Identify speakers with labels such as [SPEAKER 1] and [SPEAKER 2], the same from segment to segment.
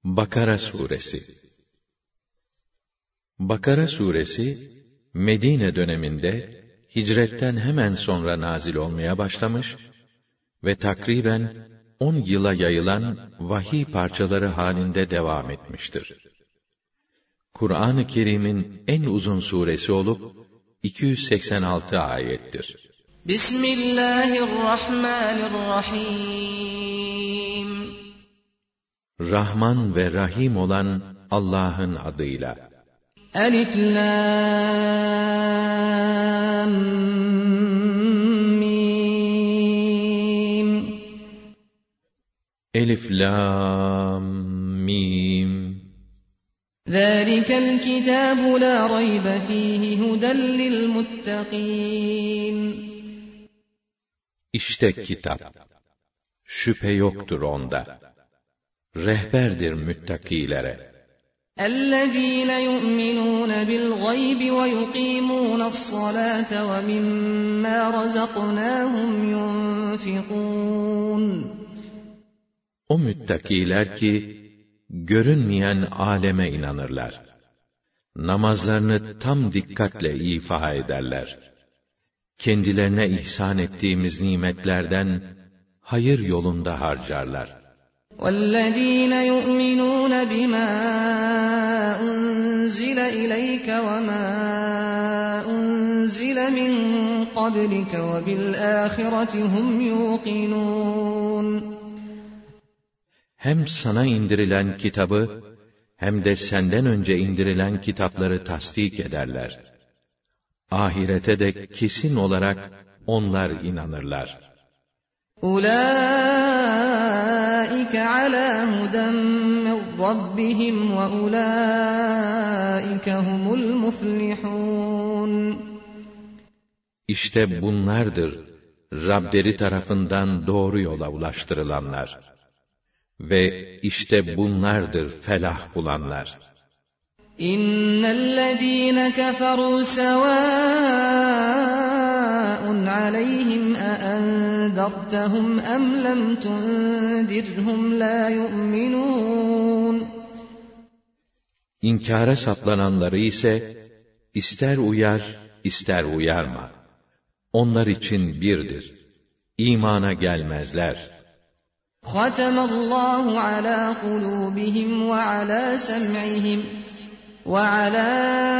[SPEAKER 1] Bakara Suresi. Bakara Suresi, Medine döneminde, hicretten hemen sonra nazil olmaya başlamış ve takriben 10 yıla yayılan vahiy parçaları halinde devam etmiştir. Kur'an-ı Kerim'in en uzun suresi olup, 286 ayettir.
[SPEAKER 2] Bismillahirrahmanirrahim.
[SPEAKER 1] Rahman ve Rahim olan Allah'ın adıyla.
[SPEAKER 2] Elif Lam Mim.
[SPEAKER 1] Elif Lam Mim.
[SPEAKER 2] Zâlikel kitâbu lâ raybe fîhi huden lilmuttaqîn.
[SPEAKER 1] İşte kitap. Şüphe yoktur onda. Rehberdir müttakilere.
[SPEAKER 2] اَلَّذ۪ينَ يُؤْمِنُونَ بِالْغَيْبِ وَيُقِيمُونَ الصَّلَاةَ وَمِمَّا رَزَقْنَاهُمْ يُنْفِقُونَ.
[SPEAKER 1] O müttakiler ki, görünmeyen aleme inanırlar. Namazlarını tam dikkatle ifa ederler. Kendilerine ihsan ettiğimiz nimetlerden hayır yolunda harcarlar.
[SPEAKER 2] وَالَّذ۪ينَ يُؤْمِنُونَ بِمَا أُنْزِلَ إِلَيْكَ وَمَا أُنْزِلَ مِنْ قَبْلِكَ وَبِالْآخِرَةِ هُمْ يُوقِنُونَ.
[SPEAKER 1] Hem sana indirilen kitabı, hem de senden önce indirilen kitapları tasdik ederler. Ahirete de kesin olarak onlar inanırlar.
[SPEAKER 2] أُولَٰئِكَ عَلَى هُدًى مِّن رَّبِّهِمْ وَأُولَٰئِكَ هُمُ الْمُفْلِحُونَ.
[SPEAKER 1] İşte bunlardır Rableri tarafından doğru yola ulaştırılanlar. Ve işte bunlardır felah bulanlar.
[SPEAKER 2] İnnellezîne keferû sevâ'un aleyhim enzertehum em lem tunzirhum la yu'minûn.
[SPEAKER 1] İnkâra saplananları ise, ister uyar, ister uyarma. Onlar için birdir. İmana gelmezler.
[SPEAKER 2] خَتَمَ اللّٰهُ عَلَى قُلُوبِهِمْ وَعَلَى سَمْعِهِمْ وَعَلَى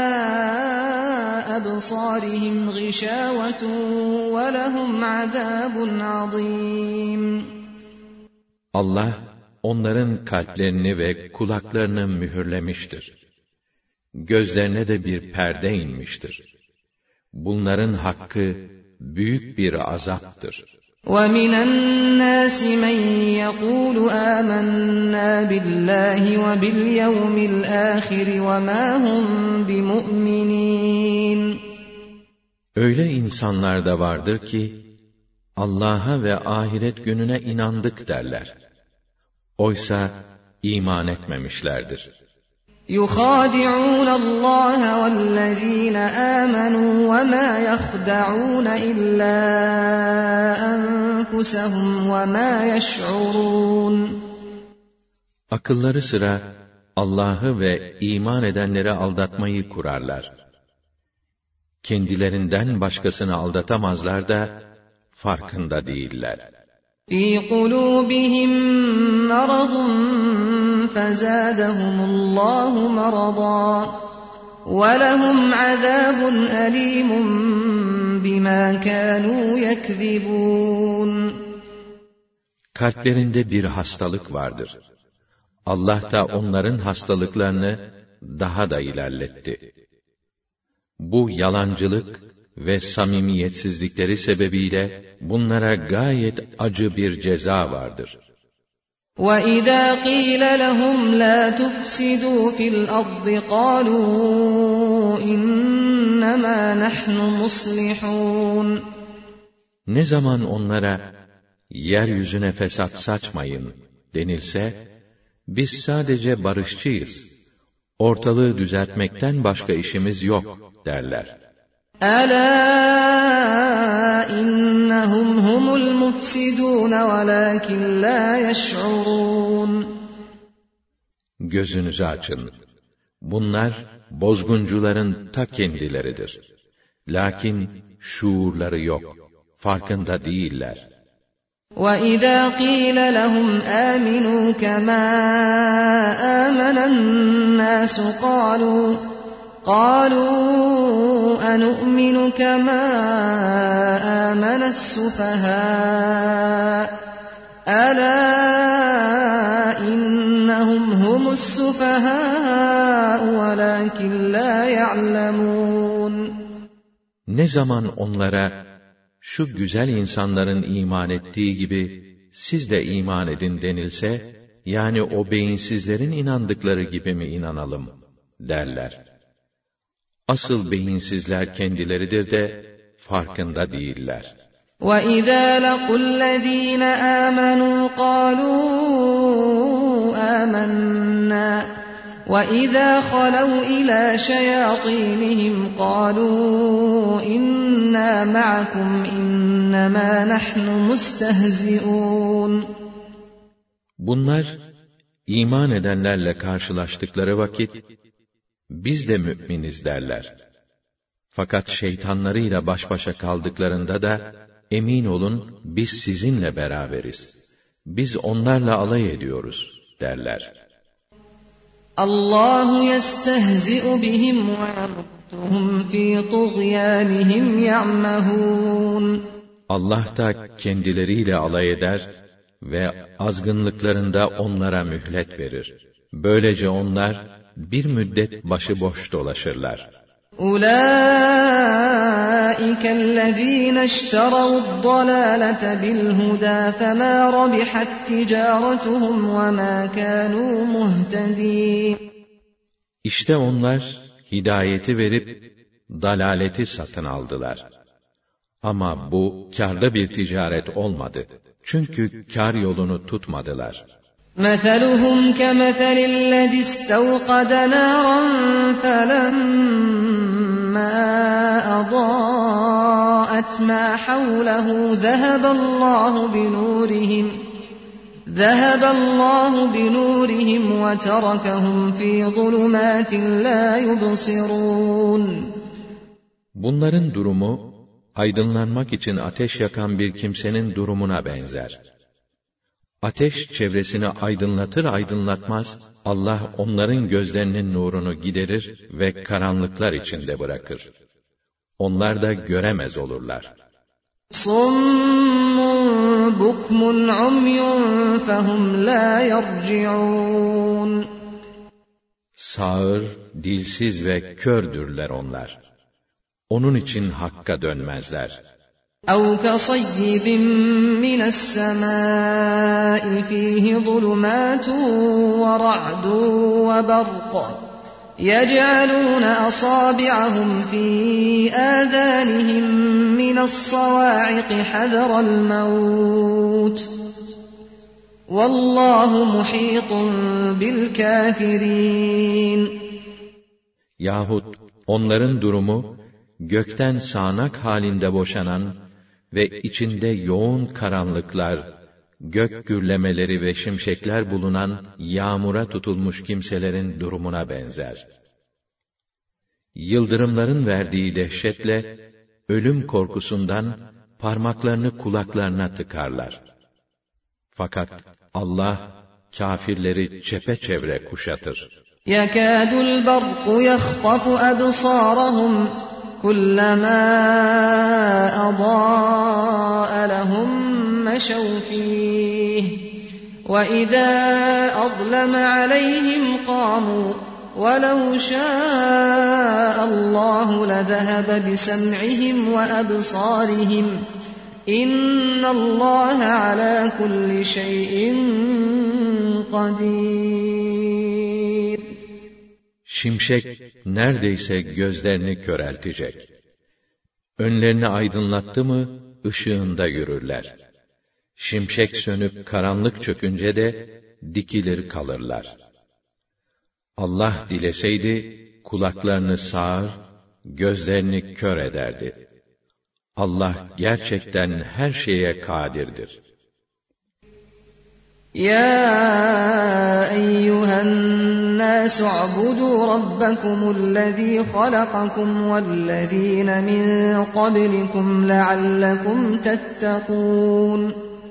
[SPEAKER 2] أَبْصَارِهِمْ غِشَاوَةٌ وَلَهُمْ عَذَابٌ عَظِيمٌ.
[SPEAKER 1] Allah, onların kalplerini ve kulaklarını mühürlemiştir. Gözlerine de bir perde inmiştir. Bunların hakkı büyük bir azaptır.
[SPEAKER 2] وَمِنَ النَّاسِ مَنْ يَقُولُ آمَنَّا بِاللّٰهِ وَبِالْيَوْمِ الْآخِرِ وَمَا هُمْ بِمُؤْمِنِينَ.
[SPEAKER 1] Öyle insanlar da vardır ki, Allah'a ve ahiret gününe inandık derler. Oysa iman etmemişlerdir.
[SPEAKER 2] يُخَادِعُونَ اللّٰهَ وَالَّذ۪ينَ آمَنُوا وَمَا يَخْدَعُونَ إِلَّا أَنفُسَهُمْ وَمَا يَشْعُرُونَ.
[SPEAKER 1] Akılları sıra Allah'ı ve iman edenleri aldatmayı kurarlar. Kendilerinden başkasını aldatamazlar da farkında değiller.
[SPEAKER 2] فِي قُلُوبِهِمْ مَرَضٌ فَزَادَهُمُ اللّٰهُ مَرَضًا وَلَهُمْ عَذَابٌ أَلِيمٌ بِمَا كَانُوا يَكْذِبُونَ.
[SPEAKER 1] Kalplerinde bir hastalık vardır. Allah da onların hastalıklarını daha da ilerletti. Bu yalancılık ve samimiyetsizlikleri sebebiyle bunlara gayet acı bir ceza vardır.
[SPEAKER 2] وَإِذَا قِيلَ لَهُمْ لَا تُفْسِدُوا فِي الْأَرْضِ قَالُوا إِنَّمَا نَحْنُ مُصْلِحُونَ.
[SPEAKER 1] Ne zaman onlara, yeryüzüne fesat saçmayın denilse, biz sadece barışçıyız, ortalığı düzeltmekten başka işimiz yok derler.
[SPEAKER 2] أَلَا إِنَّهُمْ هُمُ الْمُفْسِدُونَ وَلَكِنْ لَا يَشْعُرُونَ.
[SPEAKER 1] gözünüzü açın. Bunlar, bozguncuların ta kendileridir. Lakin, şuurları yok, farkında değiller.
[SPEAKER 2] وَإِذَا قِيلَ لَهُمْ آمِنُوا كَمَا آمَنَ النَّاسُ قَالُوا أَنُؤْمِنُ كَمَا آمَنَ السُّفَهَاءُ أَلَا إِنَّهُمْ هُمُ السُّفَهَاءُ وَلَكِنْ لَا يَعْلَمُونَ
[SPEAKER 1] Ne zaman onlara, şu güzel insanların iman ettiği gibi, siz de iman edin denilse, yani o beyinsizlerin inandıkları gibi mi inanalım, derler. Asıl beyinsizler kendileridir de, farkında değiller.
[SPEAKER 2] وَإِذَا لَقُوا الَّذ۪ينَ آمَنُوا قَالُوا آمَنَّا وَإِذَا خَلَوْا إِلَى شَيَاطِينِهِمْ قَالُوا إِنَّا مَعَكُمْ إِنَّمَا نَحْنُ مُسْتَهْزِئُونَ
[SPEAKER 1] Bunlar, iman edenlerle karşılaştıkları vakit, biz de müminiz derler. Fakat şeytanlarıyla baş başa kaldıklarında da, emin olun biz sizinle beraberiz. Biz onlarla alay ediyoruz derler.
[SPEAKER 2] Allahu yestehzi'u bihim ve yamudduhum fî tuğyânihim ya'mehûn.
[SPEAKER 1] Allah da kendileriyle alay eder ve azgınlıklarında onlara mühlet verir. Böylece onlar bir müddet başıboş dolaşırlar.
[SPEAKER 2] أُولَٰئِكَ الَّذ۪ينَ اشْتَرَوُا الضَّلَالَةَ بِالْهُدَى فَمَا رَبِحَتْ تِجَارَتُهُمْ وَمَا كَانُوا مُهْتَد۪ينَ
[SPEAKER 1] İşte onlar hidayeti verip dalaleti satın aldılar. Ama bu kârlı bir ticaret olmadı. Çünkü kâr yolunu tutmadılar.
[SPEAKER 2] مَثَلُهُمْ كَمَثَلِ الَّذِي اسْتَوْقَدَ نَارًا فَلَمَّا أَضَاءَتْ مَا حَوْلَهُ ذَهَبَ اللّٰهُ بِنُورِهِمْ وَتَرَكَهُمْ فِي ظُلُمَاتٍ لَا يُبْصِرُونَ
[SPEAKER 1] Bunların durumu, aydınlanmak için ateş yakan bir kimsenin durumuna benzer. Ateş çevresini aydınlatır aydınlatmaz, Allah onların gözlerinin nurunu giderir ve karanlıklar içinde bırakır. Onlar da göremez olurlar.
[SPEAKER 2] صُمٌّ بُكْمٌ عُمْيٌ فَهُمْ لَا يَرْجِعُونَ
[SPEAKER 1] Sağır, dilsiz ve kördürler onlar. Onun için hakka dönmezler.
[SPEAKER 2] أَوْ كَصَيِّبٍ مِّنَ السَّمَاءِ فِيهِ ظُلُمَاتٌ وَرَعْدٌ وَبَرْقٌ يَجْعَلُونَ أَصَابِعَهُمْ فِي آذَانِهِم مِّنَ الصَّوَاعِقِ حَذَرَ الْمَوْتِ وَاللّٰهُ مُحِيطٌ بِالْكَافِرِينَ
[SPEAKER 1] Yahut onların durumu, gökten sağanak halinde boşanan ve içinde yoğun karanlıklar, gök gürlemeleri ve şimşekler bulunan yağmura tutulmuş kimselerin durumuna benzer. Yıldırımların verdiği dehşetle, ölüm korkusundan parmaklarını kulaklarına tıkarlar. Fakat Allah, kâfirleri çepeçevre kuşatır.
[SPEAKER 2] يَكَادُ الْبَرْقُ يَخْطَفُ أَبْصَارَهُمْ كُلَّمَا أَضَاءَ لَهُم مَّشَوْا فِيهِ وَإِذَا أَظْلَمَ عَلَيْهِمْ قَامُوا وَلَوْ شَاءَ اللّٰهُ لَذَهَبَ بِسَمْعِهِمْ وَأَبْصَارِهِمْ إِنَّ اللّٰهَ عَلَى كُلِّ شَيْءٍ قَدِيرٌ
[SPEAKER 1] Şimşek neredeyse gözlerini köreltecek. Önlerini aydınlattı mı, ışığında yürürler. Şimşek sönüp karanlık çökünce de dikilir kalırlar. Allah dileseydi, kulaklarını sağır, gözlerini kör ederdi. Allah gerçekten her şeye kadirdir.
[SPEAKER 2] Ya eyyühen النَّاسُ اعْبُدُوا رَبَّكُمُ الَّذ۪ي خَلَقَكُمْ وَالَّذ۪ينَ مِنْ قَبْلِكُمْ لَعَلَّكُمْ تَتَّقُونَ.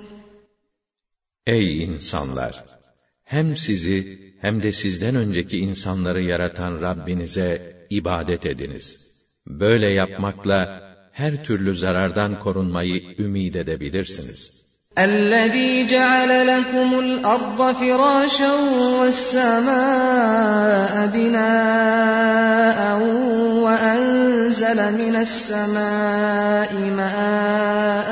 [SPEAKER 1] Ey insanlar! Hem sizi hem de sizden önceki insanları yaratan Rabbinize ibadet ediniz. Böyle yapmakla her türlü zarardan korunmayı ümid edebilirsiniz.
[SPEAKER 2] الَّذ۪ي جَعَلَ لَكُمُ الْأَرْضَ فِرَاشًا وَالسَّمَاءَ بِنَاءً وَأَنزَلَ مِنَ السَّمَاءِ مَاءً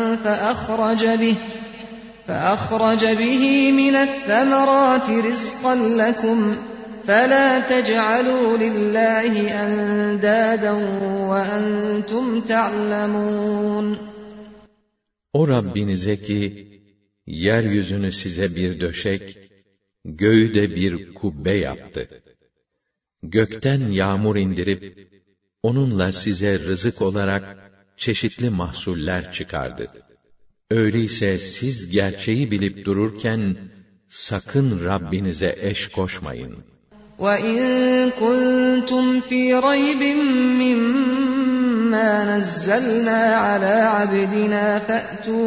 [SPEAKER 2] فَأَخْرَجَ بِهِ مِنَ الثَّمَرَاتِ رِزْقًا لَكُمْ فَلَا تَجْعَلُوا لِلّٰهِ أَنْدَادًا وَأَنْتُمْ تَعْلَمُونَ.
[SPEAKER 1] O Rabbinize ki, yeryüzünü size bir döşek, göğü de bir kubbe yaptı. Gökten yağmur indirip, onunla size rızık olarak çeşitli mahsuller çıkardı. Öyleyse siz gerçeği bilip dururken, sakın Rabbinize eş koşmayın.
[SPEAKER 2] وَاِنْ كُنْتُمْ فِي رَيْبٍ مِّمَّا نَزَّلْنَا عَلَى عَبْدِنَا فَأْتُوا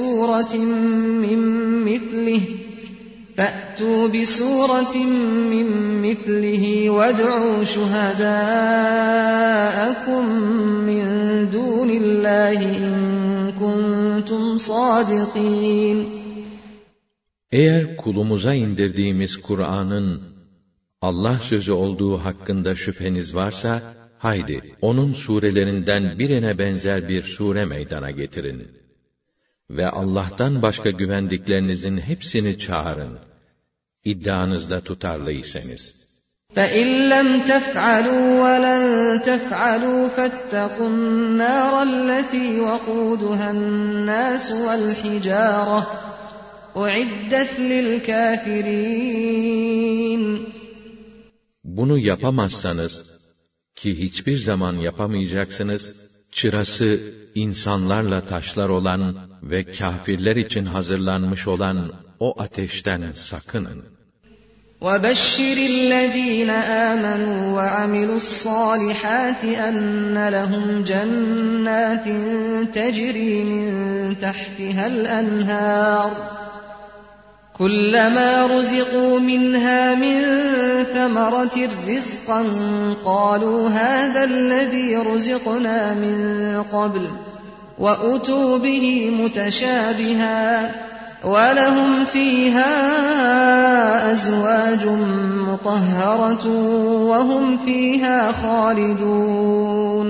[SPEAKER 2] بِسُورَةٍ مِّن مِّثْلِهِ وَادْعُوا شُهَدَاءَكُم مِّن دُونِ اللّٰهِ إِن كُنتُمْ صَادِقِينَ.
[SPEAKER 1] Eğer kulumuza indirdiğimiz Kur'an'ın Allah sözü olduğu hakkında şüpheniz varsa, haydi onun surelerinden birine benzer bir sure meydana getirin. Ve Allah'tan başka güvendiklerinizin hepsini çağırın. İddianızda tutarlıysanız.
[SPEAKER 2] فَإِنْ لَمْ تَفْعَلُوا وَلَنْ تَفْعَلُوا فَاتَّقُوا النَّارَ الَّتِي وَقُودُهَا النَّاسُ وَالْحِجَارَةُ اُعِدَّتْ لِلْكَافِرِينَ.
[SPEAKER 1] Bunu yapamazsanız, ki hiçbir zaman yapamayacaksınız, çırası insanlarla taşlar olan ve kâfirler için hazırlanmış olan o ateşten sakının.
[SPEAKER 2] وَبَشِّرِ الَّذ۪ينَ آمَنُوا وَعَمِلُوا الصَّالِحَاتِ أَنَّ لَهُمْ جَنَّاتٍ تَجْرِي مِنْ تَحْتِهَا الْأَنْهَارُ كُلَّمَا رُزِقُوا مِنْهَا مِنْ ثَمَرَةٍ رِزْقًا قَالُوا هَذَا الَّذ۪ي رُزِقْنَا مِنْ قَبْلُ وَأُتُوا بِهِ مُتَشَابِهًا وَلَهُمْ فِيهَا أَزْوَاجٌ مُطَهَّرَةٌ وَهُمْ فِيهَا خَالِدُونَ.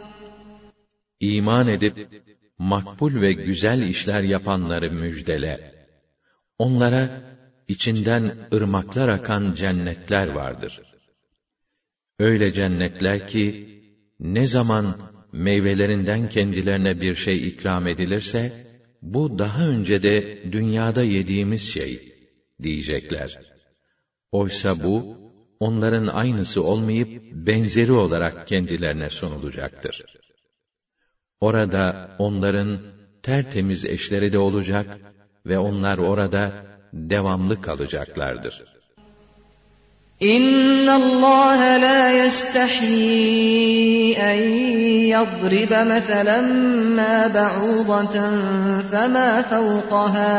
[SPEAKER 1] İman edip makbul ve güzel işler yapanları müjdele. Onlara içinden ırmaklar akan cennetler vardır. Öyle cennetler ki, ne zaman meyvelerinden kendilerine bir şey ikram edilirse, bu daha önce de dünyada yediğimiz şey diyecekler. Oysa bu, onların aynısı olmayıp, benzeri olarak kendilerine sunulacaktır. Orada onların tertemiz eşleri de olacak ve onlar orada devamlı kalacaklardır.
[SPEAKER 2] اِنَّ اللّٰهَ لَا يَسْتَحْيِي اَنْ يَضْرِبَ مَثَلًا مَا بَعُوضَةً فَمَا فَوْقَهَا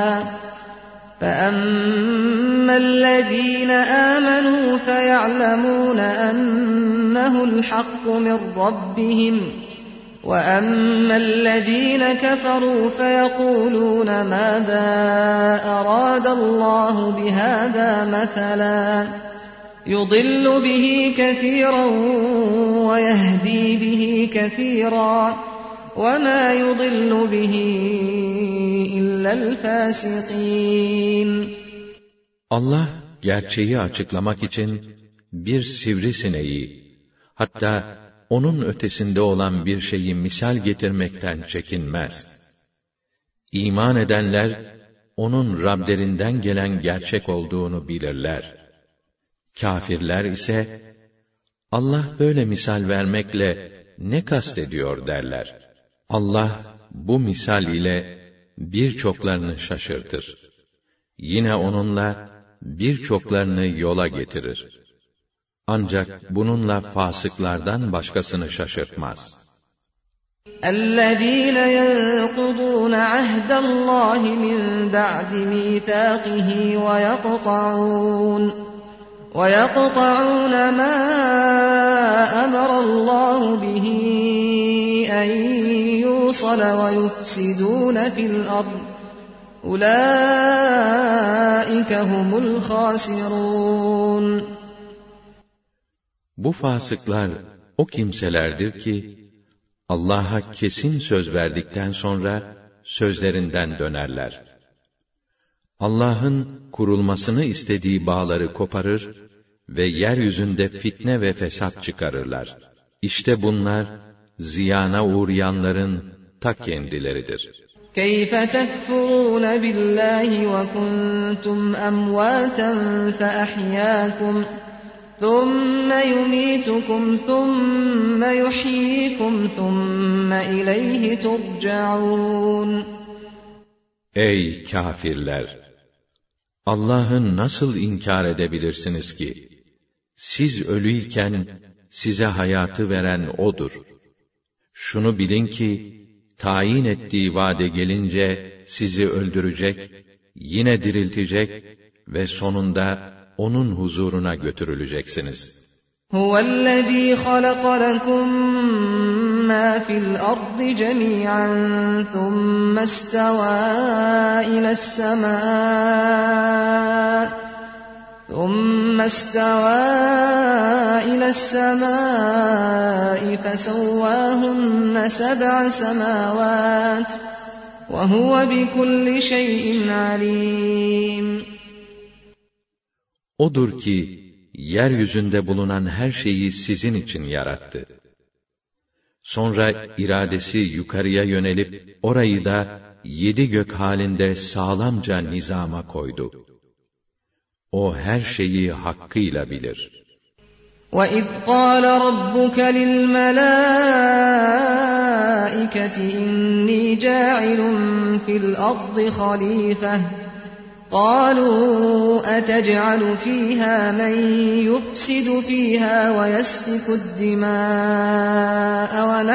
[SPEAKER 2] فَأَمَّا الَّذ۪ينَ آمَنُوا فَيَعْلَمُونَ أَنَّهُ الْحَقُّ مِنْ رَبِّهِمْ وَأَمَّا الَّذ۪ينَ كَفَرُوا فَيَقُولُونَ مَاذَا أَرَادَ اللّٰهُ بِهَذَا مَثَلًا يُضِلُّ بِهِ كَثِيرًا وَيَهْدِي بِهِ كَثِيرًا وَمَا يُضِلُّ بِهِ إِلَّا الْفَاسِقِينَ.
[SPEAKER 1] Allah gerçeği açıklamak için bir sivrisineği, hatta onun ötesinde olan bir şeyi misal getirmekten çekinmez. İman edenler, onun Rablerinden gelen gerçek olduğunu bilirler. Kâfirler ise, Allah böyle misal vermekle ne kastediyor derler. Allah, bu misal ile birçoklarını şaşırtır. Yine onunla birçoklarını yola getirir. Ancak bununla fasıklardan başkasını şaşırtmaz.
[SPEAKER 2] الذين ينقضون عهد الله من بعد ميثاقه ويقطعون ما أمر الله به أن يوصل ويفسدون في الأرض أولئك هم الخاسرون.
[SPEAKER 1] Bu fasıklar o kimselerdir ki Allah'a kesin söz verdikten sonra sözlerinden dönerler. Allah'ın kurulmasını istediği bağları koparır ve yeryüzünde fitne ve fesat çıkarırlar. İşte bunlar ziyana uğrayanların ta kendileridir.
[SPEAKER 2] كَيْفَ تَكْفُرُونَ بِاللّٰهِ وَكُنْتُمْ أَمْوَاتًا فَأَحْيَاكُمْ ثُمَّ يُمِيتُكُمْ ثُمَّ يُحْيِيكُمْ ثُمَّ إِلَيْهِ تُرْجَعُونَ.
[SPEAKER 1] Ey kâfirler! Allah'ı nasıl inkar edebilirsiniz ki? Siz ölüyken size hayatı veren O'dur. Şunu bilin ki, tayin ettiği vade gelince sizi öldürecek, yine diriltecek ve sonunda onun huzuruna götürüleceksiniz.
[SPEAKER 2] Huvellezî halaka lekum mâ fil ardı cemî'an thumme istevâ iles-semâ'i fesevvâhunne seb'a semâvât ve huve bikulli şeyin alîm.
[SPEAKER 1] O'dur ki, yeryüzünde bulunan her şeyi sizin için yarattı. Sonra iradesi yukarıya yönelip, orayı da 7 gök halinde sağlamca nizama koydu. O her şeyi hakkıyla bilir.
[SPEAKER 2] وَإِذْ قَالَ رَبُّكَ لِلْمَلَائِكَةِ إِنِّي جَاعِلٌ فِي الْأَرْضِ خَلِيفَةً قَالُوا أَتَجْعَلُ فِيهَا مَن يُفْسِدُ فِيهَا وَيَسْفِكُ الدِّمَاءَ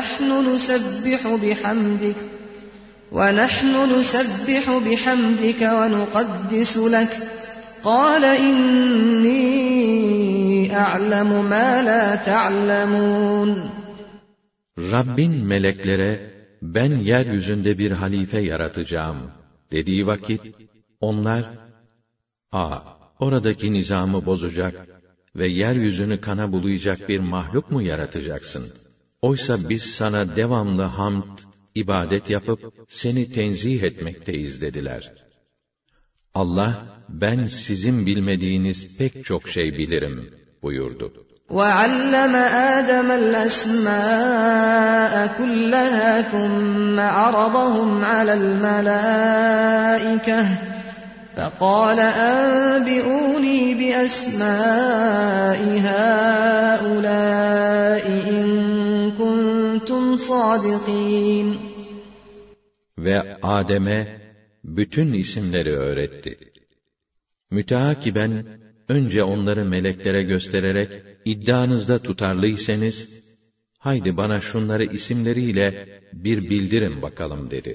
[SPEAKER 2] وَنَحْنُ نُسَبِّحُ بِحَمْدِكَ وَنُقَدِّسُ لَكَ قَالَ إِنِّي أَعْلَمُ مَا لَا تَعْلَمُونَ.
[SPEAKER 1] Rabbin meleklere, ben yeryüzünde bir halife yaratacağım dediği vakit, onlar, oradaki nizamı bozacak ve yeryüzünü kana bulayacak bir mahluk mu yaratacaksın? Oysa biz sana devamlı hamd, ibadet yapıp seni tenzih etmekteyiz dediler. Allah, ben sizin bilmediğiniz pek çok şey bilirim buyurdu.
[SPEAKER 2] وَعَلَّمَ آدَمَ الْأَسْمَاءَ كُلَّهَا ثُمَّ عَرَضَهُمْ عَلَى الْمَلَائِكَةِ فَقَالَ أَنْبِئُونِي بِأَسْمَاءِ هَؤُلَاءِ إِنْ كُنْتُمْ صَادِقِينَ.
[SPEAKER 1] Ve Adem'e bütün isimleri öğretti. Müteakiben önce onları meleklere göstererek iddianızda tutarlıysanız, haydi bana şunları isimleriyle bir bildirin bakalım dedi.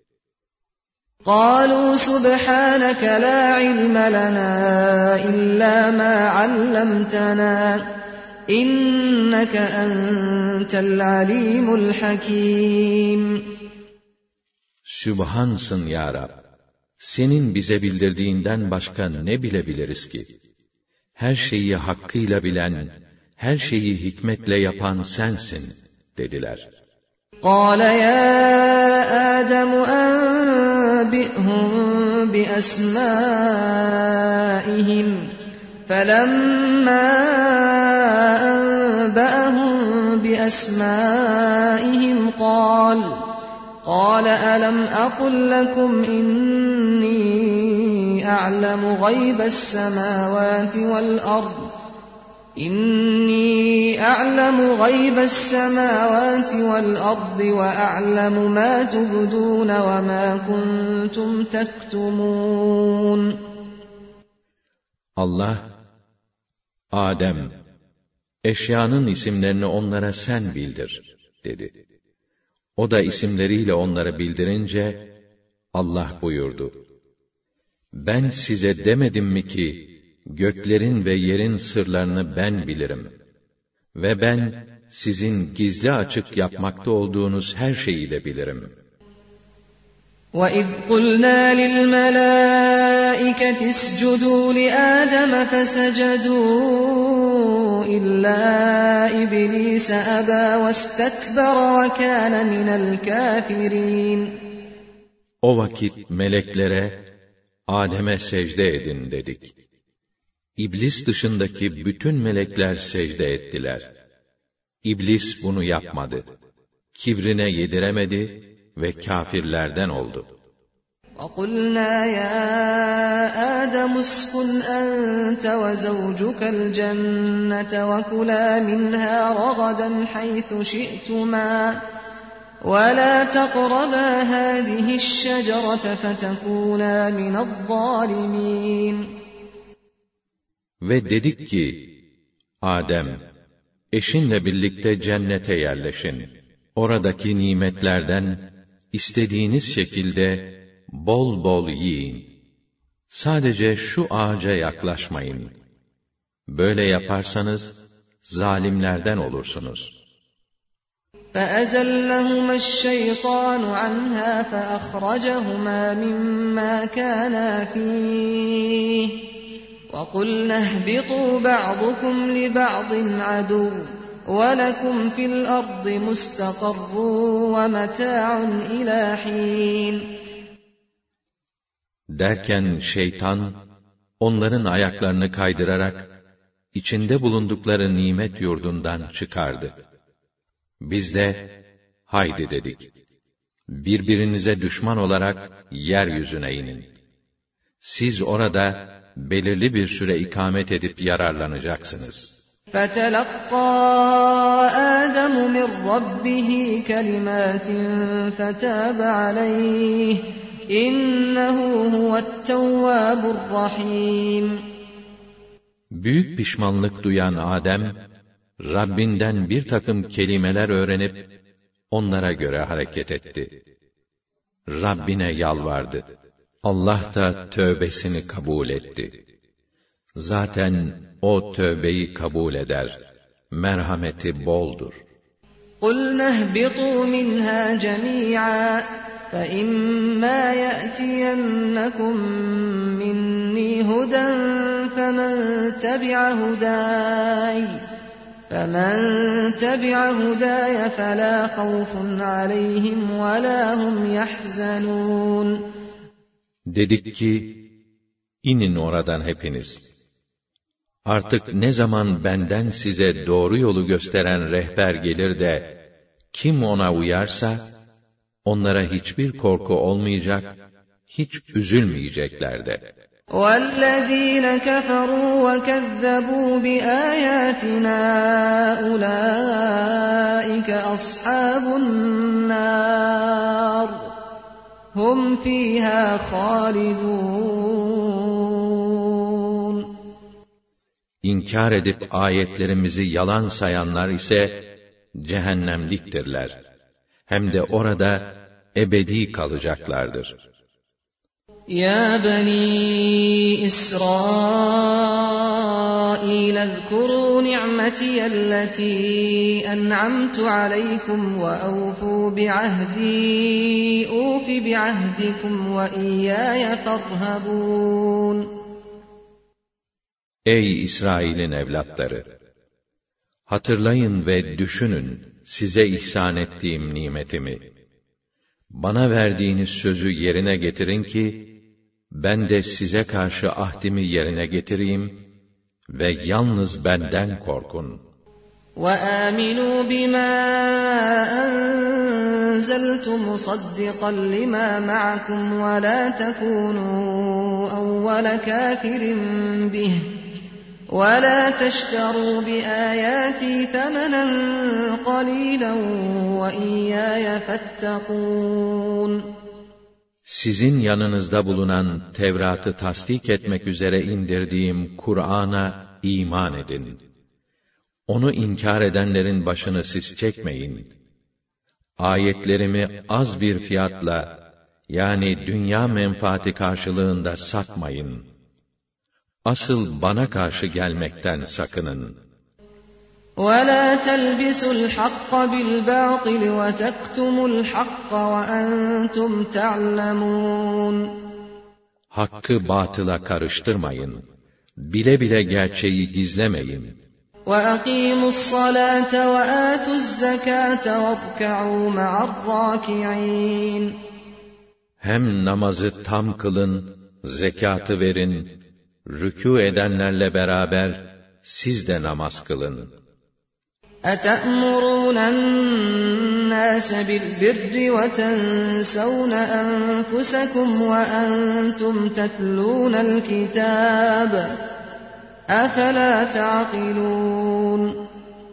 [SPEAKER 2] قَالُوا سُبْحَانَكَ لَا عِلْمَ لَنَا إِلَّا مَا عَلَّمْتَنَا إِنَّكَ أَنْتَ الْعَلِيمُ الْحَكِيمُ.
[SPEAKER 1] Sübhansın ya Rab! Senin bize bildirdiğinden başka ne bilebiliriz ki? Her şeyi hakkıyla bilen, her şeyi hikmetle yapan sensin, dediler.
[SPEAKER 2] قَالَ يَا آدَمُ أَنْبِئْهُمْ بِأَسْمَائِهِمْ فَلَمَّا أَنْبَأَهُمْ بِأَسْمَائِهِمْ قال أَلَمْ أَقُلْ لَكُمْ إِنِّي أَعْلَمُ غَيْبَ السَّمَاوَاتِ وَالْأَرْضِ وَأَعْلَمُ مَا تُبْدُونَ وَمَا كُنْتُمْ تَكْتُمُونَ.
[SPEAKER 1] Allah, Adem, eşyanın isimlerini onlara sen bildir, dedi. O da isimleriyle onları bildirince, Allah buyurdu: Ben size demedim mi ki, göklerin ve yerin sırlarını ben bilirim. Ve ben, sizin gizli açık yapmakta olduğunuz her şeyi de bilirim.
[SPEAKER 2] وَإِذْ قُلْنَا لِلْمَلَائِكَةِ اسْجُدُوا لِآدَمَ فَسَجَدُوا إِلَّا إِبْلِيسَ أَبَى وَاسْتَكْبَرَ وَكَانَ مِنَ الْكَافِرِينَ.
[SPEAKER 1] O vakit meleklere, Adem'e secde edin dedik. İblis dışındaki bütün melekler secde ettiler. İblis bunu yapmadı. Kibrine yediremedi ve kâfirlerden oldu.
[SPEAKER 2] وَقُلْنَا يَا آدَمُ اسْكُنْ أَنْتَ وَزَوْجُكَ الْجَنَّةَ وَكُلَا مِنْهَا رَغَدًا حَيْثُ شِئْتُمَا وَلَا تَقْرَبَا هَٰذِهِ الشَّجَرَةَ فَتَكُونَا مِنَ الظَّالِمِينَ.
[SPEAKER 1] Ve dedik ki, Adem, eşinle birlikte cennete yerleşin. Oradaki nimetlerden istediğiniz şekilde bol bol yiyin. Sadece şu ağaca yaklaşmayın. Böyle yaparsanız zalimlerden olursunuz.
[SPEAKER 2] فَأَزَلَّهُمَا الشَّيْطَانُ عَنْهَا فَأَخْرَجَهُمَا مِمَّا كَانَا فِيهِ وَقُلْنَا اهْبِطُوا بَعْضُكُمْ لِبَعْضٍ عَدُوٌّ وَلَكُمْ فِي الْأَرْضِ مُسْتَقَرٌّ وَمَتَاعٌ إِلَى حِينٍ.
[SPEAKER 1] Derken şeytan, onların ayaklarını kaydırarak, içinde bulundukları nimet yurdundan çıkardı. Biz de, haydi dedik, birbirinize düşman olarak yeryüzüne inin. Siz orada belirli bir süre ikamet edip yararlanacaksınız.
[SPEAKER 2] فَتَلَقَّى آدَمُ مِنْ رَبِّهِ كَلِمَاتٍ فَتَابَ عَلَيْهِ إِنَّهُ هُوَ التَّوَّابُ الرَّحِيمُ.
[SPEAKER 1] Büyük pişmanlık duyan Adem, Rabbinden bir takım kelimeler öğrenip, onlara göre hareket etti. Rabbine yalvardı. Allah da tövbesini kabul etti. Zaten o tövbeyi kabul eder. Merhameti boldur.
[SPEAKER 2] قُلْنَا اهْبِطُوا مِنْهَا جَمِيعًا فَإِمَّا يَأْتِيَنَّكُمْ مِنِّي هُدًى فَمَنْ تَبِعَ هُدَايَ فَلَا خَوْفٌ عَلَيْهِمْ وَلَا هُمْ يَحْزَنُونَ.
[SPEAKER 1] Dedik ki, inin oradan hepiniz. Artık ne zaman benden size doğru yolu gösteren rehber gelir de, kim ona uyarsa, onlara hiçbir korku olmayacak, hiç üzülmeyecekler de.
[SPEAKER 2] وَالَّذ۪ينَ كَفَرُوا وَكَذَّبُوا بِآيَاتِنَا أُولَٰئِكَ أَصْحَابُ النَّارِ هُمْ فِيهَا خَالِدُونَ.
[SPEAKER 1] İnkar edip ayetlerimizi yalan sayanlar ise cehennemliktirler. Hem de orada ebedi kalacaklardır.
[SPEAKER 2] يا بني إسرائيل اذكروا نعمتي التي أنعمت عليكم وأوفوا بعهدي أوف بعهدكم وإياي فارهبون.
[SPEAKER 1] Ey İsrail'in evlatları! Hatırlayın ve düşünün size ihsan ettiğim nimetimi. Bana verdiğiniz sözü yerine getirin ki, ben de size karşı ahdimi yerine getireyim ve yalnız benden korkun.
[SPEAKER 2] وَآمِنُوا بِمَا أَنزَلْتُ مُصَدِّقًا لِمَا مَعَكُمْ وَلَا تَكُونُوا أَوَّلَ كَافِرٍ بِهِ وَلَا تَشْتَرُوا بِآيَاتِي ثَمَنًا قَلِيلًا وَإِيَّايَ فَاتَّقُونِ.
[SPEAKER 1] sizin yanınızda bulunan Tevrat'ı tasdik etmek üzere indirdiğim Kur'an'a iman edin. Onu inkar edenlerin başını siz çekmeyin. Ayetlerimi az bir fiyatla, yani dünya menfaati karşılığında satmayın. Asıl bana karşı gelmekten sakının.
[SPEAKER 2] وَلَا تَلْبِسُوا الْحَقَّ بِالْبَاطِلِ وَتَكْتُمُوا الْحَقَّ وَأَنْتُمْ تَعْلَمُونَ
[SPEAKER 1] Hakkı batıla karıştırmayın. Bile bile gerçeği gizlemeyin.
[SPEAKER 2] وَأَقِيمُوا الصَّلَاةَ وَآتُوا الزَّكَاةَ وَارْكَعُوا مَعَ الرَّاكِعِينَ
[SPEAKER 1] Hem namazı tam kılın, zekatı verin, rükû edenlerle beraber siz de namaz kılın.
[SPEAKER 2] أَتَأْمُرُونَ النَّاسَ بِالْبِرِّ وَتَنْسَوْنَ أَنفُسَكُمْ وَأَنْتُمْ تَتْلُونَ الْكِتَابَ أَفَلَا تَعْقِلُونَ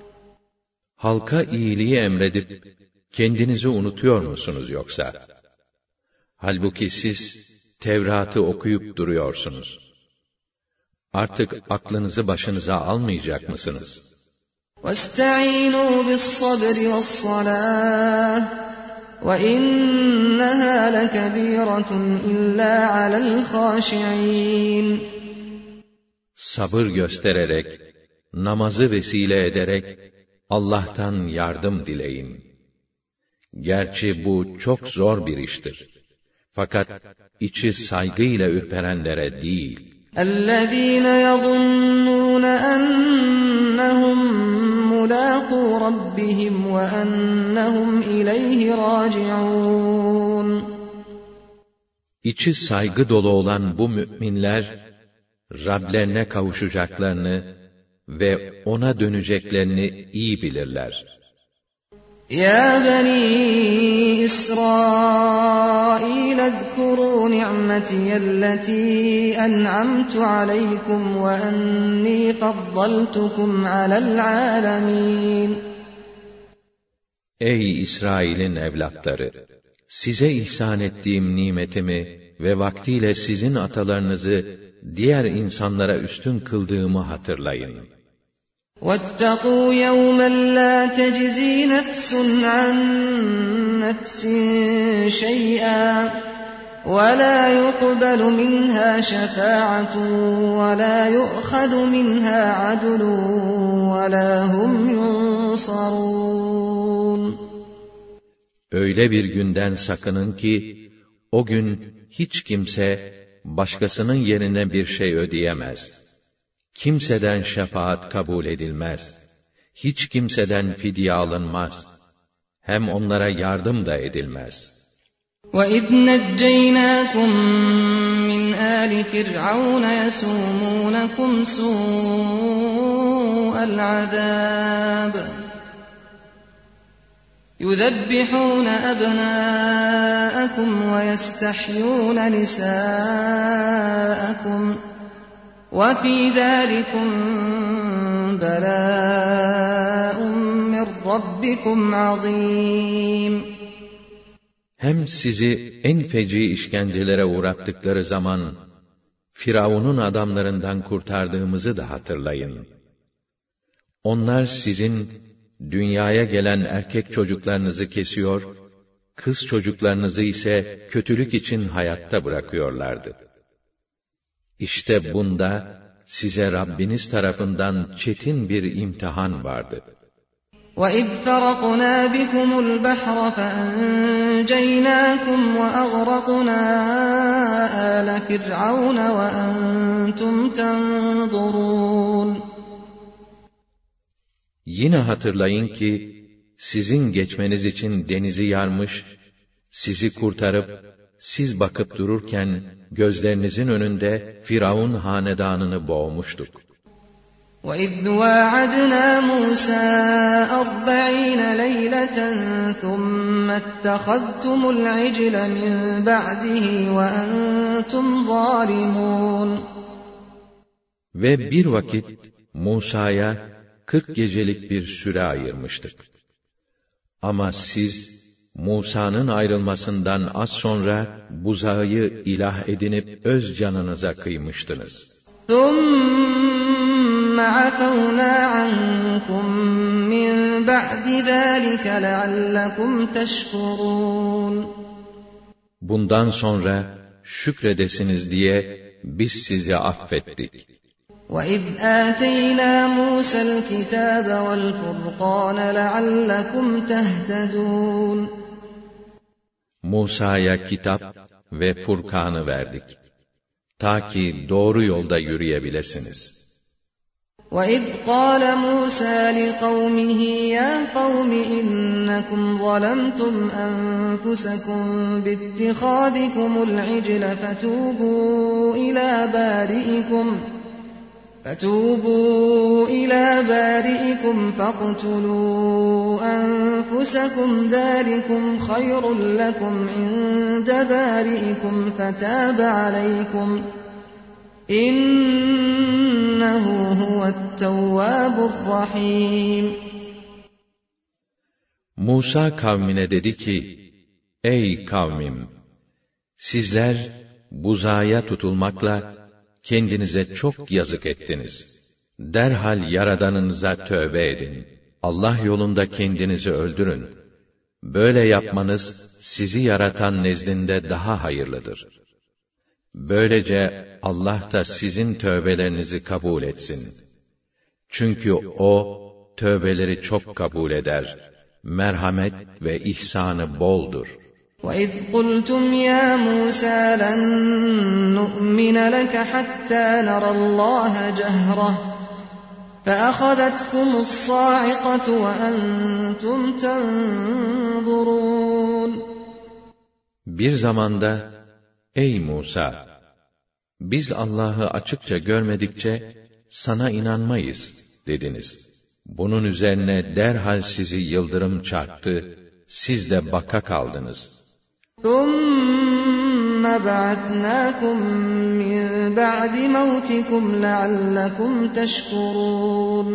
[SPEAKER 1] Halka iyiliği emredip kendinizi unutuyor musunuz yoksa? Halbuki siz Tevrat'ı okuyup duruyorsunuz. Artık aklınızı başınıza almayacak mısınız?
[SPEAKER 2] وَاسْتَعِينُوا بِالصَّبْرِ وَالصَّلَاةِ وَإِنَّهَا لَكَبِيرَةٌ إِلَّا عَلَى الْخَاشِعِينَ
[SPEAKER 1] Sabır göstererek, namazı vesile ederek Allah'tan yardım dileyin. Gerçi bu çok zor bir iştir. Fakat içi saygıyla ürperenlere değil.
[SPEAKER 2] الَّذ۪ينَ يَظُنُّونَ أَنَّهُمْ مُلَاقُوا رَبِّهِمْ وَأَنَّهُمْ إِلَيْهِ رَاجِعُونَ
[SPEAKER 1] İçi saygı dolu olan bu müminler, Rablerine kavuşacaklarını ve ona döneceklerini iyi bilirler.
[SPEAKER 2] يَا بَنِي إِسْرَائِيلَ اذْكُرُوا نِعْمَتِيَ الَّتِي أَنْعَمْتُ عَلَيْكُمْ وَأَنِّي فَضَّلْتُكُمْ عَلَى الْعَالَمِينَ
[SPEAKER 1] Ey İsrail'in evlatları! Size ihsan ettiğim nimetimi ve vaktiyle sizin atalarınızı diğer insanlara üstün kıldığımı hatırlayın.
[SPEAKER 2] وَاتَّقُوا يَوْمًا لَا تَجْزِي نَفْسٌ عَنْ نَفْسٍ شَيْئًا وَلَا يُقْبَلُ مِنْهَا شَفَاعَةٌ وَلَا يُؤْخَذُ مِنْهَا عَدْلٌ وَلَا هُمْ يُنصَرُونَ
[SPEAKER 1] Öyle bir günden sakının ki, o gün hiç kimse başkasının yerine bir şey ödeyemez. Kimseden şefaat kabul edilmez. Hiç kimseden fidye alınmaz. Hem onlara yardım da edilmez.
[SPEAKER 2] وَإِذْ نَجَّيْنَاكُمْ مِنْ آلِ فِرْعَوْنَ يَسُومُونَكُمْ سُوءَ الْعَذَابِ يُذَبِّحُونَ أَبْنَاءَكُمْ وَيَسْتَحْيُونَ نِسَاءَكُمْ وَفِي ذَٰلِكُمْ بَلَاءٌ مِّن رَّبِّكُمْ عَظِيمٌ
[SPEAKER 1] Hem sizi en feci işkencelere uğrattıkları zaman, Firavun'un adamlarından kurtardığımızı da hatırlayın. Onlar sizin dünyaya gelen erkek çocuklarınızı kesiyor, kız çocuklarınızı ise kötülük için hayatta bırakıyorlardı. İşte bunda size Rabbiniz tarafından çetin bir imtihan vardı.
[SPEAKER 2] وَإِذْ فَرَقْنَا بِكُمُ الْبَحْرَ فَأَنْجَيْنَاكُمْ وَأَغْرَقْنَا آلَ فِرْعَوْنَ وَأَنْتُمْ تَنْظُرُونَ
[SPEAKER 1] Yine hatırlayın ki, sizin geçmeniz için denizi yarmış, sizi kurtarıp, siz bakıp dururken, gözlerinizin önünde Firavun hanedanını boğmuştuk.
[SPEAKER 2] وَإِذْ وَاعَدْنَا مُوسَىٰ 40 لَيْلَةً ثُمَّ اتَّخَذْتُمُ الْعِجْلَ مِنْ بَعْدِهِ وَأَنْتُمْ ظَالِمُونَ
[SPEAKER 1] Ve bir vakit Musa'ya 40 gecelik bir süre ayırmıştık. Ama siz Musa'nın ayrılmasından az sonra buzağı ilah edinip öz canınıza kıymıştınız.
[SPEAKER 2] ثُمَّ عَفَوْنَا عَنْكُمْ مِنْ بَعْدِ ذَٰلِكَ لَعَلَّكُمْ تَشْكُرُونَ
[SPEAKER 1] Bundan sonra şükredesiniz diye biz sizi affettik.
[SPEAKER 2] وَإِذْ آتَيْنَا مُوسَى الْكِتَابَ وَالْفُرْقَانَ لَعَلَّكُمْ تَهْتَدُونَ
[SPEAKER 1] Musa'ya kitap ve Furkan'ı verdik. Ta ki doğru yolda yürüyebilesiniz.
[SPEAKER 2] وَإِذْ قَالَ مُوسَى لِقَوْمِهِ يَا قَوْمِ إِنَّكُمْ ظَلَمْتُمْ أَنفُسَكُمْ بِاتِّخَاذِكُمُ الْعِجْلَ فَتُوبُوا إِلَى بَارِئِكُمْ فَاقْتُلُوا أَنفُسَكُمْ ذَلِكُمْ خَيْرٌ لَكُمْ عِندَ بَارِئِكُمْ فَتَابَ عَلَيْكُمْ إِنَّهُ هُوَ التَّوَّابُ الرَّحِيمُ
[SPEAKER 1] Musa kavmine dedi ki, ey kavmim! Sizler buzağa tutulmakla kendinize çok yazık ettiniz. Derhal Yaradanınıza tövbe edin. Allah yolunda kendinizi öldürün. Böyle yapmanız sizi yaratan nezdinde daha hayırlıdır. Böylece Allah da sizin tövbelerinizi kabul etsin. Çünkü O tövbeleri çok kabul eder. Merhamet ve ihsanı boldur.
[SPEAKER 2] وَإِذْ قُلْتُمْ يَا مُوسَى لَن نُّؤْمِنَ لَكَ حَتَّى نَرَى اللَّهَ جَهْرَةً فَأَخَذَتْكُمُ الصَّاعِقَةُ وَأَنْتُمْ تَنْظُرُونَ
[SPEAKER 1] Bir zamanda, ey Musa! Biz Allah'ı açıkça görmedikçe sana inanmayız dediniz. Bunun üzerine derhal sizi yıldırım çarptı, siz de baka kaldınız.
[SPEAKER 2] ثُمَّ بَعَثْنَاكُمْ مِنْ بَعْدِ مَوْتِكُمْ لَعَلَّكُمْ تَشْكُرُونَ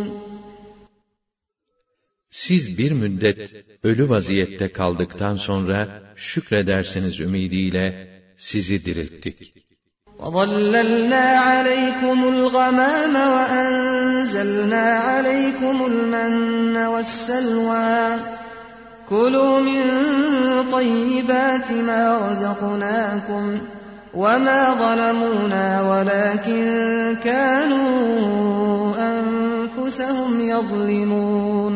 [SPEAKER 1] Siz bir müddet ölü vaziyette kaldıktan sonra şükredersiniz ümidiyle sizi dirilttik.
[SPEAKER 2] وَظَلَّلْنَا عَلَيْكُمُ الْغَمَامَ وَأَنزَلْنَا عَلَيْكُمُ الْمَنَّ وَالسَّلْوَىٰ كُلُوا مِن طَيِّبَاتِ مَا رَزَقْنَاكُمْ وَمَا ظَلَمُونَا وَلَكِن كَانُوا أَنفُسَهُمْ يَظْلِمُونَ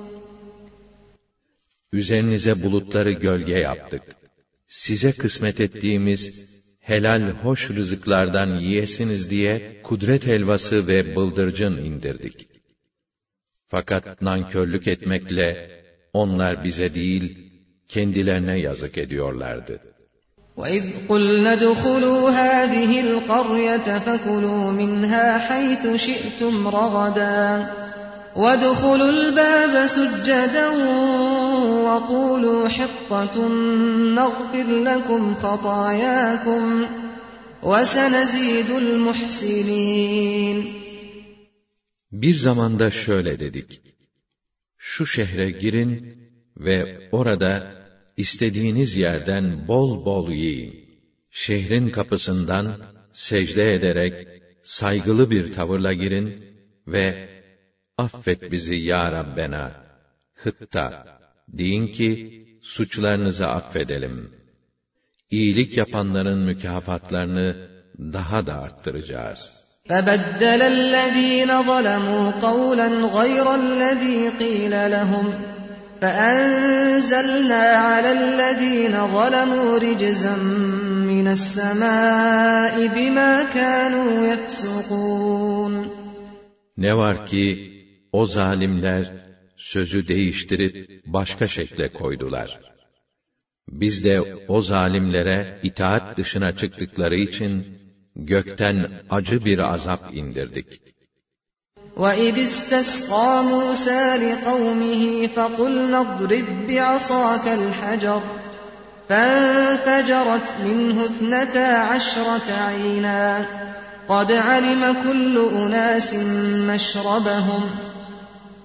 [SPEAKER 1] Üzerinize bulutları gölge yaptık. Size kısmet ettiğimiz helal hoş rızıklardan yiyesiniz diye kudret helvası ve bıldırcın indirdik. Fakat nankörlük etmekle onlar bize değil, kendilerine yazık ediyorlardı.
[SPEAKER 2] وَإِذْ قُلْنَا ادْخُلُوا هَٰذِهِ الْقَرْيَةَ فَكُلُوا مِنْهَا حَيْثُ شِئْتُمْ رَغَدًا وَادْخُلُوا الْبَابَ سُجَّدًا وَقُولُوا حِطَّةٌ نَغْفِرْ لَكُمْ خَطَايَاكُمْ وَسَنَزِيدُ الْمُحْسِنِينَ
[SPEAKER 1] Bir zamanda şöyle dedik: şu şehre girin ve orada istediğiniz yerden bol bol yiyin. Şehrin kapısından secde ederek saygılı bir tavırla girin ve affet bizi ya Rabbena, hıtta deyin ki suçlarınızı affedelim. İyilik yapanların mükafatlarını daha da arttıracağız.
[SPEAKER 2] فَبَدَّلَ الَّذ۪ينَ ظَلَمُوا قَوْلًا غَيْرَ الَّذ۪ي قِيلَ لَهُمْ فَأَنْزَلْنَا عَلَى الَّذ۪ينَ ظَلَمُوا رِجْزًا مِنَ السَّمَاءِ بِمَا كَانُوا يَفْسُقُونَ
[SPEAKER 1] Ne var ki o zalimler sözü değiştirip başka şekle koydular. Biz de o zalimlere itaat dışına çıktıkları için gökten acı bir azap indirdik.
[SPEAKER 2] وَإِذِ اسْتَسْقَىٰ مُوسَىٰ لِقَوْمِهِ فَقُلْنَا اضْرِب بِّعَصَاكَ الْحَجَرَ فَانفَجَرَتْ مِنْهُ 12 عَيْنًا قَدْ عَلِمَ كُلُّ أُنَاسٍ مَّشْرَبَهُمْ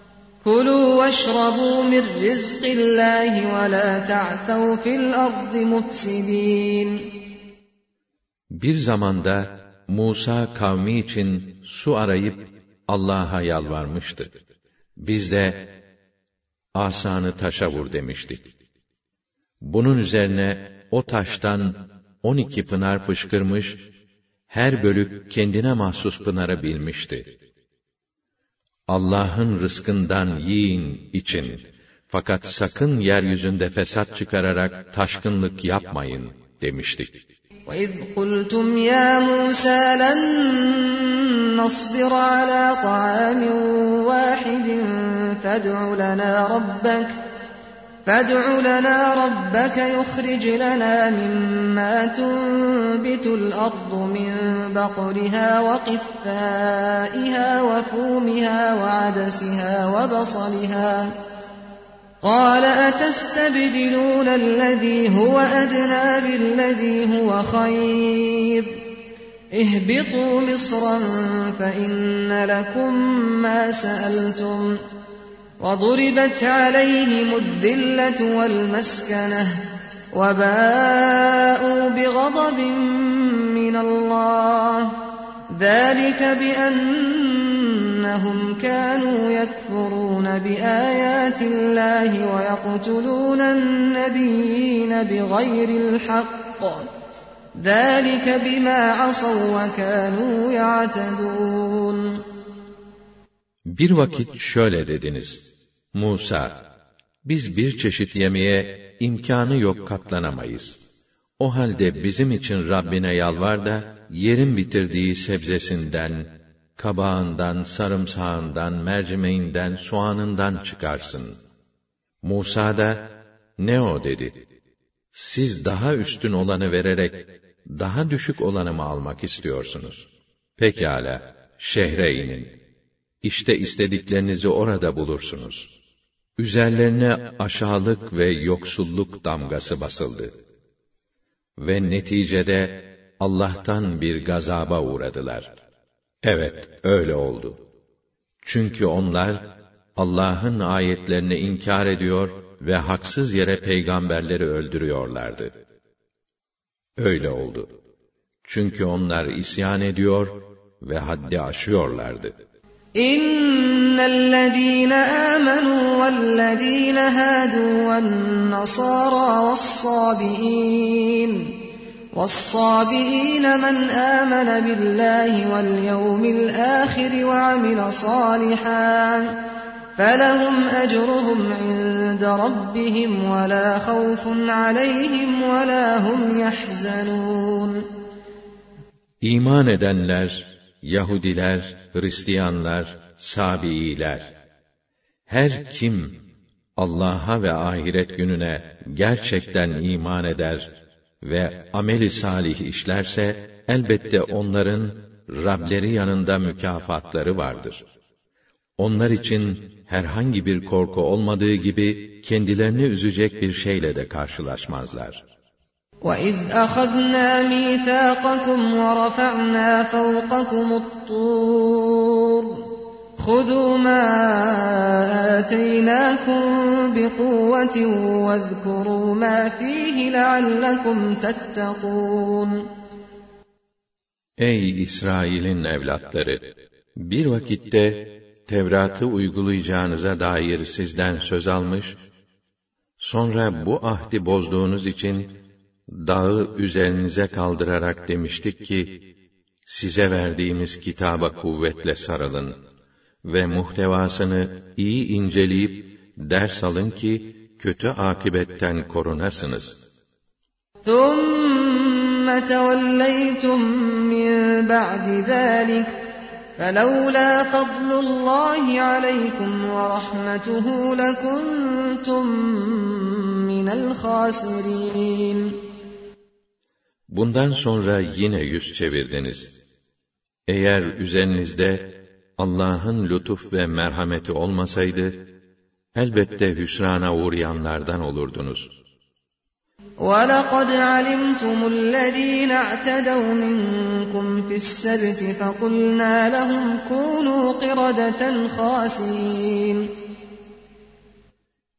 [SPEAKER 2] كُلُوا وَاشْرَبُوا مِنْ رِزْقِ اللّٰهِ وَلَا تَعْثَوْا فِي الْأَرْضِ مُفْسِدِينَ.
[SPEAKER 1] Bir zamanda Musa kavmi için su arayıp Allah'a yalvarmıştı. Biz de asanı taşa vur demiştik. Bunun üzerine o taştan 12 pınar fışkırmış, her bölük kendine mahsus pınarı bilmişti. Allah'ın rızkından yiyin, için. Fakat sakın yeryüzünde fesat çıkararak taşkınlık yapmayın demiştik.
[SPEAKER 2] وَإِذْ قُلْتُمْ يَا مُوسَى لَنْ نَصْبِرَ عَلَى طَعَامٍ وَاحِدٍ فَادْعُ لَنَا رَبَّكَ يُخْرِجْ لَنَا مِمَّا تُنْبِتُ الْأَرْضُ مِنْ بَقْلِهَا وَقِثَّائِهَا وَفُومِهَا وَعَدَسِهَا وَبَصَلِهَا قَالَ أَتَسْتَبْدِلُونَ الَّذِي هُوَ أَدْنَى بِالَّذِي هُوَ خَيْرٌ اهْبِطُوا مِصْرًا فَإِنَّ لَكُمْ مَا سَأَلْتُمْ وَضُرِبَتْ عَلَيْهِمُ الذِّلَّةُ وَالْمَسْكَنَةُ وَبَاءُوا بِغَضَبٍ مِّنَ اللَّهِ ذَلِكَ بِأَنَّهُمْ كَانُوا يَكْفُرُونَ بِآيَاتِ اللَّهِ وَيَقْتُلُونَ النَّبِيِّينَ بِغَيْرِ الْحَقِّ ذَلِكَ بِمَا عَصَوْا وَكَانُوا يَعْتَدُونَ.
[SPEAKER 1] Bir vakit şöyle dediniz: Musa, biz bir çeşit yemeğe imkânı yok katlanamayız. O halde bizim için Rabbine yalvar da, yerin bitirdiği sebzesinden, kabağından, sarımsağından, mercimeğinden, soğanından çıkarsın. Musa da, ne o dedi. Siz daha üstün olanı vererek, daha düşük olanı mı almak istiyorsunuz? Pekâlâ, şehre inin. İşte istediklerinizi orada bulursunuz. Üzerlerine aşağılık ve yoksulluk damgası basıldı. Ve neticede Allah'tan bir gazaba uğradılar. Evet, öyle oldu. Çünkü onlar Allah'ın ayetlerini inkar ediyor ve haksız yere peygamberleri öldürüyorlardı. Öyle oldu. Çünkü onlar isyan ediyor ve haddi aşıyorlardı.
[SPEAKER 2] İnnellezîne âmenû vellezîne hâdû vennasârâ وَالصَّابِئِينَ مَنْ آمَنَ بِاللَّهِ وَالْيَوْمِ الْآخِرِ وَعَمِلَ صَالِحًا فَلَهُمْ أَجْرُهُمْ عِندَ رَبِّهِمْ وَلَا خَوْفٌ عَلَيْهِمْ وَلَا هُمْ يَحْزَنُونَ.
[SPEAKER 1] İman edenler, Yahudiler, Hristiyanlar, Sabiiler, her kim Allah'a ve ahiret gününe gerçekten iman eder ve ameli salih işlerse, elbette onların Rableri yanında mükafatları vardır. Onlar için herhangi bir korku olmadığı gibi, kendilerini üzecek bir şeyle de karşılaşmazlar.
[SPEAKER 2] وَإِذْ أَخَذْنَا مِيثَاقَكُمْ وَرَفَعْنَا فَوْقَكُمُ الطُّورَ خُذُوا مَا آتَيْنَاكُمْ بِقُوَّةٍ وَاذْكُرُوا مَا فِيهِ لَعَلَّكُمْ تَتَّقُونَ.
[SPEAKER 1] Ey İsrail'in evlatları! Bir vakitte Tevrat'ı uygulayacağınıza dair sizden söz almış, sonra bu ahdi bozduğunuz için dağı üzerinize kaldırarak demiştik ki, size verdiğimiz kitaba kuvvetle sarılın ve muhtevasını iyi inceleyip ders alın ki kötü akıbetten korunasınız.
[SPEAKER 2] ثُمَّ تَوَلَّيْتُمْ مِنْ بَعْدِ ذَلِكَ فَلَوْلَا فَضْلُ اللّٰهِ عَلَيْكُمْ وَرَحْمَتُهُ لَكُنْتُمْ مِنَ الْخَاسِرِينَ.
[SPEAKER 1] Bundan sonra yine yüz çevirdiniz. Eğer üzerinizde Allah'ın lütuf ve merhameti olmasaydı, elbette hüsrana uğrayanlardan olurdunuz.
[SPEAKER 2] وَلَقَدْ عَلِمْتُمُ الَّذ۪ينَ اَعْتَدَوْا مِنْكُمْ فِي السَّبْتِ فَقُلْنَا لَهُمْ كُونُوا قِرَدَةً خَاسِئِينَ.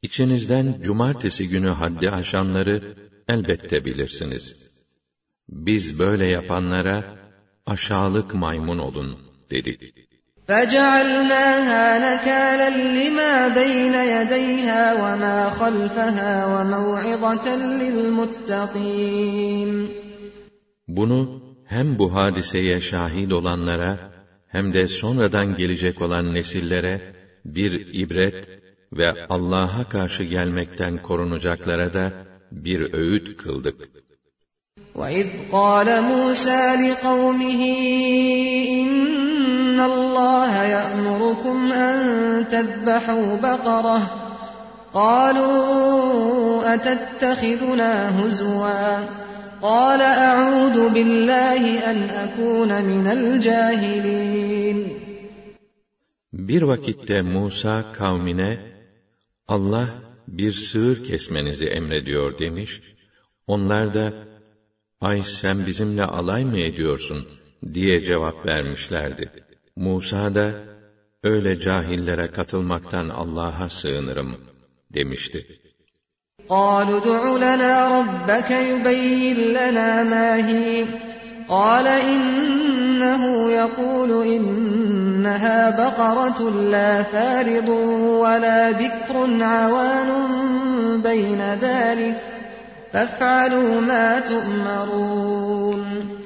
[SPEAKER 1] İçinizden cumartesi günü haddi aşanları elbette bilirsiniz. Biz böyle yapanlara aşağılık maymun olun dedik.
[SPEAKER 2] فَجَعَلْنَاهَا نَكَالًا لِمَا بَيْنَ يَدَيْهَا وَمَا خَلْفَهَا وَمَوْعِظَةً لِلْمُتَّقِينَ
[SPEAKER 1] Bunu hem bu hadiseye şahit olanlara hem de sonradan gelecek olan nesillere bir ibret ve Allah'a karşı gelmekten korunacaklara da bir öğüt kıldık.
[SPEAKER 2] وَإِذْ قَالَ مُوسَى لِقَوْمِهِ إِنَّ اللَّهَ يَأْمُرُكُمْ أَن تَذْبَحُوا بَقَرَةً قَالُوا أَتَتَّخِذُنَا هُزُوًا قَالَ أَعُوذُ بِاللَّهِ أَنْ أَكُونَ مِنَ الْجَاهِلِينَ
[SPEAKER 1] Bir vakitte Musa kavmine, Allah bir sığır kesmenizi emrediyor demiş, onlar da, ay sen bizimle alay mı ediyorsun diye cevap vermişlerdi. Musa da, öyle cahillere katılmaktan Allah'a sığınırım demişti.
[SPEAKER 2] قَالُوا ادْعُ لَنَا رَبَّكَ يُبَيِّنْ لَنَا مَا هِيَ قَالَ إِنَّهُ يَقُولُ إِنَّهَا بَقَرَةٌ لَا فَارِضٌ وَلَا بِكْرٌ عَوَانٌ بَيْنَ ذَلِكَ فَافْعَلُوا مَا تُؤْمَرُونَ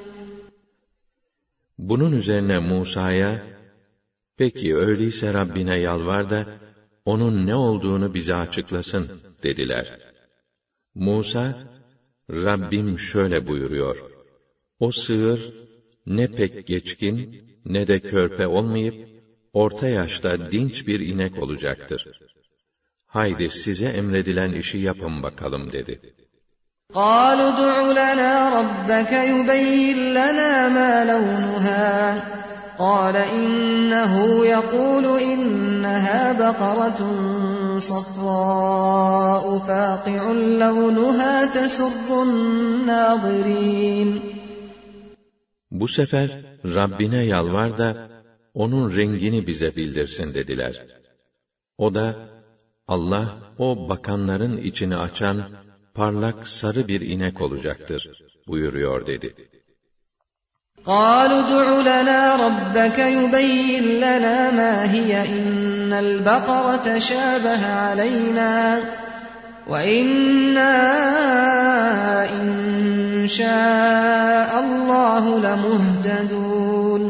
[SPEAKER 1] Bunun üzerine Musa'ya, peki öyleyse Rabbine yalvar da, onun ne olduğunu bize açıklasın dediler. Musa, Rabbim şöyle buyuruyor, o sığır, ne pek geçkin, ne de körpe olmayıp, orta yaşta dinç bir inek olacaktır. Haydi size emredilen işi yapın bakalım dedi.
[SPEAKER 2] قَالُوا ادْعُ لَنَا رَبَّكَ يُبَيِّنْ لَنَا مَا لَوْنُهَا قَالَ إِنَّهُ يَقُولُ إِنَّهَا بَقَرَةٌ صَفْرَاءُ فَاقِعٌ لَوْنُهَا تَسُرُّ النَّاظِرِينَ
[SPEAKER 1] Bu sefer Rabbine yalvar da, onun rengini bize bildirsin dediler. O da, Allah, o bakanların içini açan, parlak sarı bir inek olacaktır buyuruyor dedi.
[SPEAKER 2] قَالُوا ادْعُ لَنَا رَبَّكَ يُبَيِّنْ لَنَا مَا هِيَ إِنَّ الْبَقَرَةَ شَابَهَ عَلَيْنَا وَإِنَّا إِنْ شَاءَ اللّٰهُ لَمُهْتَدُونَ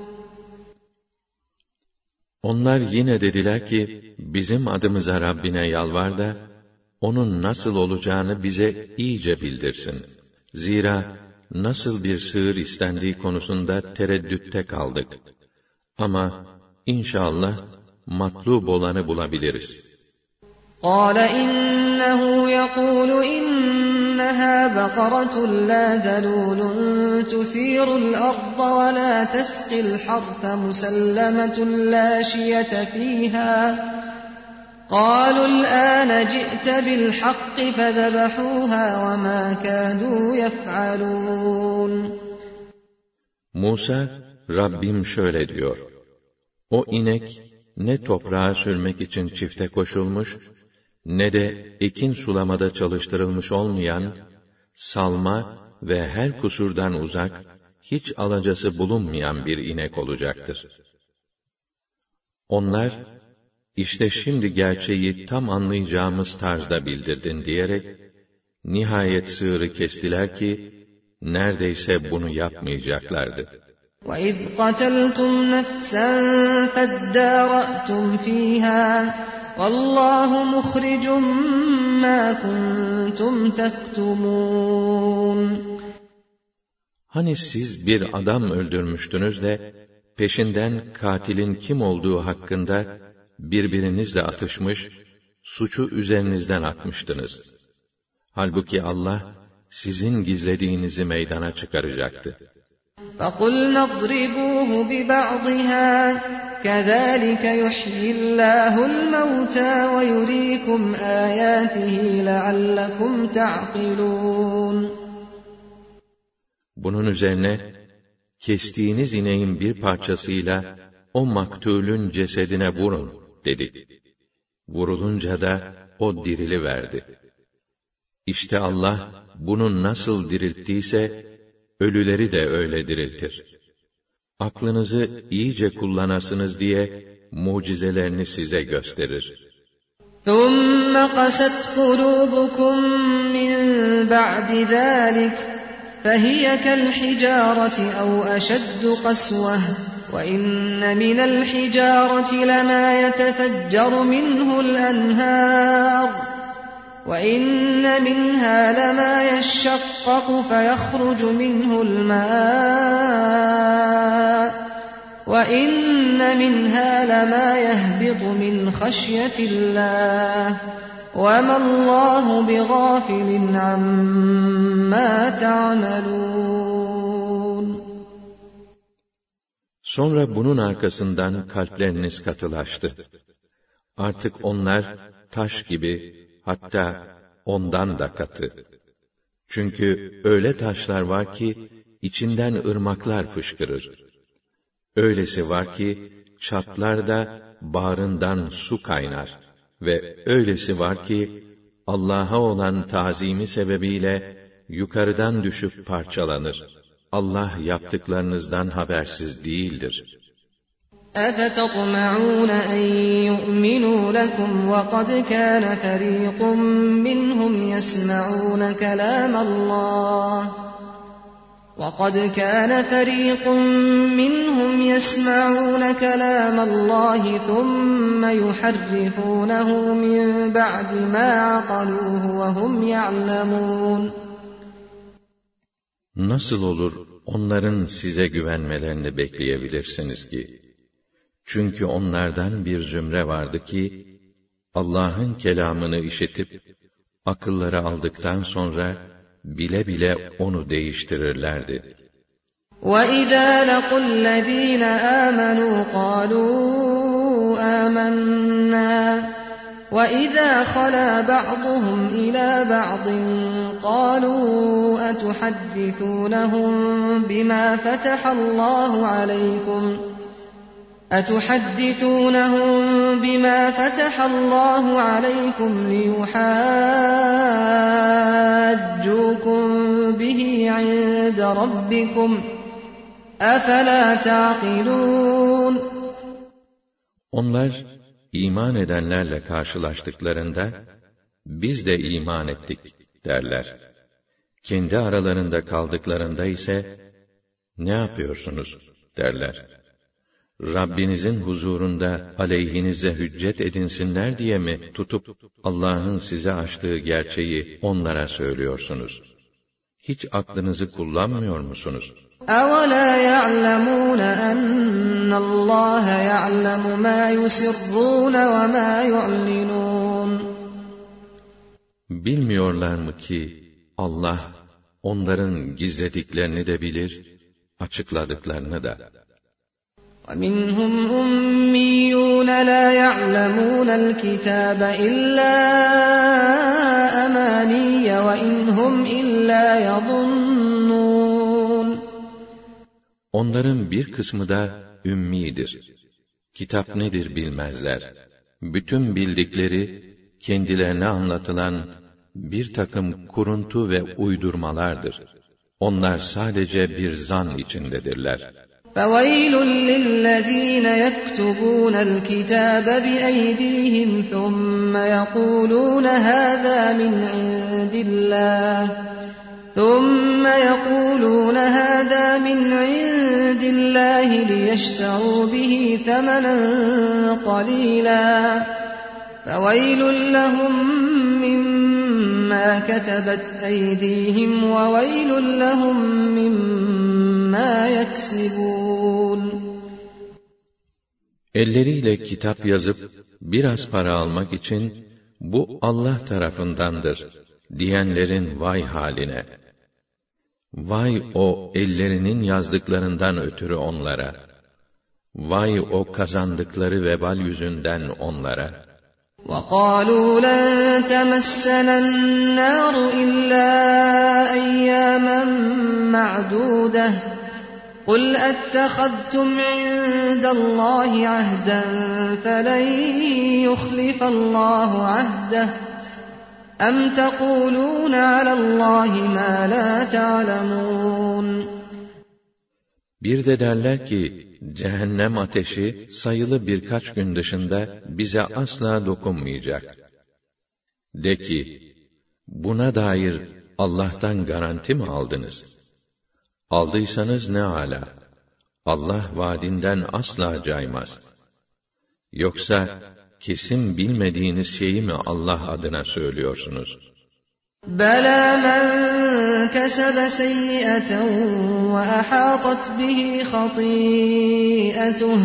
[SPEAKER 1] Onlar yine dediler ki, bizim adımıza Rabbine yalvar da, onun nasıl olacağını bize iyice bildirsin. Zira nasıl bir sığır istendiği konusunda tereddütte kaldık. Ama inşallah matlub olanı bulabiliriz.
[SPEAKER 2] قَالَ إِنَّهُ يَقُولُ إِنَّهَا بَقَرَةٌ لَا ذَلُولٌ تُثِيرُ الْأَرْضَ وَلَا تَسْقِي الْحَرْثَ مُسَلَّمَةٌ لَا شِيَةَ فِيهَا قَالُوا الْآنَ جِئْتَ بِالْحَقِّ فَذَبَحُوهَا وَمَا كَادُوا يَفْعَلُونَ
[SPEAKER 1] Musa, Rabbim şöyle diyor, o inek, ne toprağa sürmek için çifte koşulmuş, ne de ekin sulamada çalıştırılmış olmayan, salma ve her kusurdan uzak, hiç alacası bulunmayan bir inek olacaktır. Onlar, işte şimdi gerçeği tam anlayacağımız tarzda bildirdin diyerek, nihayet sığırı kestiler ki, neredeyse bunu yapmayacaklardı.
[SPEAKER 2] وَإِذْ قَتَلْتُمْ نَفْسًا فَادَّارَأْتُمْ فِيهَا وَاللّٰهُ مُخْرِجٌ مَا كُنْتُمْ تَكْتُمُونَ
[SPEAKER 1] Hani siz bir adam öldürmüştünüz de, peşinden katilin kim olduğu hakkında birbirinizle atışmış, suçu üzerinizden atmıştınız. Halbuki Allah, sizin gizlediğinizi meydana çıkaracaktı.
[SPEAKER 2] فَقُلْنَا اضْرِبُوهُ بِبَعْضِهَا كَذَٰلِكَ يُحْيِي اللّٰهُ الْمَوْتَىٰ وَيُرِيكُمْ آيَاتِهِ لَعَلَّكُمْ تَعْقِلُونَ
[SPEAKER 1] Bunun üzerine, kestiğiniz ineğin bir parçasıyla o maktulün cesedine vurun dedi. vurulunca da o diriliverdi. İşte Allah bunu nasıl dirilttiyse, ölüleri de öyle diriltir. Aklınızı iyice kullanasınız diye mucizelerini size gösterir.
[SPEAKER 2] ثُمَّ قَسَتْ قُلُوبُكُم مِّن بَعْدِ ذَلِكَ فَهِيَ كَالْحِجَارَةِ أَوْ أَشَدُّ قَسْوَةً وَإِنَّ مِنَ الْحِجَارَةِ لَمَا يَتَفَجَّرُ مِنْهُ الْأَنْهَارُ وَإِنَّ مِنْهَا لَمَا يَشَّقَّقُ فَيَخْرُجُ مِنْهُ الْمَاءُ وَإِنَّ مِنْهَا لَمَا يَهْبِطُ مِنْ خَشْيَةِ اللَّهِ وَمَا اللَّهُ بِغَافِلٍ عَمَّا تَعْمَلُونَ.
[SPEAKER 1] Sonra bunun arkasından kalpleriniz katılaştı. Artık onlar taş gibi, hatta ondan da katı. Çünkü öyle taşlar var ki içinden ırmaklar fışkırır. Öylesi var ki çatlar da bağrından su kaynar ve öylesi var ki Allah'a olan tazimi sebebiyle yukarıdan düşüp parçalanır. Allah yaptıklarınızdan habersiz değildir.
[SPEAKER 2] أَفَتَطْمَعُونَ أَن يُؤْمِنُوا لَكُمْ وَقَدْ كَانَ فَرِيقٌ مِّنْهُمْ يَسْمَعُونَ كَلَامَ اللَّهِ ثُمَّ يُحَرِّفُونَهُ مِن بَعْدِ مَا عَقَلُوهُ وَهُمْ يَعْلَمُونَ.
[SPEAKER 1] Nasıl olur onların size güvenmelerini bekleyebilirsiniz ki? Çünkü onlardan bir zümre vardı ki, Allah'ın kelamını işitip, akılları aldıktan sonra, bile bile onu değiştirirlerdi.
[SPEAKER 2] وَإِذَا لَقُوا الَّذ۪ينَ آمَنُوا قَالُوا آمَنَّا وَإِذَا خَلَا بَعْضُهُمْ إِلَى بَعْضٍ قَالُوا أَتُحَدِّثُونَهُم بِمَا فَتَحَ اللَّهُ عَلَيْكُمْ لِيُحَاجُّوكُم بِهِ عِندَ رَبِّكُمْ أَفَلَا تَعْقِلُونَ.
[SPEAKER 1] Onlar iman edenlerle karşılaştıklarında biz de iman ettik derler. Kendi aralarında kaldıklarında ise ne yapıyorsunuz derler. Rabbinizin huzurunda aleyhinize hüccet edinsinler diye mi tutup Allah'ın size açtığı gerçeği onlara söylüyorsunuz? Hiç aklınızı kullanmıyor musunuz?
[SPEAKER 2] أَوَلَا يَعْلَمُونَ أَنَّ اللَّهَ يَعْلَمُ مَا يُسِرُّونَ وَمَا يُعْلِنُونَ.
[SPEAKER 1] Bilmiyorlar mı ki Allah onların gizlediklerini de bilir, açıkladıklarını da.
[SPEAKER 2] وَمِنْهُمْ أُمِّيُّونَ لَا يَعْلَمُونَ الْكِتَابَ إِلَّا أَمَانِيَّ وَإِنْ هُمْ إِلَّا يَظُنُّونَ.
[SPEAKER 1] Onların bir kısmı da ümmidir. Kitap nedir bilmezler. Bütün bildikleri, kendilerine anlatılan bir takım kuruntu ve uydurmalardır. Onlar sadece bir zan içindedirler.
[SPEAKER 2] فَوَيْلٌ لِلَّذ۪ينَ يَكْتُبُونَ الْكِتَابَ بِأَيْدِيهِمْ ثُمَّ يَقُولُونَ هَذَا مِنْ عِنْدِ اللّٰهِ لِيَشْتَرُوا بِهِ ثَمَنًا قَلِيلًا فَوَيْلٌ لَهُمْ مِمَّا كَتَبَتْ أَيْدِيهِمْ وَوَيْلٌ لَهُمْ مِمَّا يَكْسِبُونَ.
[SPEAKER 1] Elleriyle kitap yazıp biraz para almak için bu Allah tarafındandır diyenlerin vay haline. Vay o ellerinin yazdıklarından ötürü onlara. Vay o kazandıkları vebal yüzünden onlara.
[SPEAKER 2] وَقَالُوا لَن تَمَسَّنَا النَّارُ إِلَّا أَيَّامًا مَّعْدُودَةً قُلْ أَتَّخَذْتُمْ عِندَ اللّٰهِ عَهْدًا فَلَنْ يُخْلِفَ اللّٰهُ عَهْدَهُ أَمْ تَقُولُونَ عَلَى اللّٰهِ مَا لَا تَعْلَمُونَ.
[SPEAKER 1] Bir de derler ki, cehennem ateşi sayılı birkaç gün dışında bize asla dokunmayacak. De ki, buna dair Allah'tan garanti mi aldınız? Aldıysanız ne âlâ. Allah vaadinden asla caymaz. Yoksa kesin bilmediğiniz şeyi mi Allah adına söylüyorsunuz?
[SPEAKER 2] بَلَى مَنْ كَسَبَ سَيِّئَةً وَأَحَاطَتْ بِهِ خَطِيئَتُهُ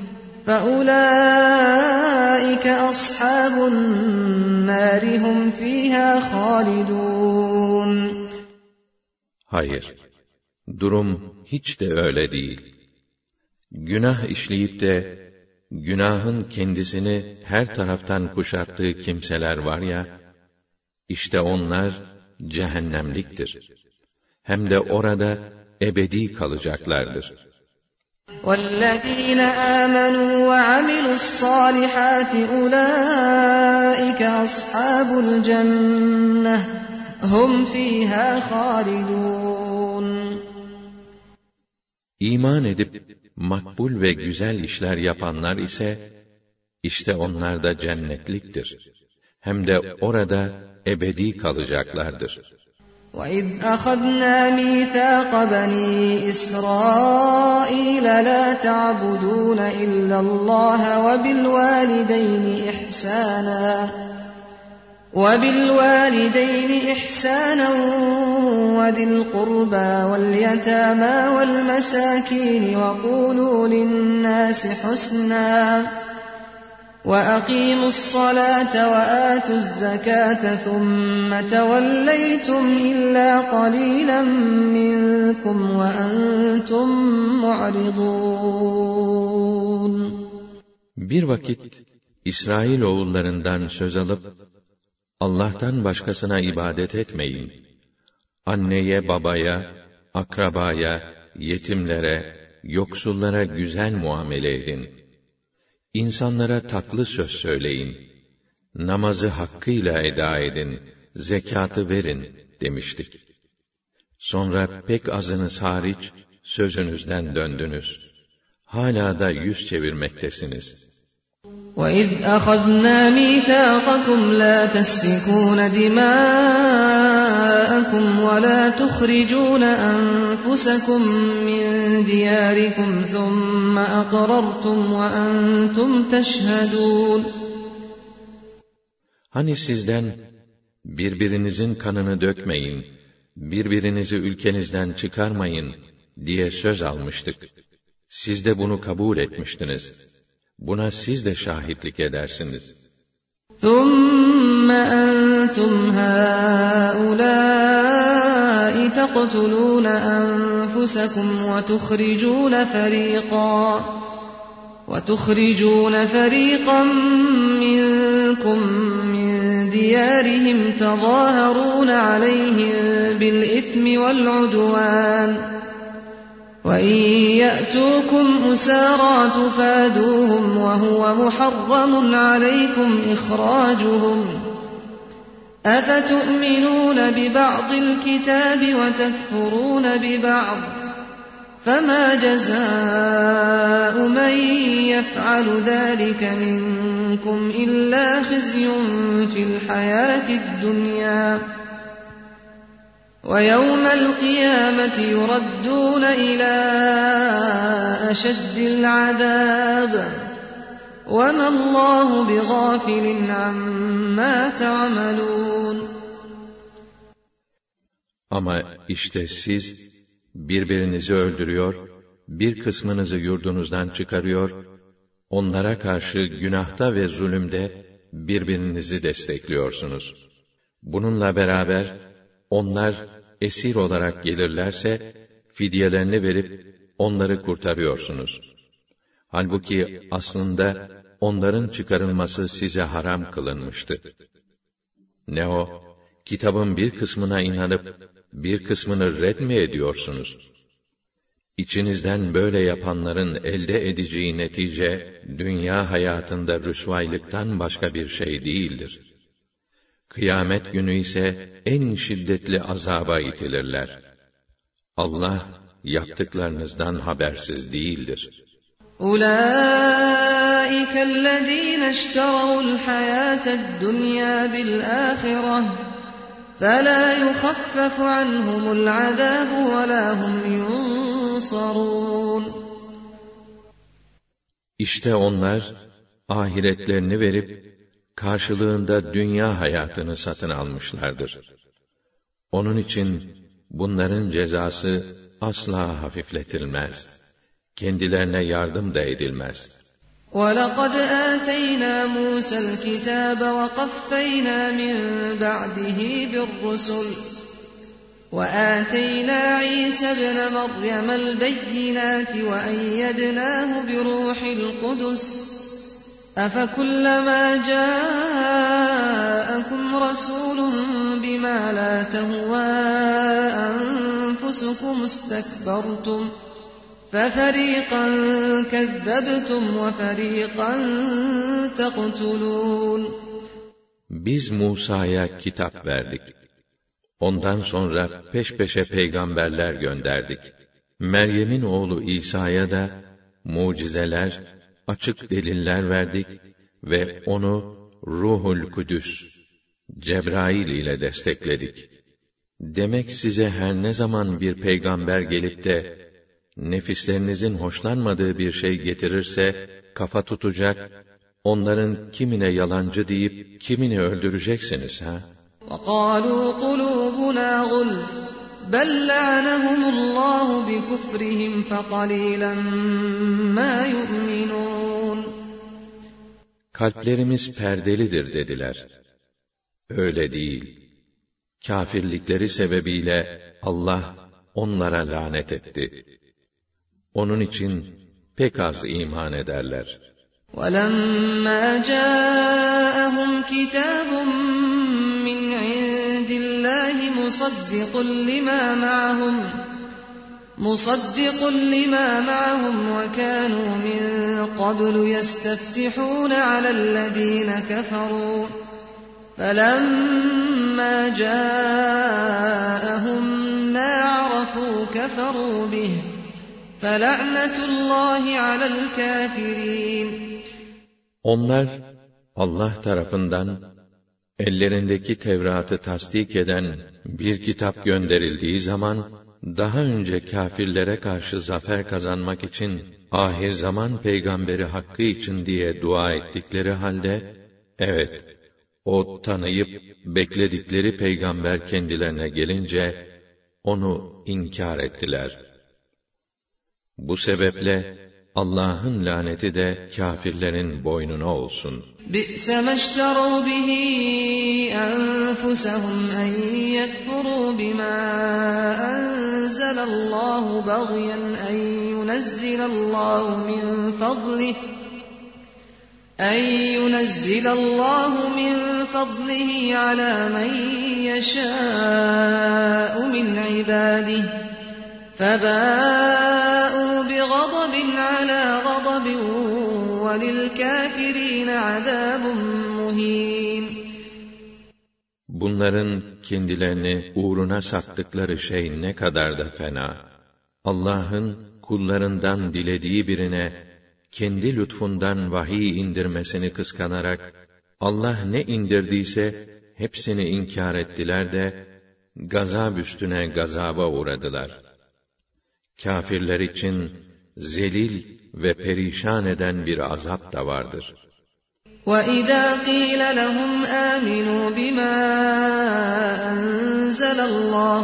[SPEAKER 2] فَأُولَٰئِكَ أَصْحَابُ النَّارِ هُمْ فِيهَا خَالِدُونَ.
[SPEAKER 1] Hayır, durum hiç de öyle değil. Günah işleyip de günahın kendisini her taraftan kuşattığı kimseler var ya, İşte onlar cehennemliktir. Hem de orada ebedi kalacaklardır.
[SPEAKER 2] وَالَّذ۪ينَ آمَنُوا وَعَمِلُوا الصَّالِحَاتِ أُولَٰئِكَ أَصْحَابُ الْجَنَّةِ هُمْ فِيهَا خَالِدُونَ.
[SPEAKER 1] İman edip makbul ve güzel işler yapanlar ise, işte onlar da cennetliktir. Hem de orada ebedi kalacaklardır.
[SPEAKER 2] وَإِذْ أَخَذْنَا مِيثَاقَ بَنِي إِسْرَائِيلَ لَا تَعْبُدُونَ إِلَّا اللَّهَ وَبِالْوَالِدَيْنِ إِحْسَانًا وَذِي الْقُرْبَى وَالْيَتَامَى وَالْمَسَاكِينِ وَقُولُوا لِلنَّاسِ حُسْنًا وَأَقِيمُوا الصَّلَاةَ وَآتُوا الزَّكَاةَ ثُمَّ تَوَلَّيْتُمْ إِلَّا قَلِيلًا مِّنكُمْ وَأَنْتُمْ مُعْرِضُونَ.
[SPEAKER 1] Bir vakit İsrailoğullarından söz alıp, Allah'tan başkasına ibadet etmeyin, anneye, babaya, akrabaya, yetimlere, yoksullara güzel muamele edin, İnsanlara tatlı söz söyleyin, namazı hakkıyla eda edin, zekatı verin demiştik. Sonra pek azınız hariç sözünüzden döndünüz. Hala da yüz çevirmektesiniz.
[SPEAKER 2] وَإِذْ أَخَذْنَا مِيثَاقَكُمْ لَا تَسْفِكُونَ دِمَاءَكُمْ وَلَا تُخْرِجُونَ أَنفُسَكُمْ مِنْ دِيَارِكُمْ ثُمَّ أَقْرَرْتُمْ وَأَنْتُمْ تَشْهَدُونَ.
[SPEAKER 1] Hani sizden birbirinizin kanını dökmeyin, birbirinizi ülkenizden çıkarmayın diye söz almıştık. Siz de bunu kabul etmiştiniz. Buna siz de şahitlik edersiniz.
[SPEAKER 2] ثُمَّ أَنْتُمْ هَؤُلَاءِ تَقْتُلُونَ أَنفُسَكُمْ وَتُخْرِجُونَ فَرِيقًا مِّنكُم مِّن دِيَارِهِمْ تَظَاهَرُونَ عَلَيْهِم بِالْإِثْمِ وَالْعُدْوَانِ وَإِنْ يَأْتُوكُمْ أُسَارَىٰ تُفَادُوهُمْ وَهُوَ مُحَرَّمٌ عَلَيْكُمْ إِخْرَاجُهُمْ أَفَتُؤْمِنُونَ بِبَعْضِ الْكِتَابِ وَتَكْفُرُونَ بِبَعْضٍ فَمَا جَزَاءُ مَنْ يَفْعَلُ ذَلِكَ مِنْكُمْ إِلَّا خِزْيٌ فِي الْحَيَاةِ الدُّنْيَا وَيَوْمَ الْقِيَامَةِ يُرَدُّونَ إِلَى أَشَدِّ الْعَذَابِ وَمَا اللّٰهُ بِغَافِلٍ عَمَّا تَعْمَلُونَ.
[SPEAKER 1] Ama işte siz birbirinizi öldürüyor, bir kısmınızı yurdunuzdan çıkarıyor, onlara karşı günahta ve zulümde birbirinizi destekliyorsunuz. Bununla beraber onlar esir olarak gelirlerse fidyelerini verip onları kurtarıyorsunuz. Halbuki aslında onların çıkarılması size haram kılınmıştı. Ne o, kitabın bir kısmına inanıp bir kısmını red mi ediyorsunuz? İçinizden böyle yapanların elde edeceği netice, dünya hayatında rüsvaylıktan başka bir şey değildir. Kıyamet günü ise en şiddetli azaba itilirler. Allah, yaptıklarınızdan habersiz değildir.
[SPEAKER 2] أُولَٰئِكَ الَّذ۪ينَ اشْتَرَوُا الْحَيَاةَ الدُّنْيَا بِالْآخِرَةِ فَلَا يُخَفَّفُ عَنْهُمُ الْعَذَابُ وَلَا هُمْ يُنصَرُونَ
[SPEAKER 1] İşte onlar, ahiretlerini verip, karşılığında dünya hayatını satın almışlardır. Onun için, bunların cezası asla hafifletilmez. Kendilerine yardım da edilmez.
[SPEAKER 2] وَلَقَدْ آتَيْنَا مُوسَى الْكِتَابَ وَقَفَّيْنَا مِنْ بَعْدِهِ بِالرُّسُلِ وَآتَيْنَا عِيسَى ابْنَ مَرْيَمَ الْبَيِّنَاتِ وَأَيَّدْنَاهُ بِرُوحِ الْقُدُسِ أَفَكُلَّمَا جَاءَكُمْ رَسُولٌ بِمَا لَا تَهْوَى أَنفُسُكُمُ اسْتَكْبَرْتُمْ فَفَرِيقًا كَذَّبْتُمْ وَفَرِيقًا تَقْتُلُونَ
[SPEAKER 1] Biz Musa'ya kitap verdik. Ondan sonra peş peşe peygamberler gönderdik. Meryem'in oğlu İsa'ya da mucizeler, açık deliller verdik ve onu Ruhul Kudüs, Cebrail ile destekledik. Demek size her ne zaman bir peygamber gelip de nefislerinizin hoşlanmadığı bir şey getirirse kafa tutacak, onların kimine yalancı deyip kimini öldüreceksiniz ha?
[SPEAKER 2] وَقَالُوا قُلُوبُنَا غُلْفٌ بَلْ لَعَنَهُمُ اللّٰهُ بِكُفْرِهِمْ فَقَلِيلًا مَا يُؤْمِنُونَ
[SPEAKER 1] Kalplerimiz perdelidir dediler. Öyle değil. Kâfirlikleri sebebiyle Allah onlara lanet etti. Onun için pek az iman ederler.
[SPEAKER 2] وَلَمَّا جَاءَهُمْ كِتَابٌ مِّنْ عِندِ اللَّهِ مُصَدِّقٌ لِمَا مَعَهُمْ وَكَانُوا مِنْ قَبْلُ يَسْتَفْتِحُونَ عَلَى الَّذِينَ كَفَرُوا فَلَمَّا جَاءَهُمْ مَا عَرَفُوا كَفَرُوا بِهِ فَلَعْنَةُ اللّٰهِ عَلَى الْكَافِرِينَ
[SPEAKER 1] Onlar, Allah tarafından, ellerindeki Tevrat'ı tasdik eden bir kitap gönderildiği zaman, daha önce kâfirlere karşı zafer kazanmak için, ahir zaman peygamberi hakkı için diye dua ettikleri halde, evet, o tanıyıp bekledikleri peygamber kendilerine gelince, onu inkar ettiler. Bu sebeple, Allah'ın laneti de kâfirlerin boynuna olsun.
[SPEAKER 2] بِئْسَ مَا اشْتَرَوْا بِهِ أَنفُسَهُمْ أَنْ يَكْفُرُوا بِمَا أَنزَلَ اللّٰهُ بَغْيًا أَنْ يُنَزِّلَ اللّٰهُ مِنْ فَضْلِهِ عَلَى مَنْ يَشَاءُ مِنْ عِبَادِهِ فَبَاءُوا بِغَضَبٍ عَلَى غَضَبٍ وَلِلْكَافِرِينَ عَذَابٌ مُهِينٌ
[SPEAKER 1] Bunların kendilerini uğruna sattıkları şey ne kadar da fena. Allah'ın kullarından dilediği birine kendi lütfundan vahiy indirmesini kıskanarak Allah ne indirdiyse hepsini inkar ettiler de gazap üstüne gazaba uğradılar. Kâfirler için zelil ve perişan eden bir azap da vardır.
[SPEAKER 2] وَإِذَا قِيلَ لَهُمْ آمِنُوا بِمَا أَنزَلَ اللّٰهُ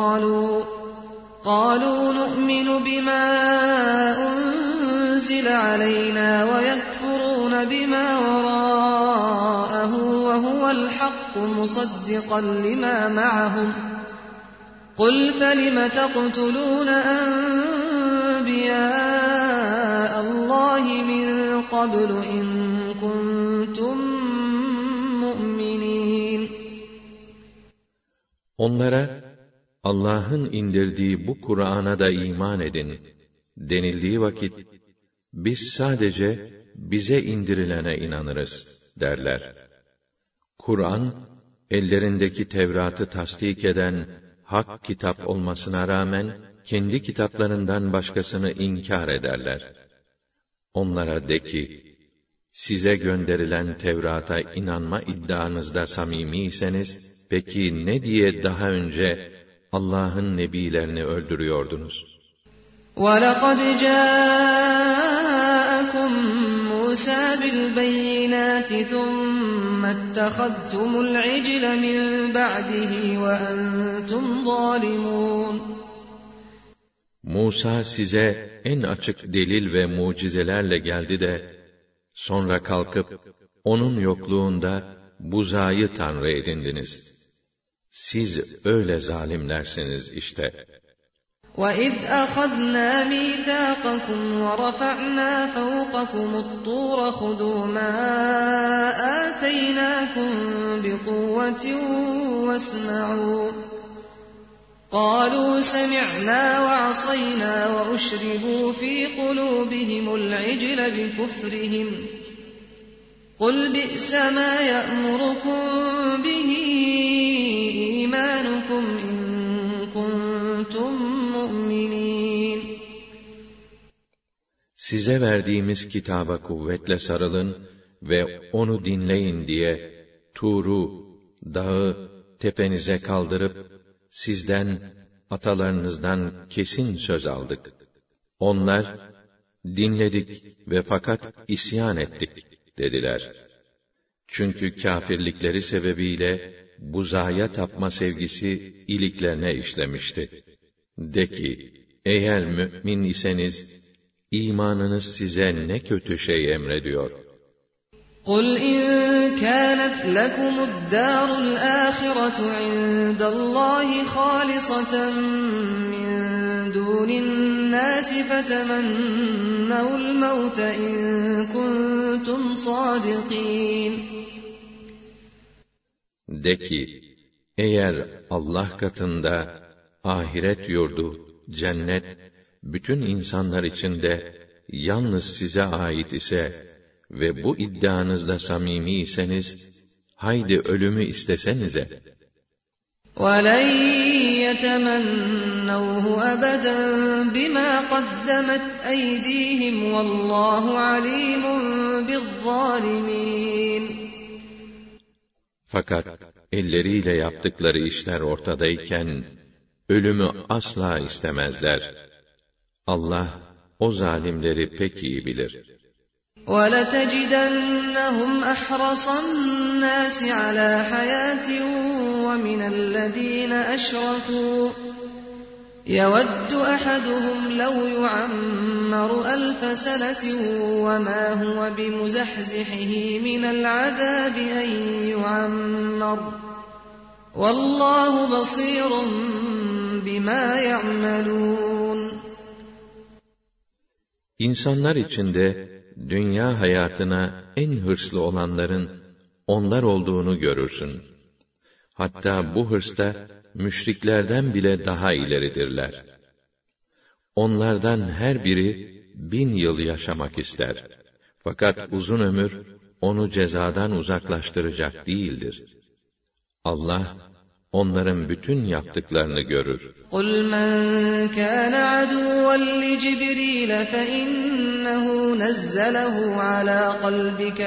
[SPEAKER 2] قَالُوا نُؤْمِنُ بِمَا أُنزِلَ عَلَيْنَا وَيَكْفُرُونَ بِمَا وَرَاءَهُ وَهُوَ الْحَقُّ مُصَدِّقًا لِمَا مَعَهُمْ قُلْ فَلِمَ تَقْتُلُونَ أَنْبِيَاءَ اللّٰهِ مِنْ قَبْلُ إِنْ كُنْتُمْ مُؤْمِنِينَ
[SPEAKER 1] Onlara, Allah'ın indirdiği bu Kur'an'a da iman edin denildiği vakit, biz sadece bize indirilene inanırız derler. Kur'an, ellerindeki Tevrat'ı tasdik eden hak kitap olmasına rağmen, kendi kitaplarından başkasını inkar ederler. Onlara de ki, size gönderilen Tevrat'a inanma iddianızda samimiyseniz, peki ne diye daha önce Allah'ın nebilerini öldürüyordunuz?
[SPEAKER 2] وَلَقَدْ جَاءَكُمْ مُوسَى بِالْبَيِّنَاتِ ثُمَّ اتَّخَذْتُمُ الْعِجْلَ مِنْ بَعْدِهِ وَأَنْتُمْ ظَالِمُونَ.
[SPEAKER 1] Musa size en açık delil ve mucizelerle geldi de, sonra kalkıp, onun yokluğunda buzağı tanrı edindiniz. Siz öyle zalimlersiniz işte.
[SPEAKER 2] وَإِذْ أَخَذْنَا مِيثَاقَكُمْ وَرَفَعْنَا فَوْقَكُمُ الطُّورَ خُذُوا مَا آتَيْنَاكُمْ بِقُوَّةٍ وَاسْمَعُوا قَالُوا سَمِعْنَا وَعَصَيْنَا وَأُشْرِبُوا فِي قُلُوبِهِمُ الْعِجْلَ بِكُفْرِهِمْ قُلْ بِئْسَ مَا يَأْمُرُكُمْ بِهِ إِيمَانُكُمْ إِن كُنتُم مُّؤْمِنِينَ.
[SPEAKER 1] Size verdiğimiz kitaba kuvvetle sarılın ve onu dinleyin diye Tur'u, dağı tepenize kaldırıp sizden, atalarınızdan kesin söz aldık. Onlar, dinledik ve fakat isyan ettik dediler. Çünkü kâfirlikleri sebebiyle buzağa tapma sevgisi iliklerine işlemişti. De ki, eğer mümin iseniz, imanınız size ne kötü şey emrediyor.
[SPEAKER 2] قُلْ إِنْ كَانَتْ لَكُمُ الدَّارُ الْآخِرَةُ عِنْدَ اللَّهِ خَالِصَةً مِّن دُونِ النَّاسِ فَتَمَنَّوُا الْمَوْتَ إِن كُنتُمْ صَادِقِينَ.
[SPEAKER 1] De ki, eğer Allah katında ahiret yurdu, cennet, bütün insanlar için de yalnız size ait ise ve bu iddianızda samimiyseniz, haydi ölümü istesenize.
[SPEAKER 2] وَلَنْ يَتَمَنَّوْهُ أَبَدًا بِمَا قَدَّمَتْ أَيْدِيهِمْ وَاللّٰهُ عَلِيمٌ بِالظَّالِمِينَ.
[SPEAKER 1] Fakat elleriyle yaptıkları işler ortadayken, ölümü asla istemezler. Allah, o zalimleri pek iyi bilir.
[SPEAKER 2] وَلَتَجِدَنَّهُمْ أَحْرَصَ النَّاسِ عَلَى حَيَاةٍ وَمِنَ الَّذِينَ أَشْرَكُوا يَوَدُّ أَحَدُهُمْ لَوْ يُعَمَّرُ 1000 سَنَةٍ وَمَا هُوَ بِمُزَحْزِحِهِ مِنَ الْعَذَابِ أَن يُعَمَّرَ وَاللّٰهُ بَصِيرٌ بِمَا يَعْمَلُونَ.
[SPEAKER 1] İnsanlar içinde dünya hayatına en hırslı olanların onlar olduğunu görürsün. Hatta bu hırsta müşriklerden bile daha ileridirler. Onlardan her biri 1000 yıl yaşamak ister. Fakat uzun ömür onu cezadan uzaklaştıracak değildir. Allah onların bütün yaptıklarını görür.
[SPEAKER 2] قُلْ مَنْ كَانَ عَدُوًّا لِجِبْرِيلَ فَإِنَّهُ نَزَّلَهُ عَلَى قَلْبِكَ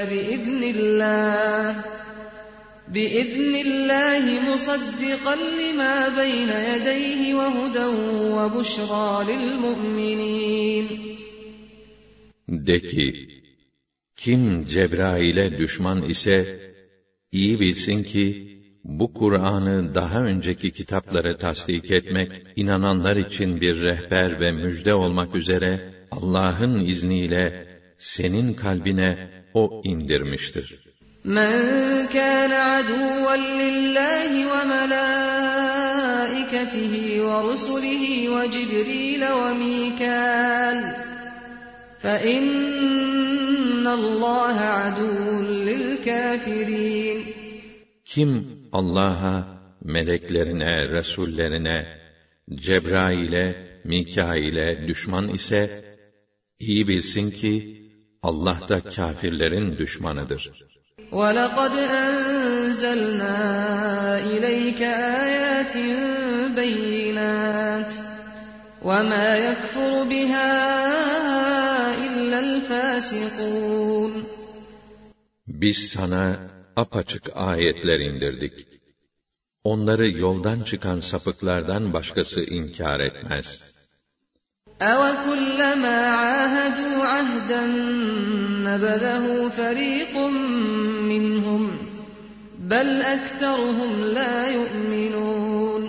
[SPEAKER 2] بِإِذْنِ اللَّهِ مُصَدِّقًا لِمَا بَيْنَ يَدَيْهِ وَهُدًى وَبُشْرَى لِلْمُؤْمِنِينَ.
[SPEAKER 1] De ki, kim Cebrail'e düşman ise, iyi bilsin ki, bu Kur'an'ı daha önceki kitapları tasdik etmek, inananlar için bir rehber ve müjde olmak üzere, Allah'ın izniyle senin kalbine O indirmiştir.
[SPEAKER 2] مَنْ كَانَ عَدُوًّا لِلَّهِ وَمَلَائِكَتِهِ وَرُسُلِهِ وَجِبْرِيلَ وَمِيكَالَ فَإِنَّ اللَّهَ عَدُوٌّ لِلْكَافِرِينَ.
[SPEAKER 1] Kim Allah'a, meleklerine, resullerine, Cebrail'e, Mikail'e düşman ise, iyi bilsin ki, Allah da kâfirlerin düşmanıdır.
[SPEAKER 2] وَلَقَدْ أَنزَلْنَا إِلَيْكَ آيَاتٍ بَيِّنَاتٍ وَمَا يَكْفُرُ بِهَا إِلَّا الْفَاسِقُونَ
[SPEAKER 1] Biz sana apaçık ayetler indirdik. Onları yoldan çıkan sapıklardan başkası inkar etmez.
[SPEAKER 2] أَوَكُلَّمَا عَاهَدُوا عَهْدًا نَبَذَهُ فَرِيقٌ مِّنْهُمْ بَلْ أَكْثَرُهُمْ لَا يُؤْمِنُونَ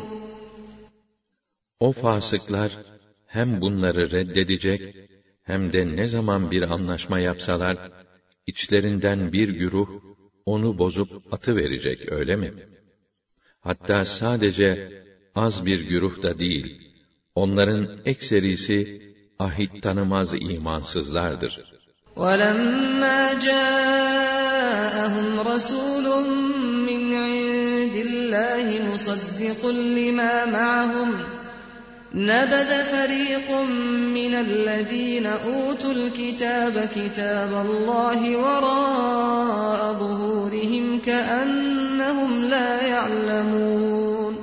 [SPEAKER 1] O fasıklar hem bunları reddedecek hem de ne zaman bir anlaşma yapsalar içlerinden bir güruh onu bozup atıverecek, öyle mi? Hatta sadece az bir güruh da değil, onların ekserisi ahit tanımaz imansızlardır.
[SPEAKER 2] وَلَمَّا جَاءَهُمْ رَسُولٌ مِّنْ عِندِ اللَّهِ مُصَدِّقٌ لِّمَا مَعَهُمْ نَبَذَ فَرِيقٌ مِّنَ الَّذِينَ أُوتُوا الْكِتَابَ كِتَابَ اللَّهِ وَرَاءَ ظُهُورِهِمْ كَأَنَّهُمْ لَا يَعْلَمُونَ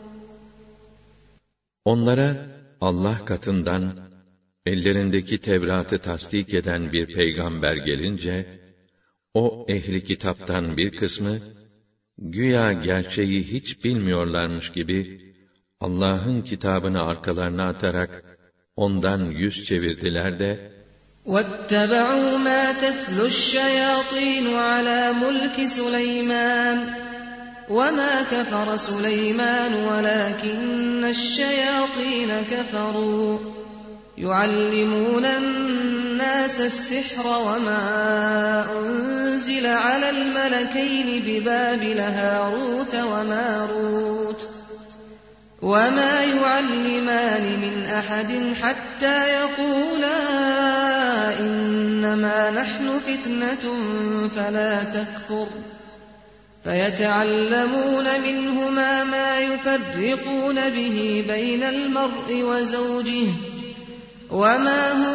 [SPEAKER 1] Onlara Allah katından ellerindeki Tevrat'ı tasdik eden bir peygamber gelince, o ehli kitaptan bir kısmı, güya gerçeği hiç bilmiyorlarmış gibi, Allah'ın kitabını arkalarına atarak, ondan yüz çevirdiler de,
[SPEAKER 2] وَاتَّبَعُوا مَا تَتْلُو الشَّيَاطِينُ عَلَى مُلْكِ سُلَيْمَانَ وَمَا كَفَرَ سُلَيْمَانُ وَلَكِنَّ الشَّيَاطِينَ كَفَرُوا يُعَلِّمُونَ النَّاسَ السِّحْرَ وَمَا أُنزِلَ عَلَى الْمَلَكَيْنِ بِبَابِلَ هَارُوتَ وَمَارُوتَ وَمَا يُعَلِّمَانِ مِنْ أَحَدٍ حَتَّى يَقُولَا إِنَّمَا نَحْنُ فِتْنَةٌ فَلَا تَكْفُرْ فَيَتَعَلَّمُونَ مِنْهُمَا مَا يُفَرِّقُونَ بِهِ بَيْنَ الْمَرْءِ وَزَوْجِهِ وَمَا هُمْ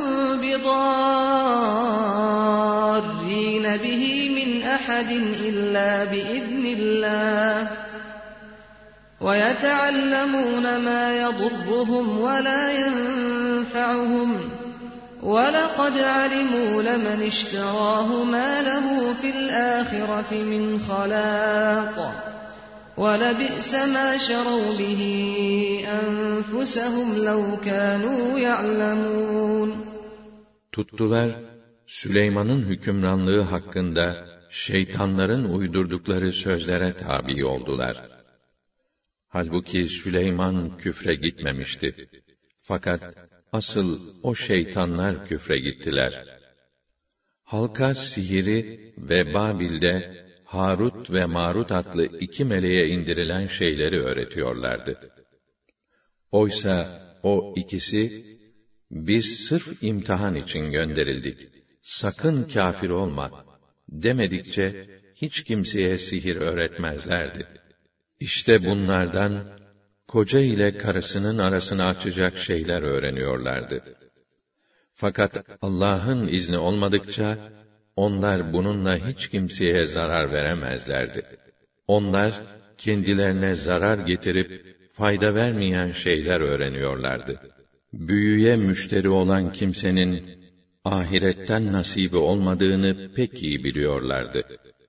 [SPEAKER 2] بِضَارِّينَ بِهِ مِنْ أَحَدٍ إِلَّا بِإِذْنِ اللَّهِ وَيَتَعَلَّمُونَ مَا يَضُرُّهُمْ وَلَا يَنفَعُهُمْ وَلَقَدْ عَلِمُوا لَمَنِ اشْتَرَاهُ مَا لَهُ فِي الْآخِرَةِ مِنْ خَلَاقٍ وَلَبِئْسَ مَا شَرَوْا بِهِ أَنفُسَهُمْ لَوْ كَانُوا يَعْلَمُونَ
[SPEAKER 1] Tuttular, Süleyman'ın hükümranlığı hakkında şeytanların uydurdukları sözlere tabi oldular. Halbuki Süleyman küfre gitmemişti. Fakat asıl o şeytanlar küfre gittiler. Halka sihiri ve Babil'de Harut ve Marut adlı iki meleğe indirilen şeyleri öğretiyorlardı. Oysa o ikisi, biz sırf imtihan için gönderildik, sakın kâfir olma demedikçe hiç kimseye sihir öğretmezlerdi. İşte bunlardan, koca ile karısının arasını açacak şeyler öğreniyorlardı. Fakat Allah'ın izni olmadıkça, onlar bununla hiç kimseye zarar veremezlerdi. Onlar, kendilerine zarar getirip, fayda vermeyen şeyler öğreniyorlardı. Büyüye müşteri olan kimsenin, ahiretten nasibi olmadığını pek iyi biliyorlardı.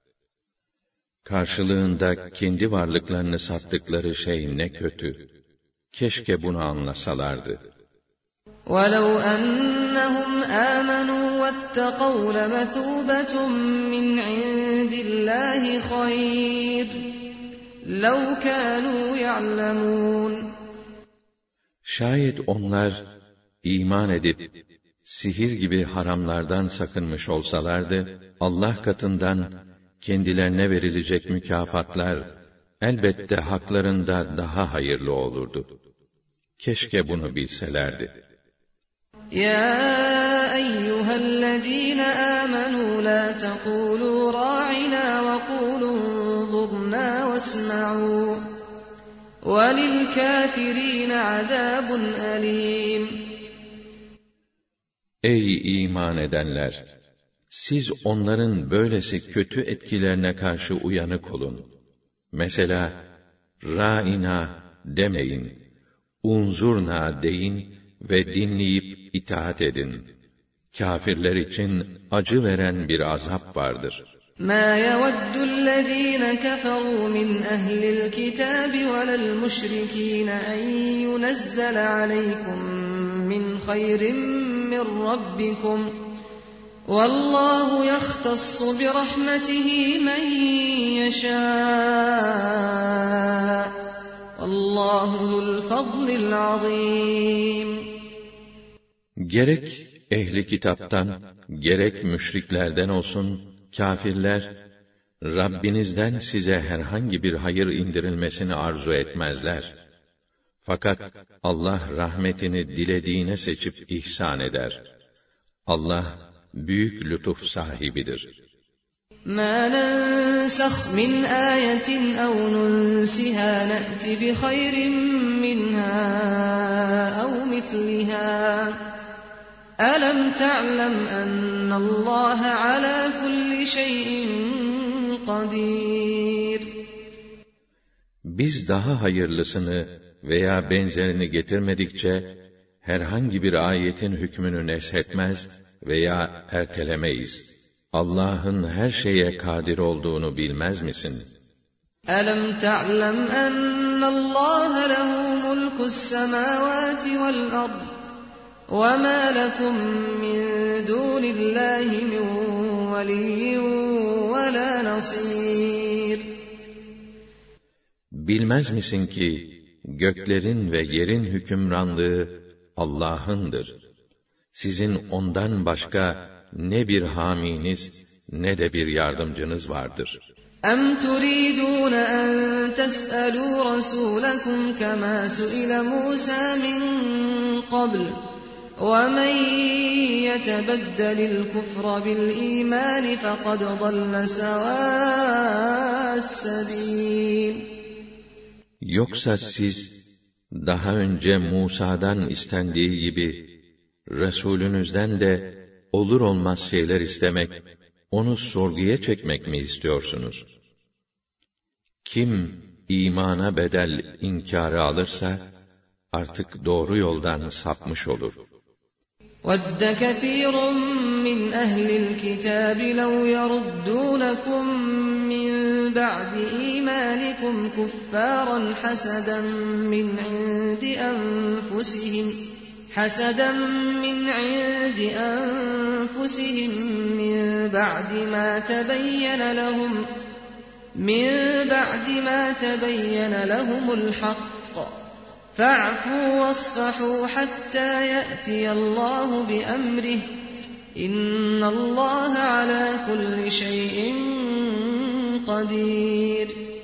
[SPEAKER 1] Karşılığında kendi varlıklarını sattıkları şey ne kötü. Keşke bunu anlasalardı.
[SPEAKER 2] وَلَوْ أَنَّهُمْ آمَنُوا وَاتَّقَوْا لَمَثُوبَةٌ مِّنْ عِندِ اللَّهِ خَيْرٌ لَوْ كَانُوا يَعْلَمُونَ
[SPEAKER 1] Şayet onlar iman edip sihir gibi haramlardan sakınmış olsalardı, Allah katından kendilerine verilecek mükafatlar elbette haklarında daha hayırlı olurdu. Keşke bunu bilselerdi.
[SPEAKER 2] يَا أَيُّهَا الَّذِينَ آمَنُوا لَا تَقُولُوا رَاعِنَا وَقُولُوا انظُرْنَا وَاسْمَعُوا وَلِلْكَافِرِينَ عَذَابٌ أَلِيمٌ.
[SPEAKER 1] Ey iman edenler! Siz onların böylesi kötü etkilerine karşı uyanık olun. Mesela, râina demeyin, unzurna deyin ve dinleyip itaat edin. Kâfirler için acı veren bir azap vardır.
[SPEAKER 2] مَا يَوَدُّ الَّذ۪ينَ كَفَرُوا مِنْ أَهْلِ الْكِتَابِ وَلَا الْمُشْرِكِينَ أَنْ يُنَزَّلَ عَلَيْكُمْ مِنْ خَيْرٍ مِّنْ رَبِّكُمْ وَاللّٰهُ يَخْتَصُّ بِرَحْمَتِهِ مَنْ يَشَاءُ وَاللّٰهُ ذُو الْفَضْلِ الْعَظِيمِ.
[SPEAKER 1] Gerek ehli kitaptan, gerek müşriklerden olsun, kâfirler, Rabbinizden size herhangi bir hayır indirilmesini arzu etmezler. Fakat Allah rahmetini dilediğine seçip ihsan eder. Allah büyük lütuf sahibidir.
[SPEAKER 2] مَا نَنْسَخْ مِنْ آيَةٍ أَوْ نُنْسِهَا نَأْتِ بِخَيْرٍ مِّنْهَا أَوْ مِثْلِهَا أَلَمْ تَعْلَمْ أَنَّ اللّٰهَ عَلَى كُلِّ شَيْءٍ قَدِيرٌ.
[SPEAKER 1] Biz daha hayırlısını veya benzerini getirmedikçe, herhangi bir ayetin hükmünü neshetmez veya ertelemeyiz. Allah'ın her şeye kadir olduğunu bilmez misin?
[SPEAKER 2] أَلَمْ تَعْلَمْ أَنَّ اللّٰهَ لَهُ مُلْكُ السَّمَاوَاتِ وَالْأَرْضِ وَمَا لَكُمْ مِنْ دُونِ اللّٰهِ مِنْ وَلِيٍّ وَلَا نَصِيرٍ.
[SPEAKER 1] Bilmez misin ki, göklerin ve yerin hükümranlığı Allah'ındır. Sizin ondan başka ne bir haminiz ne de bir yardımcınız vardır.
[SPEAKER 2] أَمْ تُرِيدُونَ أَنْ تَسْأَلُوا رَسُولَكُمْ كَمَا سُئِلَ مُوسَى مِنْ قَبْلُ وَمَنْ يَتَبَدَّلِ الْكُفْرَ بِالْإِيمَانِ فَقَدْ ضَلَّ سَوَاءَ السَّبِيلِ.
[SPEAKER 1] Yoksa siz, daha önce Musa'dan istendiği gibi, Resulünüzden de olur olmaz şeyler istemek, onu sorguya çekmek mi istiyorsunuz? Kim imana bedel inkarı alırsa, artık doğru yoldan sapmış olur.
[SPEAKER 2] وَدَّ كَثِيرٌ مِّنْ أَهْلِ الْكِتَابِ لَوْ يَرُدُّونَكُمْ مِّنْ بَعْدِ إِيمَانِكُمْ كُفَّارًا حَسَدًا مِّنْ عِندِ أَنفُسِهِمْ مِّن بَعْدِ مَا تَبَيَّنَ لَهُمُ الْحَقُّ فَاعْفُوا وَاصْفَحُوا حَتَّى يَأْتِيَ اللّٰهُ بِأَمْرِهِ إِنَّ اللّٰهَ عَلَى كُلِّ شَيْءٍ قَدِيرٌ.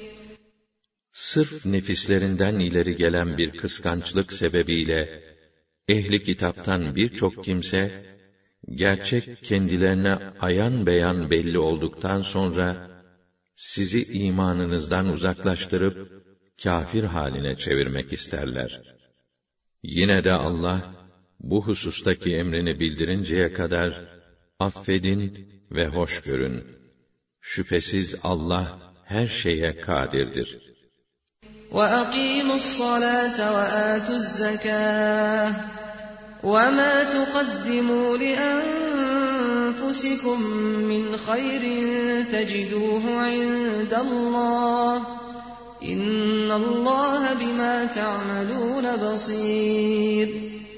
[SPEAKER 1] Sırf nefislerinden ileri gelen bir kıskançlık sebebiyle, ehli kitaptan birçok kimse, gerçek kendilerine ayan beyan belli olduktan sonra, sizi imanınızdan uzaklaştırıp, kâfir haline çevirmek isterler. Yine de Allah, bu husustaki emrini bildirinceye kadar, affedin ve hoş görün. Şüphesiz Allah, her şeye kadirdir.
[SPEAKER 2] وَأَقِيمُوا الصَّلَاةَ وَآتُوا الزَّكَاةَ وَمَا تُقَدِّمُوا لِأَنفُسِكُم مِّنْ خَيْرٍ تَجِدُوهُ عِندَ اللّٰهِ إِنَّ اللّٰهَ بِمَا تَعْمَلُونَ بَصِيرٌ.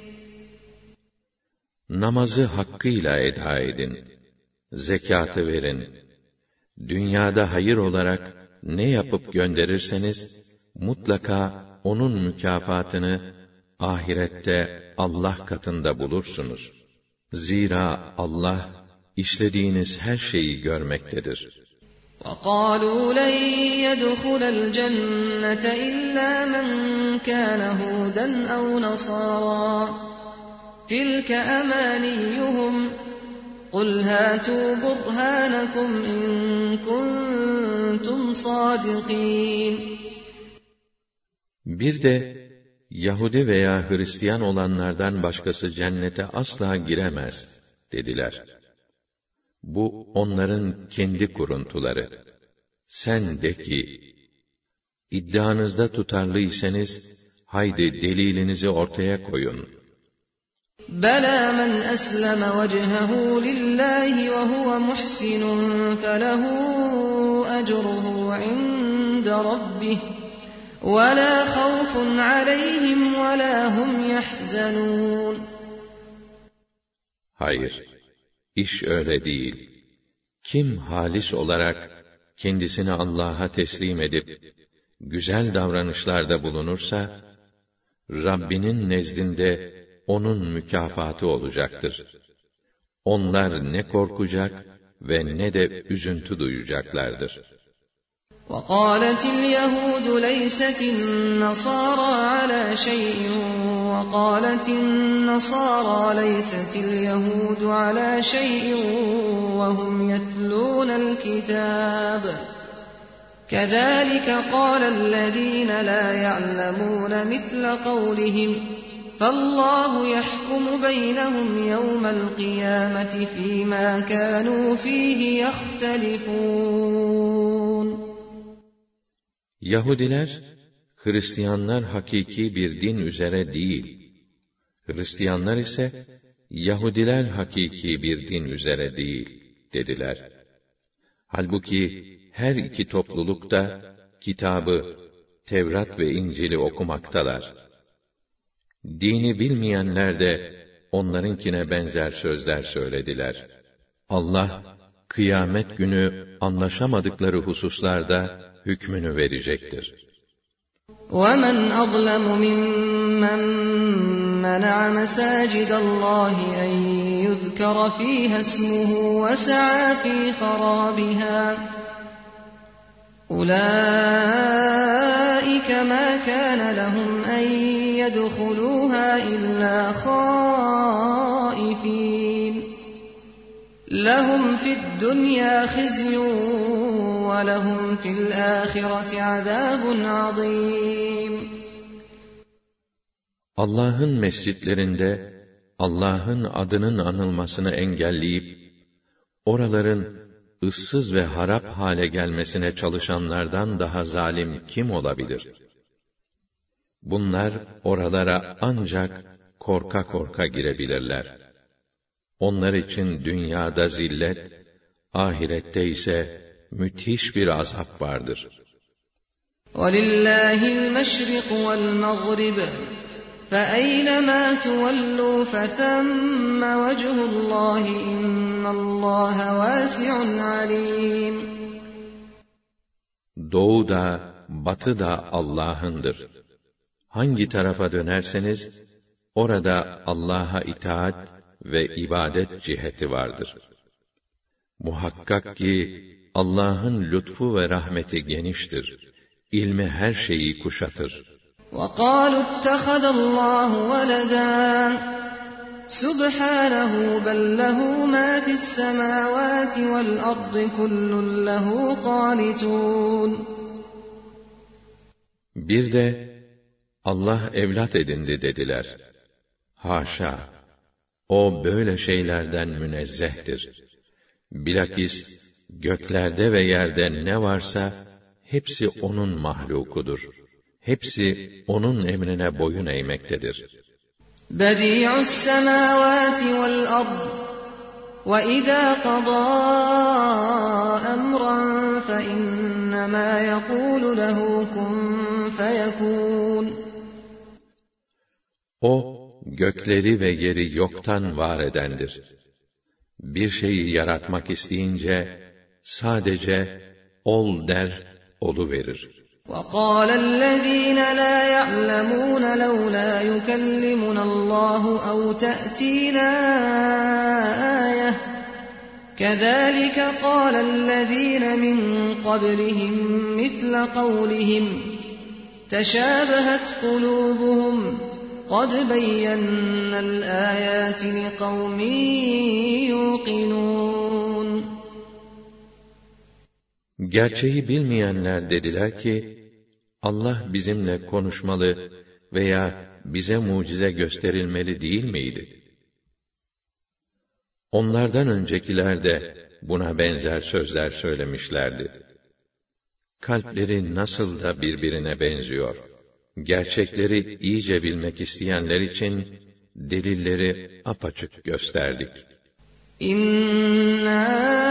[SPEAKER 1] Namazı hakkıyla eda edin. Zekatı verin. Dünyada hayır olarak ne yapıp gönderirseniz, mutlaka onun mükafatını ahirette Allah katında bulursunuz. Zira Allah işlediğiniz her şeyi görmektedir.
[SPEAKER 2] وَقَالُوا لَنْ يَدْخُلَ الْجَنَّةَ إِلَّا مَنْ كَانَ هُودًا أَوْ نَصَارَى تِلْكَ أَمَانِيُّهُمْ قُلْ هَاتُوا بُرْهَانَكُمْ إِنْ كُنْتُمْ صَادِقِينَ.
[SPEAKER 1] Bir de Yahudi veya Hristiyan olanlardan başkası cennete asla giremez dediler. Bu onların kendi kuruntuları. Sen de ki, iddianızda tutarlıysanız, haydi delilinizi ortaya koyun.
[SPEAKER 2] بَلَى مَنْ أَسْلَمَ وَجْهَهُ لِلَّهِ وَهُوَ مُحْسِنٌ فَلَهُ أَجْرُهُ عِندَ رَبِّهِ وَلَا خَوْفٌ عَلَيْهِمْ وَلَا هُمْ يَحْزَنُونَ.
[SPEAKER 1] Hayır, iş öyle değil. Kim halis olarak kendisini Allah'a teslim edip güzel davranışlarda bulunursa, Rabbinin nezdinde onun mükafatı olacaktır. Onlar ne korkacak ve ne de üzüntü duyacaklardır.
[SPEAKER 2] وَقَالَتِ الْيَهُودُ لَيْسَتِ النَّصَارَى عَلَى شَيْءٍ وَقَالَتِ النَّصَارَى لَيْسَتِ الْيَهُودُ عَلَى شَيْءٍ وَهُمْ يَتْلُونَ الْكِتَابَ كَذَلِكَ قَالَ الَّذِينَ لَا يَعْلَمُونَ مِثْلَ قَوْلِهِمْ فَاللَّهُ يَحْكُمُ بَيْنَهُمْ يَوْمَ الْقِيَامَةِ فِيمَا كَانُوا فِيهِ يَخْتَلِفُونَ.
[SPEAKER 1] Yahudiler, Hristiyanlar hakiki bir din üzere değil. Hristiyanlar ise, Yahudiler hakiki bir din üzere değil, dediler. Halbuki, her iki topluluk da, kitabı, Tevrat ve İncil'i okumaktalar. Dini bilmeyenler de, onlarınkine benzer sözler söylediler. Allah, kıyamet günü anlaşamadıkları hususlarda, hükmünü verecektir.
[SPEAKER 2] وَمَنْ أَظْلَمُ مِمَّنْ مَنَعَ مَسَاجِدَ اللَّهِ أَنْ يُذْكَرَ فِيهَا اسْمُهُ وَسَعَى فِي خَرَابِهَا أُولَئِكَ مَا كَانَ لَهُمْ أَنْ يَدْخُلُوهَا إِلَّا خَائِفِينَ لَهُمْ فِي الدُّنْيَا خِزْيٌ وَلَهُمْ فِي الْآخِرَةِ عَذَابٌ عَظِيمٌ.
[SPEAKER 1] Allah'ın mescitlerinde Allah'ın adının anılmasını engelleyip oraların ıssız ve harap hale gelmesine çalışanlardan daha zalim kim olabilir? Bunlar oralara ancak korka korka girebilirler. Onlar için dünyada zillet, ahirette ise müthiş bir azap vardır.
[SPEAKER 2] وَلِلَّهِ الْمَشْرِقُ وَالْمَغْرِبُ فَأَيْنَمَا تُوَلُّوا فَثَمَّ وَجْهُ اللّٰهِ إِنَّ اللّٰهَ وَاسِعٌ عَلِيمٌ.
[SPEAKER 1] Doğu da, batı da Allah'ındır. Hangi tarafa dönerseniz, orada Allah'a itaat ve ibadet ciheti vardır. Muhakkak ki, Allah'ın lütfu ve rahmeti geniştir. İlmi her şeyi kuşatır.
[SPEAKER 2] وَقَالُوا اتَّخَذَ اللّٰهُ وَلَدًا سُبْحَانَهُ بَلْ لَهُ مَا فِي السَّمَاوَاتِ وَالْأَرْضِ كُلٌّ لَهُ قَانِتُونَ.
[SPEAKER 1] Bir de, Allah evlat edindi dediler. Haşa! O böyle şeylerden münezzehtir. Bilakis, göklerde ve yerde ne varsa, hepsi onun mahlukudur. Hepsi onun emrine boyun eğmektedir.
[SPEAKER 2] بَدِيعُ السَّمَاوَاتِ وَالْأَرْضِ وَإِذَا قَضَى أَمْرًا فَإِنَّمَا يَقُولُ لَهُ كُن فَيَكُونُ.
[SPEAKER 1] O, gökleri ve yeri yoktan var edendir. Bir şeyi yaratmak isteyince, sadece ol der, oluverir.
[SPEAKER 2] وَقَالَ الَّذ۪ينَ لَا يَعْلَمُونَ لَوْلَا يُكَلِّمُنَا اللّٰهُ أَوْ تَأْتِينَا آيَةٌ كَذَٰلِكَ قَالَ الَّذ۪ينَ مِنْ قَبْلِهِمْ مِثْلَ قَوْلِهِمْ تَشَابَهَتْ قُلُوبُهُمْ قَدْ بَيَّنَّا الْآيَاتِ لِقَوْمٍ يُوقِنُونَ.
[SPEAKER 1] Gerçeği bilmeyenler dediler ki, Allah bizimle konuşmalı veya bize mucize gösterilmeli değil miydi? Onlardan öncekiler de buna benzer sözler söylemişlerdi. Kalpleri nasıl da birbirine benziyor. Gerçekleri iyice bilmek isteyenler için delilleri apaçık gösterdik.
[SPEAKER 2] İnna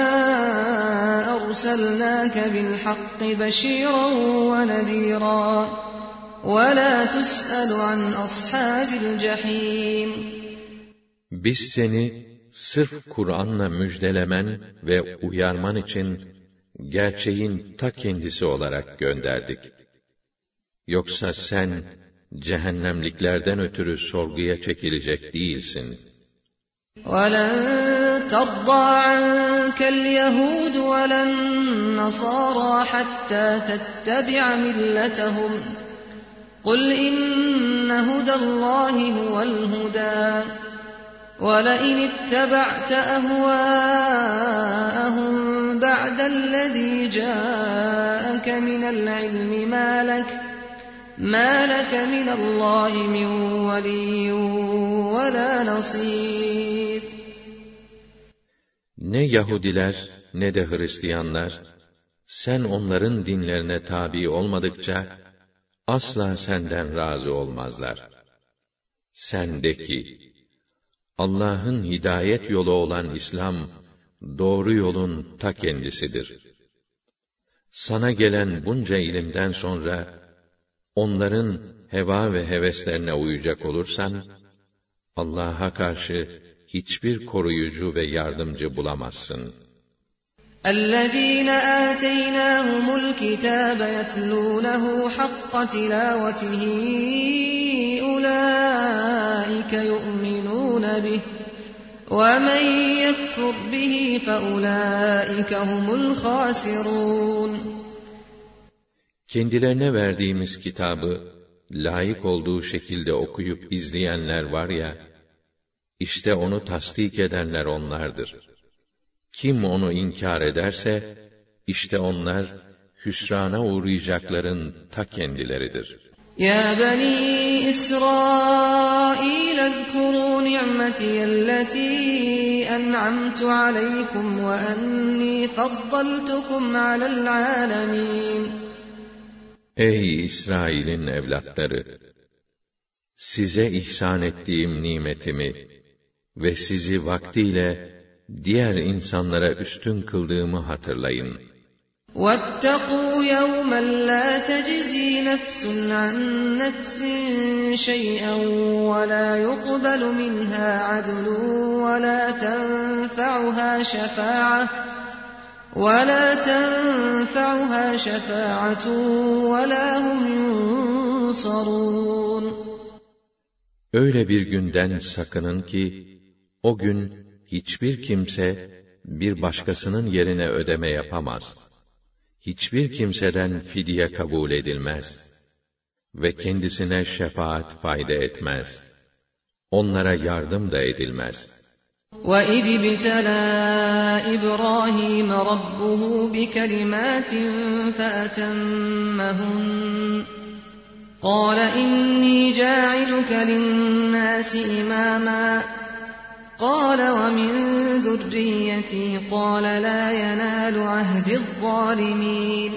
[SPEAKER 2] erselnâke bil hakki beşîran ve nezîrâ ve lâ tus'alu an ashâbil cehîm.
[SPEAKER 1] Biz seni sırf Kur'an'la müjdelemen ve uyarman için gerçeğin ta kendisi olarak gönderdik. Yoksa sen cehennemliklerden ötürü sorguya çekilecek değilsin.
[SPEAKER 2] وَلَنْ تَرْضَىٰ عَنْكَ الْيَهُودُ وَلَا النَّصَارَىٰ حَتَّىٰ تَتَّبِعَ مِلَّتَهُمْ قُلْ إِنَّ هُدَى اللَّهِ هُوَ الْهُدَىٰ وَلَئِنِ اتَّبَعْتَ أَهْوَاءَهُمْ بَعْدَ الَّذِي جَاءَكَ مِنَ الْعِلْمِ مَا لَكَ مِنَ اللَّهِ مِنْ وَلِيٍّ وَلَا نَصِيرٍ.
[SPEAKER 1] Ne Yahudiler ne de Hristiyanlar, sen onların dinlerine tabi olmadıkça asla senden razı olmazlar. Sen de ki, Allah'ın hidayet yolu olan İslam, doğru yolun ta kendisidir. Sana gelen bunca ilimden sonra, onların heva ve heveslerine uyacak olursan, Allah'a karşı hiçbir koruyucu ve yardımcı bulamazsın.
[SPEAKER 2] اَلَّذ۪ينَ آتَيْنَاهُمُ الْكِتَابَ يَتْلُونَهُ حَقَّ تِلَاوَتِهِ أُولَٰئِكَ يُؤْمِنُونَ بِهِ وَمَنْ يَكْفُرْ بِهِ فَأُولَٰئِكَ هُمُ الْخَاسِرُونَ.
[SPEAKER 1] Kendilerine verdiğimiz kitabı, layık olduğu şekilde okuyup izleyenler var ya, işte onu tasdik edenler onlardır. Kim onu inkar ederse, işte onlar, hüsrana uğrayacakların ta kendileridir.
[SPEAKER 2] Ya bani İsrail ezkurû ni'metiyellezî en'amtu aleykum ve ennî faddaltukum alel âlemîn.
[SPEAKER 1] Ey İsrail'in evlatları! Size ihsan ettiğim nimetimi ve sizi vaktiyle diğer insanlara üstün kıldığımı hatırlayın.
[SPEAKER 2] وَاتَّقُوا يَوْمًا لَا تَجْزِي نَفْسٌ عَنْ نَفْسٍ شَيْئًا وَلَا يُقْبَلُ مِنْهَا عَدْلٌ وَلَا تَنْفَعُهَا شَفَاعَةٌ وَلَا هُمْ يُنصَرُونَ.
[SPEAKER 1] Öyle bir günden sakının ki, o gün hiçbir kimse bir başkasının yerine ödeme yapamaz. Hiçbir kimseden fidye kabul edilmez ve kendisine şefaat fayda etmez. Onlara yardım da edilmez.
[SPEAKER 2] وَإِذِ ابْتَلَى إِبْرَاهِيمَ رَبُّهُ بِكَلِمَاتٍ فَأَتَمَّهُنَّ قَالَ إِنِّي جَاعِلُكَ لِلنَّاسِ إِمَامًا قَالَ وَمِنْ ذُرِّيَّتِي قَالَ لَا يَنَالُ عَهْدِ الظَّالِمِينَ.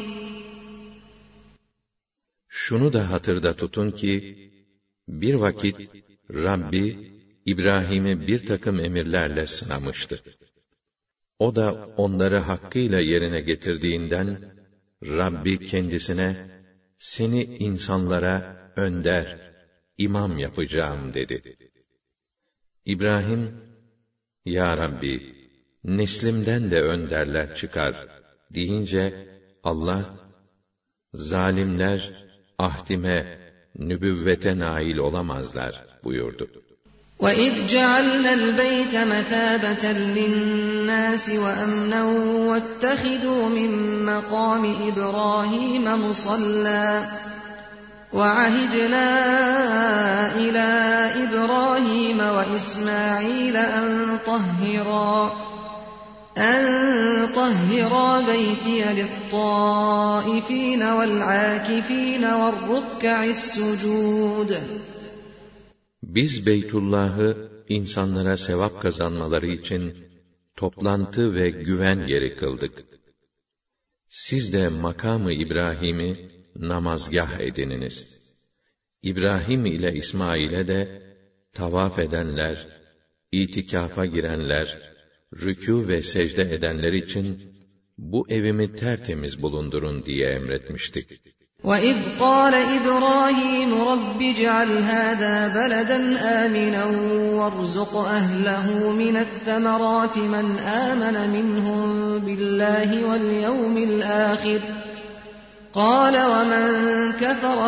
[SPEAKER 1] Şunu da hatırda tutun ki, bir vakit Rabbi, İbrahim'i bir takım emirlerle sınamıştı. O da onları hakkıyla yerine getirdiğinden, Rabbi kendisine, seni insanlara önder, imam yapacağım dedi. İbrahim, Ya Rabbi, neslimden de önderler çıkar deyince, Allah, zalimler ahdime, nübüvvete nail olamazlar buyurdu.
[SPEAKER 2] وَإِذْ جَعَلْنَا الْبَيْتَ مَثَابَةً لِلنَّاسِ وَأَمْنًا وَاتَّخِذُوا مِن مَّقَامِ إِبْرَاهِيمَ مُصَلًّى وَعَهِدْنَا إِلَىٰ إِبْرَاهِيمَ وَإِسْمَاعِيلَ أَن أن طهرا بيتي للطائفين والعاكفين والركع السجود.
[SPEAKER 1] Biz Beytullah'ı insanlara sevap kazanmaları için toplantı ve güven yeri kıldık. Siz de makamı İbrahim'i namazgah edininiz. İbrahim ile İsmail'e de tavaf edenler, itikafa girenler, rükû ve secde edenler için bu evimi tertemiz bulundurun diye emretmiştik.
[SPEAKER 2] وَإِذْ قَالَ إِبْرَاهِيمُ رَبِّ اجْعَلْ هَذَا بَلَدًا آمِنًا وَارْزُقْ أَهْلَهُ مِنَ الثَّمَرَاتِ مَنْ آمَنَ مِنْهُمْ بِاللَّهِ وَالْيَوْمِ الْآخِرِ قَالَ وَمَنْ كَفَرَ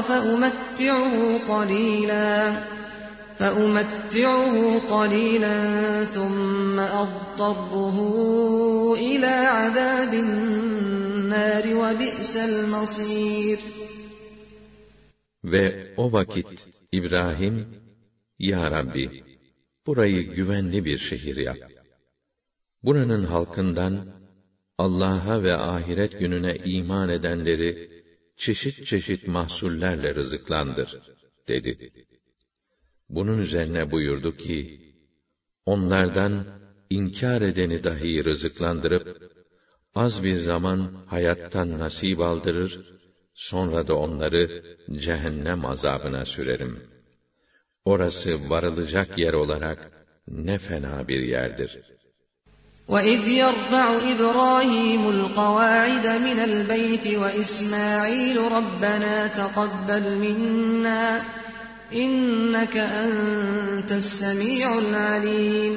[SPEAKER 2] فَأُمَتِّعُهُ قَلِيلًا ثُمَّ أَضْطَرُّهُ إِلَى عَذَابِ النَّارِ وَبِئْسَ الْمَصِيرُ.
[SPEAKER 1] Ve o vakit İbrahim, Ya Rabbi, burayı güvenli bir şehir yap. Buranın halkından Allah'a ve ahiret gününe iman edenleri çeşit çeşit mahsullerle rızıklandır, dedi. Bunun üzerine buyurdu ki, onlardan inkar edeni dahi rızıklandırıp, az bir zaman hayattan nasip aldırır, sonra da onları cehennem azabına sürerim. Orası varılacak yer olarak ne fena bir yerdir.
[SPEAKER 2] وَإِذْ يَرْفَعُ إِبْرَاهِيمُ الْقَوَاعِدَ مِنَ الْبَيْتِ وَإِسْمَاعِيلُ رَبَّنَا تَقَبَّلْ مِنَّا إِنَّكَ أَنْتَ السَّمِيعُ الْعَلِيمُ.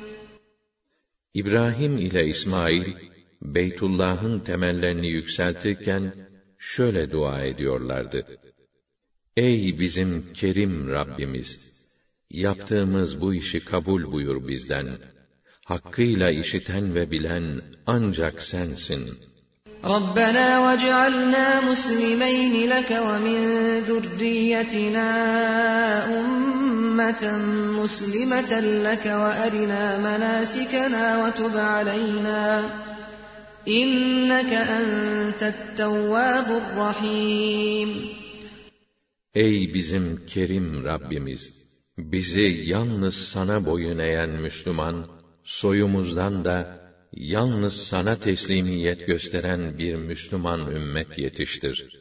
[SPEAKER 1] İbrahim ile İsmail, Beytullah'ın temellerini yükseltirken şöyle dua ediyorlardı. Ey bizim kerim Rabbimiz! Yaptığımız bu işi kabul buyur bizden. Hakkıyla işiten ve bilen ancak sensin.
[SPEAKER 2] رَبَّنَا وَاجْعَلْنَا مُسْلِمَيْنِ لَكَ وَمِنْ ذُرِّيَّتِنَا أُمَّةً مُسْلِمَةً لَكَ وَأَرِنَا مَنَاسِكَنَا وَتُبْ عَلَيْنَا إِنَّكَ أَنْتَ التَّوَّابُ الرَّحِيمُ.
[SPEAKER 1] Ey bizim kerim Rabbimiz! Bizi yalnız sana boyun eğen Müslüman, soyumuzdan da yalnız sana teslimiyet gösteren bir Müslüman ümmet yetiştir.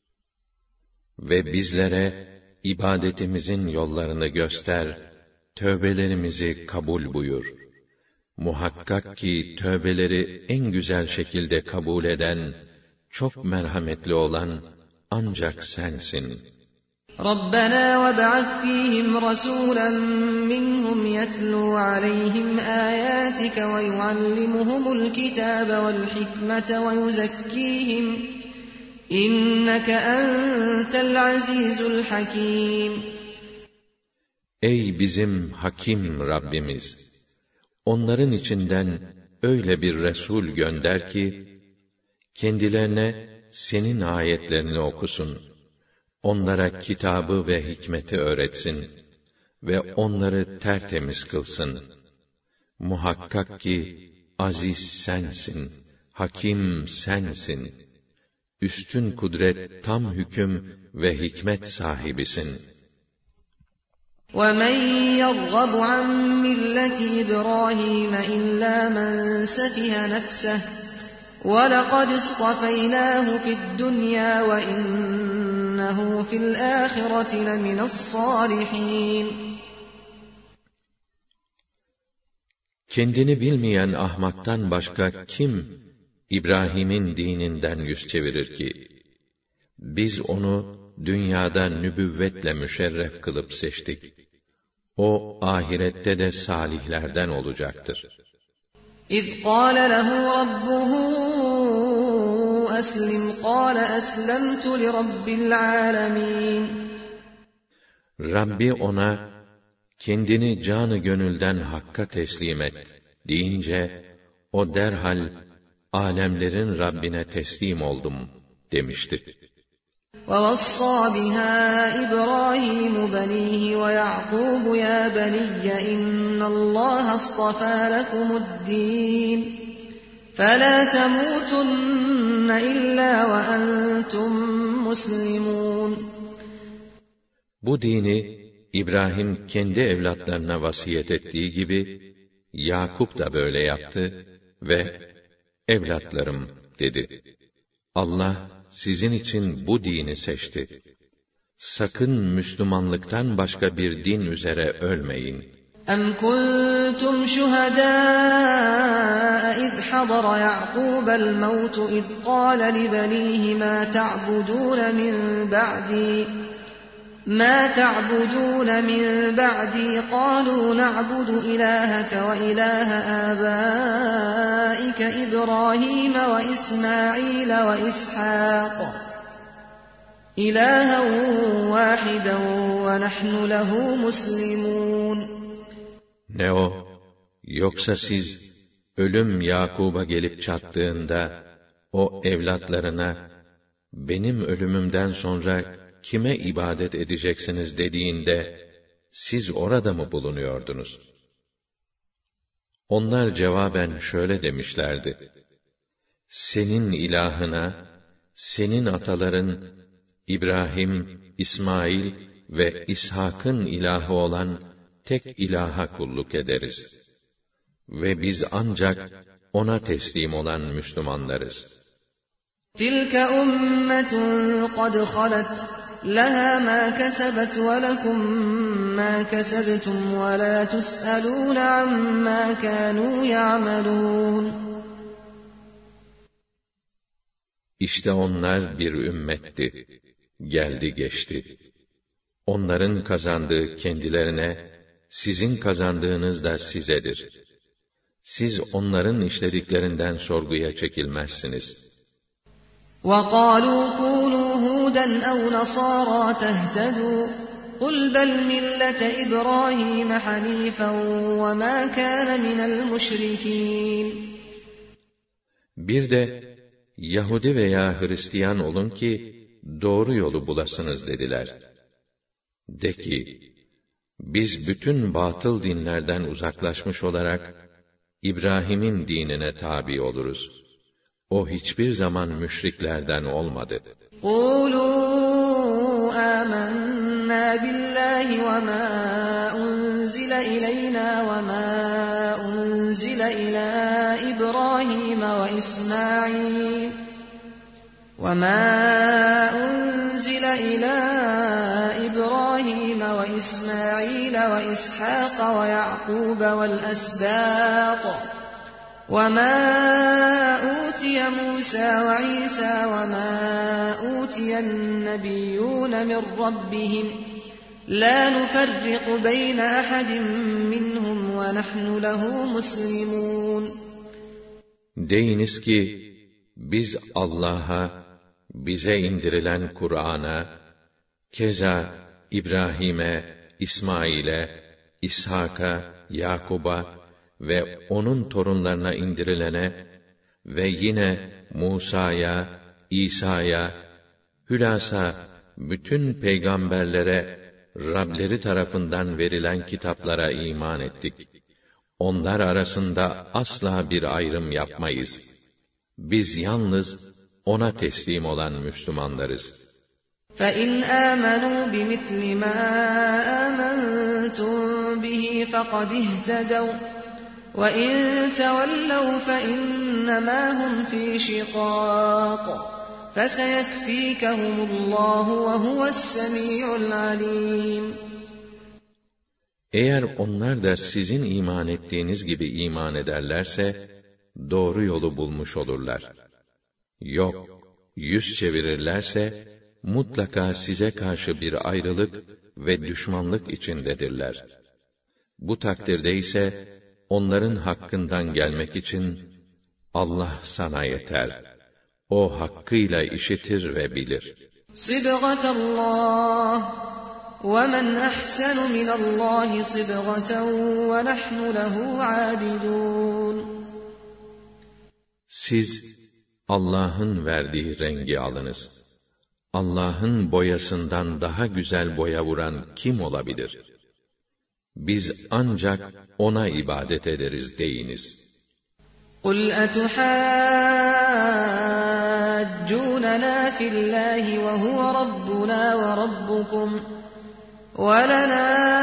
[SPEAKER 1] Ve bizlere ibadetimizin yollarını göster, tövbelerimizi kabul buyur. Muhakkak ki tövbeleri en güzel şekilde kabul eden, çok merhametli olan ancak sensin.
[SPEAKER 2] رَبَّنَا وَابْعَثْ فِيهِمْ رَسُولًا مِّنْهُمْ يَتْلُو عَلَيْهِمْ آيَاتِكَ وَيُعَلِّمُهُمُ الْكِتَابَ وَالْحِكْمَةَ وَيُزَكِّيهِمْ إِنَّكَ أَنْتَ الْعَزِيزُ الْحَكِيمُ.
[SPEAKER 1] Ey bizim hakim Rabbimiz! Onların içinden öyle bir Resul gönder ki, kendilerine senin ayetlerini okusun. Onlara kitabı ve hikmeti öğretsin ve onları tertemiz kılsın. Muhakkak ki aziz sensin, hakim sensin. Üstün kudret, tam hüküm ve hikmet sahibisin.
[SPEAKER 2] وَمَنْ يَرْغَبُ عَنْ مِلَّةِ إِبْرَاهِيمَ إِلَّا مَنْ سَفِهَ نَفْسَهُ وَلَقَدِ اصْطَفَيْنَاهُ فِي الدُّنْيَا وَإِنَّهُ فِي الْآخِرَةِ لَمِنَ الصَّالِحِينَ.
[SPEAKER 1] Kendini bilmeyen ahmaktan başka kim İbrahim'in dininden yüz çevirir ki? Biz onu dünyada nübüvvetle müşerref kılıp seçtik. O ahirette de salihlerden olacaktır.
[SPEAKER 2] إِذْ قَالَ لَهُ رَبُّهُ أَسْلِمْ قَالَ أَسْلَمْتُ لِرَبِّ الْعَالَمِينَ.
[SPEAKER 1] Rabbi ona, kendini canı gönülden Hakk'a teslim et deyince, o derhal, alemlerin Rabbine teslim oldum demişti.
[SPEAKER 2] وَوَصَّى بِهَا إِبْرَاهِيمُ بَنِيهِ وَيَعْقُوبُ يَا بَنِيَّ إِنَّ اللَّهَ اصْطَفَى لَكُمُ الدِّينَ فَلَا تَمُوتُنَّ إِلَّا وَأَنْتُمْ مُسْلِمُونَ.
[SPEAKER 1] Bu dini İbrahim kendi evlatlarına vasiyet ettiği gibi Yakup da böyle yaptı ve evlatlarım dedi. Allah sizin için bu dini seçti. Sakın Müslümanlıktan başka bir din üzere ölmeyin.
[SPEAKER 2] أَمْ كُنْتُمْ شُهَدَاءَ إِذْ حَضَرَ يَعْقُوبَ الْمَوْتُ إِذْ قَالَ لِبَنِيهِ مَا تَعْبُدُونَ مِنْ بَعْدِي قَالُوا نَعْبُدُ إِلَٰهَكَ وَإِلَٰهَ آبَائِكَ إِبْرَاهِيمَ وَإِسْمَاعِيلَ وَإِسْحَاقَ إِلَٰهًا وَاحِدًا وَنَحْنُ لَهُ مُسْلِمُونَ.
[SPEAKER 1] Ne o? Yoksa siz ölüm Yakub'a gelip çattığında o evlatlarına benim ölümümden sonra kime ibadet edeceksiniz dediğinde siz orada mı bulunuyordunuz? Onlar cevaben şöyle demişlerdi: senin ilahına, senin ataların İbrahim, İsmail ve İshak'ın ilahı olan tek ilaha kulluk ederiz. Ve biz ancak ona teslim olan Müslümanlarız.
[SPEAKER 2] تِلْكَ أُمَّةٌ قَدْ خَلَتْ لَهَا مَا كَسَبَتْ وَلَكُمْ مَا كَسَبْتُمْ وَلَا تُسْأَلُونَ عَمَّا كَانُوا يَعْمَلُونَ.
[SPEAKER 1] İşte onlar bir ümmetti. Geldi geçti. Onların kazandığı kendilerine, sizin kazandığınız da sizedir. Siz onların işlediklerinden sorguya çekilmezsiniz.
[SPEAKER 2] وَقَالُوا كُونُوا هُودًا أَوْ نَصَارَىٰ تَهْتَدُوا قُلْ بَلْ مِلَّةَ إِبْرَاهِيمَ حَنِيفًا وَمَا كَانَ مِنَ الْمُشْرِكِينَ. Bir de
[SPEAKER 1] Yahudi veya Hristiyan olun ki doğru yolu bulasınız dediler. De ki, biz bütün batıl dinlerden uzaklaşmış olarak İbrahim'in dinine tabi oluruz. O hiçbir zaman müşriklerden olmadı.
[SPEAKER 2] قُولُوا آمَنَّا بِاللّٰهِ وَمَا أُنْزِلَ إِلَيْنَا وَمَا أُنْزِلَ إِلَى إِبْرَاهِيمَ وَإِسْمَاعِيلَ وَإِسْحَاقَ وَيَعْقُوبَ وَالْأَسْبَاطِ وَمَا أُوتِيَ مُوسَى وَعِيسَى وَمَا أُوتِيَ النَّبِيُّونَ مِنْ رَبِّهِمْ لَا نُفَرِّقُ بَيْنَ أَحَدٍ مِّنْهُمْ وَنَحْنُ لَهُ مُسْلِمُونَ.
[SPEAKER 1] Deyiniz ki, biz Allah'a, bize indirilen Kur'an'a, keza İbrahim'e, İsmail'e, İshak'a, Yakub'a ve onun torunlarına indirilene ve yine Musa'ya, İsa'ya, hülasa bütün peygamberlere Rableri tarafından verilen kitaplara iman ettik. Onlar arasında asla bir ayrım yapmayız. Biz yalnız ona teslim olan Müslümanlarız.
[SPEAKER 2] فَإِنْ آمَنُوا بِمِثْلِ مَا آمَنْتُمْ بِهِ فَقَدِ اهْتَدَوْا وَإِنْ تَوَلَّوْا فَإِنَّمَا هُمْ فِي شِقَاقٍ فَسَيَكْفِيكَهُمُ اللّٰهُ وَهُوَ السَّمِيعُ الْعَلِيمُ.
[SPEAKER 1] Eğer onlar da sizin iman ettiğiniz gibi iman ederlerse, doğru yolu bulmuş olurlar. Yok, yüz çevirirlerse, mutlaka size karşı bir ayrılık ve düşmanlık içindedirler. Bu takdirde ise, onların hakkından gelmek için, Allah sana yeter. O hakkıyla işitir ve bilir.
[SPEAKER 2] Sıbgatallah ve men ahsenu minallahi sıbgaten ve nahnu lehu abidun.
[SPEAKER 1] Siz Allah'ın verdiği rengi alınız. Allah'ın boyasından daha güzel boya vuran kim olabilir? Biz ancak ona ibadet ederiz deyiniz.
[SPEAKER 2] قُلْ أَتُحَاجُّونَنَا فِي اللَّهِ وَهُوَ رَبُّنَا وَرَبُّكُمْ وَلَنَا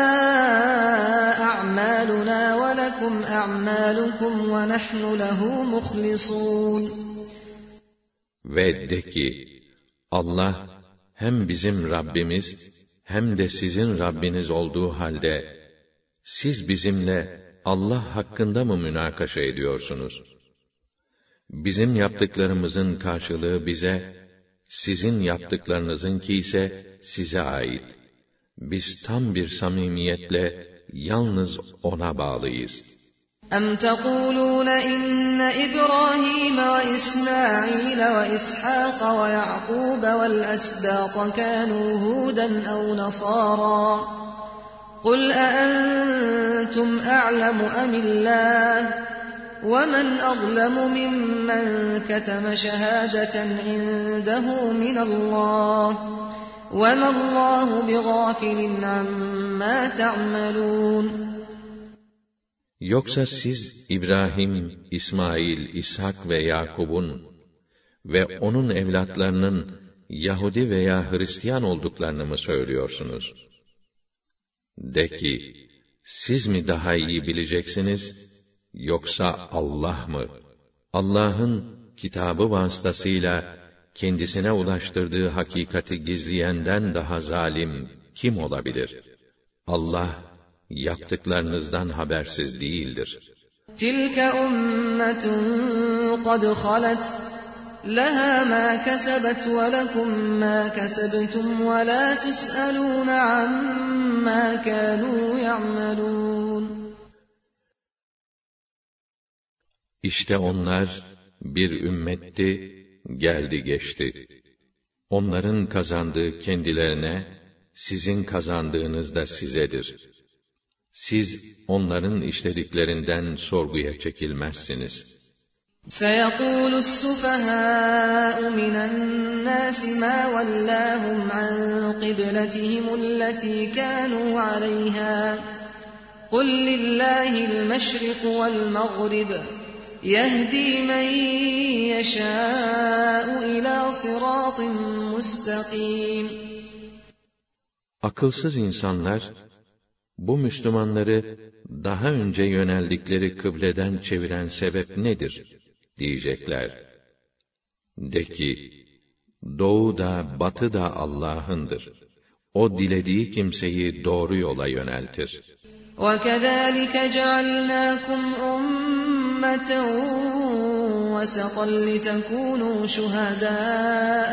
[SPEAKER 2] أَعْمَالُنَا وَلَكُمْ أَعْمَالُكُمْ وَنَحْنُ لَهُ مُخْلِصُونَ.
[SPEAKER 1] Ve de ki, Allah hem bizim Rabbimiz hem de sizin Rabbiniz olduğu halde, siz bizimle Allah hakkında mı münakaşa ediyorsunuz? Bizim yaptıklarımızın karşılığı bize, sizin yaptıklarınızınki ise size ait. Biz tam bir samimiyetle yalnız O'na bağlıyız.
[SPEAKER 2] أَمْ تَقُولُونَ إِنَّ إِبْرَاهِيمَ وَإِسْمَاعِيلَ وَإِسْحَاقَ وَيَعْقُوبَ وَالْأَسْبَاطَ كَانُوا هُودًا أَوْ نَصَارَىٰ قُلْ أَأَنْتُمْ أَعْلَمُ أَمِ اللَّهُ وَمَنْ أَظْلَمُ مِمَّنْ كَتَمَ شَهَادَةً عِندَهُ مِنَ اللَّهِ وَمَا اللَّهُ بِغَافِلٍ عَمَّا تَعْمَلُونَ.
[SPEAKER 1] Yoksa siz İbrahim, İsmail, İshak ve Yakub'un ve onun evlatlarının Yahudi veya Hristiyan olduklarını mı söylüyorsunuz? De ki, siz mi daha iyi bileceksiniz, yoksa Allah mı? Allah'ın kitabı vasıtasıyla kendisine ulaştırdığı hakikati gizleyenden daha zalim kim olabilir? Allah, yaptıklarınızdan habersiz değildir.
[SPEAKER 2] تِلْكَ أُمَّةٌ قَدْ خَلَتْ لَهَا مَا كَسَبَتْ وَلَكُمْ مَا كَسَبْتُمْ وَلَا تُسْأَلُونَ عَمَّا كَانُوا يَعْمَلُونَ.
[SPEAKER 1] İşte onlar bir ümmetti, geldi geçti. Onların kazandığı kendilerine, sizin kazandığınız da sizedir. Siz onların işlediklerinden sorguya çekilmezsiniz.
[SPEAKER 2] سَيَقُولُ السُّفَهَاءُ مِنَ النَّاسِ مَا وَلَّاهُمْ عَنْ قِبْلَتِهِمُ الَّتِي كَانُوا عَلَيْهَا قُلْ لِلَّهِ الْمَشْرِقُ وَالْمَغْرِبُ يَهْدِي مَنْ يَشَاءُ إِلَى صِرَاطٍ مُسْتَقِيمٍ.
[SPEAKER 1] Akılsız insanlar, bu Müslümanları daha önce yöneldikleri kıbleden çeviren sebep nedir? Diyecekler. De ki, doğu da batı da Allah'ındır. O dilediği kimseyi doğru yola yöneltir.
[SPEAKER 2] وَكَذَٰلِكَ جَعَلْنَاكُمْ أُمَّةً وَسَطًا لِتَكُونُوا شُهَدَاءَ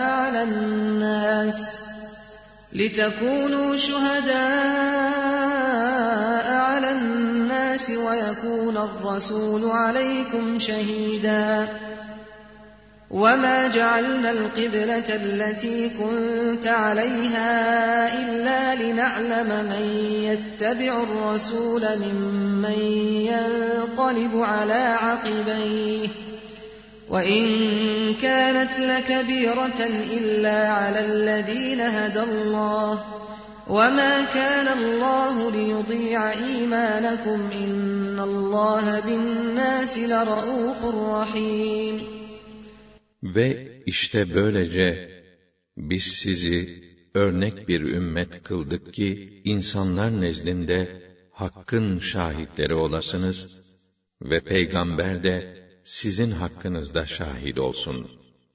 [SPEAKER 2] عَلَى النَّاسِ وَيَكُونَ الرَّسُولُ عَلَيْكُمْ شَهِيدًا. وَمَا جَعَلْنَا الْقِبْلَةَ الَّتِي كُنْتَ عَلَيْهَا إِلَّا لِنَعْلَمَ مَنْ يَتَّبِعُ الرَّسُولَ مِمَّنْ يَنْقَلِبُ عَلَى عَقِبَيْهِ وَإِنْ كَانَتْ لَكَبِيرَةً إِلَّا عَلَى الَّذِينَ هَدَى اللَّهُ وَمَا كَانَ اللَّهُ لِيُضِيعَ إِيمَانَكُمْ إِنَّ اللَّهَ بِالنَّاسِ لَرَءُوفٌ رَحِيمٌ.
[SPEAKER 1] Ve işte böylece biz sizi örnek bir ümmet kıldık ki insanlar nezdinde hakkın şahitleri olasınız ve peygamber de sizin hakkınızda şahit olsun.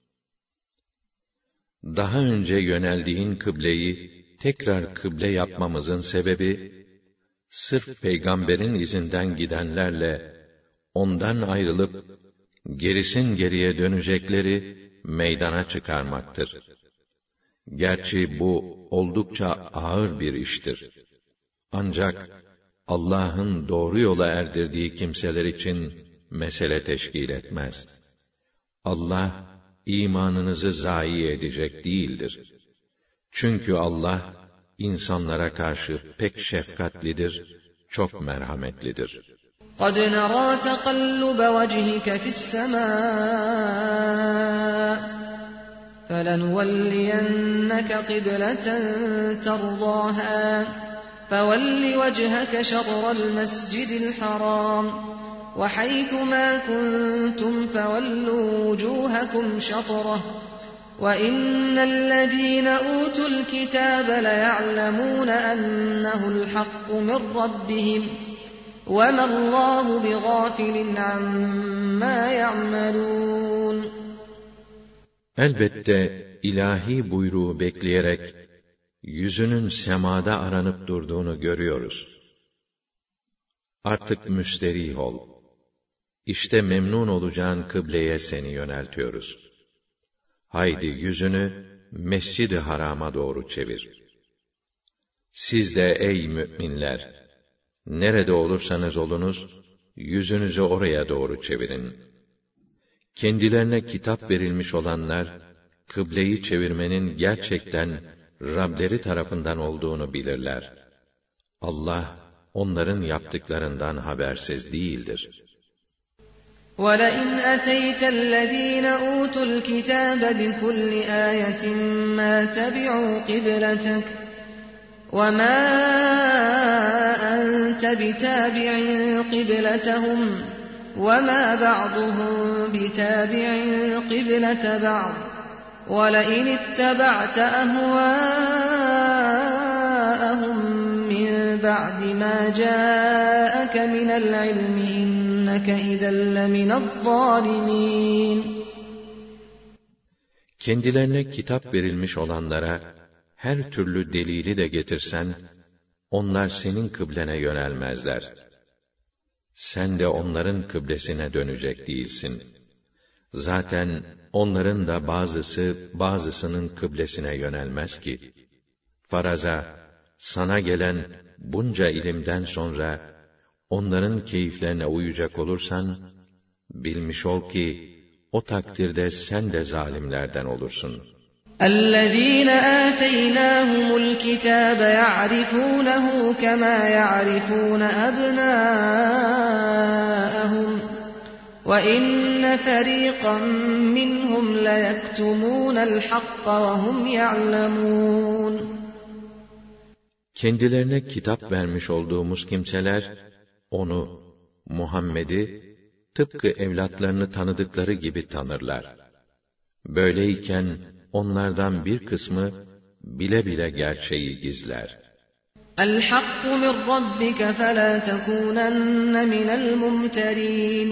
[SPEAKER 1] Daha önce yöneldiğin kıbleyi tekrar kıble yapmamızın sebebi, sırf peygamberin izinden gidenlerle ondan ayrılıp gerisin geriye dönecekleri meydana çıkarmaktır. Gerçi bu oldukça ağır bir iştir. Ancak Allah'ın doğru yola erdirdiği kimseler için mesele teşkil etmez. Allah imanınızı zayi edecek değildir. Çünkü Allah insanlara karşı pek şefkatlidir, çok merhametlidir.
[SPEAKER 2] قَدْ نَرَى تَقَلُّبَ وَجْهِكَ فِي السَّمَاءِ فَلَنُوَلِّيَنَّكَ قِبْلَةً تَرْضَاهَا فَوَلِّ وَجْهَكَ شَطْرَ الْمَسْجِدِ الْحَرَامِ وَحَيْثُ مَا كُنْتُمْ فَوَلُّوا وُجُوهَكُمْ شَطْرَهُ وَإِنَّ الَّذِينَ أُوتُوا الْكِتَابَ لَيَعْلَمُونَ أَنَّهُ الْحَقُّ مِنْ رَبِّهِمْ وَمَا اللّٰهُ بِغَافِلٍ عَمَّا يَعْمَلُونَ.
[SPEAKER 1] Elbette ilahi buyruğu bekleyerek yüzünün semada aranıp durduğunu görüyoruz. Artık müsterih ol. İşte memnun olacağın kıbleye seni yöneltiyoruz. Haydi yüzünü Mescid-i Haram'a doğru çevir. Siz de ey müminler, nerede olursanız olunuz, yüzünüzü oraya doğru çevirin. Kendilerine kitap verilmiş olanlar, kıbleyi çevirmenin gerçekten Rableri tarafından olduğunu bilirler. Allah, onların yaptıklarından habersiz değildir.
[SPEAKER 2] وَلَئِنْ أَتَيْتَ الَّذ۪ينَ أُوتُوا الْكِتَابَ بِكُلِّ آيَةٍ مَا تَبِعُوا قِبْلَتَكَ وَمَا أَنْتَ بِتَابِعٍ قِبْلَتَهُمْ وَمَا بَعْضُهُمْ بِتَابِعٍ قِبْلَةَ بَعْضٍ وَلَئِنِ اتَّبَعْتَ أَهْوَاءَهُمْ مِنْ بَعْدِ مَا جَاءَكَ مِنَ الْعِلْمِ إِنَّكَ إِذًا لَمِنَ الظَّالِمِينَ.
[SPEAKER 1] Kendilerine kitap verilmiş olanlara her türlü delili de getirsen, onlar senin kıblene yönelmezler. Sen de onların kıblesine dönecek değilsin. Zaten onların da bazısı bazısının kıblesine yönelmez ki. Faraza, sana gelen bunca ilimden sonra onların keyiflerine uyacak olursan, bilmiş ol ki o takdirde sen de zalimlerden olursun.
[SPEAKER 2] اَلَّذ۪ينَ آتَيْنَاهُمُ الْكِتَابَ يَعْرِفُونَهُ كَمَا يَعْرِفُونَ أَبْنَاءَهُمْ وَإِنَّ فَر۪يقًا مِّنْهُمْ لَيَكْتُمُونَ الْحَقَّ وَهُمْ يَعْلَمُونَ.
[SPEAKER 1] Kendilerine kitap vermiş olduğumuz kimseler, onu, Muhammed'i, tıpkı evlatlarını tanıdıkları gibi tanırlar. Böyleyken, onlardan bir kısmı, bile bile gerçeği gizler.
[SPEAKER 2] الْحَقُّ مِنْ رَبِّكَ فَلَا تَكُونَنَّ مِنَ الْمُمْتَرِينَ.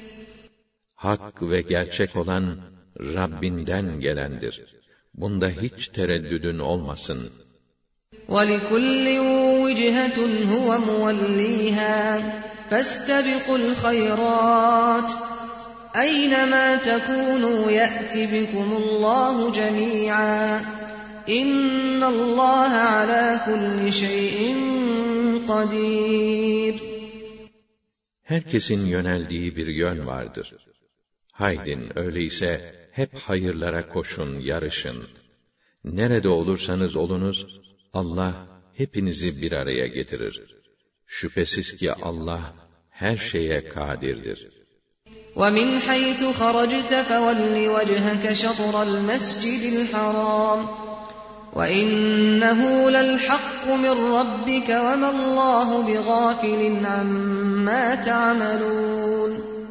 [SPEAKER 1] Hak ve gerçek olan, Rabbinden gelendir. Bunda hiç tereddüdün olmasın.
[SPEAKER 2] وَلِكُلٍّ وِجْهَةٌ هُوَ مُوَلِّيهَا فَاسْتَبِقُوا الْخَيْرَاتِ اَيْنَمَا تَكُونُوا يَأْتِ بِكُمُ اللّٰهُ جَمِيعًا اِنَّ اللّٰهَ عَلَى كُلِّ شَيْءٍ قَدِيرٌ.
[SPEAKER 1] Herkesin yöneldiği bir yön vardır. Haydin öyleyse hep hayırlara koşun, yarışın. Nerede olursanız olunuz, Allah hepinizi bir araya getirir. Şüphesiz ki Allah her şeye kadirdir.
[SPEAKER 2] وَمِنْ حَيْثُ خَرَجْتَ فَوَلِّ وَجْهَكَ شَطْرَ الْمَسْجِدِ الْحَرَامِ وَإِنَّهُ لَلْحَقُّ مِنْ رَبِّكَ وَمَا اللّٰهُ بِغَافِلٍ عَمَّا تَعْمَلُونَ.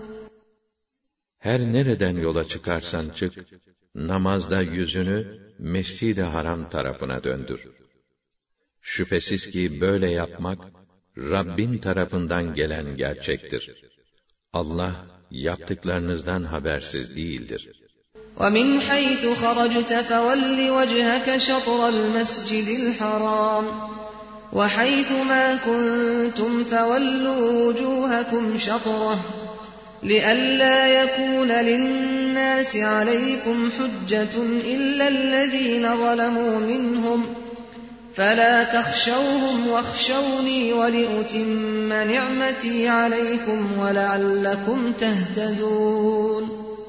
[SPEAKER 1] Her nereden yola çıkarsan çık, namazda yüzünü Mescid-i Haram tarafına döndür. Şüphesiz ki böyle yapmak, Rabbin tarafından gelen gerçektir. Allah, yaptıklarınızdan habersiz değildir.
[SPEAKER 2] وَمِنْ حَيْثُ خَرَجْتَ فَوَلِّ وَجْهَكَ شَطْرَ الْمَسْجِدِ الْحَرَامِ وَحَيْثُ مَا كُنْتُمْ فَوَلُّوا وُجُوهَكُمْ شَطْرَهُ لِئَلَّا يَكُونَ لِلنَّاسِ عَلَيْكُمْ حُجَّةٌ إِلَّا الَّذِينَ ظَلَمُوا مِنْهُمْ فَلَا تَخْشَوْهُمْ وَاخْشَوْنِي وَلِأُتِمَّ نِعْمَتِي عَلَيْكُمْ وَلَعَلَّكُمْ تَهْتَدُونَ.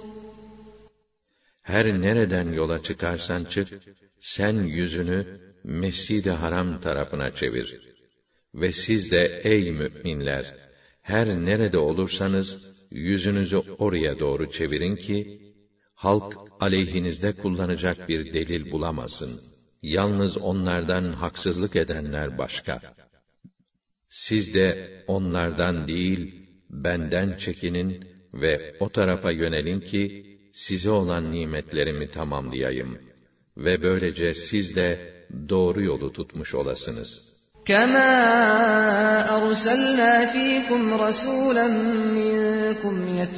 [SPEAKER 1] Her nereden yola çıkarsan çık, sen yüzünü Mescid-i Haram tarafına çevir. Ve siz de ey müminler, her nerede olursanız, yüzünüzü oraya doğru çevirin ki, halk aleyhinizde kullanacak bir delil bulamasın. Yalnız onlardan haksızlık edenler başka. Siz de onlardan değil, benden çekinin ve o tarafa yönelin ki, size olan nimetlerimi tamamlayayım ve böylece siz de doğru yolu tutmuş olasınız.
[SPEAKER 2] كَمَا أَرْسَلْنَا فِيكُمْ رَسُولًا مِّنكُمْ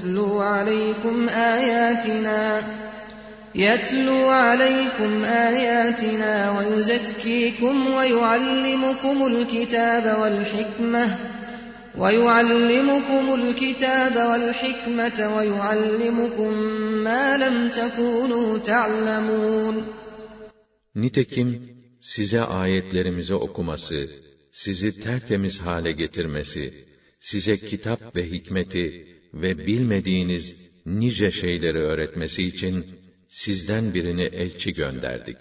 [SPEAKER 2] يَتْلُو عَلَيْكُمْ آيَاتِنَا وَيُزَكِّيكُمْ وَيُعَلِّمُكُمُ الْكِتَابَ وَالْحِكْمَةَ وَيُعَلِّمُكُم مَّا لَمْ تَكُونُوا تَعْلَمُونَ.
[SPEAKER 1] Nitekim size ayetlerimizi okuması, sizi tertemiz hale getirmesi, size kitap ve hikmeti ve bilmediğiniz nice şeyleri öğretmesi için sizden birini elçi gönderdik.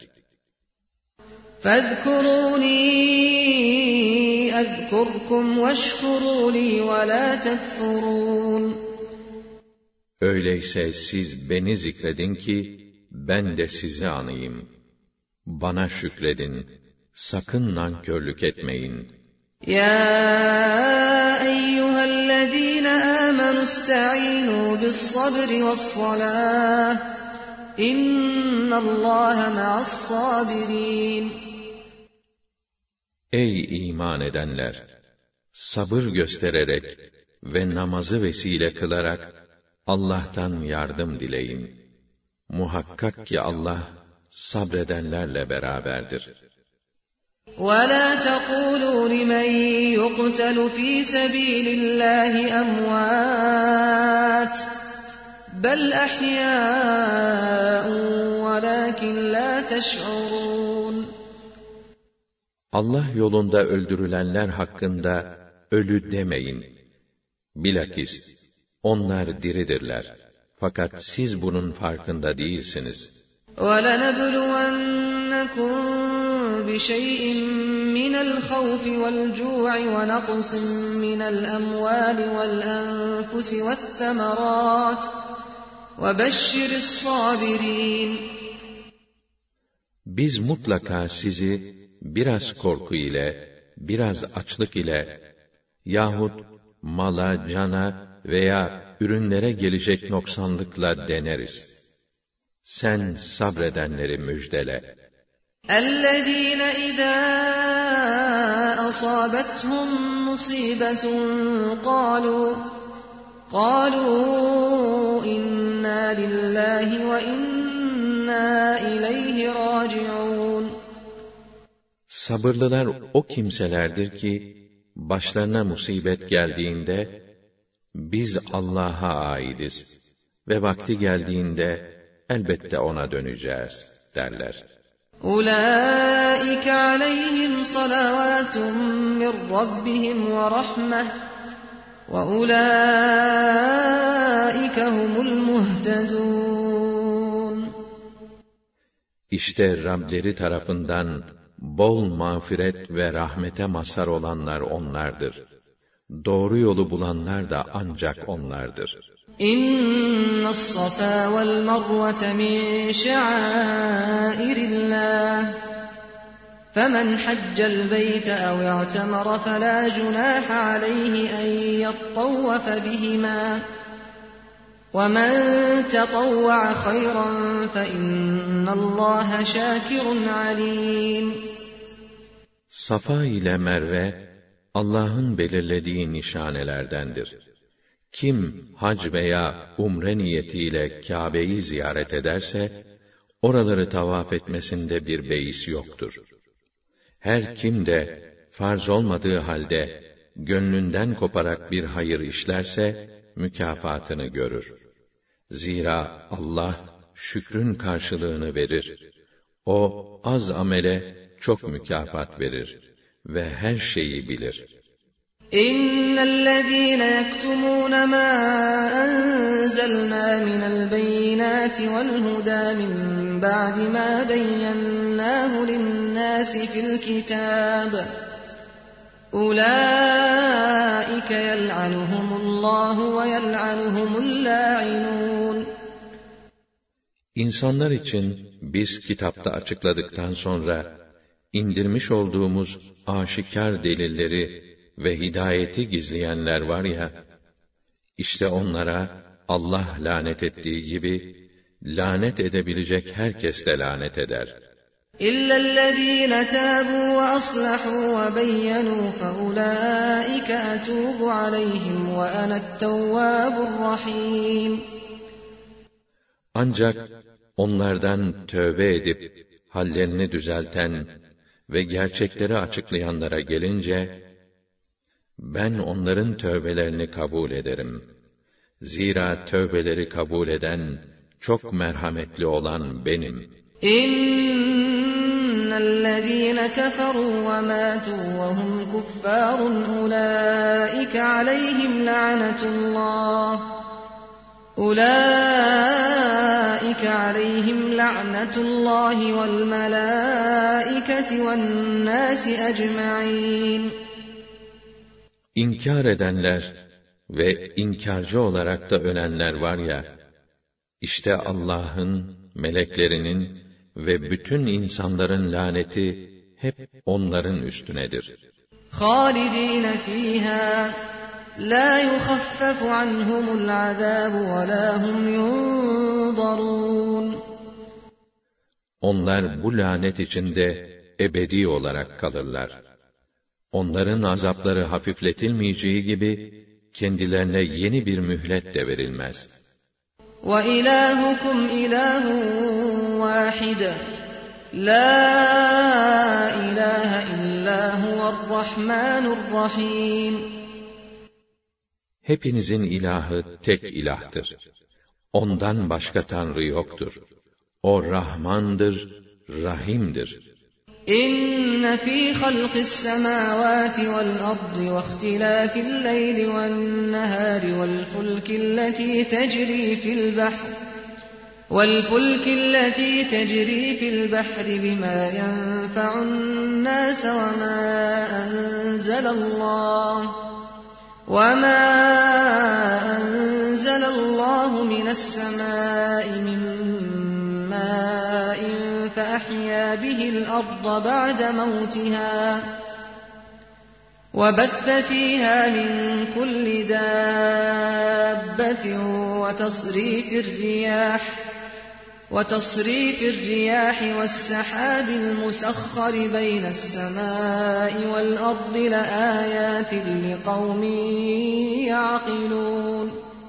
[SPEAKER 2] فَاذْكُرُونِي أَذْكُرْكُمْ وَاشْكُرُوا لِي وَلَا تَكْفُرُونَ.
[SPEAKER 1] Öyleyse siz beni zikredin ki ben de sizi anayım. Bana şükredin, sakın nankörlük etmeyin.
[SPEAKER 2] يَا أَيُّهَا الَّذ۪ينَ آمَنُوا اسْتَعِينُوا بِالصَّبْرِ وَالصَّلَاةِ اِنَّ اللّٰهَ مَعَ الصَّابِرِينَ.
[SPEAKER 1] Ey iman edenler! Sabır göstererek ve namazı vesile kılarak Allah'tan yardım dileyin. Muhakkak ki Allah sabredenlerle beraberdir.
[SPEAKER 2] وَلَا تَقُولُوا لِمَنْ يُقْتَلُ فِي سَبِيلِ اللّٰهِ أَمْوَاتٌ بَلْ أَحْيَاءٌ وَلَكِنْ لَا تَشْعُرُونَ.
[SPEAKER 1] Allah yolunda öldürülenler hakkında ölü demeyin. Bilakis onlar diridirler. Fakat siz bunun farkında değilsiniz.
[SPEAKER 2] وَلَنَبْلُوَنَّكُمْ بِشَيْءٍ مِّنَ الْخَوْفِ وَالْجُوعِ وَنَقْصٍ مِّنَ الْأَمْوَالِ وَالْأَنفُسِ وَالثَّمَرَاتِ وَبَشِّرِ الصَّابِرِينَ.
[SPEAKER 1] Biz mutlaka sizi biraz korku ile, biraz açlık ile yahut mala, cana veya ürünlere gelecek noksanlıkla deneriz. Sen sabredenleri müjdele.
[SPEAKER 2] اَلَّذ۪ينَ اِذَا أَصَابَتْهُمْ مُصِيبَةٌ قَالُوا اِنَّا لِلّٰهِ وَاِنَّا اِلَيْهِ رَاجِعُونَ.
[SPEAKER 1] Sabırlılar o kimselerdir ki, başlarına musibet geldiğinde, biz Allah'a aidiz ve vakti geldiğinde, elbette ona döneceğiz derler.
[SPEAKER 2] أُولَٰئِكَ عَلَيْهِمْ صَلَوَاتٌ مِّن رَّبِّهِمْ وَرَحْمَةٌ وَأُولَٰئِكَ هُمُ الْمُهْتَدُونَ.
[SPEAKER 1] İşte Rableri tarafından bol mağfiret ve rahmete mazhar olanlar onlardır. Doğru yolu bulanlar da ancak onlardır.
[SPEAKER 2] إِنَّ الصَّفَا وَالْمَرْوَةَ مِنْ شَعَائِرِ اللّٰهِ فَمَنْ حَجَّ الْبَيْتَ أَوْ اعْتَمَرَ فَلَا جُنَاحَ عَلَيْهِ أَنْ يَطَّوَّفَ بِهِمَا وَمَنْ تَطَوَّعَ خَيْرًا فَإِنَّ اللّٰهَ شَاكِرٌ عَلِيمٌ.
[SPEAKER 1] Safa ile Merve, Allah'ın belirlediği nişanelerdendir. Kim hac veya umre niyetiyle Kâbe'yi ziyaret ederse, oraları tavaf etmesinde bir beis yoktur. Her kim de farz olmadığı halde gönlünden koparak bir hayır işlerse mükafatını görür. Zira Allah şükrün karşılığını verir. O az amele çok mükafat verir ve her şeyi bilir.
[SPEAKER 2] إِنَّ الَّذ۪ينَ يَكْتُمُونَ مَا أَنزَلْنَا مِنَ الْبَيِّنَاتِ وَالْهُدَى مِنْ بَعْدِ مَا بَيَّنَّاهُ لِلنَّاسِ فِي الْكِتَابِ أُولَٰئِكَ يَلْعَنُهُمُ اللّٰهُ وَيَلْعَنُهُمُ اللَّاعِنُونَ.
[SPEAKER 1] İnsanlar için biz kitapta açıkladıktan sonra indirmiş olduğumuz aşikar delilleri ve hidayeti gizleyenler var ya, İşte onlara Allah lanet ettiği gibi, lanet edebilecek herkes de lanet eder.
[SPEAKER 2] إِلَّا الَّذ۪ينَ تَابُوا وَأَصْلَحُوا وَبَيَّنُوا فَأُولَٰئِكَ أَتُوبُ عَلَيْهِمْ وَأَنَا التَّوَّابُ الرَّحِيمُ.
[SPEAKER 1] Ancak onlardan tövbe edip hallerini düzelten ve gerçekleri açıklayanlara gelince, ben onların tövbelerini kabul ederim. Zira tövbeleri kabul eden, çok merhametli olan benim.
[SPEAKER 2] İnnellezîne keferû ve mâtû ve hum kuffârun ulâike aleyhim la'netullâhi vel melâiketi ven nâsi ecmaîn.
[SPEAKER 1] İnkar edenler ve inkarcı olarak da ölenler var ya, işte Allah'ın, meleklerinin ve bütün insanların laneti hep onların üstünedir.
[SPEAKER 2] خَالِد۪ينَ ف۪يهَا لَا يُخَفَّفُ عَنْهُمُ الْعَذَابُ وَلَا هُمْ يُنْظَرُونَ.
[SPEAKER 1] Onlar bu lanet içinde ebedi olarak kalırlar. Onların azapları hafifletilmeyeceği gibi, kendilerine yeni bir mühlet de verilmez.
[SPEAKER 2] وَإِلَٰهُكُمْ إِلَٰهٌ وَاحِدٌ لَا إِلَٰهَ إِلَّا هُوَ الرَّحْمَٰنُ الرَّحِيمُ.
[SPEAKER 1] Hepinizin ilahı tek ilahtır. Ondan başka Tanrı yoktur. O Rahmandır, Rahim'dir.
[SPEAKER 2] İnne fî halqis semâvâti vel ardı ve ihtilâfil leyli ven nehâri vel fulkilleti tecrî fil bahri bimâ yenfe'un nâse ve mâ enzelallahu mines semâi min mâin فَأَحْيَا بِهِ الْأَرْضَ بَعْدَ مَوْتِهَا وَبَثَّ فِيهَا مِنْ كُلِّ دَابَّةٍ وَتَصْرِيفِ الرِّيَاحِ وَالسَّحَابِ الْمُسَخَّرِ بَيْنَ السَّمَاءِ وَالْأَرْضِ لَآيَاتٍ لِقَوْمٍ يَعْقِلُونَ.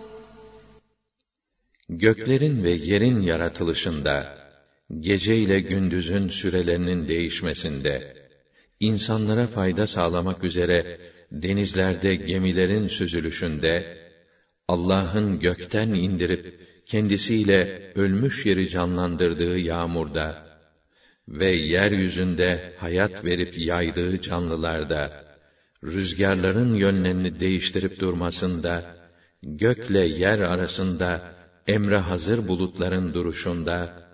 [SPEAKER 1] Göklerin ve yerin yaratılışında, gece ile gündüzün sürelerinin değişmesinde, insanlara fayda sağlamak üzere denizlerde gemilerin süzülüşünde, Allah'ın gökten indirip kendisiyle ölmüş yeri canlandırdığı yağmurda ve yeryüzünde hayat verip yaydığı canlılarda, rüzgarların yönlerini değiştirip durmasında, gökle yer arasında emre hazır bulutların duruşunda,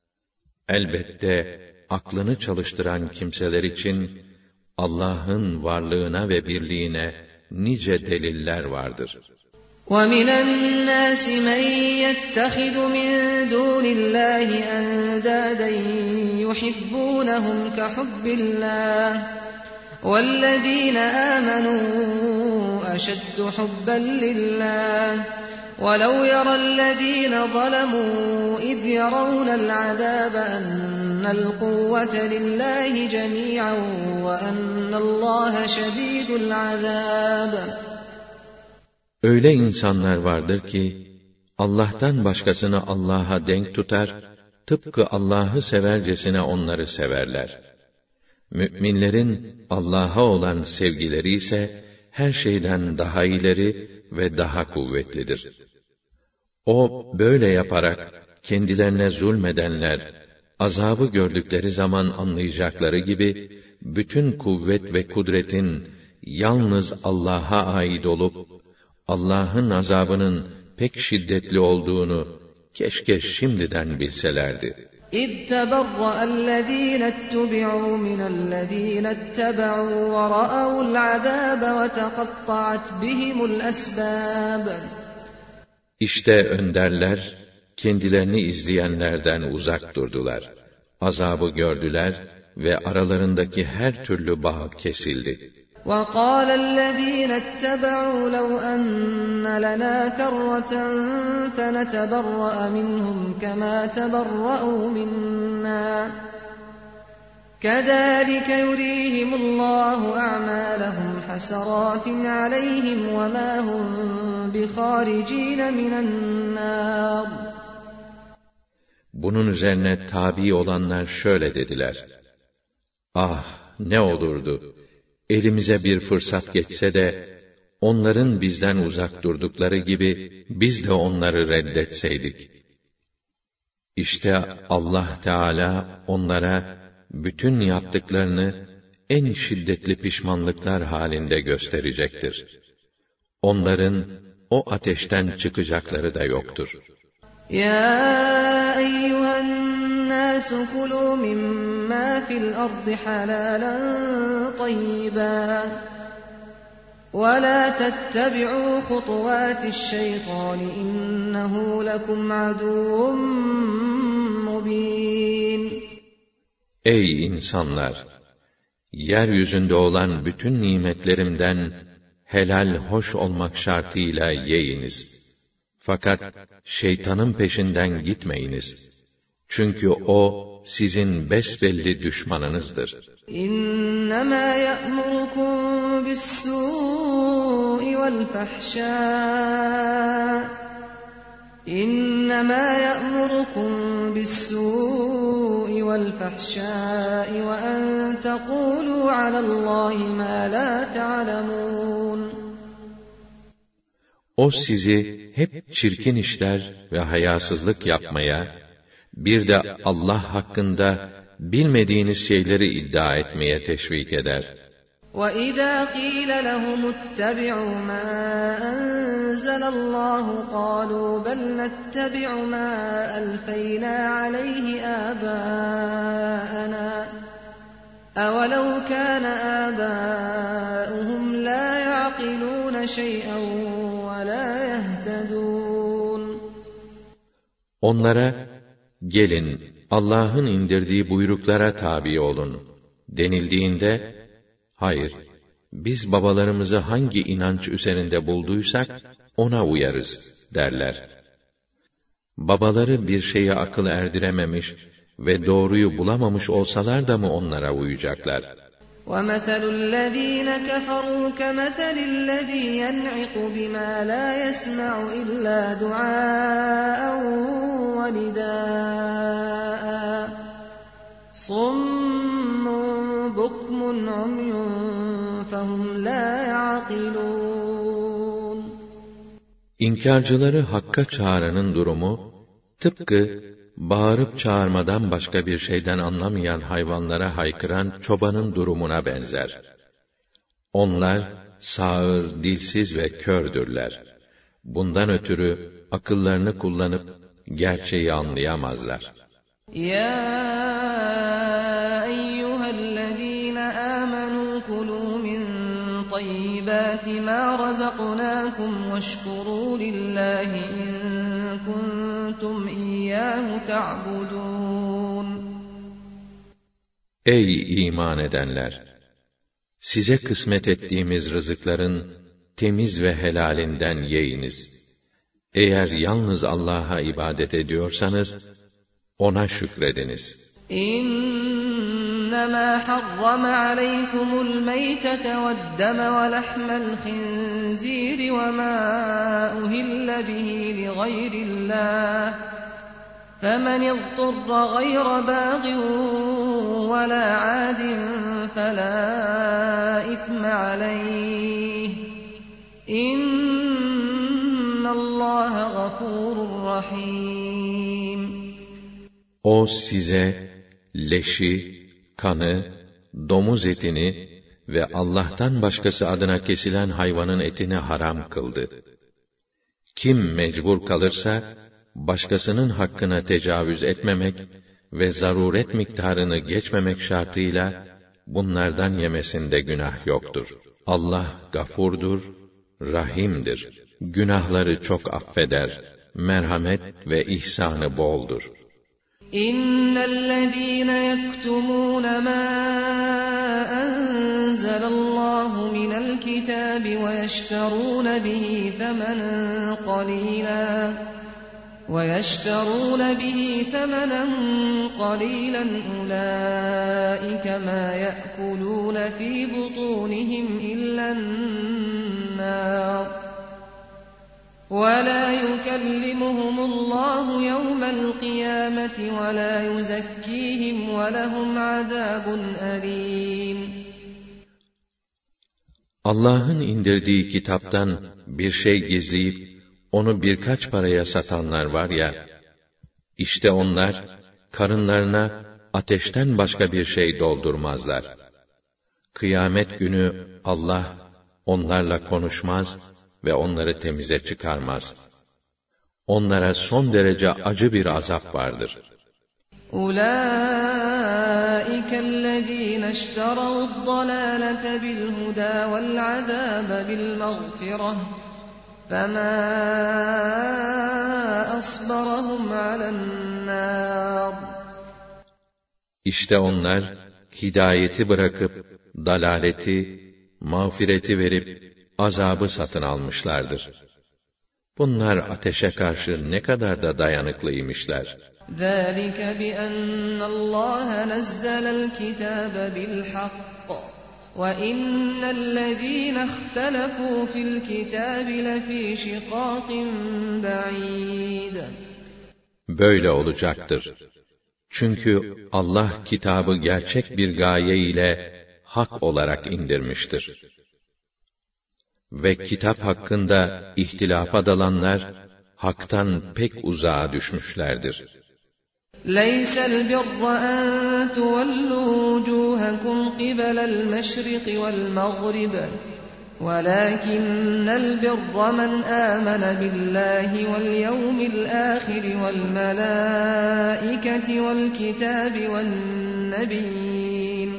[SPEAKER 1] elbette aklını çalıştıran kimseler için Allah'ın varlığına ve birliğine nice deliller vardır.
[SPEAKER 2] وَمِنَ النَّاسِ مَن يَتَّخِذُ مِن دُونِ اللّٰهِ أَندَادًا يُحِبُّونَهُمْ كَحُبِّ اللّٰهِ وَالَّذ۪ينَ آمَنُوا أَشَدُّ حُبًّا لِلّٰهِ وَلَوْ يَرَى الَّذ۪ينَ ظَلَمُوا إِذْ يَرَوْنَ الْعَذَابَ أَنَّ الْقُوَّةَ لِلّٰهِ جَمِيعًا وَأَنَّ اللّٰهَ شَد۪يدُ الْعَذَابِ.
[SPEAKER 1] Öyle insanlar vardır ki, Allah'tan başkasını Allah'a denk tutar, tıpkı Allah'ı severcesine onları severler. Mü'minlerin Allah'a olan sevgileri ise, her şeyden daha ileri ve daha kuvvetlidir. O, böyle yaparak, kendilerine zulmedenler, azabı gördükleri zaman anlayacakları gibi, bütün kuvvet ve kudretin, yalnız Allah'a ait olup, Allah'ın azabının pek şiddetli olduğunu keşke şimdiden bilselerdi.
[SPEAKER 2] اِذْ تَبَرَّأَ الَّذ۪ينَ اتُّبِعُوا مِنَ الَّذ۪ينَ اتَّبَعُوا وَرَأَوُا الْعَذَابَ وَتَقَطَّعَتْ بِهِمُ الْأَسْبَابُ.
[SPEAKER 1] İşte önderler, kendilerini izleyenlerden uzak durdular. Azabı gördüler ve aralarındaki her türlü bağ kesildi.
[SPEAKER 2] وَقَالَ الَّذِينَ اتَّبَعُوا لَوْ أَنَّ لَنَا كَرَّةً فَنَتَبَرَّأَ مِنْهُمْ كَمَا تَبَرَّؤُوا مِنَّا كَذَلِكَ يُرِيهِمُ اللَّهُ أَعْمَالَهُمْ حَسَرَاتٍ عَلَيْهِمْ وَمَا هُمْ بِخَارِجِينَ مِنَ النَّارِ.
[SPEAKER 1] Bunun üzerine tabi olanlar şöyle dediler: Ah, ne olurdu! Elimize bir fırsat geçse de, onların bizden uzak durdukları gibi, biz de onları reddetseydik. İşte Allah Teala onlara, bütün yaptıklarını, en şiddetli pişmanlıklar halinde gösterecektir. Onların, o ateşten çıkacakları da yoktur.
[SPEAKER 2] يا أيها الناس كلوا مما في الأرض حلالا طيبا ولا تتبعوا خطوات الشيطان إنه لكم عدو مبين.
[SPEAKER 1] Ey insanlar! Yeryüzünde olan bütün nimetlerimden helal hoş olmak şartıyla yiyiniz. Fakat şeytanın peşinden gitmeyiniz. Çünkü o sizin besbelli düşmanınızdır.
[SPEAKER 2] İnnemâ ye'murukum bis-sû'i vel-fahşâ. İnnemâ ye'murukum bis-sû'i vel-fahşâ'i ve en tekûlû alallâhi mâ lâ te'alemûn.
[SPEAKER 1] O sizi hep çirkin işler ve hayasızlık yapmaya, bir de Allah hakkında bilmediğiniz şeyleri iddia etmeye teşvik eder.
[SPEAKER 2] وَإِذَا قِيلَ لَهُمُ اتَّبِعُوا مَا أَنزَلَ اللَّهُ قَالُوا بَلْ نَتَّبِعُ مَا أَلْفَيْنَا عَلَيْهِ آبَاءَنَا أَوَلَوْ كَانَ آبَاؤُهُمْ لَا يَعْقِلُونَ شَيْئًا وَلَا يَهْتَدُونَ.
[SPEAKER 1] Onlara, gelin Allah'ın indirdiği buyruklara tabi olun denildiğinde, hayır, biz babalarımızı hangi inanç üzerinde bulduysak, ona uyarız derler. Babaları bir şeye akıl erdirememiş ve doğruyu bulamamış olsalar da mı onlara uyacaklar?
[SPEAKER 2] وَمَثَلُ الَّذ۪ينَ كَفَرُوا كَمَثَلِ الَّذ۪ي يَنْعِقُ بِمَا لَا يَسْمَعُ إِلَّا دُعَاءً وَنِدَاءً صُمٌّ بُكْمٌ عُمْيٌ فَهُمْ لَا يَعْقِلُونَ.
[SPEAKER 1] İnkarcıları Hakk'a çağıranın durumu, tıpkı bağırıp çağırmadan başka bir şeyden anlamayan hayvanlara haykıran çobanın durumuna benzer. Onlar sağır, dilsiz ve kördürler. Bundan ötürü akıllarını kullanıp gerçeği anlayamazlar.
[SPEAKER 2] Ya eyyühellezîne âmenû kulû min tayyibâti mâ razaknâkum veşkurû lillâhi in kuntum iyyâhu ta'budûn.
[SPEAKER 1] Ey iman edenler! Size kısmet ettiğimiz rızıkların temiz ve helalinden yiyiniz. Eğer yalnız Allah'a ibadet ediyorsanız, ona şükrediniz.
[SPEAKER 2] İnnemâ harrama aleykumul meytete ve'd-deme ve lahmel khinzîri ve mâ uhille bihi li gayrillâh. فَمَنِ اضْطُرَّ غَيْرَ بَاغٍ وَلَا عَادٍ فَلَا إِثْمَ عَلَيْهِ إِنَّ اللّٰهَ غَفُورٌ رَحِيمٌ.
[SPEAKER 1] O size leşi, kanı, domuz etini ve Allah'tan başkası adına kesilen hayvanın etini haram kıldı. Kim mecbur kalırsa, başkasının hakkına tecavüz etmemek ve zaruret miktarını geçmemek şartıyla, bunlardan yemesinde günah yoktur. Allah gafurdur, rahimdir. Günahları çok affeder, merhamet ve ihsanı boldur.
[SPEAKER 2] İnnellezîne yektumûne mâ enzelallahu min الكتاب ويشترون به ثمنا قليلا أولئك ما يأكلون في بطونهم إلا النار ولا يكلمهم الله يوم القيامة ولا يزكيهم ولهم عذاب أليم.
[SPEAKER 1] Allah'ın indirdiği kitaptan bir şey gizleyip onu birkaç paraya satanlar var ya, işte onlar karınlarına ateşten başka bir şey doldurmazlar. Kıyamet günü Allah onlarla konuşmaz ve onları temize çıkarmaz. Onlara son derece acı bir azap vardır.
[SPEAKER 2] أُولَٰئِكَ الَّذ۪ينَ اشْتَرَوُا الضَّلَالَةَ بِالْهُدَى وَالْعَذَابَ بِالْمَغْفِرَةِ فَمَا أَصْبَرَهُمْ عَلَى النَّارِ.
[SPEAKER 1] İşte onlar hidayeti bırakıp dalaleti, mağfireti verip azabı satın almışlardır. Bunlar ateşe karşı ne kadar da dayanıklıymışlar.
[SPEAKER 2] ذَٰلِكَ بِأَنَّ اللّٰهَ نَزَّلَ الْكِتَابَ بِالْحَقِّ وَإِنَّ الَّذ۪ينَ اخْتَلَفُوا فِي الْكِتَابِ لَف۪ي شِقَاقٍ بَعِيدٍ.
[SPEAKER 1] Böyle olacaktır. Çünkü Allah kitabı gerçek bir gaye ile hak olarak indirmiştir. Ve kitap hakkında ihtilafa dalanlar, haktan pek uzağa düşmüşlerdir.
[SPEAKER 2] لَيْسَ الْبِرَّ أَن تُوَلُّوا وُجُوهَكُمْ قِبَلَ الْمَشْرِقِ وَالْمَغْرِبِ وَلَكِنَّ الْبِرَّ مَنْ آمَنَ بِاللَّهِ وَالْيَوْمِ الْآخِرِ وَالْمَلَائِكَةِ وَالْكِتَابِ وَالنَّبِيِّينَ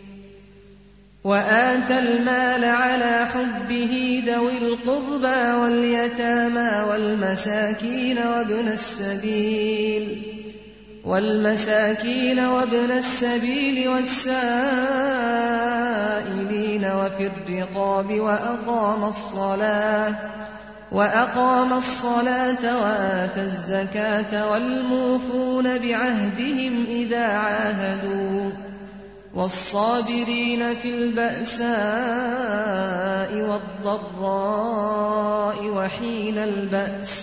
[SPEAKER 2] وَآتَى الْمَالَ عَلَى حُبِّهِ ذَوِي الْقُرْبَى وَالْيَتَامَى وَابْنَ السَّبِيلِ وَالسَّائِلِينَ وَفِي الرِّقَابِ وَأَقَامَ الصَّلَاةَ وَآتَى الزَّكَاةَ وَالْمُوفُونَ بِعَهْدِهِمْ إِذَا عَاهَدُوا وَالصَّابِرِينَ فِي الْبَأْسَاءِ وَالضَّرَّاءِ وَحِينَ الْبَأْسِ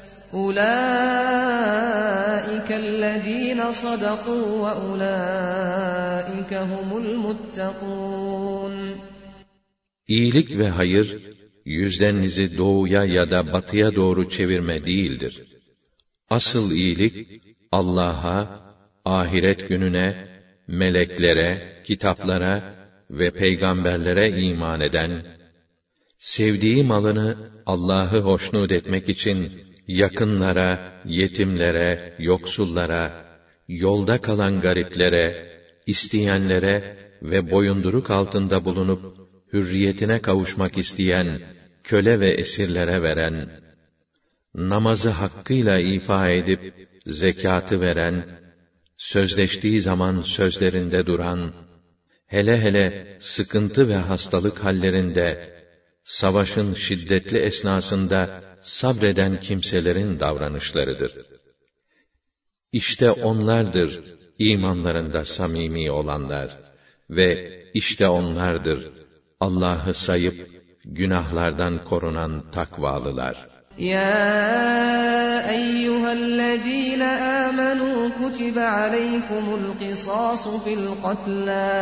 [SPEAKER 2] أُولَٰئِكَ الَّذ۪ينَ صَدَقُوا وَأُولَٰئِكَ هُمُ الْمُتَّقُونَ.
[SPEAKER 1] İyilik ve hayır, yüzlerinizi doğuya ya da batıya doğru çevirme değildir. Asıl iyilik, Allah'a, ahiret gününe, meleklere, kitaplara ve peygamberlere iman eden, sevdiği malını Allah'ı hoşnut etmek için yakınlara, yetimlere, yoksullara, yolda kalan gariplere, isteyenlere ve boyunduruk altında bulunup hürriyetine kavuşmak isteyen köle ve esirlere veren, namazı hakkıyla ifa edip zekatı veren, sözleştiği zaman sözlerinde duran, hele hele sıkıntı ve hastalık hallerinde, savaşın şiddetli esnasında sabreden kimselerin davranışlarıdır. İşte onlardır imanlarında samimi olanlar ve işte onlardır Allah'ı sayıp günahlardan korunan takvalılar.
[SPEAKER 2] يا أيها الذين آمنوا كتب عليكم القصاص في القتلى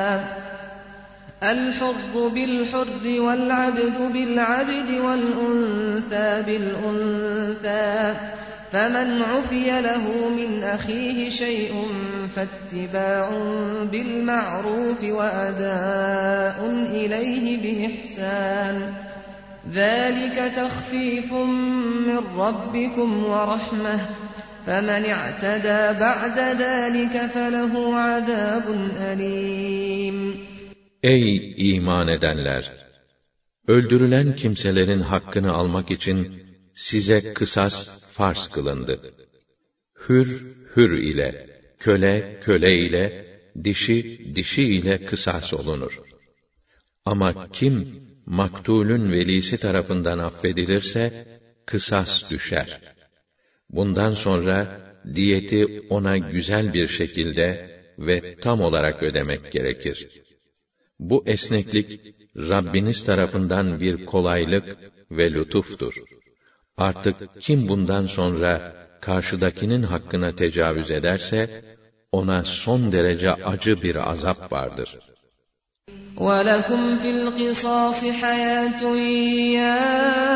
[SPEAKER 2] الحر بالحر والعبد بالعبد والأنثى بالأنثى فمن عفي له من أخيه شيء فاتباع بالمعروف وأداء إليه بإحسان ذلك تخفيف من ربكم ورحمة فمن اعتدى بعد ذلك فله عذاب أليم.
[SPEAKER 1] Ey iman edenler! Öldürülen kimselerin hakkını almak için size kısas farz kılındı. Hür, hür ile, köle, köle ile, dişi, dişi ile kısas olunur. Ama kim maktulün velisi tarafından affedilirse, kısas düşer. Bundan sonra, diyeti ona güzel bir şekilde ve tam olarak ödemek gerekir. Bu esneklik, Rabbiniz tarafından bir kolaylık ve lütuftur. Artık kim bundan sonra, karşıdakinin hakkına tecavüz ederse, ona son derece acı bir azap vardır.
[SPEAKER 2] وَلَكُمْ فِي الْقِصَاصِ حَيَاةٌ يَا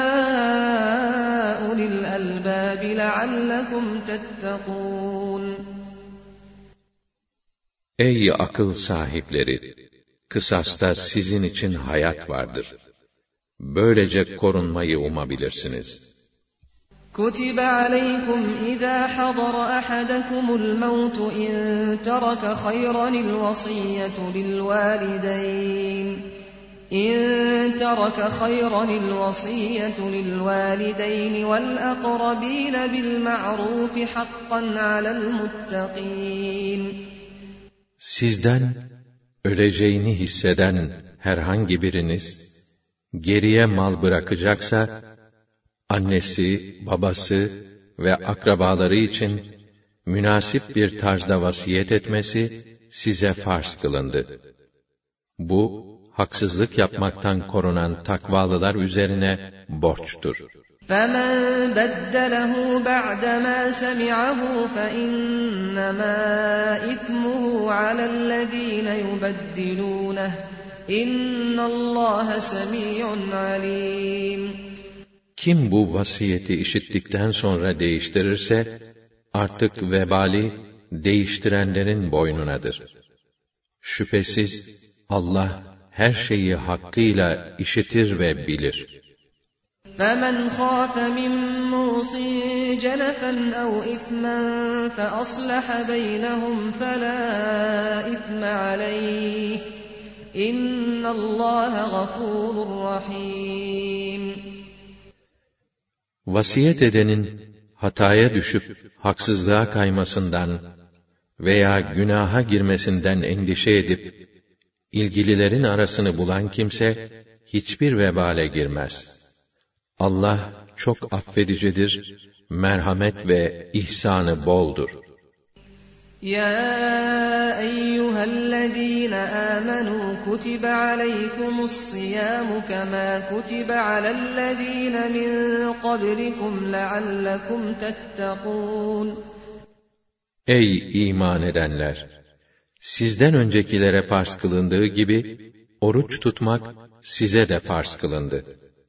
[SPEAKER 2] أُولِي الْأَلْبَابِ لَعَلَّكُمْ تَتَّقُونَ
[SPEAKER 1] Ey akıl sahipleri! Kısasta sizin için hayat vardır. Böylece korunmayı umabilirsiniz.
[SPEAKER 2] كُتِبَ عَلَيْكُمْ إِذَا حَضَرَ أَحَدَكُمُ الْمَوْتُ إِن تَرَكَ خَيْرًا الْوَصِيَّةُ لِلْوَالِدَيْنِ وَالْأَقْرَبِينَ بِالْمَعْرُوفِ حَقًّا عَلَى الْمُتَّقِينَ
[SPEAKER 1] Sizden öleceğini hisseden herhangi biriniz geriye mal bırakacaksa, annesi, babası ve akrabaları için münasip bir tarzda vasiyet etmesi size farz kılındı. Bu, haksızlık yapmaktan korunan takvalılar üzerine borçtur.
[SPEAKER 2] فَمَنْ بَدَّلَهُ بَعْدَمَا سَمِعَهُ فَإِنَّمَا إِثْمُهُ عَلَى الَّذِينَ يُبَدِّلُونَهُ إِنَّ اللّٰهَ سَمِيعٌ عَلِيمٌ
[SPEAKER 1] Kim bu vasiyeti işittikten sonra değiştirirse, artık vebali değiştirenlerin boynunadır. Şüphesiz Allah her şeyi hakkıyla işitir ve bilir.
[SPEAKER 2] فَمَنْ خَافَ مِنْ مُوصٍ جَنَفًا أَوْ إِثْمًا فَأَصْلَحَ بَيْنَهُمْ فَلَا إِثْمَ عَلَيْهِ إِنَّ اللّٰهَ غَفُورٌ رَحِيمٌ
[SPEAKER 1] Vasiyet edenin hataya düşüp haksızlığa kaymasından veya günaha girmesinden endişe edip ilgililerin arasını bulan kimse hiçbir vebale girmez. Allah çok affedicidir, merhamet ve ihsanı boldur.
[SPEAKER 2] يا أيها الذين آمنوا كتب عليكم الصيام كما كتب على الذين من قبلكم لعلكم تتقون
[SPEAKER 1] Ey iman edenler! Sizden öncekilere farz kılındığı gibi, oruç tutmak size de farz kılındı.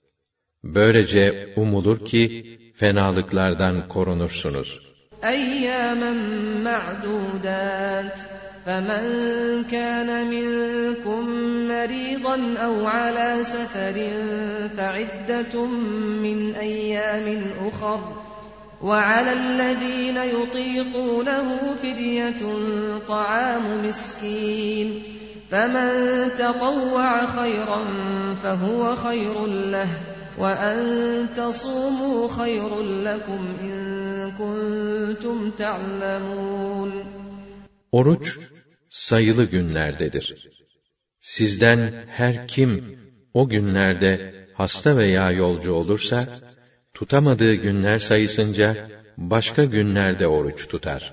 [SPEAKER 1] Böylece umulur ki, fenalıklardan korunursunuz.
[SPEAKER 2] أَيَّامًا مَّعْدُودَاتٍ فَمَنْ كَانَ مِنكُم مَّرِيضًا أَوْ عَلَى سَفَرٍ فَعِدَّةٌ مِّنْ أَيَّامٍ أُخَرَ وَعَلَى الَّذِينَ يُطِيقُونَهُ فِدْيَةٌ طَعَامُ مِسْكِينٍ فَمَنْ تَطَوَّعَ خَيْرًا فَهُوَ خَيْرٌ لَهُ وَأَنْ تَصُومُوا خَيْرٌ لَكُمْ إِنْ كُنْتُمْ تَعْلَمُونَ
[SPEAKER 1] Oruç sayılı günlerdedir. Sizden her kim o günlerde hasta veya yolcu olursa, tutamadığı günler sayısınca başka günlerde oruç tutar.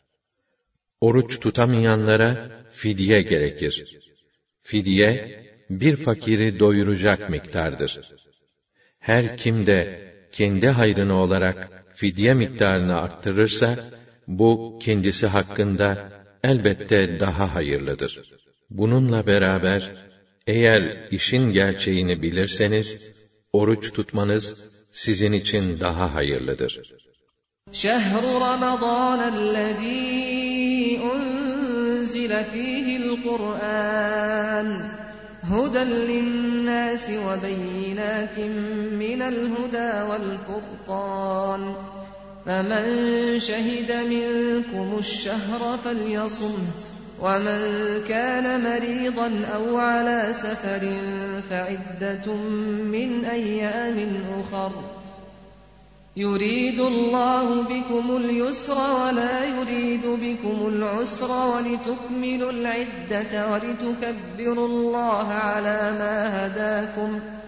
[SPEAKER 1] Oruç tutamayanlara fidye gerekir. Fidye, bir fakiri doyuracak miktardır. Her kim de kendi hayrına olarak fidye miktarını arttırırsa, bu kendisi hakkında elbette daha hayırlıdır. Bununla beraber, eğer işin gerçeğini bilirseniz, oruç tutmanız sizin için daha hayırlıdır.
[SPEAKER 2] شَهْرُ رَمَضَانَ الَّذ۪ي أُنْزِلَ ف۪يهِ الْقُرْآنِ هُدًى لِلنَّاسِ وَبَيِّنَاتٍ مِّنَ الْهُدَى وَالْفُرْقَانِ فَمَنْ شَهِدَ مِنْكُمُ الشَّهْرَ فَلْيَصُمْهُ وَمَنْ كَانَ مَرِيضًا أَوْ عَلَى سَفَرٍ فَعِدَّةٌ مِّنْ أَيَّامٍ أُخَرَ يُرِيدُ اللَّهُ بِكُمُ الْيُسْرَ وَلَا يُرِيدُ بِكُمُ الْعُسْرَ وَلِتُكْمِلُوا الْعِدَّةَ وَلِتُكَبِّرُوا اللَّهَ عَلَى مَا هَدَاكُمْ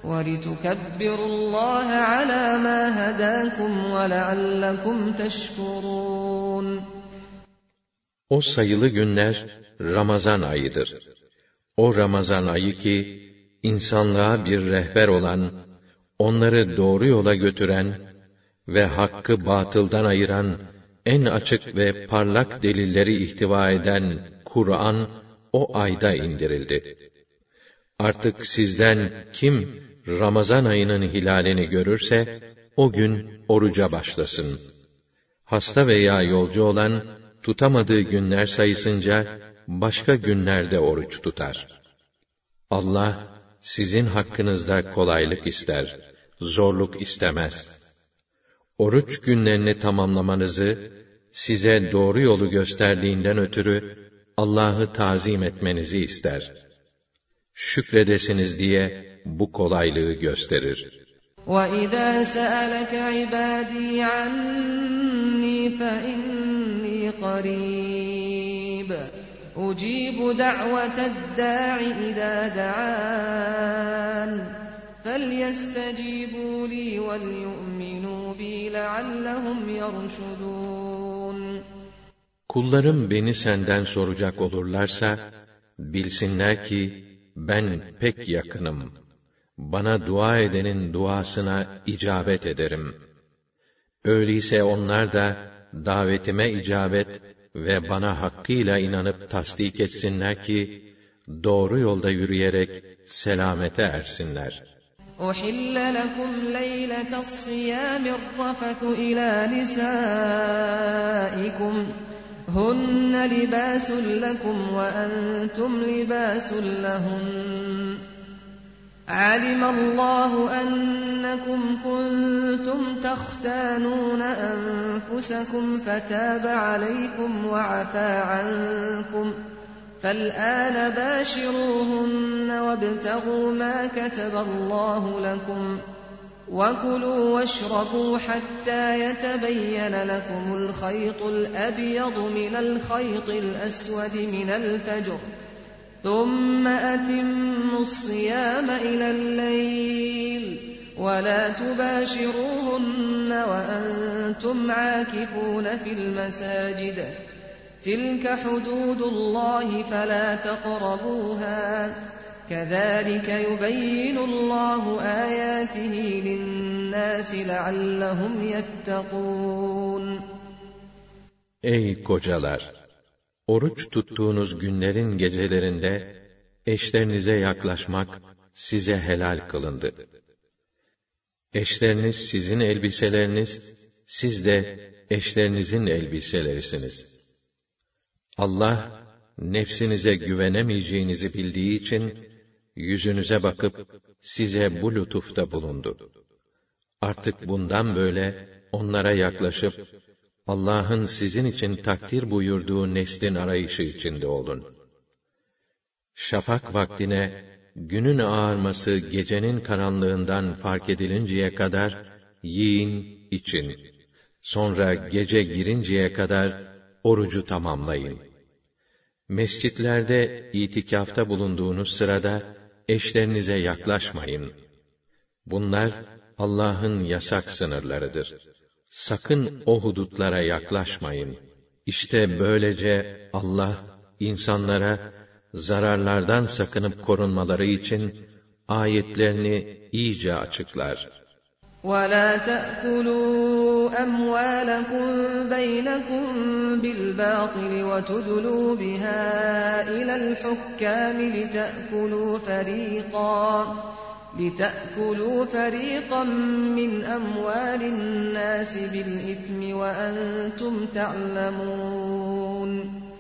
[SPEAKER 2] وَلِتُكَبِّرُوا اللّٰهَ عَلَى مَا هَدَاكُمْ وَلَعَلَّكُمْ تَشْكُرُونَ.
[SPEAKER 1] O sayılı günler Ramazan ayıdır. O Ramazan ayı ki, insanlığa bir rehber olan, onları doğru yola götüren ve hakkı batıldan ayıran, en açık ve parlak delilleri ihtiva eden Kur'an, o ayda indirildi. Artık sizden kim Ramazan ayının hilalini görürse, o gün oruca başlasın. Hasta veya yolcu olan, tutamadığı günler sayısınca, başka günlerde oruç tutar. Allah, sizin hakkınızda kolaylık ister, zorluk istemez. Oruç günlerini tamamlamanızı, size doğru yolu gösterdiğinden ötürü, Allah'ı tazim etmenizi ister. Şükredesiniz diye bu kolaylığı gösterir.
[SPEAKER 2] وَإِذَا سَأَلَكَ عِبَادِي عَنِّي فَإِنِّي قَرِيبٌ أُجِيبُ دَعْوَةَ الدَّاعِ إِذَا دَعَانِ فَلْيَسْتَجِيبُوا لِي وَلْيُؤْمِنُوا بِي لَعَلَّهُمْ يَرْشُدُونَ.
[SPEAKER 1] Kullarım beni senden soracak olurlarsa, bilsinler ki ben pek yakınım. Bana dua edenin duasına icabet ederim. Öyleyse onlar da davetime icabet ve bana hakkıyla inanıp tasdik etsinler ki, doğru yolda yürüyerek selamete ersinler.
[SPEAKER 2] أُحِلَّ لَكُمْ لَيْلَةَ الصِّيَامِ الرَّفَثُ إِلَى نِسَائِكُمْ هُنَّ لِبَاسٌ لَكُمْ وَأَنْتُمْ لِبَاسٌ لَهُنَّ عَلِمَ اللَّهُ أَنَّكُمْ كُنْتُمْ تَخْتَانُونَ أَنفُسَكُمْ فَتَابَ عَلَيْكُمْ وَعَفَا عَنْكُمْ فَالْآنَ بَاشِرُوهُنَّ وَابْتَغُوا مَا كَتَبَ اللَّهُ لَكُمْ وَكُلُوا وَاشْرَبُوا حَتَّى يَتَبَيَّنَ لَكُمُ الْخَيْطُ الْأَبْيَضُ مِنَ الْخَيْطِ الْأَسْوَدِ مِنَ الْفَجْرِ ثُمَّ أَتِمُّوا الصِّيَامَ إِلَى اللَّيْلِ وَلَا تُبَاشِرُوهُنَّ وَأَنْتُمْ عَاكِفُونَ فِي الْمَسَاجِدِ تِلْكَ حُدُودُ اللَّهِ فَلَا تَقْرَبُوهَا كَذَٰلِكَ يُبَيِّنُ اللَّهُ آيَاتِهِ لِلنَّاسِ لَعَلَّهُمْ يَتَّقُونَ.
[SPEAKER 1] Ey kocalar! Oruç tuttuğunuz günlerin gecelerinde, eşlerinize yaklaşmak size helal kılındı. Eşleriniz sizin elbiseleriniz, siz de eşlerinizin elbiselerisiniz. Allah, nefsinize güvenemeyeceğinizi bildiği için, yüzünüze bakıp size bu lütufta bulundu. Artık bundan böyle onlara yaklaşıp, Allah'ın sizin için takdir buyurduğu neslin arayışı içinde olun. Şafak vaktine, günün ağarması gecenin karanlığından fark edilinceye kadar, yiyin, için. Sonra gece girinceye kadar, orucu tamamlayın. Mescitlerde itikafta bulunduğunuz sırada, eşlerinize yaklaşmayın. Bunlar, Allah'ın yasak sınırlarıdır. Sakın o hudutlara yaklaşmayın. İşte böylece Allah, insanlara, zararlardan sakınıp korunmaları için, ayetlerini iyice açıklar.
[SPEAKER 2] وَلَا تَأْكُلُوا أَمْوَالَكُمْ بَيْنَكُمْ بِالْبَاطِلِ وَتُدْلُوا بِهَا إِلَى الْحُكَّامِ لِتَأْكُلُوا فَرِيقًا مِّنْ أَمْوَالِ النَّاسِ بِالْإِثْمِ وَأَنْتُمْ تَعْلَمُونَ.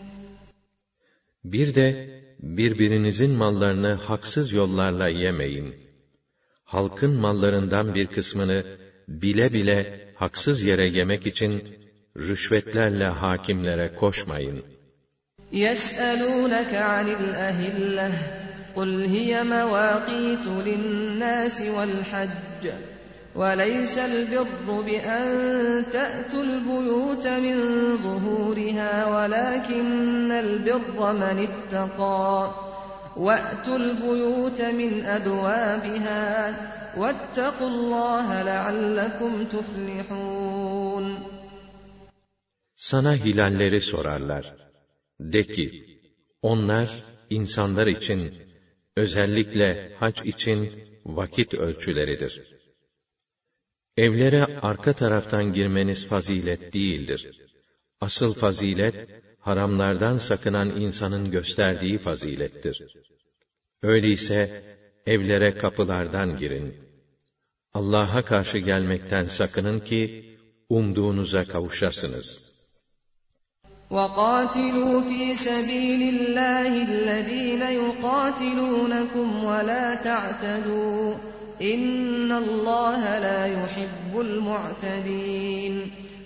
[SPEAKER 1] Bir de birbirinizin mallarını haksız yollarla yemeyin. Halkın mallarından bir kısmını bile bile haksız yere yemek için rüşvetlerle hakimlere koşmayın.
[SPEAKER 2] يَسْأَلُونَكَ عَنِ الْأَهِلَّةِ قُلْ هِيَ مَوَاقِيتُ لِلنَّاسِ وَالْحَجِّ وَلَيْسَ الْبِرُّ بِأَن تَأْتُوا الْبُيُوتَ مِنْ ظُهُورِهَا وَلَكِنَّ الْبِرَّ مَنِ اتَّقَى وَأْتُوا الْبُيُوتَ مِنْ أَبْوَابِهَا وَاتَّقُوا اللّٰهَ لَعَلَّكُمْ تُفْلِحُونَ.
[SPEAKER 1] Sana hilalleri sorarlar. De ki, onlar insanlar için, özellikle hac için vakit ölçüleridir. Evlere arka taraftan girmeniz fazilet değildir. Asıl fazilet, haramlardan sakınan insanın gösterdiği fazilettir. Öyleyse, evlere kapılardan girin. Allah'a karşı gelmekten sakının ki, umduğunuza kavuşasınız.
[SPEAKER 2] وَقَاتِلُوا فِي سَبِيلِ اللّٰهِ الَّذ۪ينَ يُقَاتِلُونَكُمْ وَلَا تَعْتَدُوا اِنَّ اللّٰهَ لَا يُحِبُّ الْمُعْتَد۪ينَ.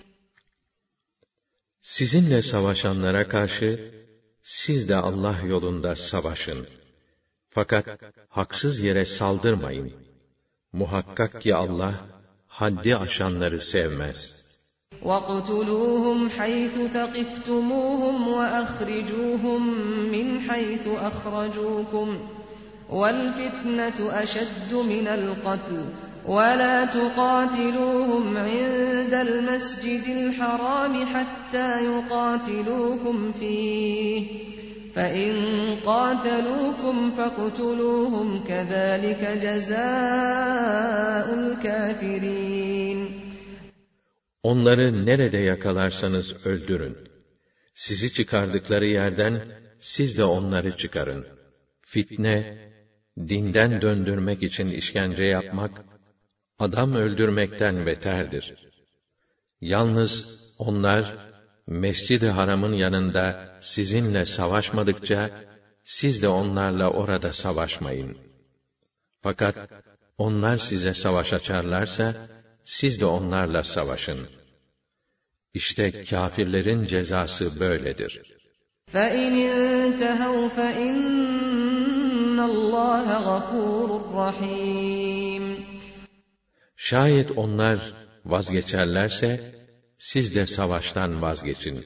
[SPEAKER 1] Sizinle savaşanlara karşı, siz de Allah yolunda savaşın. Fakat haksız yere saldırmayın. Muhakkak ki Allah, haddi aşanları sevmez.
[SPEAKER 2] وَاقْتُلُوهُمْ حَيْثُ ثَقِفْتُمُوهُمْ وَأَخْرِجُوهُمْ مِنْ حَيْثُ أَخْرَجُوكُمْ وَالْفِتْنَةُ أَشَدُّ مِنَ الْقَتْلِ وَلَا تُقَاتِلُوهُمْ عِندَ الْمَسْجِدِ الْحَرَامِ حَتَّى يُقَاتِلُوكُمْ فِيهِ فَإِنْ قَاتَلُوكُمْ فَاقْتُلُوهُمْ كَذَلِكَ جَزَاءُ الْكَافِرِينَ.
[SPEAKER 1] Onları nerede yakalarsanız öldürün. Sizi çıkardıkları yerden siz de onları çıkarın. Fitne, dinden döndürmek için işkence yapmak, adam öldürmekten beterdir. Yalnız onlar, Mescid-i Haram'ın yanında sizinle savaşmadıkça, siz de onlarla orada savaşmayın. Fakat onlar size savaş açarlarsa, siz de onlarla savaşın. İşte kâfirlerin cezası böyledir.
[SPEAKER 2] فَاِنْ اِنْتَهَوْا فَاِنَّ اللّٰهَ غَفُورٌ رَحِيمٌ.
[SPEAKER 1] Şayet onlar vazgeçerlerse, siz de savaştan vazgeçin.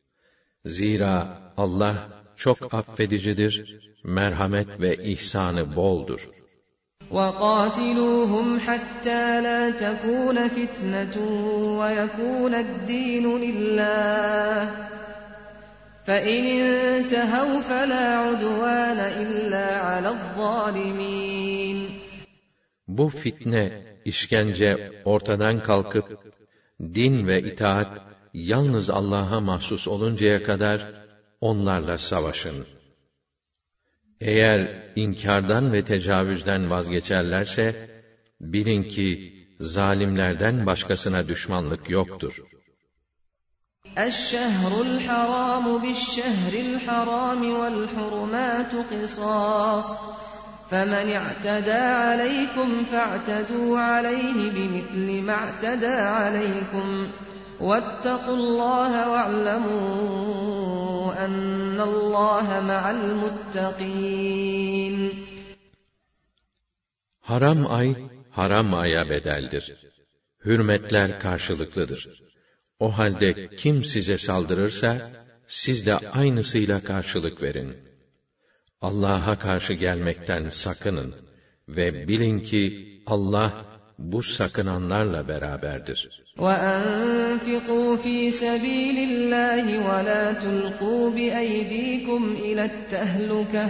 [SPEAKER 1] Zira Allah çok affedicidir, merhamet ve ihsanı boldur.
[SPEAKER 2] وَقَاتِلُوهُمْ حَتَّى لَا تَكُونَ فِتْنَةٌ وَيَكُونَ الدِّينُ لِلّٰهِ فَاِنْ اِنْتَهَوْا فَلَا عُدْوَانَ إِلَّا عَلَى الظَّالِمِينَ.
[SPEAKER 1] Bu fitne, işkence ortadan kalkıp, din ve itaat yalnız Allah'a mahsus oluncaya kadar onlarla savaşın. Eğer inkardan ve tecavüzden vazgeçerlerse, bilin ki zalimlerden başkasına düşmanlık yoktur.
[SPEAKER 2] الشهر الحرام بالشهر الحرام والحرمات قصاص فمن اعتدى عليكم فاعتدوا عليه بمثل ما اعتدى عليكم واتقوا الله واعلموا أن الله مع المتقين.
[SPEAKER 1] Haram ay, haram aya bedeldir. Hürmetler karşılıklıdır. O halde kim size saldırırsa, siz de aynısıyla karşılık verin. Allah'a karşı gelmekten sakının ve bilin ki Allah bu sakınanlarla beraberdir.
[SPEAKER 2] وَأَنْفِقُوا فِي سَبِيلِ اللّٰهِ وَلَا تُلْقُوا بِأَيْدِيكُمْ إِلَى التَّهْلُكَةِ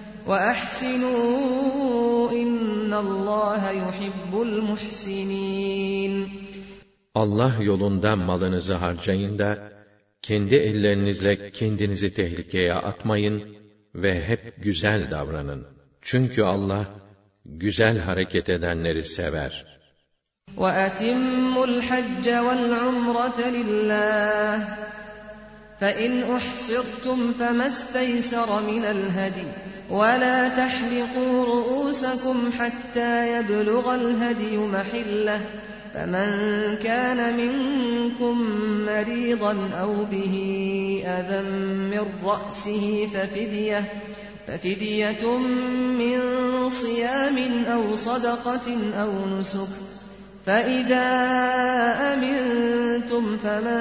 [SPEAKER 2] وَأَحْسِنُوا إِنَّ اللّٰهَ يُحِبُّ الْمُحْسِنِينَ.
[SPEAKER 1] Allah yolunda malınızı harcayın da, kendi ellerinizle kendinizi tehlikeye atmayın ve hep güzel davranın. Çünkü Allah, güzel hareket edenleri sever.
[SPEAKER 2] وَأَتِمُّوا الْحَجَّ وَالْعُمْرَةَ لِلّٰهِ فَإِنْ أُحْصِرْتُمْ فَمَا اسْتَيْسَرَ مِنَ الْهَدْيِ وَلَا تَحْلِقُوا رُءُوسَكُمْ حَتَّى يَبْلُغَ الْهَدْيُ مَحِلَّهُ فَمَنْ كَانَ مِنْكُمْ مَرِيضًا أَوْ بِهِ أَذًى مِّن رَّأْسِهِ فَفِدْيَةٌ مِّن صِيَامٍ أَوْ صَدَقَةٍ أَوْ نُسُكٍ فَإِذَا أَمِنْتُمْ فَمَنْ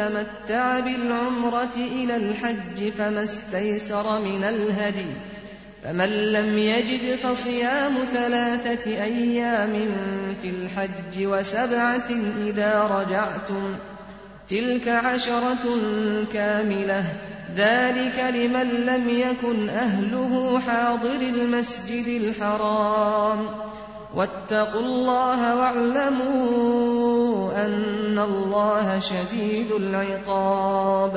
[SPEAKER 2] تَمَتَّعَ بِالْعُمْرَةِ إِلَى الْحَجِّ فَمَا اسْتَيْسَرَ مِنَ الْهَدْيِ فَمَنْ لَمْ يَجِدْ فَصِيَامُ 3 أَيَّامٍ فِي الْحَجِّ وَسَبْعَةٍ إِذَا رَجَعْتُمْ تِلْكَ 10 كَامِلَةٌ ذَلِكَ لِمَنْ لَمْ يَكُنْ أَهْلُهُ حَاضِرِ الْمَسْجِدِ الْحَرَامِ وَاتَّقُوا اللّٰهَ وَاعْلَمُوا أَنَّ اللّٰهَ شَدِيدُ الْعِقَابِ.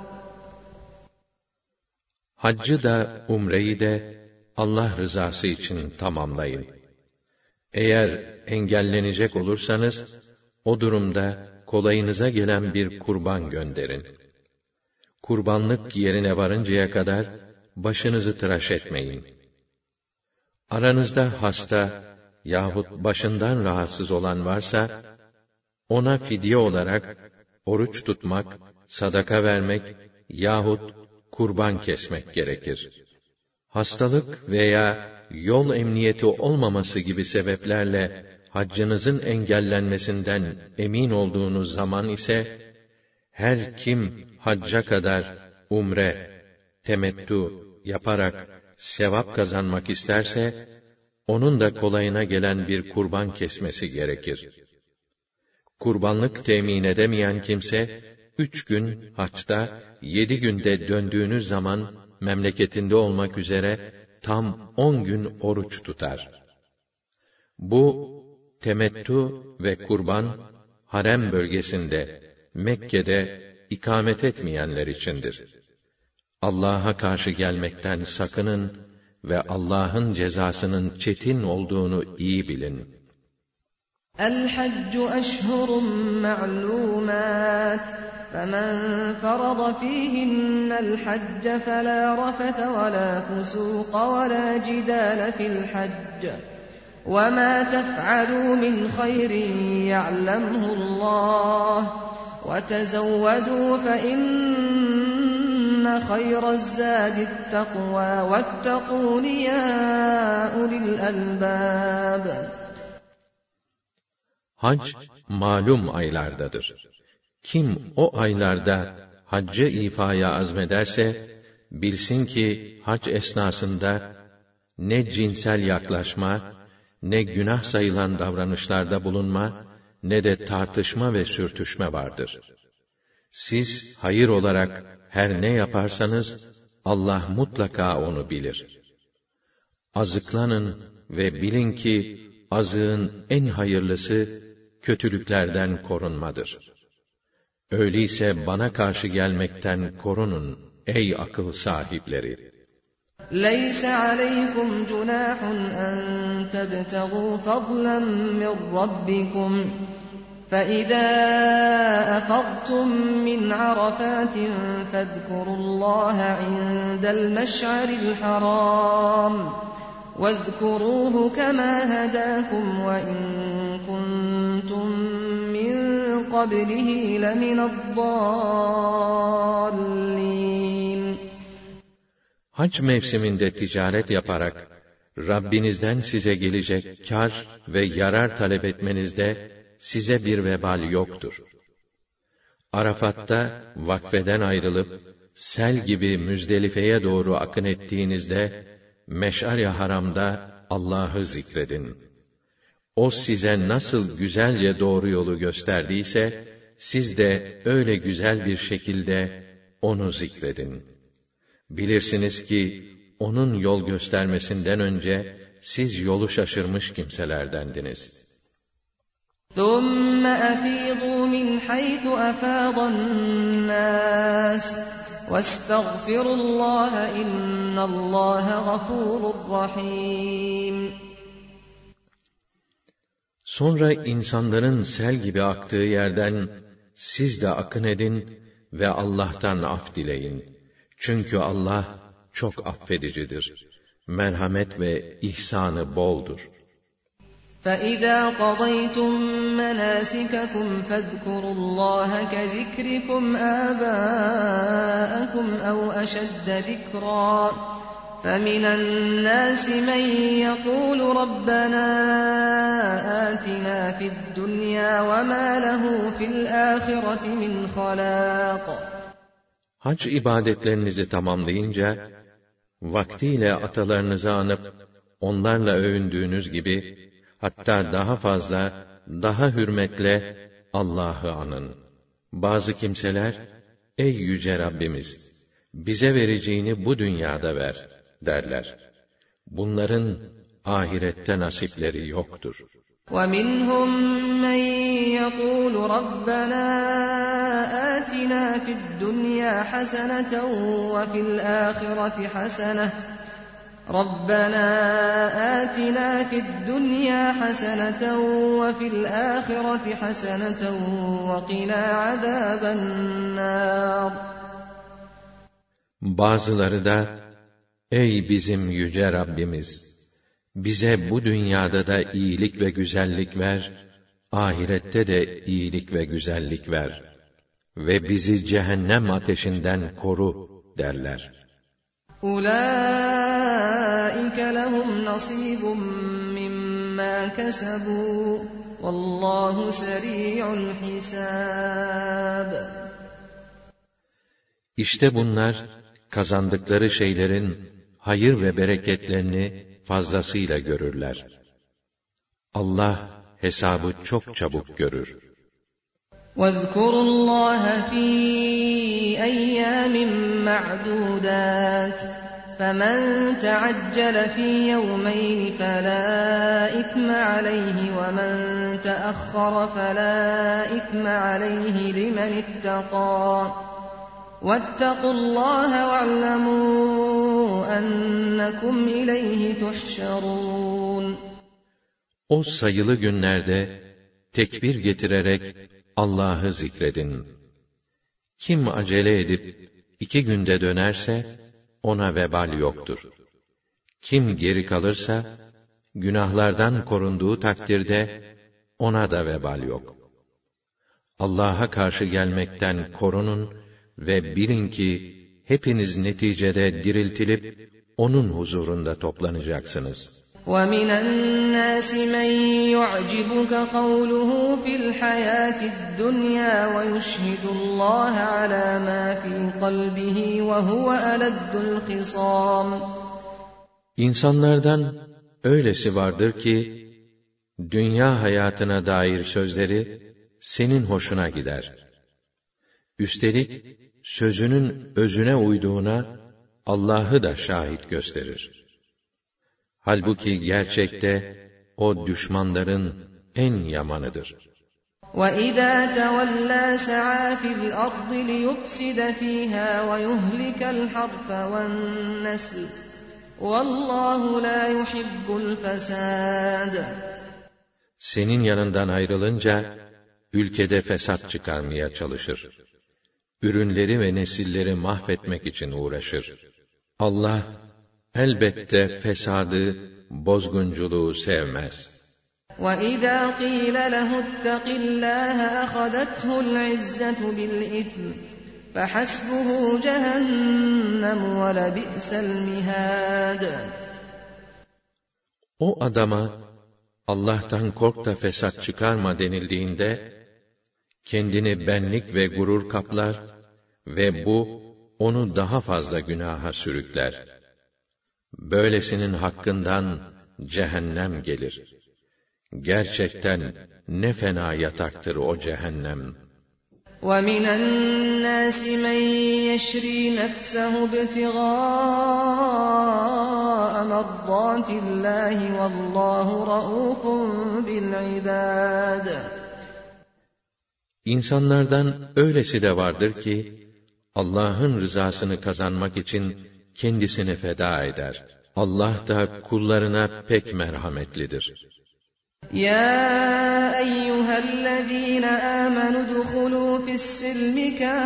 [SPEAKER 1] Haccı da, umreyi de Allah rızası için tamamlayın. Eğer engellenecek olursanız, o durumda kolayınıza gelen bir kurban gönderin. Kurbanlık yerine varıncaya kadar başınızı tıraş etmeyin. Aranızda hasta yahut başından rahatsız olan varsa, ona fidye olarak oruç tutmak, sadaka vermek yahut kurban kesmek gerekir. Hastalık veya yol emniyeti olmaması gibi sebeplerle haccınızın engellenmesinden emin olduğunuz zaman ise, her kim hacca kadar umre, temettü yaparak sevap kazanmak isterse, onun da kolayına gelen bir kurban kesmesi gerekir. Kurbanlık temin edemeyen kimse, 3 gün haçta, 7 günde döndüğünüz zaman, memleketinde olmak üzere, tam 10 gün oruç tutar. Bu, temettü ve kurban, harem bölgesinde, Mekke'de ikamet etmeyenler içindir. Allah'a karşı gelmekten sakının ve Allah'ın cezasının çetin olduğunu iyi bilin.
[SPEAKER 2] El-Haccu eşhurun ma'lumat. فَمَنْ فَرَضَ فِيهِنَّ الْحَجَّ فَلَا رَفَثَ وَلَا فُسُوقَ وَلَا جِدَالَ فِي الْحَجِّ وَمَا تَفْعَلُوا مِنْ خَيْرٍ يَعْلَمْهُ اللّٰهُ وَتَزَوَّدُوا فَإِنَّ خَيْرَ الزَّادِ التَّقْوَى وَاتَّقُونِ يَا أُولِي الْأَلْبَابِ.
[SPEAKER 1] Hac, malum aylardadır. Kim o aylarda haccı ifaya azmederse, bilsin ki hac esnasında ne cinsel yaklaşma, ne günah sayılan davranışlarda bulunma, ne de tartışma ve sürtüşme vardır. Siz hayır olarak her ne yaparsanız, Allah mutlaka onu bilir. Azıklanın ve bilin ki, azığın en hayırlısı, kötülüklerden korunmadır. Öyleyse bana karşı gelmekten korunun ey akıl sahipleri.
[SPEAKER 2] لَيْسَ عَلَيْكُمْ جُنَاحٌ أَن تَبْتَغُوا فَضْلًا مِّن رَّبِّكُمْ فَإِذَا أَفَضْتُم مِّنْ عَرَفَاتٍ فَاذْكُرُوا اللَّهَ عِندَ الْمَشْعَرِ الْحَرَامِ وَاذْكُرُوهُ كَمَا هَدَاكُمْ وَإِن كُنتُم مِّن قَبْلِهِ لَمِنَ الضَّالِّينَ.
[SPEAKER 1] Hac mevsiminde ticaret yaparak, Rabbinizden size gelecek kar ve yarar talep etmenizde, size bir vebal yoktur. Arafat'ta, vakfeden ayrılıp, sel gibi Müzdelife'ye doğru akın ettiğinizde, Meş'ar-i Haram'da Allah'ı zikredin. O size nasıl güzelce doğru yolu gösterdiyse, siz de öyle güzel bir şekilde onu zikredin. Bilirsiniz ki, onun yol göstermesinden önce, siz yolu şaşırmış kimselerdendiniz.
[SPEAKER 2] ثُمَّ أَفِيضُوا مِنْ حَيْثُ أَفَاضَ النَّاسُ وَاسْتَغْفِرُوا اللّٰهَ إِنَّ اللّٰهَ غَفُورٌ رَحِيمٌ.
[SPEAKER 1] Sonra insanların sel gibi aktığı yerden, siz de akın edin ve Allah'tan af dileyin. Çünkü Allah çok affedicidir. Merhamet ve ihsanı boldur.
[SPEAKER 2] فَإِذَا قَضَيْتُم مَّنَاسِكَكُمْ فَاذْكُرُوا اللَّهَ كَذِكْرِكُمْ آبَاءَكُمْ أَوْ أَشَدَّ ذِكْرًا فَمِنَ النَّاسِ مَن يَقُولُ رَبَّنَا آتِنَا فِي الدُّنْيَا وَمَا لَهُ فِي الْآخِرَةِ مِنْ خَلَاقٍ.
[SPEAKER 1] Hac ibadetlerinizi tamamlayınca, vaktiyle atalarınızı anıp onlarla övündüğünüz gibi, hatta daha fazla, daha hürmetle Allah'ı anın. Bazı kimseler, ey yüce Rabbimiz, bize vereceğini bu dünyada ver derler. Bunların ahirette nasipleri yoktur.
[SPEAKER 2] وَمِنْهُمْ مَنْ يَقُولُ رَبَّنَا آتِنَا فِي الدُّنْيَا حَسَنَةً وَفِي الْآخِرَةِ حَسَنَةً رَبَّنَا آتِنَا فِي الدُّنْيَا حَسَنَةً وَفِي الْآخِرَةِ حَسَنَةً وَقِنَا عَذَابَ النَّارِ.
[SPEAKER 1] Bazıları da, ey bizim yüce Rabbimiz! Bize bu dünyada da iyilik ve güzellik ver, ahirette de iyilik ve güzellik ver ve bizi cehennem ateşinden koru derler.
[SPEAKER 2] أُولَٰئِكَ لَهُمْ نَصِيبٌ مِّمَّا كَسَبُوا وَاللّٰهُ سَرِيعُ الْحِسَابِ.
[SPEAKER 1] İşte bunlar, kazandıkları şeylerin hayır ve bereketlerini fazlasıyla görürler. Allah hesabı çok çabuk görür.
[SPEAKER 2] وَاذْكُرُوا اللّٰهَ فِي أَيَّامٍ مَّعْدُودَاتٍ فَمَنْ تَعَجَّلَ فِي يَوْمَيْنِ فَلَا إِثْمَ عَلَيْهِ وَمَنْ تَأَخَّرَ فَلَا إِثْمَ عَلَيْهِ لِمَنِ اتَّقَى وَاتَّقُوا اللّٰهَ وَاعْلَمُوا أَنَّكُمْ إِلَيْهِ تُحْشَرُونَ.
[SPEAKER 1] O sayılı günlerde tekbir getirerek Allah'ı zikredin. Kim acele edip 2 günde dönerse ona vebal yoktur. Kim geri kalırsa günahlardan korunduğu takdirde ona da vebal yok. Allah'a karşı gelmekten korunun ve bilin ki hepiniz neticede diriltilip onun huzurunda toplanacaksınız.
[SPEAKER 2] وَمِنَ النَّاسِ مَنْ يُعْجِبُكَ قَوْلُهُ فِي الْحَيَاةِ الدُّنْيَا وَيُشْهِدُ اللّٰهَ عَلَى مَا فِي قَلْبِهِ وَهُوَ أَلَدُّ الْخِصَامِ.
[SPEAKER 1] İnsanlardan öylesi vardır ki, dünya hayatına dair sözleri senin hoşuna gider. Üstelik, sözünün özüne uyduğuna Allah'ı da şahit gösterir. Halbuki gerçekte o düşmanların en yamanıdır.
[SPEAKER 2] وَإِذَا تَوَلَّى سَعَى فِي الْأَرْضِ لِيُفْسِدَ فِيهَا وَيُهْلِكَ الْحَرْثَ وَالنَّسْلَ وَاللّٰهُ لَا يُحِبُّ الْفَسَادَ.
[SPEAKER 1] Senin yanından ayrılınca, ülkede fesat çıkarmaya çalışır. Ürünleri ve nesilleri mahvetmek için uğraşır. Allah, elbette fesadı, bozgunculuğu sevmez.
[SPEAKER 2] وَإِذَا قِيلَ لَهُ اتَّقِ اللّٰهَ أَخَذَتْهُ الْعِزَّةُ بِالْإِثْمِ فَحَسْبُهُ جَهَنَّمُ وَلَبِئْسَ الْمِهَادُ.
[SPEAKER 1] O adama, Allah'tan kork da fesat çıkarma denildiğinde, kendini benlik ve gurur kaplar ve bu, onu daha fazla günaha sürükler. Böylesinin hakkından cehennem gelir. Gerçekten ne fena yataktır o cehennem.
[SPEAKER 2] وَمِنَ النَّاسِ مَنْ يَشْرِي نَفْسَهُ ابْتِغَاءَ مَرْضَاتِ اللّٰهِ وَاللّٰهُ رَءُوفٌ بِالْعِبَادِ.
[SPEAKER 1] İnsanlardan öylesi de vardır ki, Allah'ın rızasını kazanmak için kendisini feda eder. Allah da kullarına pek merhametlidir.
[SPEAKER 2] يَا أَيُّهَا الَّذ۪ينَ آمَنُوا ادْخُلُوا فِي السِّلْمِ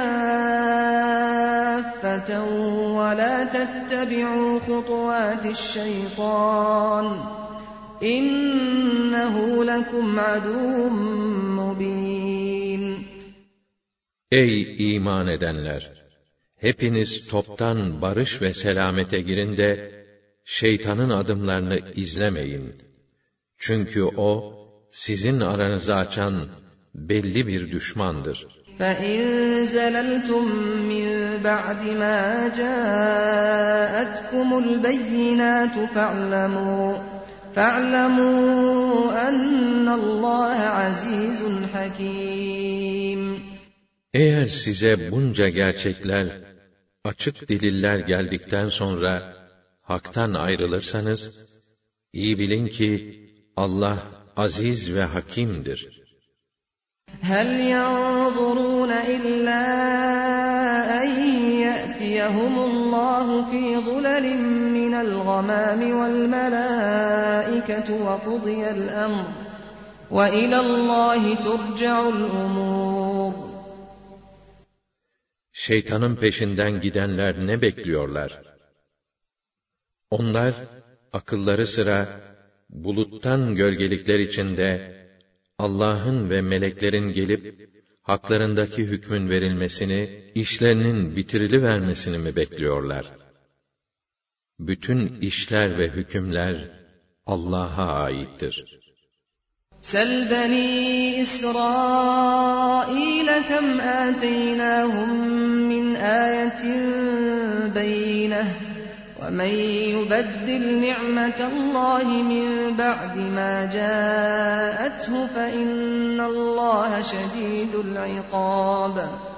[SPEAKER 2] كَافَّةً وَلَا تَتَّبِعُوا خُطُوَاتِ الشَّيْطَانِ إِنَّهُ لَكُمْ عَدُوٌّ مُّبِينٌ.
[SPEAKER 1] Ey iman edenler! Hepiniz toptan barış ve selamete girin de, şeytanın adımlarını izlemeyin. Çünkü o, sizin aranızı açan belli bir düşmandır.
[SPEAKER 2] فَإِنْ زَلَلْتُمْ مِنْ بَعْدِ مَا جَاءَتْكُمُ الْبَيِّنَاتُ فَاعْلَمُوا أَنَّ اللّٰهَ عَز۪يزٌ حَك۪يمٌ.
[SPEAKER 1] Eğer size bunca gerçekler, açık deliller geldikten sonra haktan ayrılırsanız, iyi bilin ki Allah aziz ve hakimdir.
[SPEAKER 2] هَلْ يَنْظُرُونَ إِلَّا أَنْ يَأْتِيَهُمُ اللّٰهُ فِي ظُلَلٍ مِّنَ الْغَمَامِ وَالْمَلَائِكَةُ وَقُضِيَ الْأَمْرُ وَإِلَى اللّٰهِ تُرْجَعُ الْأُمُورُ.
[SPEAKER 1] Şeytanın peşinden gidenler ne bekliyorlar? Onlar, akılları sıra, buluttan gölgelikler içinde, Allah'ın ve meleklerin gelip, haklarındaki hükmün verilmesini, işlerinin bitirilivermesini mi bekliyorlar? Bütün işler ve hükümler, Allah'a aittir.
[SPEAKER 2] سَلْ بَنِي إِسْرَائِيلَ كَمْ آتَيْنَاهُمْ مِنْ آيَةٍ بَيِّنَةٍ وَمَنْ يُبَدِّلْ نِعْمَةَ اللّٰهِ مِنْ بَعْدِ مَا جَاءَتْهُ فَإِنَّ اللّٰهَ شَد۪يدُ الْعِقَابِ.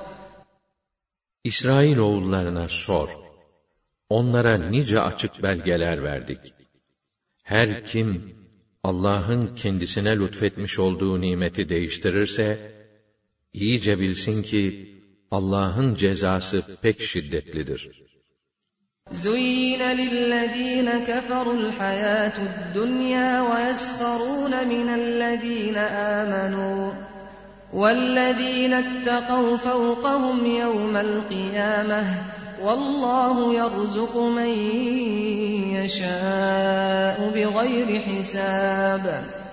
[SPEAKER 1] İsrailoğullarına sor. Onlara nice açık belgeler verdik. Her kim Allah'ın kendisine lütfetmiş olduğu nimeti değiştirirse, iyice bilsin ki Allah'ın cezası pek şiddetlidir.
[SPEAKER 2] زُيِّنَ لِلَّذ۪ينَ كَفَرُوا الْحَيَاةُ الدُّنْيَا وَيَسْخَرُونَ مِنَ الَّذ۪ينَ آمَنُوا وَالَّذ۪ينَ اتَّقَوْا فَوْقَهُمْ يَوْمَ الْقِيَامَةِ وَاللّٰهُ يَرْزُقُ مَنْ يَشَاءُ بِغَيْرِ حِسَابٍ.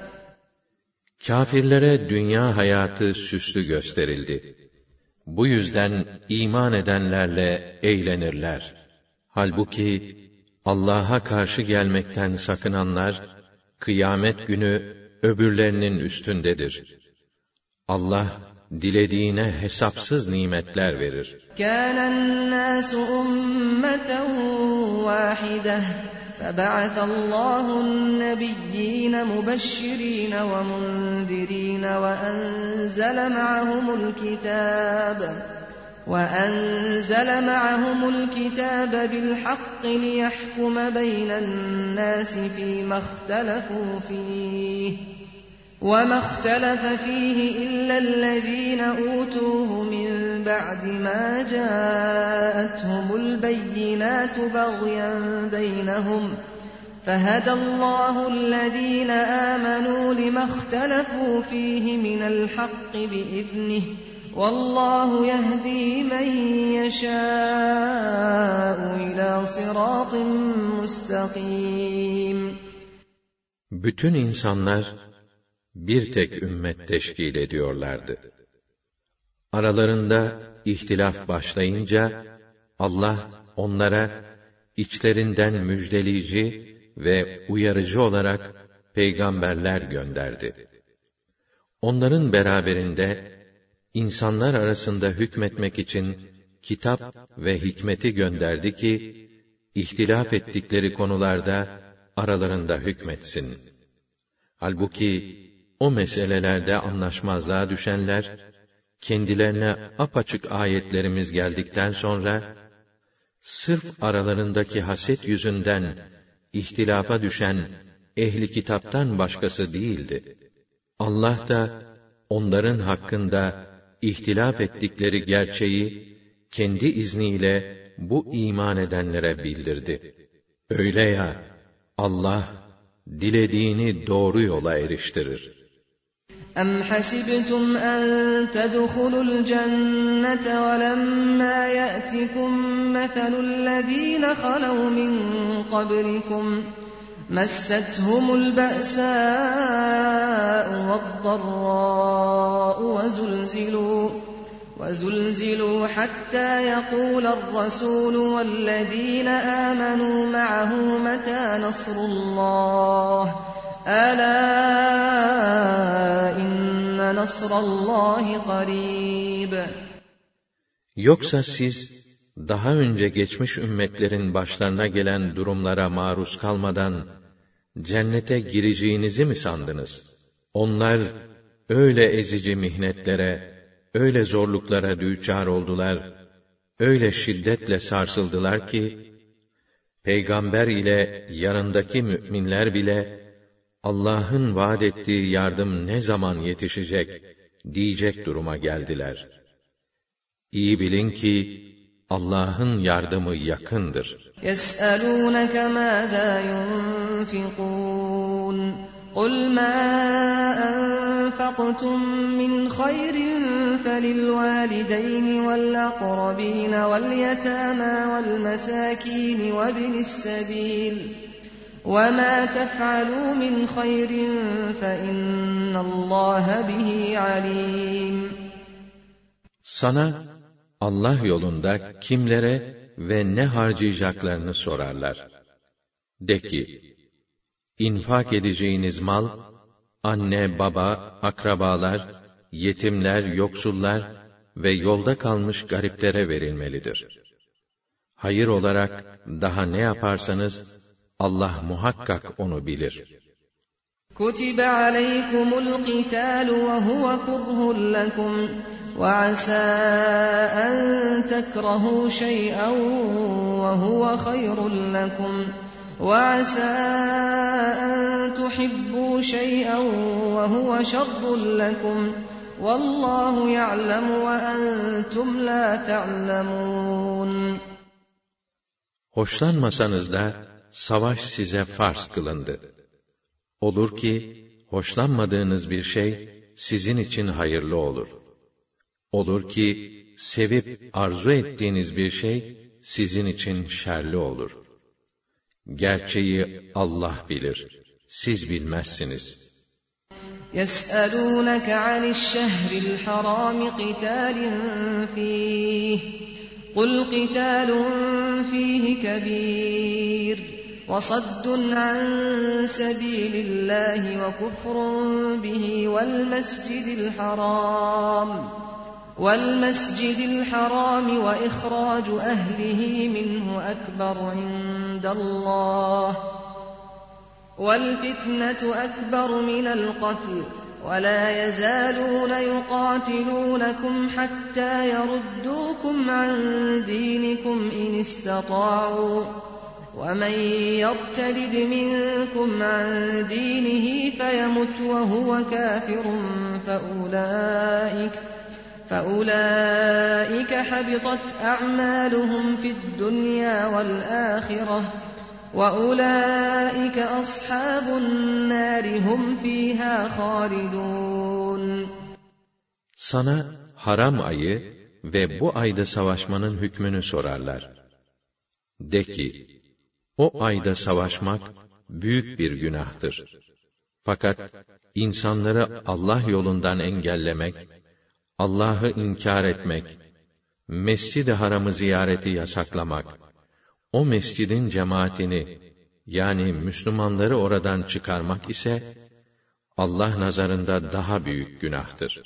[SPEAKER 1] Kâfirlere dünya hayatı süslü gösterildi. Bu yüzden iman edenlerle eğlenirler. Halbuki Allah'a karşı gelmekten sakınanlar, kıyamet günü öbürlerinin üstündedir. Allah, dilediğine hesapsız nimetler verir.
[SPEAKER 2] كَانَ النَّاسُ أُمَّةً وَاحِدَةً فَبَعَثَ اللّٰهُ النَّبِيِّينَ مُبَشِّرِينَ وَمُنذِرِينَ وَأَنزَلَ مَعَهُمُ الْكِتَابَ بِالْحَقِّ لِيَحْكُمَ بَيْنَ النَّاسِ فِيمَا اخْتَلَفُوا فِيهِ وَمَا اخْتَلَفَ فِيهِ إِلَّا الَّذ۪ينَ أُوتُوهُ مِنْ بَعْدِ مَا جَاءَتْهُمُ الْبَيِّنَاتُ بَغْيًا بَيْنَهُمْ فَهَدَى اللّٰهُ الَّذ۪ينَ آمَنُوا لِمَا اخْتَلَفُوا فِيهِ مِنَ الْحَقِّ بِإِذْنِهِ وَاللّٰهُ يَهْدِي مَنْ يَشَاءُ إِلَى صِرَاطٍ مُسْتَقِيمٍ.
[SPEAKER 1] Bütün insanlar bir tek ümmet teşkil ediyorlardı. Aralarında ihtilaf başlayınca Allah onlara içlerinden müjdeleyici ve uyarıcı olarak peygamberler gönderdi. Onların beraberinde insanlar arasında hükmetmek için kitap ve hikmeti gönderdi ki ihtilaf ettikleri konularda aralarında hükmetsin. Halbuki o meselelerde anlaşmazlığa düşenler, kendilerine apaçık ayetlerimiz geldikten sonra, sırf aralarındaki haset yüzünden ihtilafa düşen ehli kitaptan başkası değildi. Allah da onların hakkında ihtilaf ettikleri gerçeği kendi izniyle bu iman edenlere bildirdi. Öyle ya, Allah dilediğini doğru yola eriştirir.
[SPEAKER 2] أَمْ حَسِبْتُمْ أَنْ تَدْخُلُوا الْجَنَّةَ وَلَمَّا يَأْتِكُمْ مَثَلُ الَّذ۪ينَ خَلَوْا مِنْ قَبْلِكُمْ مَسَّتْهُمُ الْبَأْسَاءُ وَالضَّرَّاءُ وَزُلْزِلُوا حَتَّى يَقُولَ الرَّسُولُ وَالَّذ۪ينَ آمَنُوا مَعَهُ مَتَى نَصْرُ اللّٰهِ أَلَا إِنَّ نَصْرَ اللّٰهِ قَرِيبٌ.
[SPEAKER 1] Yoksa siz, daha önce geçmiş ümmetlerin başlarına gelen durumlara maruz kalmadan, cennete gireceğinizi mi sandınız? Onlar, öyle ezici mihnetlere, öyle zorluklara düçar oldular, öyle şiddetle sarsıldılar ki, Peygamber ile yanındaki müminler bile, Allah'ın vaad ettiği yardım ne zaman yetişecek, diyecek duruma geldiler. İyi bilin ki, Allah'ın yardımı yakındır.
[SPEAKER 2] يَسْأَلُونَكَ مَاذَا يُنْفِقُونَ قُلْ مَا أَنفَقْتُم مِّنْ خَيْرٍ فَلِلْوَالِدَيْنِ وَالْأَقْرَبِينَ وَالْيَتَامَى وَالْمَسَاكِينِ وَابْنِ السَّبِيلِ وَمَا تَفْعَلُوا مِنْ خَيْرٍ فَإِنَّ اللّٰهَ بِهِ عَلِيمٌ.
[SPEAKER 1] Sana Allah yolunda kimlere ve ne harcayacaklarını sorarlar. De ki, infak edeceğiniz mal, anne, baba, akrabalar, yetimler, yoksullar ve yolda kalmış gariplere verilmelidir. Hayır olarak daha ne yaparsanız, Allah muhakkak onu bilir.
[SPEAKER 2] كُتِبَ عَلَيْكُمُ الْقِتَالُ وَهُوَ كُرْهٌ لَكُمْ وَعَسَىٰ أَن تَكْرَهُوا شَيْئًا وَهُوَ خَيْرٌ لَكُمْ وَعَسَىٰ أَن تُحِبُّوا شَيْئًا وَهُوَ شَرٌّ لَكُمْ وَاللّٰهُ يَعْلَمُ وَأَنْتُمْ لَا تَعْلَمُونَ.
[SPEAKER 1] Hoşlanmasanız da savaş size farz kılındı. Olur ki, hoşlanmadığınız bir şey sizin için hayırlı olur. Olur ki, sevip arzu ettiğiniz bir şey sizin için şerli olur. Gerçeği Allah bilir, siz bilmezsiniz.
[SPEAKER 2] يَسْأَلُونَكَ عَنِ الشَّهْرِ الْحَرَامِ قِتَالٍ فِيهِ قُلْ قِتَالٌ فِيهِ كَبِيرٌ وَصَدٌّ عَن سَبِيلِ اللّٰهِ وَكُفْرٌ بِهِ وَالْمَسْجِدِ الْحَرَامِ وَإِخْرَاجُ أَهْلِهِ مِنْهُ أَكْبَرُ عِندَ اللّٰهِ وَالْفِتْنَةُ أَكْبَرُ مِنَ الْقَتْلِ وَلَا يَزَالُونَ يُقَاتِلُونَكُمْ حَتَّى يَرُدُّوكُمْ عَنْ دِينِكُمْ إِنِ اسْتَطَاعُوا وَمَنْ يَرْتَدِدْ مِنْكُمْ عَنْ دِينِهِ فَيَمُتْ وَهُوَ كَافِرٌ فَأُولَٰئِكَ حَبِطَتْ أَعْمَالُهُمْ فِي الدُّنْيَا وَالْآخِرَةِ وَأُولَٰئِكَ أَصْحَابُ النَّارِ هُمْ فِيهَا خَالِدُونَ.
[SPEAKER 1] Sana haram ayı ve bu ayda savaşmanın hükmünü sorarlar. De ki, o ayda savaşmak büyük bir günahtır. Fakat insanları Allah yolundan engellemek, Allah'ı inkar etmek, Mescid-i Haram'ı ziyareti yasaklamak, o mescidin cemaatini, yani Müslümanları oradan çıkarmak ise, Allah nazarında daha büyük günahtır.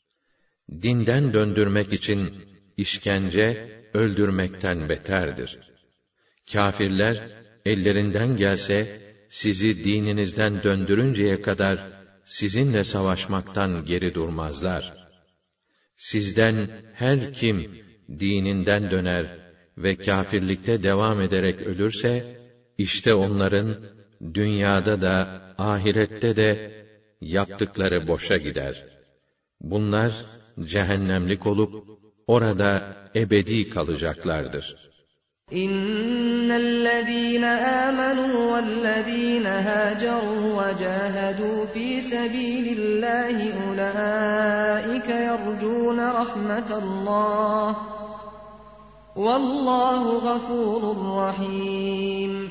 [SPEAKER 1] Dinden döndürmek için işkence, öldürmekten beterdir. Kâfirler, ellerinden gelse, sizi dininizden döndürünceye kadar, sizinle savaşmaktan geri durmazlar. Sizden her kim, dininden döner ve kâfirlikte devam ederek ölürse, işte onların, dünyada da, ahirette de, yaptıkları boşa gider. Bunlar, cehennemlik olup, orada ebedi kalacaklardır.
[SPEAKER 2] إِنَّ الَّذِينَ آمَنُوا وَالَّذِينَ هَاجَرُوا وَجَاهَدُوا فِي سَبِيلِ اللّٰهِ أُولَٰئِكَ يَرْجُونَ رَحْمَةَ اللّٰهِ وَاللّٰهُ غَفُورٌ رَحِيمٌ.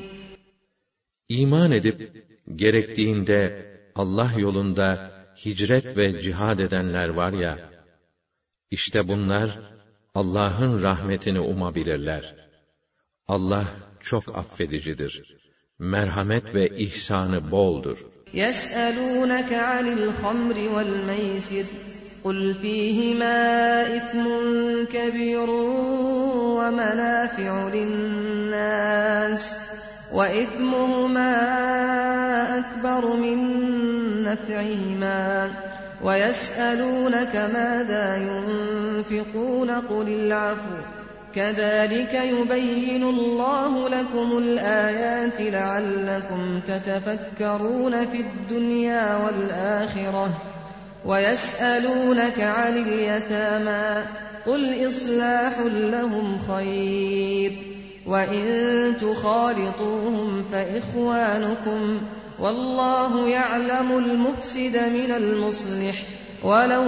[SPEAKER 1] İman edip, gerektiğinde Allah yolunda hicret ve cihad edenler var ya, işte bunlar, Allah'ın rahmetini umabilirler. Allah çok affedicidir. Merhamet ve ihsanı boldur.
[SPEAKER 2] يَسْأَلُونَكَ عَنِ الْخَمْرِ وَالْمَيْسِرِ قُلْ فِيهِمَا إِثْمٌ كَبِيرٌ وَمَنَافِعُ لِلنَّاسِ وَإِثْمُهُمَا أَكْبَرُ مِنْ نَفْعِهِمَا وَيَسْأَلُونَكَ مَاذَا يُنْفِقُونَ قُلِ الْعَفْوَ كَذَلِكَ يُبَيِّنُ اللَّهُ لَكُمُ الْآيَاتِ لَعَلَّكُمْ تَتَفَكَّرُونَ فِي الدُّنْيَا وَالْآخِرَةِ وَيَسْأَلُونَكَ عَنِ الْيَتَامَى قُلْ إِصْلَاحٌ لَهُمْ خَيْرٌ وَإِن تُخَالِطُوهُمْ فَإِخْوَانُكُمْ وَاللَّهُ يَعْلَمُ الْمُفْسِدَ مِنَ الْمُصْلِحِ وَلَوْ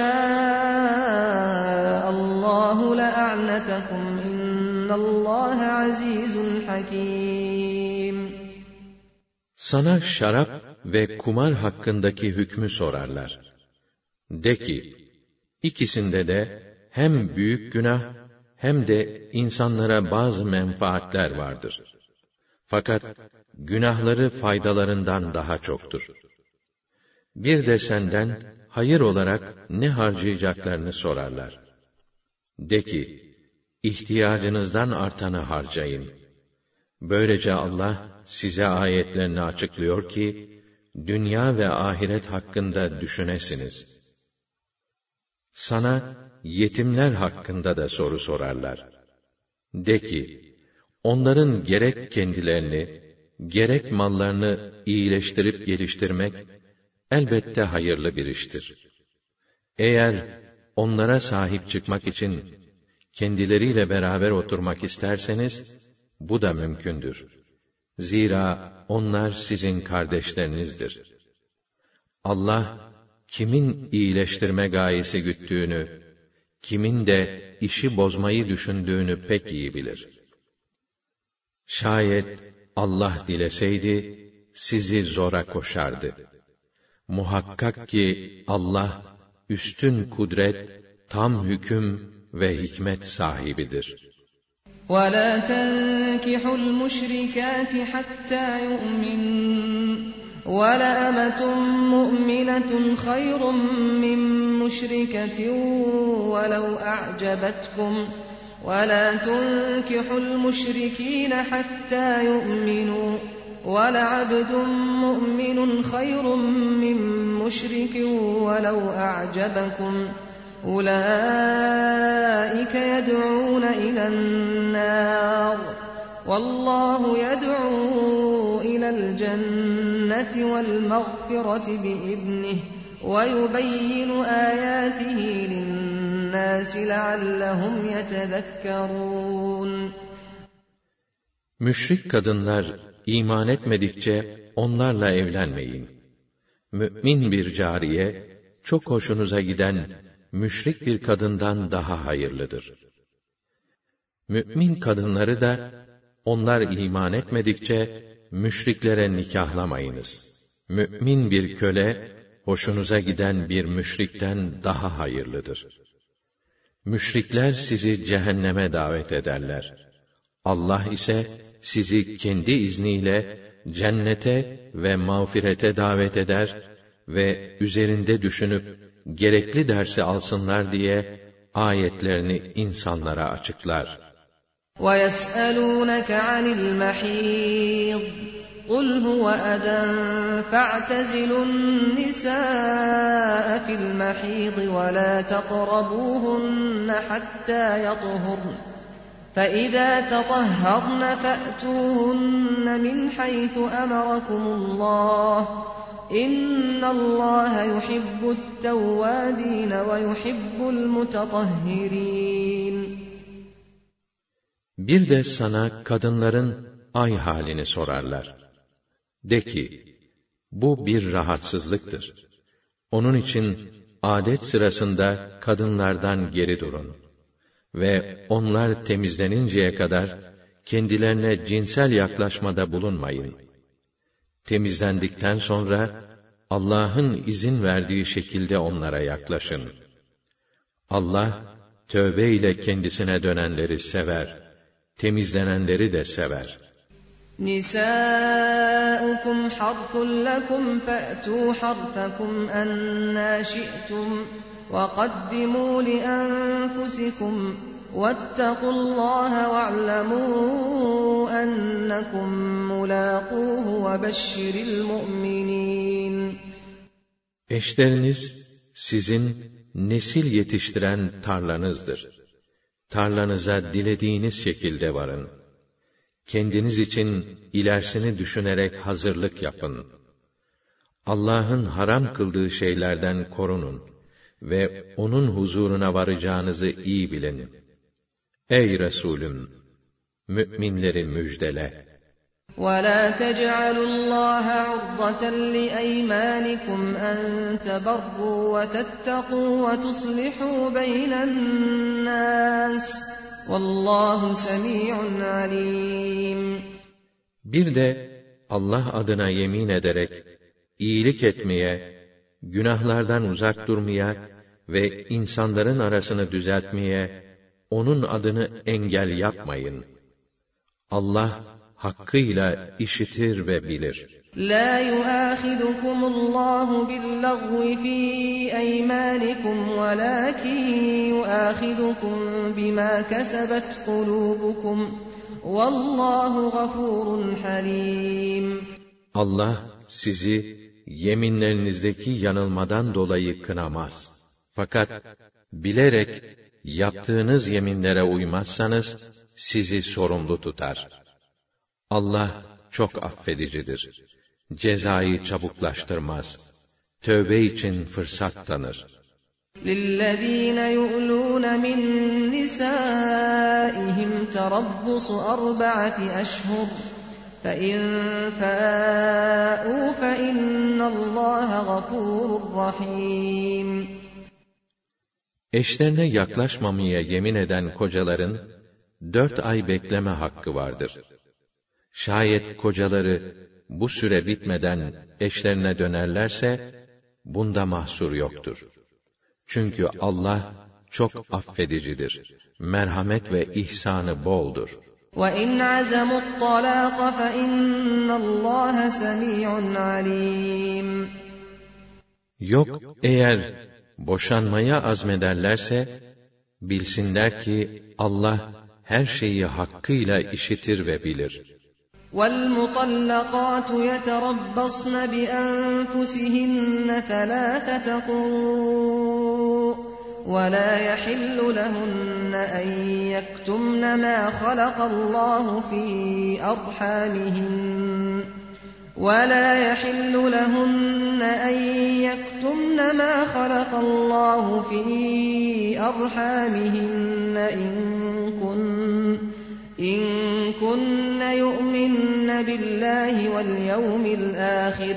[SPEAKER 2] شَاءَ اللَّهُ لَأَعْنَتَكُمْ إِنَّ اللَّهَ عَزِيزٌ حَكِيمٌ.
[SPEAKER 1] Sana şarap ve kumar hakkındaki hükmü sorarlar. De ki, ikisinde de hem büyük günah hem de insanlara bazı menfaatler vardır. Fakat günahları faydalarından daha çoktur. Bir de senden hayır olarak ne harcayacaklarını sorarlar. De ki, ihtiyacınızdan artanı harcayın. Böylece Allah size ayetlerini açıklıyor ki, dünya ve ahiret hakkında düşünesiniz. Sana yetimler hakkında da soru sorarlar. De ki, onların gerek kendilerini, gerek mallarını iyileştirip geliştirmek, elbette hayırlı bir iştir. Eğer onlara sahip çıkmak için kendileriyle beraber oturmak isterseniz, bu da mümkündür. Zira onlar sizin kardeşlerinizdir. Allah, kimin iyileştirme gayesi güttüğünü, kimin de işi bozmayı düşündüğünü pek iyi bilir. Şayet Allah dileseydi, sizi zora koşardı. Muhakkak ki Allah, üstün kudret, tam hüküm ve hikmet sahibidir.
[SPEAKER 2] وَلَا تَنكِحُوا الْمُشْرِكَاتِ حَتَّى يُؤْمِنُوا وَلَأَمَةٌ مُؤْمِنَةٌ خَيْرٌ مِّن مُّشْرِكَةٍ وَلَوْ أَعْجَبَتْكُمْ وَلَا تُنكِحُوا الْمُشْرِكِينَ حَتَّى يُؤْمِنُوا وَلَعَبْدٌ مُؤْمِنٌ خَيْرٌ مِّن مُّشْرِكٍ وَلَوْ أَعْجَبَكُمْ أُولَٰئِكَ يَدْعُونَ إِلَى النَّارِ وَاللَّهُ يَدْعُو إِلَى الْجَنَّةِ وَالْمَغْفِرَةِ بِإِذْنِهِ وَيُبَيِّنُ آيَاتِهِ لِلنَّاسِ لَعَلَّهُمْ يَتَذَكَّرُونَ.
[SPEAKER 1] Müşrik kadınlar iman etmedikçe onlarla evlenmeyin. Mü'min bir cariye, çok hoşunuza giden müşrik bir kadından daha hayırlıdır. Mü'min kadınları da, onlar iman etmedikçe müşriklere nikahlamayınız. Mü'min bir köle, hoşunuza giden bir müşrikten daha hayırlıdır. Müşrikler sizi cehenneme davet ederler. Allah ise sizi kendi izniyle cennete ve mağfirete davet eder ve üzerinde düşünüp gerekli dersi alsınlar diye ayetlerini insanlara açıklar.
[SPEAKER 2] وَيَسْأَلُونَكَ عَنِ الْمَحِيضِ قُلْ هُوَ أَذًى فَاعْتَزِلُوا النِّسَاءَ فِي الْمَحِيضِ وَلَا تَقْرَبُوهُنَّ حَتَّى يَطْهُرْنَ فَإِذَا تَطَهَّرْنَ فَأْتُوهُنَّ مِنْ حَيْثُ أَمَرَكُمُ اللَّهُ إِنَّ اللَّهَ يُحِبُّ التَّوَّابِينَ وَيُحِبُّ الْمُتَطَهِّرِينَ.
[SPEAKER 1] Bir de sana kadınların ay halini sorarlar. De ki, bu bir rahatsızlıktır. Onun için adet sırasında kadınlardan geri durun. Ve onlar temizleninceye kadar kendilerine cinsel yaklaşmada bulunmayın. Temizlendikten sonra Allah'ın izin verdiği şekilde onlara yaklaşın. Allah tövbe ile kendisine dönenleri sever, temizlenenleri de sever.
[SPEAKER 2] نِسَاؤُكُمْ حَرْثٌ لَكُمْ فَأْتُوا حَرْثَكُمْ أَنَّىٰ شِئْتُمْ وَقَدِّمُوا لِأَنفُسِكُمْ وَاتَّقُوا اللّٰهَ وَاعْلَمُوا أَنَّكُمْ مُلَاقُوهُ وَبَشِّرِ الْمُؤْمِنِينَ.
[SPEAKER 1] Eşleriniz sizin nesil yetiştiren tarlanızdır. Tarlanıza dilediğiniz şekilde varın. Kendiniz için ilerisini düşünerek hazırlık yapın. Allah'ın haram kıldığı şeylerden korunun ve onun huzuruna varacağınızı iyi bilin. Ey Resulüm! Mü'minleri müjdele.
[SPEAKER 2] وَلَا تَجْعَلُوا اللّٰهَ عُرْضَةً لِأَيْمَانِكُمْ أَن تَبَرُّوا وَتَتَّقُوا وَتُصْلِحُوا بَيْنَ النَّاسِ وَاللّٰهُ سَمِيعٌ عَلِيمٌ.
[SPEAKER 1] Bir de Allah adına yemin ederek iyilik etmeye, günahlardan uzak durmaya ve insanların arasını düzeltmeye onun adını engel yapmayın. Allah hakkıyla işitir ve bilir.
[SPEAKER 2] لَا يُؤَاخِذُكُمُ اللّٰهُ بِاللَّغْوِ فِي أَيْمَانِكُمْ وَلَٰكِنْ يُؤَاخِذُكُمْ بِمَا كَسَبَتْ قُلُوبُكُمْ وَاللّٰهُ غَفُورٌ حَلِيمٌ.
[SPEAKER 1] Allah sizi yeminlerinizdeki yanılmadan dolayı kınamaz. Fakat bilerek yaptığınız yeminlere uymazsanız sizi sorumlu tutar. Allah çok affedicidir. Cezayı çabuklaştırmaz. Tövbe için fırsat tanır.
[SPEAKER 2] لِلَّذ۪ينَ يُؤْلُونَ مِنْ نِسَائِهِمْ تَرَبُّصُ 4 أَشْهُرٍ فَاِنْ فَاءُوا فَاِنَّ اللّٰهَ غَفُورٌ رَحِيمٌ.
[SPEAKER 1] Eşlerine yaklaşmamaya yemin eden kocaların 4 ay bekleme hakkı vardır. Şayet kocaları bu süre bitmeden eşlerine dönerlerse bunda mahsur yoktur. Çünkü Allah çok affedicidir. Merhamet ve ihsanı boldur.
[SPEAKER 2] وَاِنْ عَزَمُوا الطَّلَاقَ فَاِنَّ اللّٰهَ سَمِيعٌ عَلِيمٌ.
[SPEAKER 1] Yok, eğer boşanmaya azmederlerse, bilsinler ki Allah her şeyi hakkıyla işitir ve bilir.
[SPEAKER 2] وَالْمُطَلَّقَاتُ يَتَرَبَّصْنَ بِأَنفُسِهِنَّ 3 قُرُوءٍ وَلَا يَحِلُّ لَهُنَّ أَن يَكْتُمْنَ مَا خَلَقَ اللّٰهُ فِي أَرْحَامِهِنَّ إِن كُنَّ يُؤْمِنَّ بِاللّٰهِ وَالْيَوْمِ الْآخِرِ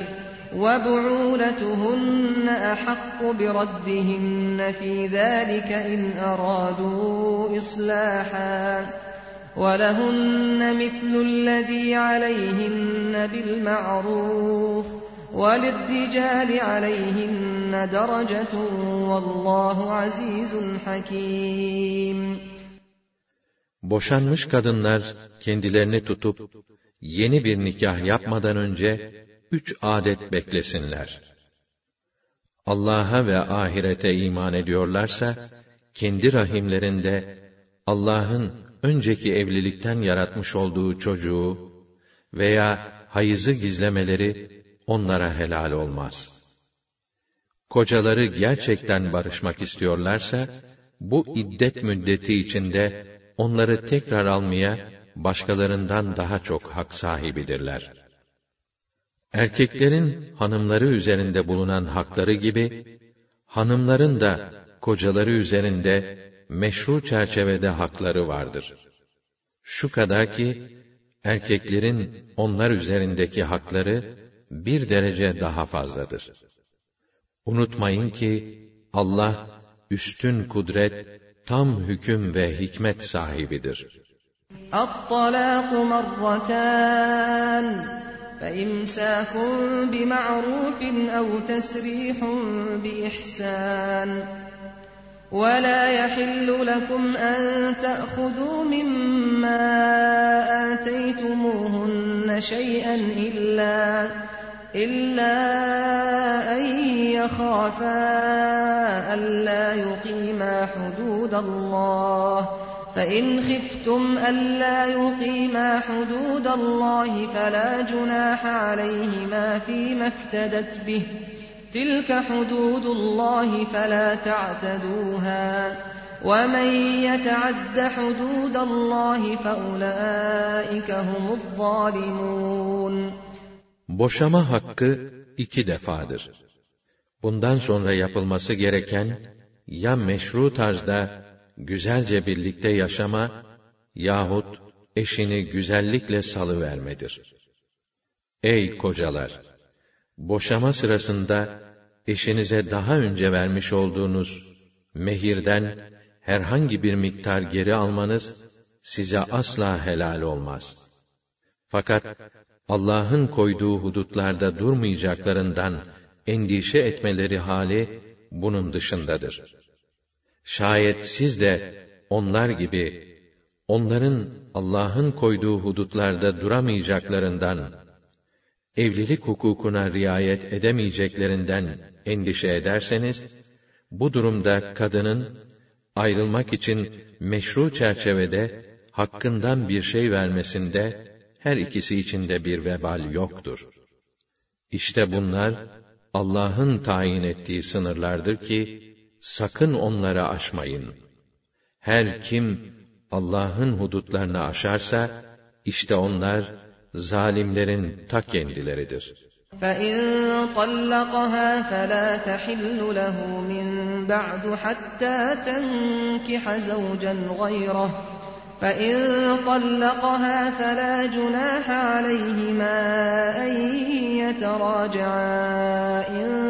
[SPEAKER 2] وَبُعُولَتُهُنَّ أَحَقُّ بِرَدِّهِنَّ فِي ذَٰلِكَ إِنْ أَرَادُوا إِصْلَاحًا وَلَهُنَّ مِثْلُ الَّذ۪ي عَلَيْهِنَّ بِالْمَعْرُوفِ وَلِلرِّجَالِ عَلَيْهِنَّ دَرَجَةٌ وَاللّٰهُ عَز۪يزٌ حَك۪يمٌ.
[SPEAKER 1] Boşanmış kadınlar kendilerini tutup yeni bir nikah yapmadan önce 3 adet beklesinler. Allah'a ve ahirete iman ediyorlarsa, kendi rahimlerinde Allah'ın önceki evlilikten yaratmış olduğu çocuğu veya hayızı gizlemeleri onlara helal olmaz. Kocaları gerçekten barışmak istiyorlarsa, bu iddet müddeti içinde onları tekrar almaya başkalarından daha çok hak sahibidirler. Erkeklerin hanımları üzerinde bulunan hakları gibi, hanımların da kocaları üzerinde meşru çerçevede hakları vardır. Şu kadar ki, erkeklerin onlar üzerindeki hakları bir derece daha fazladır. Unutmayın ki, Allah üstün kudret, tam hüküm ve hikmet sahibidir.
[SPEAKER 2] الطَّلَاقُ مَرَّتَانِ فَإِمْسَاكٌ بِمَعْرُوفٍ أَوْ تَسْرِيحٌ بِإِحْسَانٍ وَلَا يَحِلُّ لَكُمْ أَن تَأْخُذُوا مِمَّا آتَيْتُمُوهُنَّ شَيْئًا إِلَّا أَن يَخَافَا أَلَّا يُقِيمَا حُدُودَ اللَّهِ فَإِنْ خِفْتُمْ أَلَّا يُقِيمَا حُدُودَ اللَّهِ فَلَا جُنَاحَ عَلَيْهِمَا فِيمَا افْتَدَتْ بِهِ تِلْكَ حُدُودُ اللَّهِ فَلَا تَعْتَدُوهَا وَمَنْ يَتَعَدَّ حُدُودَ اللَّهِ فَأُولَٰئِكَ هُمُ الظَّالِمُونَ.
[SPEAKER 1] Boşama hakkı 2 defadır. Bundan sonra yapılması gereken, ya meşru tarzda güzelce birlikte yaşama, yahut eşini güzellikle salıvermedir. Ey kocalar! Boşama sırasında, eşinize daha önce vermiş olduğunuz mehirden herhangi bir miktar geri almanız, size asla helal olmaz. Fakat, Allah'ın koyduğu hudutlarda durmayacaklarından endişe etmeleri hali bunun dışındadır. Şayet siz de onlar gibi, onların Allah'ın koyduğu hudutlarda duramayacaklarından, evlilik hukukuna riayet edemeyeceklerinden endişe ederseniz, bu durumda kadının ayrılmak için meşru çerçevede hakkından bir şey vermesinde her ikisi için de bir vebal yoktur. İşte bunlar Allah'ın tayin ettiği sınırlardır ki sakın onları aşmayın. Her kim Allah'ın hudutlarını aşarsa işte onlar zalimlerin ta kendileridir.
[SPEAKER 2] فَإِنْ طَلَّقَهَا فَلَا تَحِلُّ لَهُ مِنْ بَعْدُ حَتَّى تَنْكِحَ زَوْجًا غَيْرَهُ فَإِنْ طَلَّقَهَا فَلَا جُنَاحَ عَلَيْهِمَا أَنْ يَتَرَاجَعَا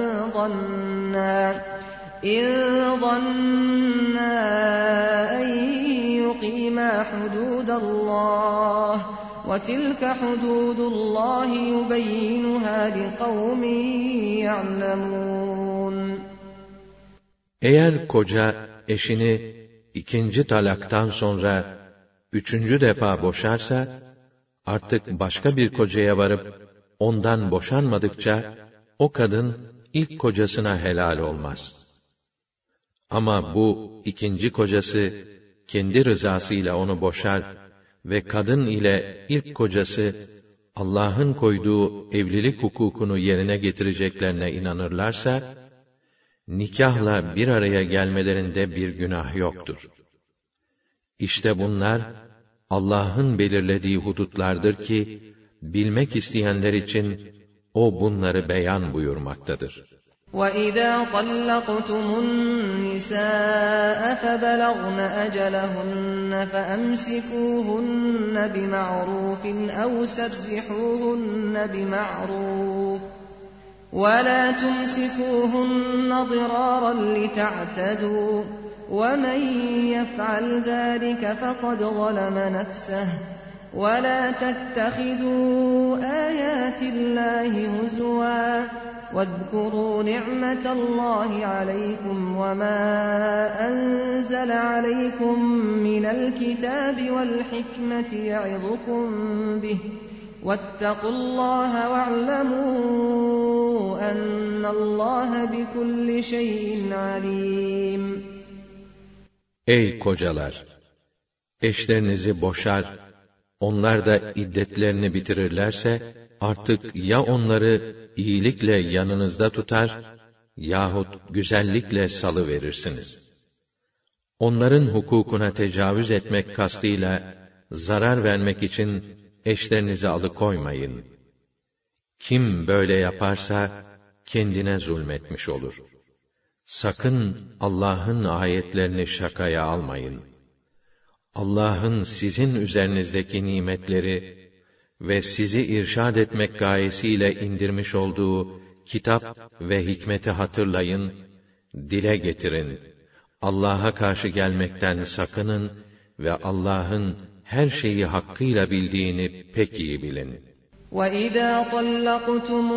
[SPEAKER 2] إِنْ ظَنَّا أَنْ يُقِيمَا حُدُودَ اللَّهِ وَتِلْكَ حُدُودُ اللَّهِ يُبَيِّنُهَا لِقَوْمٍ يَعْلَمُونَ.
[SPEAKER 1] Eğer koca eşini 2. talaktan sonra 3. defa boşarsa, artık başka bir kocaya varıp ondan boşanmadıkça o kadın ilk kocasına helal olmaz. Ama bu 2. kocası kendi rızasıyla onu boşar ve kadın ile ilk kocası Allah'ın koyduğu evlilik hukukunu yerine getireceklerine inanırlarsa, nikahla bir araya gelmelerinde bir günah yoktur. İşte bunlar Allah'ın belirlediği hudutlardır ki bilmek isteyenler için o bunları beyan buyurmaktadır.
[SPEAKER 2] وَإِذَا طَلَّقْتُمُ النِّسَاءَ فَبَلَغْنَ أَجَلَهُنَّ فَأَمْسِكُوهُنَّ بِمَعْرُوفٍ أَوْ سَرِّحُوهُنَّ بِمَعْرُوفٍ وَلَا تُمْسِكُوهُنَّ ضِرَارًا لِتَعْتَدُوا وَمَنْ يَفْعَلْ ذَلِكَ فَقَدْ ظَلَمَ نَفْسَهُ وَلَا تَتَّخِذُوا آيَاتِ اللَّهِ هُزُوًا وَاذْكُرُوا نِعْمَةَ اللَّهِ عَلَيْكُمْ وَمَا أَنزَلَ عَلَيْكُمْ مِنَ الْكِتَابِ وَالْحِكْمَةِ يَعِظُكُمْ بِهِ وَاتَّقُوا اللَّهَ وَاعْلَمُوا أَنَّ اللَّهَ بِكُلِّ شَيْءٍ عَلِيمٌ.
[SPEAKER 1] Ey kocalar! Eşlerinizi boşar, onlar da iddetlerini bitirirlerse, artık ya onları iyilikle yanınızda tutar, yahut güzellikle salıverirsiniz. Onların hukukuna tecavüz etmek kastıyla, zarar vermek için eşlerinizi alıkoymayın. Kim böyle yaparsa, kendine zulmetmiş olur. Sakın Allah'ın ayetlerini şakaya almayın. Allah'ın sizin üzerinizdeki nimetleri ve sizi irşad etmek gayesiyle indirmiş olduğu kitap ve hikmeti hatırlayın, dile getirin. Allah'a karşı gelmekten sakının ve Allah'ın her şeyi hakkıyla bildiğini pek iyi bilin.
[SPEAKER 2] وَإِذَا طَلَّقْتُمُ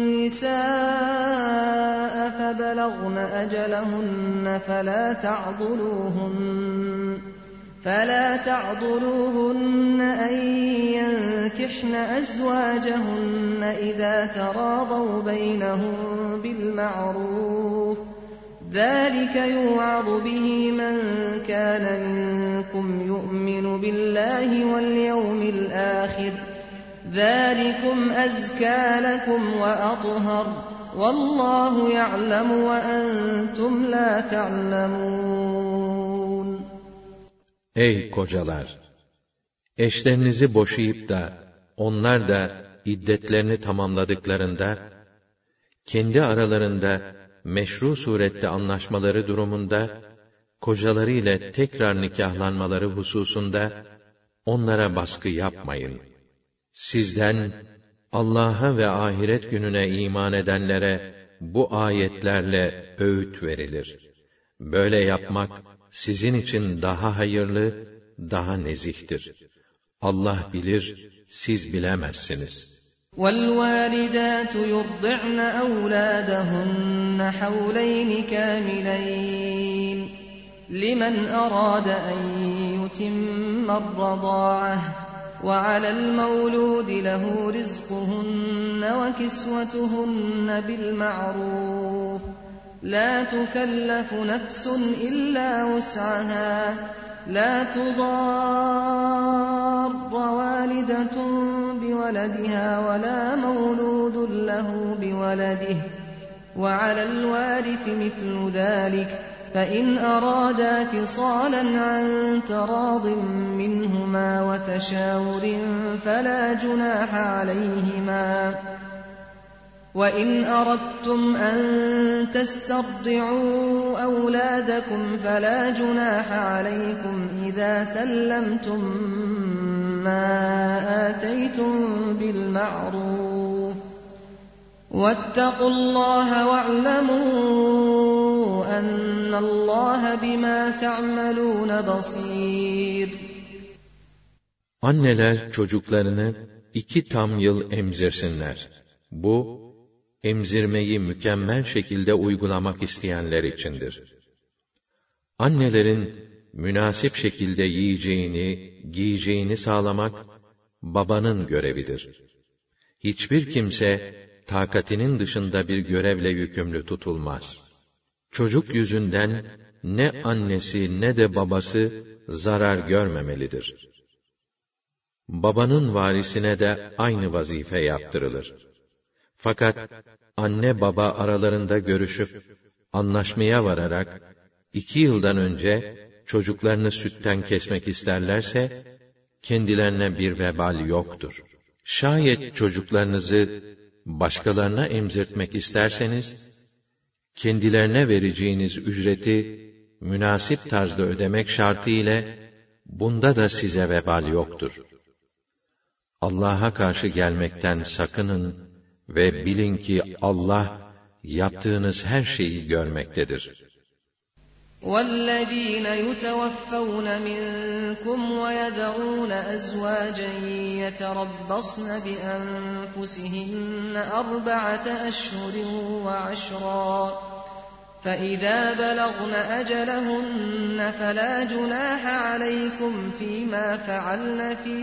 [SPEAKER 2] النِّسَاءَ فَبَلَغْنَ أَجَلَهُنَّ فَلَا تَعْضُلُوهُنَّ أَن يَنكِحْنَ أَزْوَاجَهُنَّ إِذَا تَرَاضَوْا بَيْنَهُم بِالْمَعْرُوفِ ذَلِكَ يُوعَظُ بِهِ مَن كَانَ مِنكُمْ يُؤْمِنُ بِاللَّهِ وَالْيَوْمِ الْآخِرِ ذَلِكُمْ أَزْكَىٰ لَكُمْ وَأَطْهَرُ وَاللّٰهُ يَعْلَمُ وَأَنْتُمْ لَا تَعْلَمُونَ.
[SPEAKER 1] Ey kocalar! Eşlerinizi boşayıp da onlar da iddetlerini tamamladıklarında kendi aralarında meşru surette anlaşmaları durumunda kocaları ile tekrar nikahlanmaları hususunda onlara baskı yapmayın. Sizden Allah'a ve ahiret gününe iman edenlere bu ayetlerle öğüt verilir. Böyle yapmak sizin için daha hayırlı, daha nezihtir. Allah bilir, siz bilemezsiniz.
[SPEAKER 2] وَالْوَالِدَاتُ يُرْضِعْنَ أَوْلَادَهُنَّ حَوْلَيْنِ كَامِلَيْنِ لِمَنْ أَرَادَ أَنْ يُتِمَّ الرَّضَاعَةَ وَعَلَى الْمَوْلُودِ لَهُ رِزْقُهُنَّ وَكِسْوَتُهُنَّ بِالْمَعْرُوفِ لَا تُكَلَّفُ نَفْسٌ إِلَّا وُسْعَهَا لَا تُضَارَّ وَالِدَةٌ بِوَلَدِهَا وَلَا مَوْلُودٌ لَهُ بِوَلَدِهِ وَعَلَى الْوَارِثِ مِثْلُ ذَلِكَ فَإِنْ أَرَادَا فِصَالًا عَنْ تَرَاضٍ مِّنْهُمَا وَتَشَاوُرٍ فَلَا جُنَاحَ عَلَيْهِمَا وَإِنْ أَرَدتُّمْ أَن تَسْتَرْضِعُوا أَوْلَادَكُمْ فَلَا جُنَاحَ عَلَيْكُمْ إِذَا سَلَّمْتُم مَّا آتَيْتُم بِالْمَعْرُوفِ وَاتَّقُوا اللَّهَ وَاعْلَمُوا أَنَّ اللَّهَ بِمَا تَعْمَلُونَ بَصِيرٌ.
[SPEAKER 1] Anneler çocuklarını 2 tam yıl emzirsinler. Bu, emzirmeyi mükemmel şekilde uygulamak isteyenler içindir. Annelerin münasip şekilde yiyeceğini, giyeceğini sağlamak, babanın görevidir. Hiçbir kimse, takatinin dışında bir görevle yükümlü tutulmaz. Çocuk yüzünden, ne annesi ne de babası, zarar görmemelidir. Babanın varisine de aynı vazife yaptırılır. Fakat anne baba aralarında görüşüp anlaşmaya vararak 2 yıldan önce çocuklarını sütten kesmek isterlerse kendilerine bir vebal yoktur. Şayet çocuklarınızı başkalarına emzirtmek isterseniz kendilerine vereceğiniz ücreti münasip tarzda ödemek şartı ile bunda da size vebal yoktur. Allah'a karşı gelmekten sakının ve bilin ki Allah yaptığınız her şeyi görmektedir.
[SPEAKER 2] وَالَّذ۪ينَ يُتَوَفَّوْنَ مِنْكُمْ وَيَذَرُونَ أَزْوَاجًا يَتَرَبَّصْنَ بِأَنفُسِهِنَّ 4 أَشْهُرٍ وَعَشْرًا فَإِذَا بَلَغْنَ أَجَلَهُنَّ فَلَا جُنَاحَ عَلَيْكُمْ فِيمَا فَعَلْنَ فِي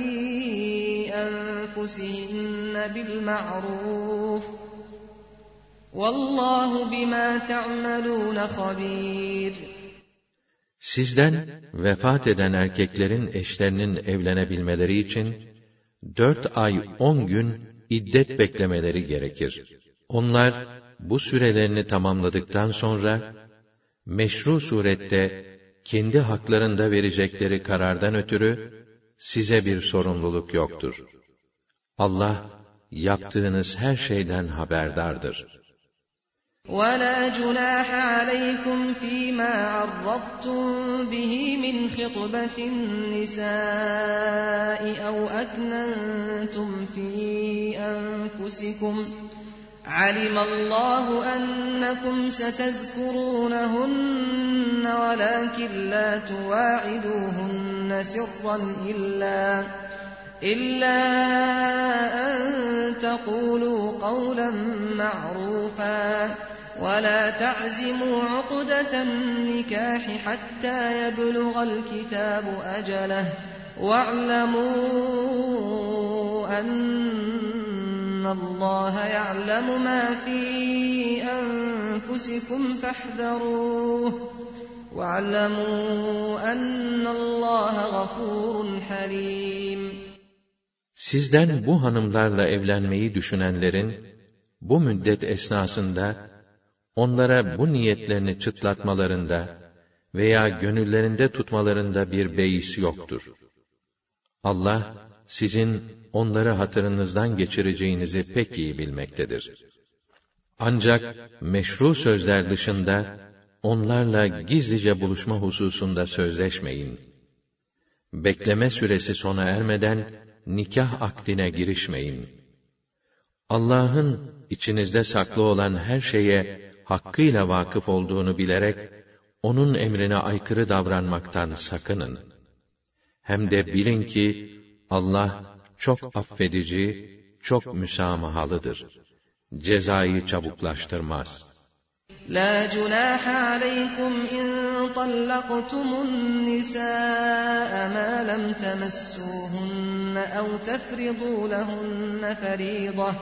[SPEAKER 2] أَنفُسِهِنَّ بِالْمَعْرُوفِ وَاللّٰهُ بِمَا تَعْمَلُونَ خَبِيرٌ.
[SPEAKER 1] Sizden vefat eden erkeklerin eşlerinin evlenebilmeleri için 4 ay 10 gün iddet beklemeleri gerekir. Onlar bu sürelerini tamamladıktan sonra meşru surette kendi haklarında verecekleri karardan ötürü size bir sorumluluk yoktur. Allah yaptığınız her şeyden haberdardır.
[SPEAKER 2] وَلَا جُنَاحَ عَلَيْكُمْ فِي مَا عَرَّضْتُمْ بِهِ مِنْ خِطْبَةِ النِّسَاءِ أَوْ أَكْنَنْتُمْ فِي أَنفُسِكُمْ عَلِمَ اللَّهُ أَنَّكُمْ سَتَذْكُرُونَهُنَّ وَلَكِنْ لَا تُوَاعِدُوهُنَّ سِرًّا إِلَّا أَن تَقُولُوا قَوْلًا مَّعْرُوفًا وَلَا تَعْزِمُوا عُقْدَةَ النِّكَاحِ حَتَّى يَبْلُغَ الْكِتَابُ أَجَلَهُ وَاعْلَمُوا أَنَّ اللَّهَ يَعْلَمُ مَا فِي أَنفُسِكُمْ فَاحْذَرُوهُ وَاعْلَمُوا أَنَّ اللَّهَ غَفُورٌ حَلِيمٌ.
[SPEAKER 1] Sizden bu hanımlarla evlenmeyi düşünenlerin, bu müddet esnasında, onlara bu niyetlerini çıtlatmalarında veya gönüllerinde tutmalarında bir beis yoktur. Allah, sizin onları hatırınızdan geçireceğinizi pek iyi bilmektedir. Ancak meşru sözler dışında, onlarla gizlice buluşma hususunda sözleşmeyin. Bekleme süresi sona ermeden, nikah akdine girişmeyin. Allah'ın içinizde saklı olan her şeye hakkıyla vakıf olduğunu bilerek, onun emrine aykırı davranmaktan sakının. Hem de bilin ki, Allah çok affedici, çok müsamahalıdır. Cezayı çabuklaştırmaz.
[SPEAKER 2] لَا جُنَاحَ عَلَيْكُمْ إِن طَلَّقْتُمُ النِّسَاءَ مَا لَمْ تَمَسُّوهُنَّ أَوْ تَفْرِضُوا لَهُنَّ فَرِيضَةً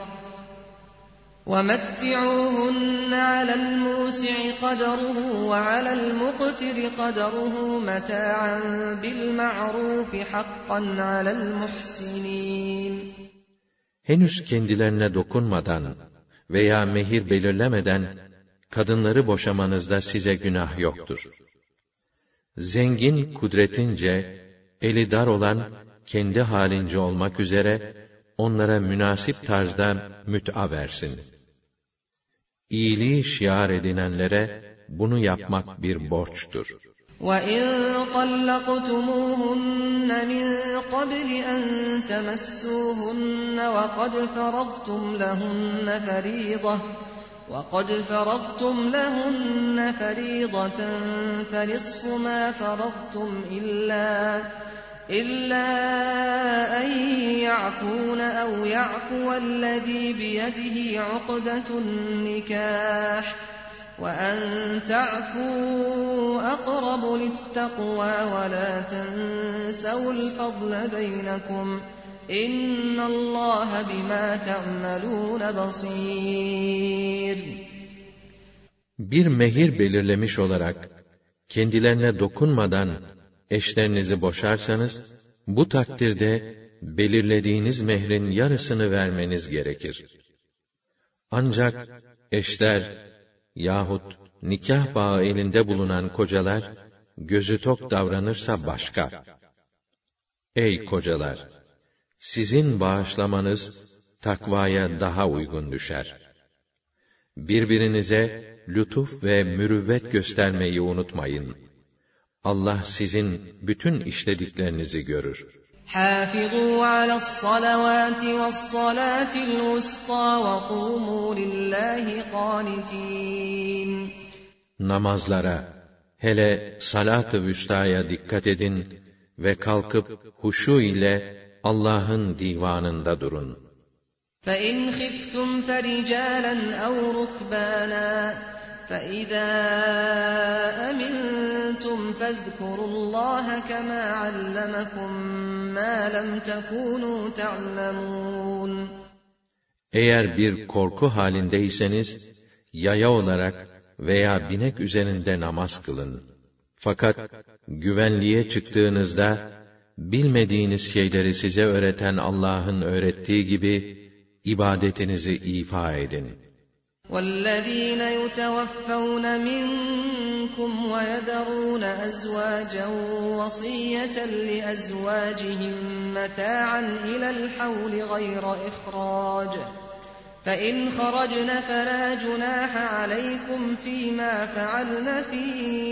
[SPEAKER 2] وَمَتِّعُوهُنَّ عَلَى الْمُوسِعِ قَدَرُهُ وَعَلَى الْمُقْتِرِ قَدَرُهُ مَتَاعًا بِالْمَعْرُوفِ حَقًّا عَلَى الْمُحْسِنِينَ.
[SPEAKER 1] Henüz kendilerine dokunmadan veya mehir belirlemeden, kadınları boşamanızda size günah yoktur. Zengin kudretince, eli dar olan, kendi halince olmak üzere, onlara münasip tarzda müt'a versin. İyiliği şiar edinenlere, bunu yapmak bir borçtur.
[SPEAKER 2] وَإِن طَلَّقْتُمُوهُنَّ مِن قَبْلِ أَن تَمَسُّوهُنَّ وَقَدْ فَرَضْتُمْ لَهُنَّ فَرِيضَةً فَنِصْفُ مَا فَرَضْتُمْ إِلَّا أَن يَعْفُونَ أَوْ يَعْفُوَ الَّذِي بِيَدِهِ عُقْدَةُ النِّكَاحِ وَأَن تَعْفُوا أَقْرَبُ لِلتَّقْوَى وَلَا تَنسَوُا الْفَضْلَ بَيْنَكُمْ إِنَّ اللَّهَ بِمَا تَعْمَلُونَ بَصِيرٌ.
[SPEAKER 1] Bir mehir belirlemiş olarak, kendilerine dokunmadan eşlerinizi boşarsanız, bu takdirde belirlediğiniz mehrin yarısını vermeniz gerekir. Ancak eşler yahut nikah bağı elinde bulunan kocalar, gözü tok davranırsa başka. Ey kocalar! Sizin bağışlamanız, takvaya daha uygun düşer. Birbirinize lütuf ve mürüvvet göstermeyi unutmayın. Allah sizin bütün işlediklerinizi görür.
[SPEAKER 2] حَافِظُوا عَلَى الصَّلَوَاتِ وَالصَّلَاةِ الْوُسْطَى وَقُومُوا لِلَّهِ قَانِتِينَ.
[SPEAKER 1] Namazlara, hele salat-ı vüstaya dikkat edin ve kalkıp huşu ile Allah'ın divanında durun.
[SPEAKER 2] فَإِنْ خِفْتُمْ فَرِجَالًا أَوْ رُكْبَانًا فَإِذَا أَمِنْتُمْ فَاذْكُرُوا اللَّهَ كَمَا عَلَّمَكُمْ مَا لَمْ تَكُونُوا تَعْلَمُونَ.
[SPEAKER 1] Eğer bir korku halindeyseniz, yaya olarak veya binek üzerinde namaz kılın. Fakat güvenliğe çıktığınızda, bilmediğiniz şeyleri size öğreten Allah'ın öğrettiği gibi, ibadetinizi ifa edin.
[SPEAKER 2] وَالَّذ۪ينَ يُتَوَفَّوْنَ مِنْكُمْ وَيَذَرُونَ أَزْوَاجًا وَصِيَّةً لِأَزْوَاجِهِمْ مَتَاعًا إِلَى الْحَوْلِ غَيْرَ إِخْرَاجٍ فَإِنْ خَرَجْنَ فَلَا جُنَاحَ عَلَيْكُمْ فِيمَا فَعَلْنَ فِي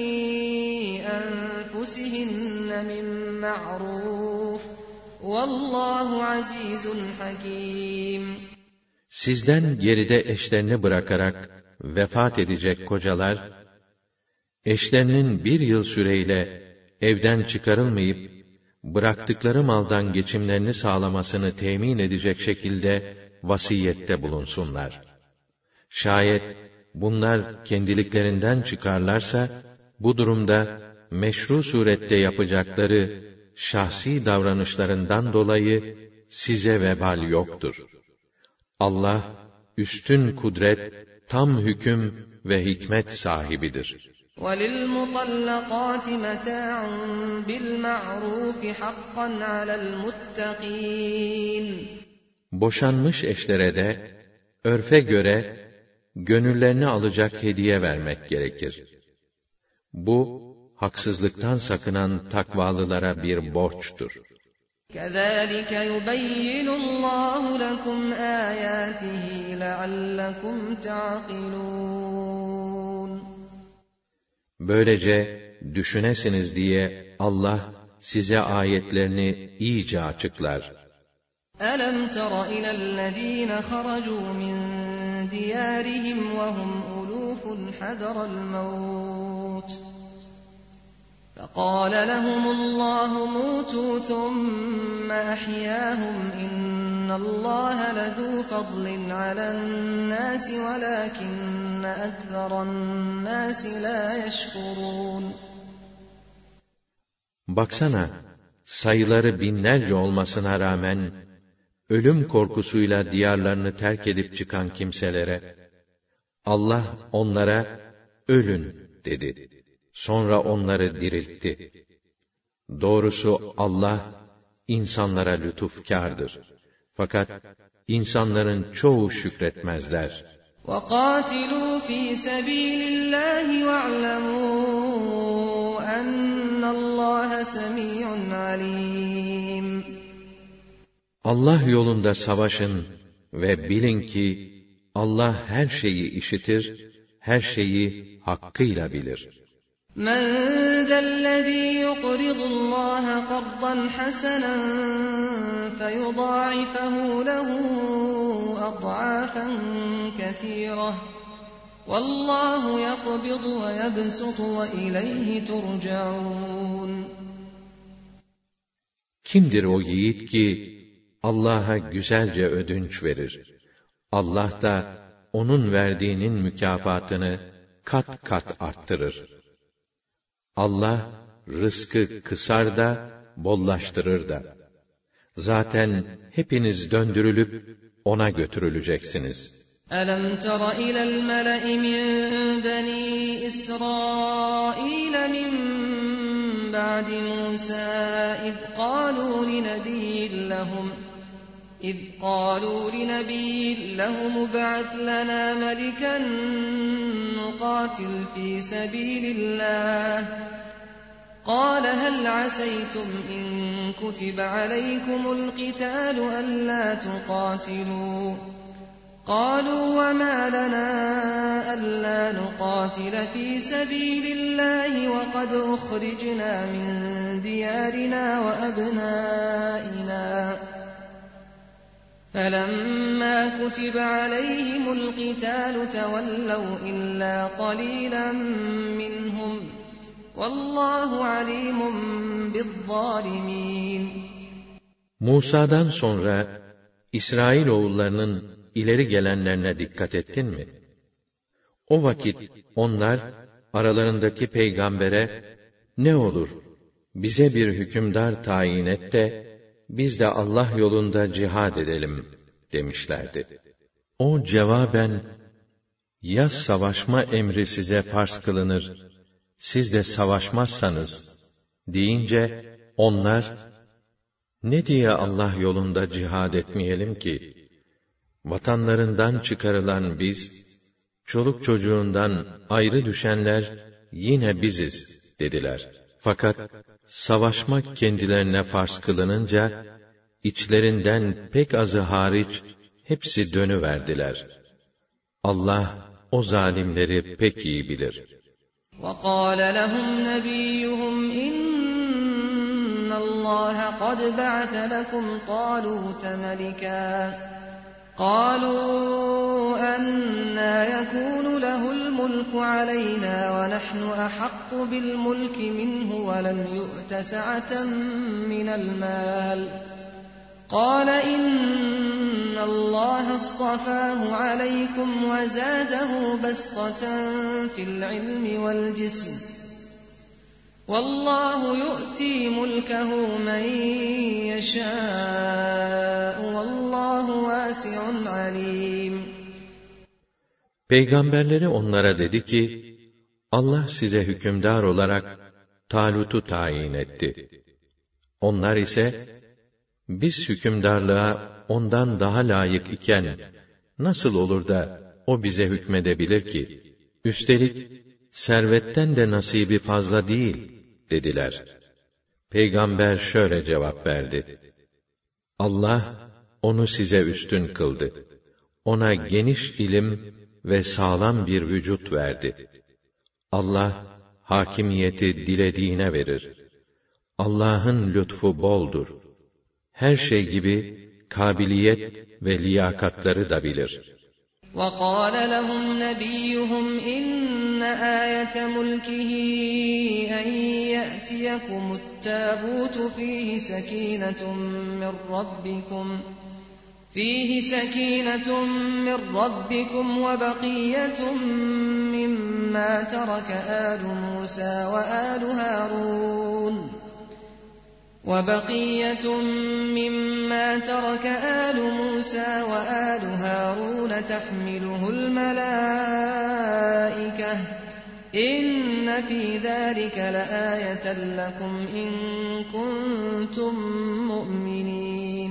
[SPEAKER 2] أَنفُسِهِنَّ مِنْ مَعْرُوفٍ وَاللّٰهُ عَز۪يزٌ حَك۪يمٌ.
[SPEAKER 1] Sizden geride eşlerini bırakarak vefat edecek kocalar, eşlerinin bir yıl süreyle evden çıkarılmayıp, bıraktıkları maldan geçimlerini sağlamasını temin edecek şekilde vasiyette bulunsunlar. Şayet bunlar kendiliklerinden çıkarlarsa, bu durumda meşru surette yapacakları şahsi davranışlarından dolayı size vebal yoktur. Allah üstün kudret, tam hüküm ve hikmet sahibidir.
[SPEAKER 2] وَلِلْمُطَلَّقَاتِ مَتَاعٌ بِالْمَعْرُوفِ حَقًّا عَلَى الْمُتَّقِينَ.
[SPEAKER 1] Boşanmış eşlere de örfe göre gönüllerini alacak hediye vermek gerekir. Bu haksızlıktan sakınan takvalılara bir borçtur.
[SPEAKER 2] كَذَٰلِكَ يُبَيِّنُ اللّٰهُ لَكُمْ آيَاتِهِ لَعَلَّكُمْ تَعْقِلُونَ.
[SPEAKER 1] Böylece düşünesiniz diye Allah size ayetlerini iyice açıklar.
[SPEAKER 2] أَلَمْ تَرَ إِلَى الَّذ۪ينَ خَرَجُوا مِنْ دِيَارِهِمْ وَهُمْ أُلُوفٌ حَذَرَ الْمَوْتِ فَقَالَ لَهُمُ اللّٰهُ مُوتُوا ثُمَّ أَحْيَاهُمْ إِنَّ اللّٰهَ لَذُو فَضْلٍ عَلَى النَّاسِ وَلَكِنَّ أَكْثَرَ النَّاسِ لَا يَشْكُرُونَ.
[SPEAKER 1] Baksana, sayıları binlerce olmasına rağmen, ölüm korkusuyla diyarlarını terk edip çıkan kimselere, Allah onlara, ölün dedi. Sonra onları diriltti. Doğrusu Allah, insanlara lütufkârdır. Fakat insanların çoğu şükretmezler.
[SPEAKER 2] وَقَاتِلُوا فِي سَب۪يلِ اللّٰهِ وَاعْلَمُوا أَنَّ اللّٰهَ سَمِيعٌ عَلِيمٌ.
[SPEAKER 1] Allah yolunda savaşın ve bilin ki Allah her şeyi işitir, her şeyi hakkıyla bilir.
[SPEAKER 2] مَنْ ذَا الَّذ۪ي يُقْرِضُ اللّٰهَ قَرْضًا حَسَنًا فَيُضَاعِفَهُ لَهُ أَضْعَافًا كَثِيرَةً وَاللّٰهُ يَقْبِضُ وَيَبْسُطُ وَإِلَيْهِ تُرْجَعُونَ.
[SPEAKER 1] Kimdir o yiğit ki Allah'a güzelce ödünç verir? Allah da onun verdiğinin mükafatını kat kat arttırır. Allah rızkı kısar da bollaştırır da. Zaten hepiniz döndürülüp ona götürüleceksiniz.
[SPEAKER 2] أَلَمْ تَرَ إِلَى الْمَلَإِ مِنْ بَنِي إِسْرَائِيلَ مِنْ بَعْدِ مُوسَى إِذْ قَالُوا لِنَبِيٍّ لَهُمُ ابْعَثْ لَنَا مَلِكًا نُقَاتِلْ فِي سَبِيلِ اللّٰهِ قَالَ هَلْ عَسَيْتُمْ إِنْ كُتِبَ عَلَيْكُمُ الْقِتَالُ أَلَّا تُقَاتِلُوا قَالُوا وَمَا لَنَا أَلَّا نُقَاتِلَ فِي سَبِيلِ اللّٰهِ وَقَدْ أُخْرِجْنَا مِنْ دِيَارِنَا وَأَبْنَائِنَا فَلَمَّا كُتِبَ عَلَيْهِمُ الْقِتَالُ تَوَلَّوْا إِلَّا قَلِيلًا مِّنْهُمْ وَاللّٰهُ عَلِيمٌ بِالظَّالِمِينَ.
[SPEAKER 1] Musa'dan sonra İsrailoğullarının ileri gelenlerine dikkat ettin mi? O vakit onlar aralarındaki peygambere ne olur bize bir hükümdar tayin et de biz de Allah yolunda cihad edelim demişlerdi. O cevaben ya savaşma emri size farz kılınır, siz de savaşmazsanız deyince onlar ne diye Allah yolunda cihad etmeyelim ki? Vatanlarından çıkarılan biz, çoluk çocuğundan ayrı düşenler yine biziz dediler. Fakat savaşmak kendilerine farz kılınınca, içlerinden pek azı hariç hepsi dönüverdiler. Allah o zalimleri pek iyi bilir.
[SPEAKER 2] وَقَالَ لَهُمْ نَبِيُّهُمْ إِنَّ اللّٰهَ قَدْ بَعَثَ لَكُمْ طَالُوتَ مَلِكًا قَالُوا أَنَّىٰ يَكُونُ لَهُ الْمُلْكُ عَلَيْنَا وَنَحْنُ أَحَقُّ بِالْمُلْكِ مِنْهُ وَلَمْ يُؤْتَ سَعَةً مِنَ الْمَالِ قال إن الله اصطفاه عليكم وزاده بسطة في العلم والجسم والله يؤتي ملكه من يشاء والله واسع عليم.
[SPEAKER 1] Peygamberleri onlara dedi ki, Allah size hükümdar olarak Talut'u tayin etti. Onlar ise, biz hükümdarlığa ondan daha layık iken, nasıl olur da o bize hükmedebilir ki? Üstelik, servetten de nasibi fazla değil, dediler. Peygamber şöyle cevap verdi: Allah, onu size üstün kıldı. Ona geniş ilim ve sağlam bir vücut verdi. Allah, hakimiyeti dilediğine verir. Allah'ın lütfu boldur. Her şey gibi kabiliyet ve liyakatları da bilir.
[SPEAKER 2] وَقَالَ لَهُمْ نَبِيُّهُمْ إِنَّ آيَةَ مُلْكِهِ أَنْ يَأْتِيَكُمُ التَّابُوتُ فِيهِ سَكِينَةٌ مِّن رَّبِّكُمْ وَبَقِيَّةٌ مِّمَّا تَرَكَ آلُ مُوسَىٰ وَآلُ هَارُونَ تَحْمِلُهُ الْمَلَائِكَةُ إِنَّ فِي ذَٰلِكَ لَآيَةً لَّكُمْ إِن كُنتُم مُّؤْمِنِينَ.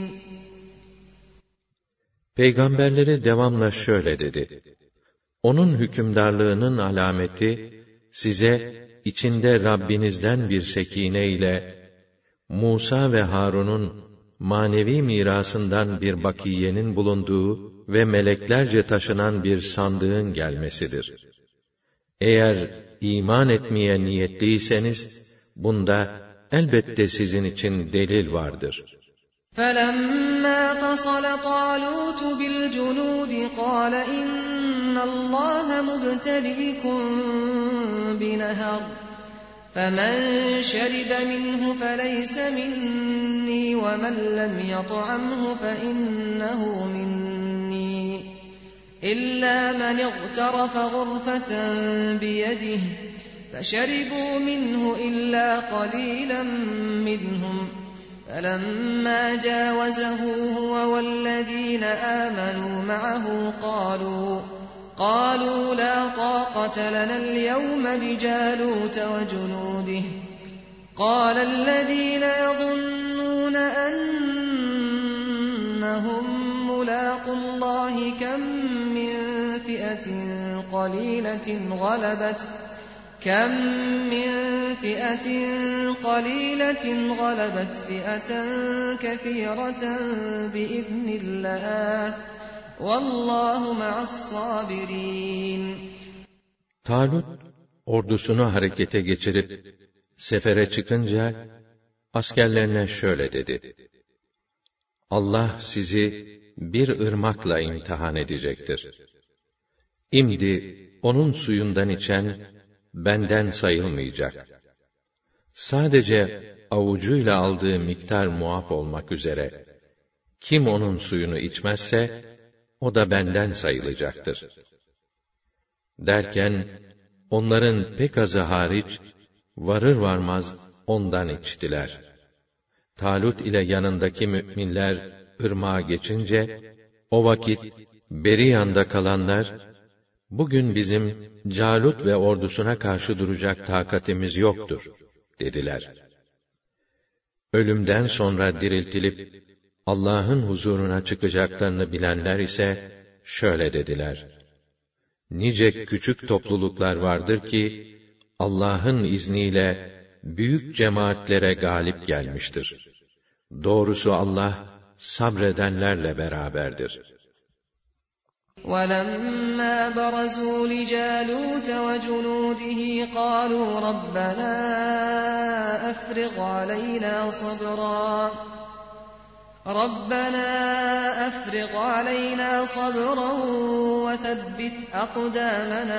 [SPEAKER 1] Peygamberleri devamla şöyle dedi: Onun hükümdarlığının alameti, size içinde Rabbinizden bir sekine ile Musa ve Harun'un manevi mirasından bir bakiyenin bulunduğu ve meleklerce taşınan bir sandığın gelmesidir. Eğer iman etmeye niyetliyseniz, bunda elbette sizin için delil vardır.
[SPEAKER 2] فَلَمَّا فَصَلَ طَالُوتُ بِالْجُنُودِ قَالَ إِنَّ اللَّهَ مُبْتَلِيكُم بِنَهَرٍ فَمَن شَرِبَ مِنْهُ فَلَيْسَ مِنِّي وَمَن لَّمْ يَطْعَمْهُ فَإِنَّهُ مِنِّي إِلَّا مَنِ اغْتَرَفَ غُرْفَةً بِيَدِهِ فَشَرِبُوا مِنْهُ إِلَّا قَلِيلًا مِّنْهُمْ فَلَمَّا جَاوَزَهُ هُوَ وَالَّذِينَ آمَنُوا مَعَهُ قالوا لا طاقة لنا اليوم بجالوت وجنوده قال الذين يظنون أنهم ملاقو الله كم من فئة قليلة غلبت فئة كثيرة بإذن الله وَاللّٰهُ مَعَ الصَّابِرِينَ.
[SPEAKER 1] Talut, ordusunu harekete geçirip, sefere çıkınca, askerlerine şöyle dedi: Allah sizi bir ırmakla imtihan edecektir. İmdi, onun suyundan içen, benden sayılmayacak. Sadece avucuyla aldığı miktar muaf olmak üzere, kim onun suyunu içmezse, o da benden sayılacaktır. Derken, onların pek azı hariç, varır varmaz ondan içtiler. Talut ile yanındaki müminler ırmağa geçince, o vakit beri yanda kalanlar, bugün bizim Calut ve ordusuna karşı duracak takatimiz yoktur, dediler. Ölümden sonra diriltilip, Allah'ın huzuruna çıkacaklarını bilenler ise şöyle dediler: Nice küçük topluluklar vardır ki Allah'ın izniyle büyük cemaatlere galip gelmiştir. Doğrusu Allah sabredenlerle beraberdir.
[SPEAKER 2] وَلَمَّا بَرَزُوا لِجَالُوتَ وَجُنُودِهِ قَالُوا رَبَّنَا أَفْرِغْ عَلَيْنَا صَبْرًا وَثَبِّتْ أَقْدَامَنَا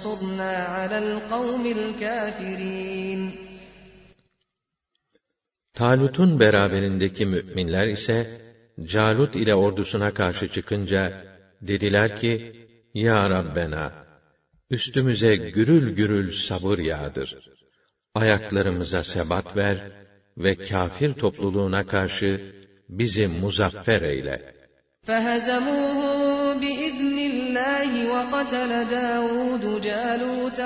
[SPEAKER 2] وَانصُرْنَا عَلَى الْقَوْمِ الْكَافِرِينَ.
[SPEAKER 1] Talut'un beraberindeki müminler ise Calut ile ordusuna karşı çıkınca dediler ki: Ya Rabbena, üstümüze gürül gürül sabır yağdır. Ayaklarımıza sebat ver ve kâfir topluluğuna karşı bizi muzaffer eyle.
[SPEAKER 2] فَهَزَمُوهُمْ بِإِذْنِ اللّٰهِ وَقَتَلَ دَاوُودُ جَالُوتَ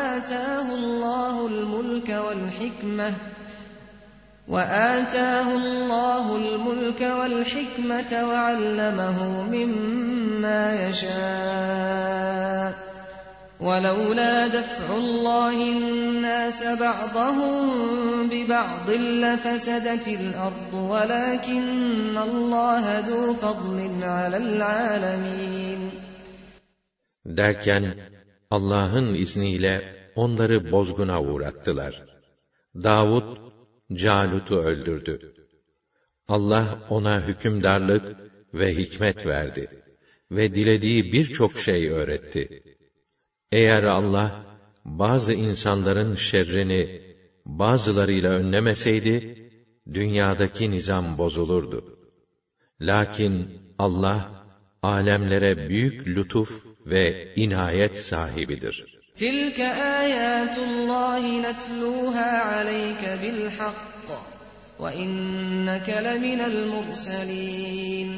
[SPEAKER 2] وَآتَاهُ اللّٰهُ الْمُلْكَ وَالْحِكْمَةَ وَعَلَّمَهُ مِمَّا يَشَاءُ وَلَوْلَا دَفْعُ اللّٰهِ النَّاسَ بَعْضَهُم بِبَعْضٍ لَفَسَدَتِ الْأَرْضُ وَلَكِنَّ اللّٰهَ ذُو فَضْلٍ عَلَى الْعَالَمِينَ
[SPEAKER 1] Derken Allah'ın izniyle onları bozguna uğrattılar. Davud Calut'u öldürdü. Allah ona hükümdarlık ve hikmet verdi ve dilediği birçok şey öğretti. Eğer Allah bazı insanların şerrini bazılarıyla önlemeseydi, dünyadaki nizam bozulurdu. Lakin Allah alemlere büyük lütuf ve inayet sahibidir.
[SPEAKER 2] تِلْكَ آيَاتُ اللّٰهِ نَتْلُوهَا عَلَيْكَ بِالْحَقِّ وَإِنَّكَ لَمِنَ الْمُرْسَلِينَ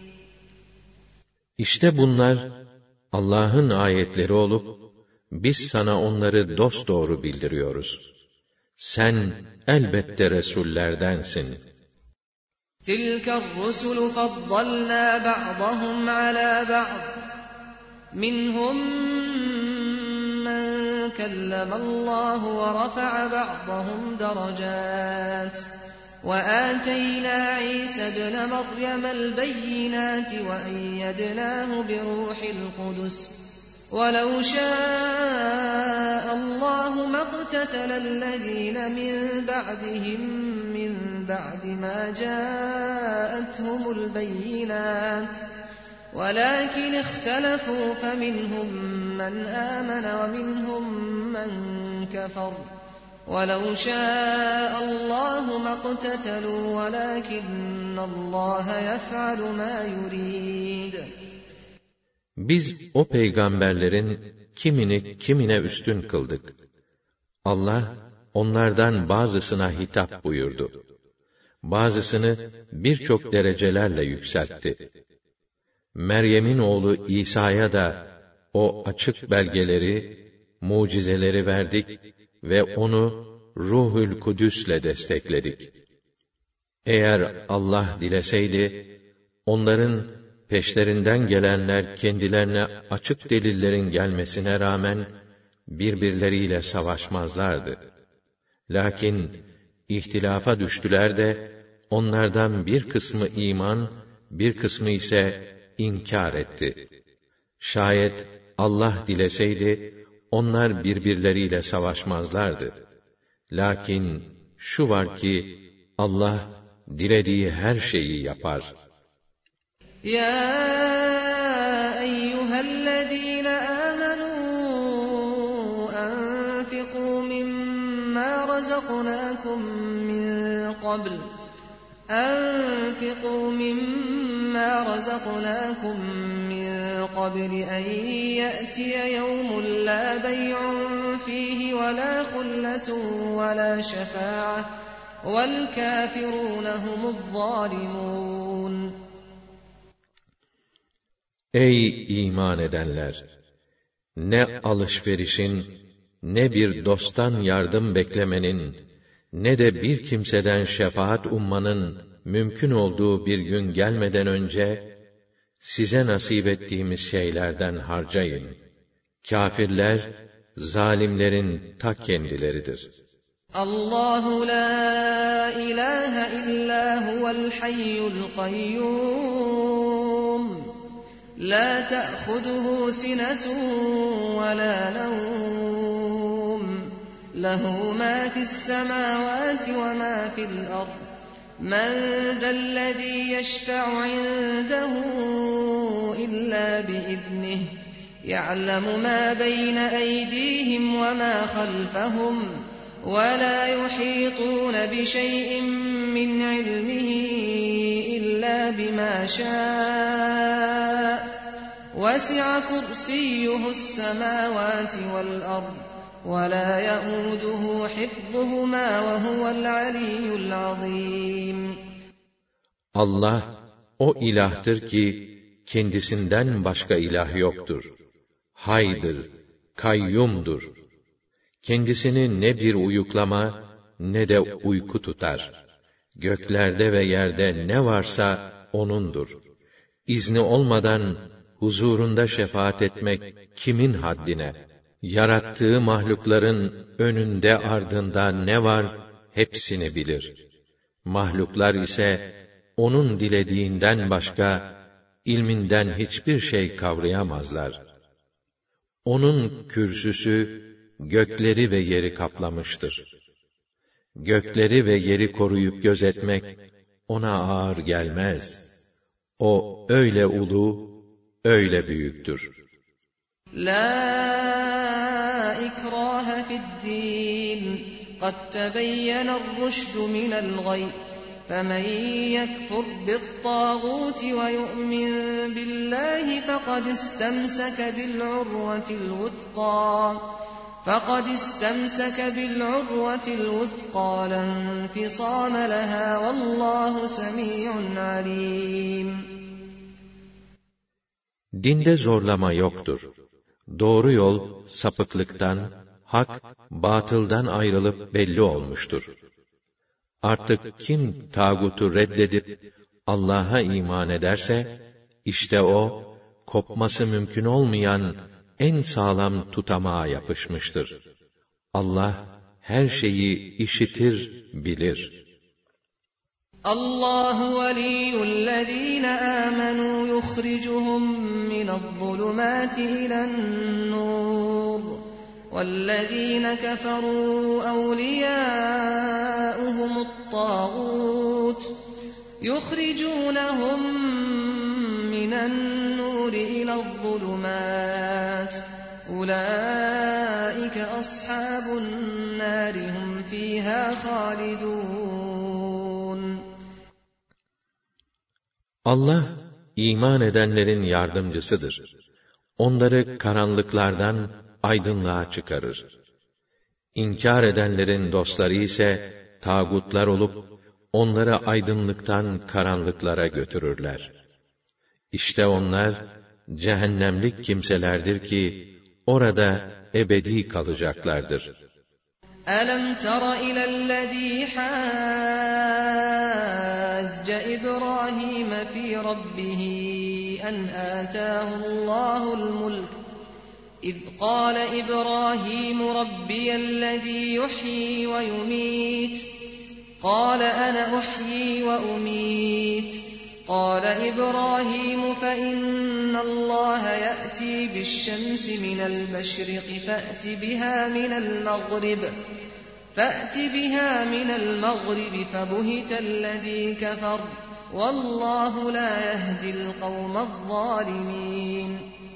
[SPEAKER 1] İşte bunlar Allah'ın ayetleri olup, biz sana onları dosdoğru bildiriyoruz. Sen elbette Resullerdensin.
[SPEAKER 2] تِلْكَ الرُّسُلُ فَضَّلْنَا بَعْضَهُمْ عَلَى بَعْضٍ مِّنْهُمْ مَنْ كَلَّمَ اللّٰهُ وَرَفَعَ بَعْضَهُمْ دَرَجَاتٍ وَآتَيْنَا عِيسَى ابْنَ مَرْيَمَ الْبَيِّنَاتِ وَأَيَّدْنَاهُ بِرُوحِ الْقُدُسِ وَلَوْ شَاءَ اللّٰهُ مَا اقْتَتَلَ الَّذِينَ مِنْ بَعْدِهِمْ مِنْ بَعْدِ مَا جَاءَتْهُمُ الْبَيِّنَاتُ وَلَكِنِ اخْتَلَفُوا فَمِنْهُمْ مَنْ آمَنَ وَمِنْهُمْ مَنْ كَفَرَ وَلَوْ شَاءَ اللّٰهُ مَا اقْتَتَلُوا وَلَكِنَّ اللّٰهَ يَفْعَلُ مَا يُرِيدُ
[SPEAKER 1] Biz o peygamberlerin kimine üstün kıldık. Allah onlardan bazısına hitap buyurdu. Bazısını birçok derecelerle yükseltti. Meryem'in oğlu İsa'ya da o açık belgeleri, mucizeleri verdik ve onu Ruhul Kudüs'le destekledik. Eğer Allah dileseydi, onların peşlerinden gelenler kendilerine açık delillerin gelmesine rağmen birbirleriyle savaşmazlardı. Lakin ihtilafa düştüler de onlardan bir kısmı iman, bir kısmı ise inkar etti. Şayet Allah dileseydi onlar birbirleriyle savaşmazlardı. Lakin şu var ki Allah dilediği her şeyi yapar.
[SPEAKER 2] يَا أَيُّهَا الَّذِينَ آمَنُوا أَنفِقُوا مِمَّا رَزَقْنَاكُم مِّن قَبْلِ أَن يَأْتِيَ يَوْمٌ لَّا بَيْعٌ فِيهِ وَلَا خُلَّةٌ وَلَا شَفَاعَةٌ وَالْكَافِرُونَ هُمُ الظَّالِمُونَ
[SPEAKER 1] Ey iman edenler! Ne alışverişin, ne bir dosttan yardım beklemenin, ne de bir kimseden şefaat ummanın mümkün olduğu bir gün gelmeden önce, size nasip ettiğimiz şeylerden harcayın. Kâfirler, zalimlerin ta kendileridir.
[SPEAKER 2] Allahu la ilahe illa huvel hayyul kayyum. لا تأخذه سنة ولا نوم له ما في السماوات وما في الأرض من ذا الذي يشفع عنده إلا بإذنه يعلم ما بين أيديهم وما خلفهم وَلَا يُحِيطُونَ بِشَيْءٍ مِّنْ عِلْمِهِ إِلَّا بِمَا شَاءَ وَسِعَ كُرْسِيُّهُ السَّمَاوَاتِ وَالْأَرْضَ وَلَا يَئُودُهُ حِفْظُهُمَا وَهُوَ الْعَلِيُّ الْعَظِيمُ.
[SPEAKER 1] Allah o ilahtır ki kendisinden başka ilah yoktur. Haydır, kayyumdur. Kendisini ne bir uyuklama ne de uyku tutar. Göklerde ve yerde ne varsa O'nundur. İzni olmadan huzurunda şefaat etmek kimin haddine? Yarattığı mahlukların önünde ardında ne var hepsini bilir. Mahluklar ise O'nun dilediğinden başka ilminden hiçbir şey kavrayamazlar. O'nun kürsüsü gökleri ve yeri kaplamıştır. Gökleri ve yeri koruyup gözetmek O'na ağır gelmez. O öyle ulu, öyle büyüktür.
[SPEAKER 2] La ikrahe fi'd-din. Kad tebeyyen'er rüşdü minel gay. فَمَنْ يَكْفُرْ بِالطَّاغُوتِ وَيُؤْمِنْ بِاللَّهِ فَقَدِ اسْتَمْسَكَ بِالْعُرْوَةِ الْوُثْقَى لَا انْفِصَامَ لَهَا وَاللّٰهُ سَمِيعٌ عَلِيمٌ.
[SPEAKER 1] Dinde zorlama yoktur. Doğru yol sapıklıktan, hak batıldan ayrılıp belli olmuştur. Artık kim tağutu reddedip Allah'a iman ederse, işte o, kopması mümkün olmayan en sağlam tutamağa yapışmıştır. Allah, her şeyi işitir, bilir.
[SPEAKER 2] Allahu veliyyullezîne âmenû yukhricuhum mine'z-zulumâti ilen-nûr. وَالَّذ۪ينَ كَفَرُوا أَوْلِيَاؤُهُمُ الطَّاغُوتُ يُخْرِجُونَهُمْ مِنَ النُّورِ إِلَى الظُّلُمَاتِ أُولَٰئِكَ أَصْحَابُ النَّارِ هُمْ فِيهَا خَالِدُونَ.
[SPEAKER 1] Allah, iman edenlerin yardımcısıdır. Onları karanlıklardan aydınlığa çıkarır. İnkar edenlerin dostları ise tağutlar olup onları aydınlıktan karanlıklara götürürler. İşte onlar cehennemlik kimselerdir ki orada ebedi kalacaklardır.
[SPEAKER 2] Alam tara ilellezî hâcce İbrahim fî rabbihi en âtâhullâhul mulk. إذ قال إبراهيم ربي الذي يحيي ويميت قال أنا أحيي وأميت قال إبراهيم فإن الله يأتي بالشمس من المشرق فأت بها من المغرب فبهت الذي كفر والله لا يهدي القوم الظالمين.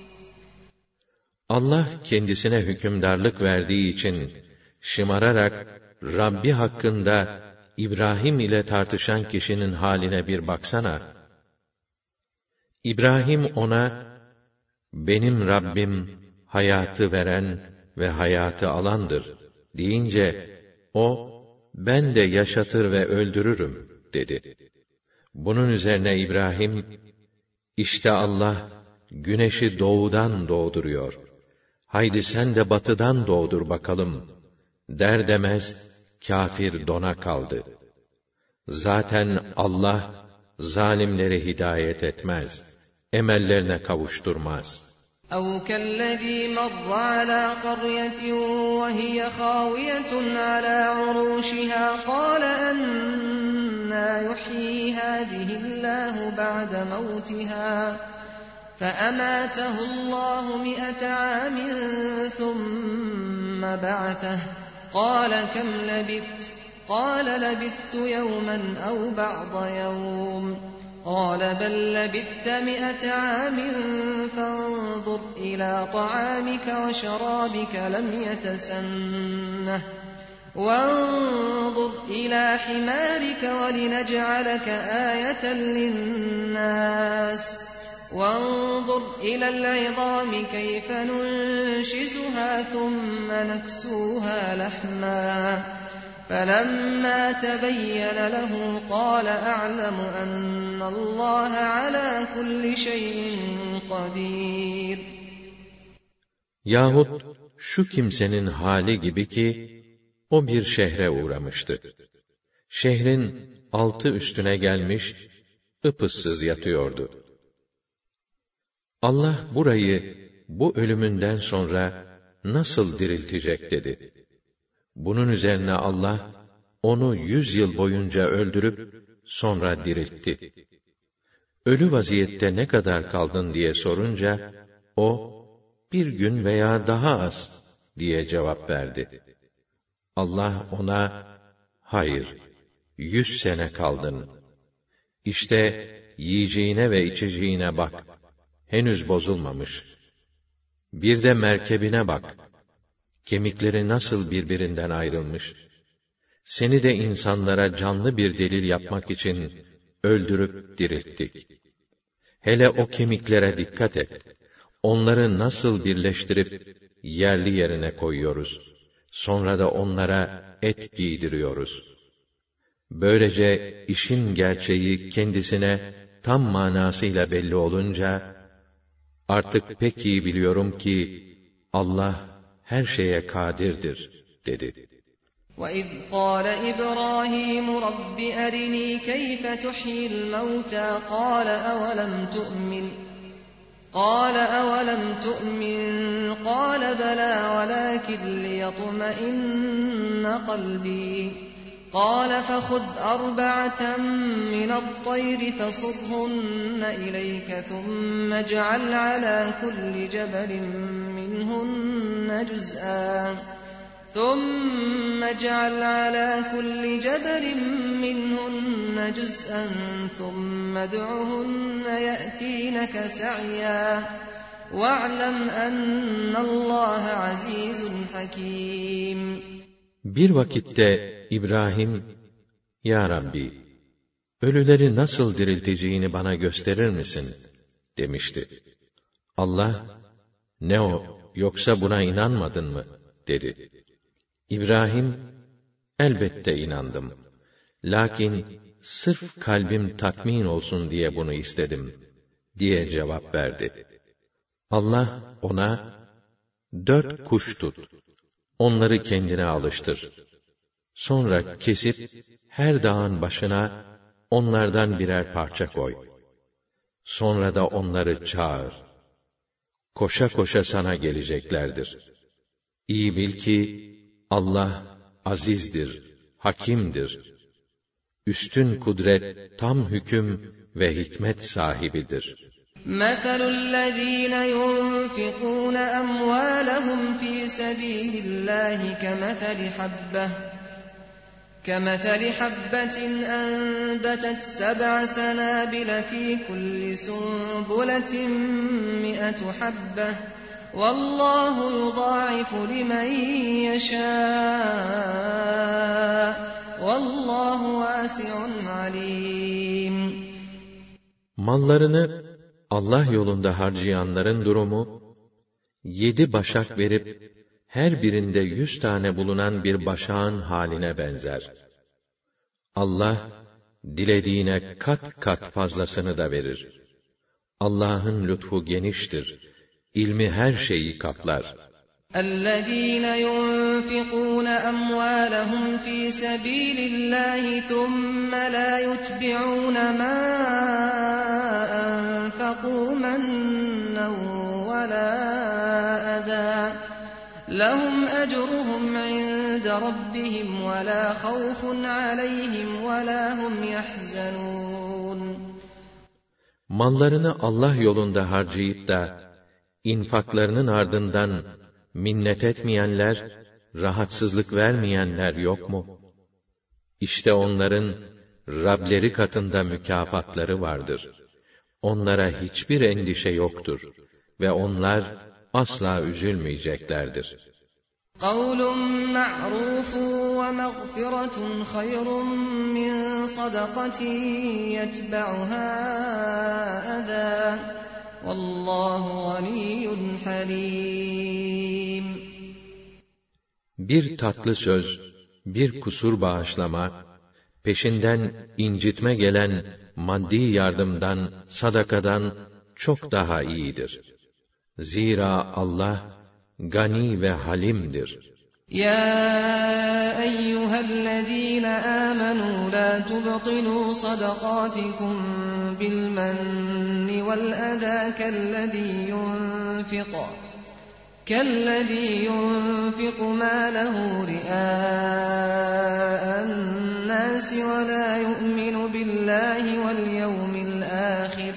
[SPEAKER 1] Allah kendisine hükümdarlık verdiği için şımararak Rabbi hakkında İbrahim ile tartışan kişinin haline bir baksana. İbrahim ona, benim Rabbim hayatı veren ve hayatı alandır deyince, o, ben de yaşatır ve öldürürüm dedi. Bunun üzerine İbrahim, işte Allah güneşi doğudan doğduruyor. Haydi sen de batıdan doğdur bakalım, der demez, kâfir dona kaldı. Zaten Allah, zalimleri hidayet etmez, emellerine kavuşturmaz.
[SPEAKER 2] اَوْ كَالَّذ۪ي مَرَّ عَلَى قَرْيَةٍ وَهِيَ خَاوِيَةٌ عَلَى عُرُوشِهَا قَالَ أَنَّىٰ يُحْيِي هَٰذِهِ اللّٰهُ بَعْدَ مَوْتِهَا فَأَمَاتَهُ اللّٰهُ 100 عَامٍ ثُمَّ بَعَثَهُ قَالَ كَمْ لَبِثْتَ قَالَ لَبِثْتُ يَوْمًا أَوْ بَعْضَ يَوْمٍ قَالَ بَل لَّبِثْتَ 100 عَامٍ فَانظُرْ إِلَىٰ طَعَامِكَ وَشَرَابِكَ لَمْ يَتَسَنَّهْ وانظر إلى حمارك ولنجعلك آية للناس وانظر إلى العظام كيف ننشزها ثم نكسوها لحما فلما تبين له قال أعلم أن الله على كل شيء قدير.
[SPEAKER 1] Yahut şu kimsenin hali gibi ki, o bir şehre uğramıştı. Şehrin altı üstüne gelmiş, ıpıssız yatıyordu. Allah burayı, bu ölümünden sonra nasıl diriltecek dedi. Bunun üzerine Allah, onu 100 yıl boyunca öldürüp, sonra diriltti. Ölü vaziyette ne kadar kaldın diye sorunca, o, 1 gün veya daha az diye cevap verdi. Allah ona, hayır, 100 sene kaldın. İşte yiyeceğine ve içeceğine bak, henüz bozulmamış. Bir de merkebine bak, kemikleri nasıl birbirinden ayrılmış. Seni de insanlara canlı bir delil yapmak için öldürüp dirilttik. Hele o kemiklere dikkat et. Onları nasıl birleştirip yerli yerine koyuyoruz. Sonra da onlara et giydiriyoruz. Böylece işin gerçeği kendisine tam manasıyla belli olunca, artık pek iyi biliyorum ki Allah her şeye kadirdir dedi.
[SPEAKER 2] وَإِذْ قَالَ إِبْرَاهِيمُ رَبِّ أَرِنِي كَيْفَ تُحْيِي الْمَوْتَى قَالَ أَوَلَمْ تُؤْمِنْ قَالَ بَلَى وَلَكِنْ لِيَطْمَئِنَّ قَلْبِي قَالَ فَخُذْ 4 مِنَ الطَّيْرِ فَصُرْهُنَّ إِلَيْكَ ثُمَّ اجْعَلْ عَلَى كُلِّ جَبَلٍ مِّنْهُنَّ جُزْءًا ثُمَّ ادْعُهُنَّ يَأْتِينَكَ سَعْيًا وَاعْلَمْ أَنَّ اللّٰهَ عَزِيزٌ حَكِيمٌ.
[SPEAKER 1] Bir vakitte İbrahim, Ya Rabbi, ölüleri nasıl dirilteceğini bana gösterir misin? Demişti. Allah, ne o, yoksa buna inanmadın mı? Dedi. İbrahim, elbette inandım. Lakin sırf kalbim tatmin olsun diye bunu istedim, diye cevap verdi. Allah ona, 4 kuş tut, onları kendine alıştır. Sonra kesip, her dağın başına, onlardan birer parça koy. Sonra da onları çağır. Koşa koşa sana geleceklerdir. İyi bil ki, Allah azizdir, hakimdir. Üstün kudret, tam hüküm ve hikmet sahibidir.
[SPEAKER 2] مَثَلُ الَّذ۪ينَ يُنْفِقُونَ أَمْوَالَهُمْ ف۪ي سَب۪يلِ اللّٰهِ كَمَثَلِ حَبَّةٍ أَنْبَتَتْ 7 سَنَابِلَ ف۪ي كُلِّ سُنْبُلَةٍ 100 حَبَّةٍ وَاللّٰهُ يُضَاعِفُ لِمَنْ يَشَاءُ وَاللّٰهُ وَاسِعٌ عَلِيمٌ.
[SPEAKER 1] Mallarını Allah yolunda harcayanların durumu, 7 başak verip, her birinde 100 tane bulunan bir başağın haline benzer. Allah, dilediğine kat kat fazlasını da verir. Allah'ın lütfu geniştir. İlmi her şeyi kaplar.
[SPEAKER 2] الَّذ۪ينَ يُنْفِقُونَ أَمْوَالَهُمْ ف۪ي سَب۪يلِ اللّٰهِ ثُمَّ لَا يُتْبِعُونَ مَا أَنْفَقُوا مَنًّا وَلَا أَذًى لَهُمْ أَجْرُهُمْ عِنْدَ رَبِّهِمْ وَلَا خَوْفٌ عَلَيْهِمْ وَلَا هُمْ يَحْزَنُونَ.
[SPEAKER 1] Mallarını Allah yolunda harcayıp da, infaklarının ardından minnet etmeyenler, rahatsızlık vermeyenler yok mu? İşte onların Rableri katında mükafatları vardır. Onlara hiçbir endişe yoktur ve onlar asla üzülmeyeceklerdir.
[SPEAKER 2] قَوْلٌ مَّعْرُوفٌ وَمَغْفِرَةٌ خَيْرٌ مِّن صَدَقَةٍ يَتْبَعُهَا أَذًى وَاللّٰهُ غَنِيٌّ حَلِيمٌ.
[SPEAKER 1] Bir tatlı söz, bir kusur bağışlama, peşinden incitme gelen maddi yardımdan, sadakadan çok daha iyidir. Zira Allah gani ve halimdir.
[SPEAKER 2] يا أيها الذين آمنوا لا تبطلوا صدقاتكم بالمن والأذى كالذي ينفق ماله رئاء الناس ولا يؤمن بالله واليوم الآخر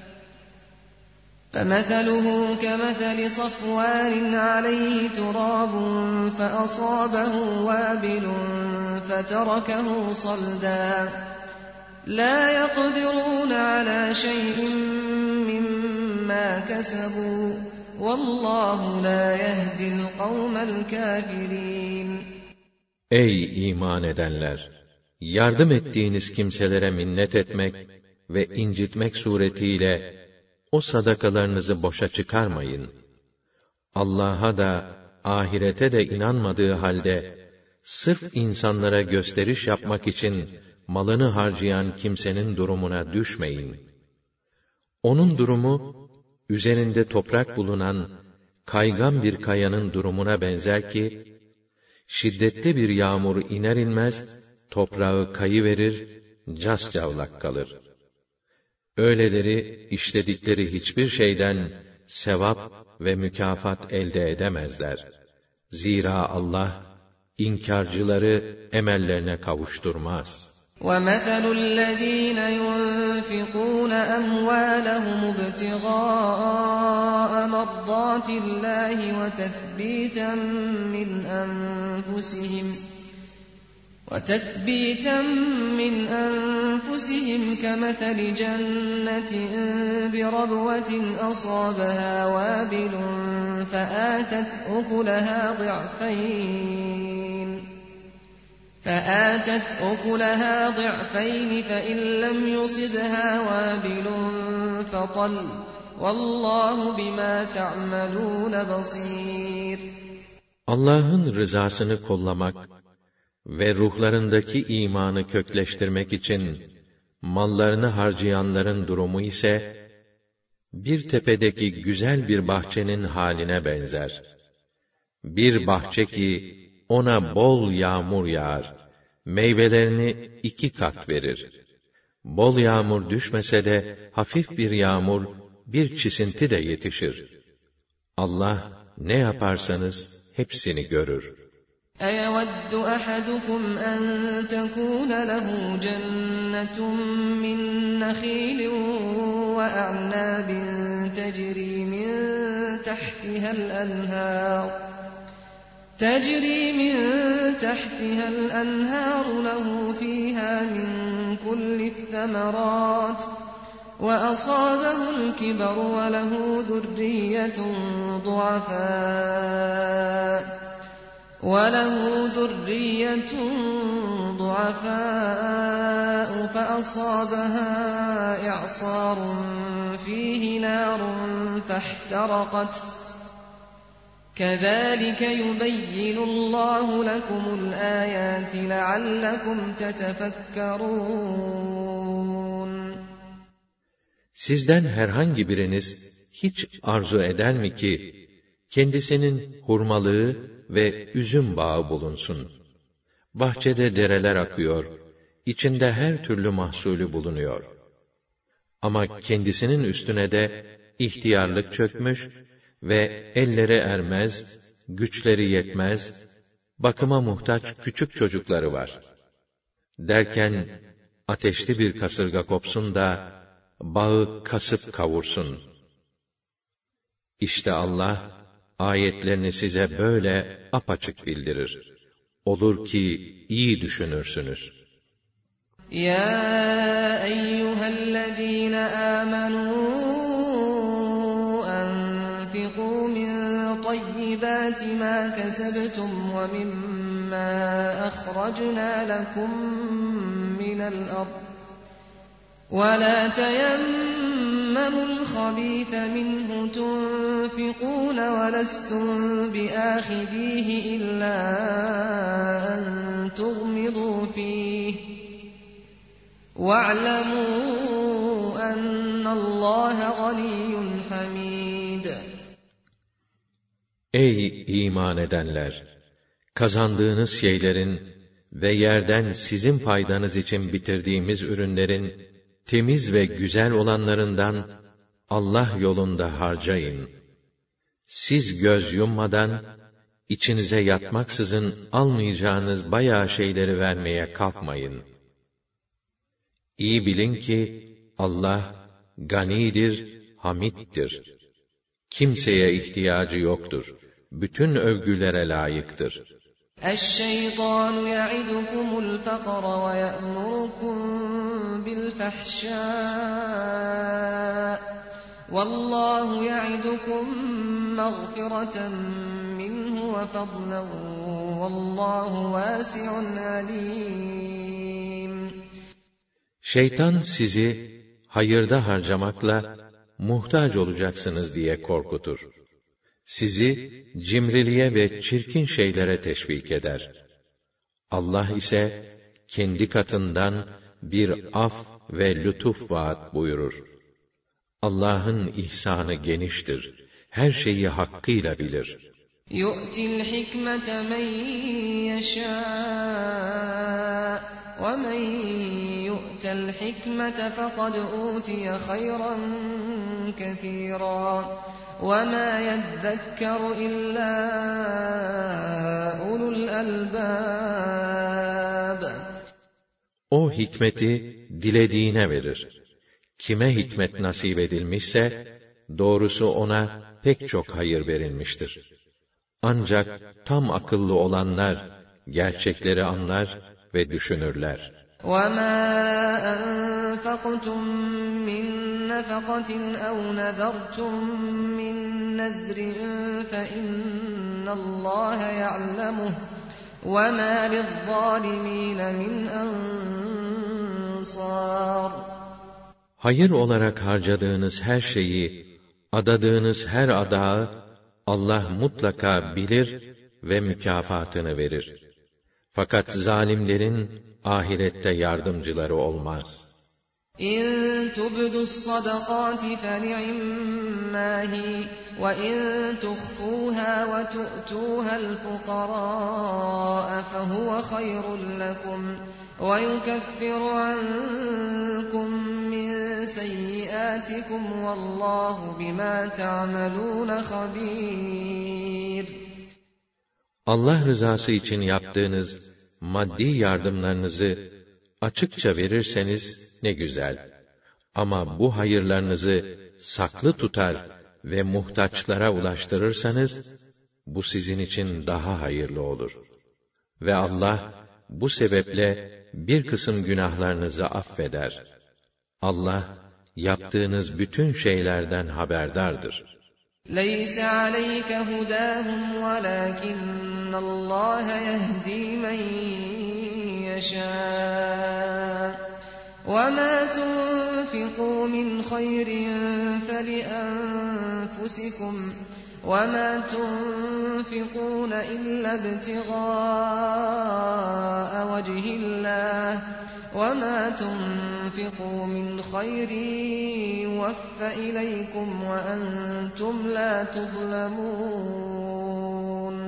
[SPEAKER 2] فمثله كمثل صفوان عليه تراب فأصابه وابل فتركه صلدا لا يقدرون على شيء مما كسبوا والله لا يهدي القوم الكافرين.
[SPEAKER 1] Ey iman edenler! Yardım ettiğiniz kimselere minnet etmek ve incitmek suretiyle o sadakalarınızı boşa çıkarmayın. Allah'a da, ahirete de inanmadığı halde, sırf insanlara gösteriş yapmak için malını harcayan kimsenin durumuna düşmeyin. Onun durumu, üzerinde toprak bulunan kaygan bir kayanın durumuna benzer ki, şiddetli bir yağmur iner inmez, toprağı kayıverir, cascavlak kalır. Öyleleri, işledikleri hiçbir şeyden sevap ve mükafat elde edemezler. Zira Allah, inkarcıları emellerine kavuşturmaz.
[SPEAKER 2] وَمَثَلُ الَّذ۪ينَ يُنْفِقُونَ أَمْوَالَهُمُ ابْتِغَاءَ مَرْضَاتِ اللّٰهِ وتثبيتا من أنفسهم كمثل جنة بربوة أصابها وابل فآتت أكلها ضعفين فإن لم يصبها وابل فطل والله بما تعملون بصير.
[SPEAKER 1] Allah'ın rızasını kollamak ve ruhlarındaki imanı kökleştirmek için mallarını harcayanların durumu ise, bir tepedeki güzel bir bahçenin haline benzer. Bir bahçe ki, ona bol yağmur yağar, meyvelerini 2 kat verir. Bol yağmur düşmese de, hafif bir yağmur, bir çisinti de yetişir. Allah, ne yaparsanız, hepsini görür.
[SPEAKER 2] أَيَوَدُّ أَحَدُكُمْ أَن تَكُونَ لَهُ جَنَّةٌ مِّن نَّخِيلٍ وَأَعْنَابٍ تَجْرِي مِن تَحْتِهَا الْأَنْهَارُ لَهُ فِيهَا مِن كُلِّ الثَّمَرَاتِ وَأَصَابَهُ الْكِبَرُ وَلَهُ ذُرِّيَّةٌ ضُعَفَاءُ فَأَصَابَهَا إِعْصَارٌ فِيهِ نَارٌ فَاحْتَرَقَتْ كَذَٰلِكَ يُبَيِّنُ اللّٰهُ لَكُمُ الْآيَاتِ لَعَلَّكُمْ تَتَفَكَّرُونَ.
[SPEAKER 1] Sizden herhangi biriniz hiç arzu eder mi ki, kendisinin hurmalığı ve üzüm bağı bulunsun? Bahçede dereler akıyor, içinde her türlü mahsulü bulunuyor. Ama kendisinin üstüne de ihtiyarlık çökmüş ve elleri ermez, güçleri yetmez, bakıma muhtaç küçük çocukları var. Derken, ateşli bir kasırga kopsun da, bağı kasıp kavursun. İşte Allah, ayetlerini size böyle apaçık bildirir. Olur ki iyi düşünürsünüz.
[SPEAKER 2] Ya eyyühellezîne âmenû enfikû min طيبات ما كسبتم ومما أخرجنا لكم من الأرض ولا تيمموا الخبيث منه تنفقون ولستم بآخذيه إلا أن تغمضوا فيه واعلموا أن الله غني حميد.
[SPEAKER 1] Ey iman edenler! Kazandığınız şeylerin ve yerden sizin faydanız için bitirdiğimiz ürünlerin temiz ve güzel olanlarından Allah yolunda harcayın. Siz göz yummadan, içinize yatmaksızın almayacağınız bayağı şeyleri vermeye kalkmayın. İyi bilin ki Allah ganidir, hamiddir. Kimseye ihtiyacı yoktur. Bütün övgülere layıktır.
[SPEAKER 2] الشيطان يعدكم الفقر ويأمركم بالفحشاء والله يعدكم مغفرة منه وفضلا والله واسع عليم.
[SPEAKER 1] Şeytan sizi hayırda harcamakla muhtaç olacaksınız diye korkutur. Sizi cimriliğe ve çirkin şeylere teşvik eder. Allah ise kendi katından bir af ve lütuf vaat buyurur. Allah'ın ihsanı geniştir. Her şeyi hakkıyla bilir.
[SPEAKER 2] يُؤْتِ الْحِكْمَةَ مَنْ يَشَاءُ وَمَنْ يُؤْتَ الْحِكْمَةَ فَقَدْ أُوتِيَ خَيْرًا كَثِيرًا وَمَا يَذَّكَّرُ إِلَّا أُولُو الْأَلْبَابِ.
[SPEAKER 1] O hikmeti dilediğine verir. Kime hikmet nasip edilmişse, doğrusu ona pek çok hayır verilmiştir. Ancak tam akıllı olanlar, gerçekleri anlar ve düşünürler.
[SPEAKER 2] وَمَا أَنفَقْتُم مِّن نَّفَقَةٍ أَوْ نَذَرْتُم مِّن نَّذْرٍ فَإِنَّ اللَّهَ يَعْلَمُهُ وَمَا لِلظَّالِمِينَ مِنْ أَنصَارٍ.
[SPEAKER 1] Hayır olarak harcadığınız her şeyi, adadığınız her adağı Allah mutlaka bilir ve mükafatını verir. Fakat zalimlerin ahirette yardımcıları olmaz.
[SPEAKER 2] İn tubdus sadaqati feni'imma hi ve in tuhfuha ve tu'tuha'l fuqara fehuve hayrun lekum ve yukeffiru ankum min seyyiatikum vallahu bima ta'malun habir.
[SPEAKER 1] Allah rızası için yaptığınız maddi yardımlarınızı açıkça verirseniz ne güzel. Ama bu hayırlarınızı saklı tutar ve muhtaçlara ulaştırırsanız, bu sizin için daha hayırlı olur. Ve Allah, bu sebeple bir kısım günahlarınızı affeder. Allah, yaptığınız bütün şeylerden haberdardır.
[SPEAKER 2] لَيْسَ عَلَيْكَ هُدَاهُمْ وَلَكِنَّ اللّٰهَ يَهْدِي مَنْ يَشَاءُ وَمَا تُنْفِقُوا مِنْ خَيْرٍ فَلِأَنْفُسِكُمْ وَمَا تُنْفِقُونَ إِلَّا ابْتِغَاءَ وَجْهِ اللّٰهِ وَمَا تُنْفِقُوا مِنْ خَيْرٍ يُوَفَّ إِلَيْكُمْ وَأَنْتُمْ لَا تُظْلَمُونَ.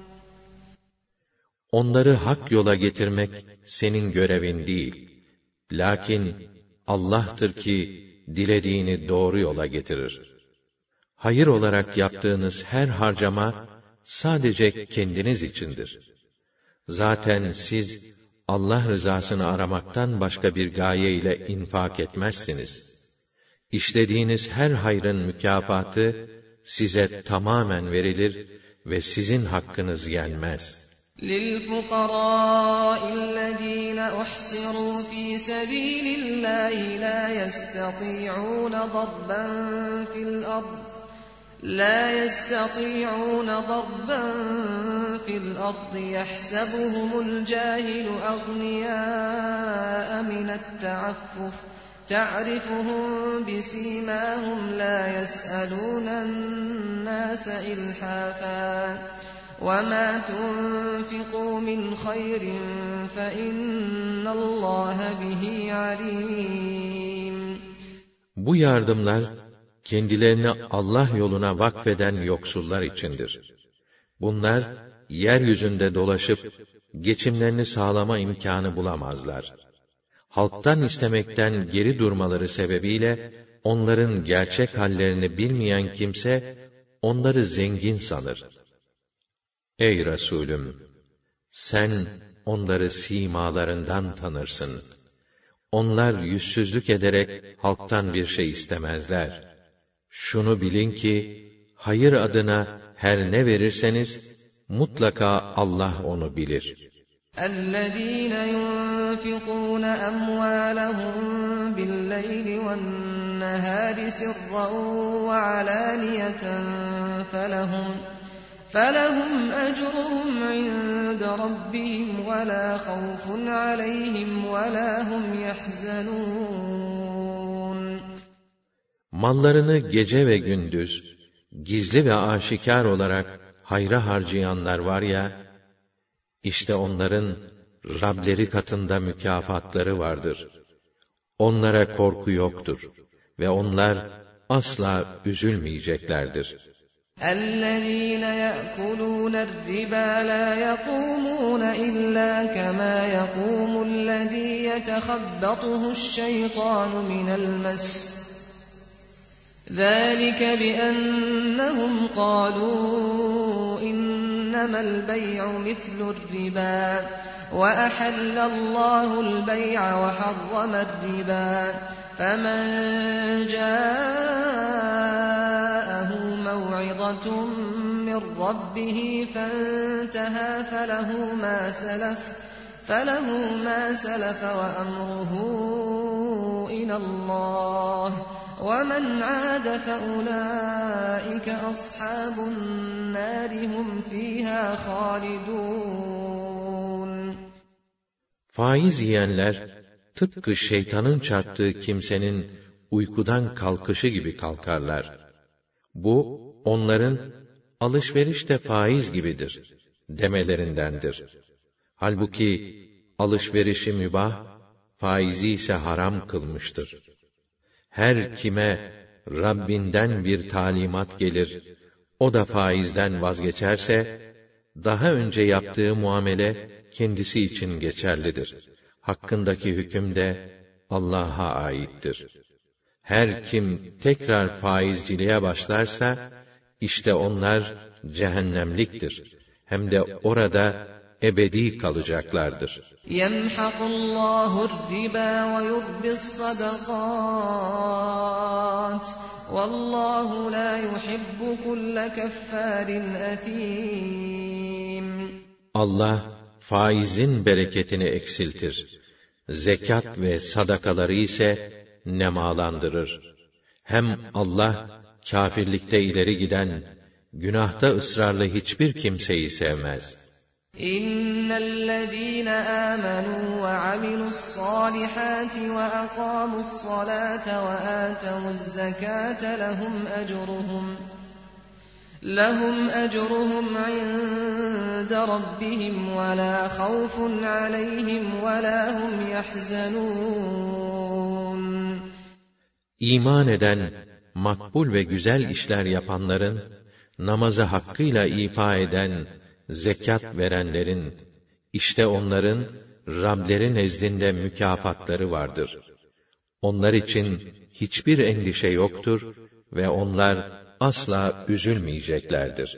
[SPEAKER 1] Onları hak yola getirmek senin görevin değil. Lakin Allah'tır ki dilediğini doğru yola getirir. Hayır olarak yaptığınız her harcama sadece kendiniz içindir. Zaten siz Allah rızasını aramaktan başka bir gaye ile infak etmezsiniz. İşlediğiniz her hayrın mükafatı size tamamen verilir ve sizin hakkınız yenmez.
[SPEAKER 2] لِلْفُقَرَاءِ الَّذِينَ أُحْصِرُوا فِي سَبِيلِ اللَّهِ لَا يَسْتَطِيعُونَ ضَرْبًا فِي الْأَرْضِ لا يستطيعون ضربا في الأرض يحسبهم الجاهل أغنياء من التعفف تعرفهم بسيماهم لا يسألون الناس إلحافا وما تنفقوا من خير فإن الله به عليم.
[SPEAKER 1] Bu yardımlar kendilerini Allah yoluna vakfeden yoksullar içindir. Bunlar yeryüzünde dolaşıp geçimlerini sağlama imkanı bulamazlar. Halktan istemekten geri durmaları sebebiyle onların gerçek hallerini bilmeyen kimse onları zengin sanır. Ey Resulüm! Sen onları simalarından tanırsın. Onlar yüzsüzlük ederek halktan bir şey istemezler. Şunu bilin ki, hayır adına her ne verirseniz, mutlaka Allah onu bilir.
[SPEAKER 2] اَلَّذ۪ينَ يُنْفِقُونَ أَمْوَالَهُمْ بِاللَّيْلِ وَالنَّهَارِ سِرًّا وَعَلَانِيَةً فَلَهُمْ أَجْرُهُمْ عِنْدَ رَبِّهِمْ وَلَا خَوْفٌ عَلَيْهِمْ وَلَا هُمْ يَحْزَنُونَ.
[SPEAKER 1] Mallarını gece ve gündüz, gizli ve aşikar olarak hayra harcayanlar var ya, işte onların Rableri katında mükafatları vardır. Onlara korku yoktur ve onlar asla üzülmeyeceklerdir.
[SPEAKER 2] اَلَّذ۪ينَ يَأْكُلُونَ الرِّبَا لَا يَقُومُونَ إِلَّا كَمَا يَقُومُ الَّذ۪ي يَتَخَبَّطُهُ الشَّيْطَانُ مِنَ الْمَسِّ ذَٰلِكَ بِأَنَّهُمْ قَالُوا إِنَّمَا الْبَيْعُ مِثْلُ الرِّبَا وَأَحَلَّ اللّٰهُ الْبَيْعَ وَحَرَّمَ الرِّبَا فَمَنْ جَاءَهُ مَوْعِظَةٌ مِّن رَّبِّهِ فَانْتَهَى فَلَهُ مَا سَلَفَ وَأَمْرُهُ إِلَى اللّٰهِ وَمَنْ عَادَ فَأُولَٰئِكَ أَصْحَابُ النَّارِ هُمْ فِيهَا خَالِدُونَ.
[SPEAKER 1] Faiz yiyenler, tıpkı şeytanın çarptığı kimsenin uykudan kalkışı gibi kalkarlar. Bu, onların alışveriş de faiz gibidir demelerindendir. Halbuki alışverişi mübah, faizi ise haram kılmıştır. Her kime Rabbinden bir talimat gelir, o da faizden vazgeçerse, daha önce yaptığı muamele kendisi için geçerlidir. Hakkındaki hüküm de Allah'a aittir. Her kim tekrar faizciliğe başlarsa, işte onlar cehennemliktir. Hem de orada ebedi kalacaklardır.
[SPEAKER 2] يَمْحَقُ اللّٰهُ الرِّبَا وَيُرْبِي الصَّدَقَاتِ وَاللّٰهُ لَا يُحِبُّ كُلَّ كَفَّارٍ أَثِيمٍ.
[SPEAKER 1] Allah faizin bereketini eksiltir. Zekat ve sadakaları ise nemalandırır. Hem Allah kâfirlikte ileri giden, günahta ısrarlı hiçbir kimseyi sevmez.
[SPEAKER 2] İnnellezîne âmenû ve amilussâlihâti ve akâmussâlâte ve âtevuzzekâte lehum ecruhum inde rabbihim ve lâ havfun aleyhim ve lâ hum yahzenûn.
[SPEAKER 1] İman eden, makbul ve güzel işler yapanların, namazı hakkıyla ifa eden, zekat verenlerin, işte onların Rableri nezdinde mükafatları vardır. Onlar için hiçbir endişe yoktur ve onlar asla üzülmeyeceklerdir.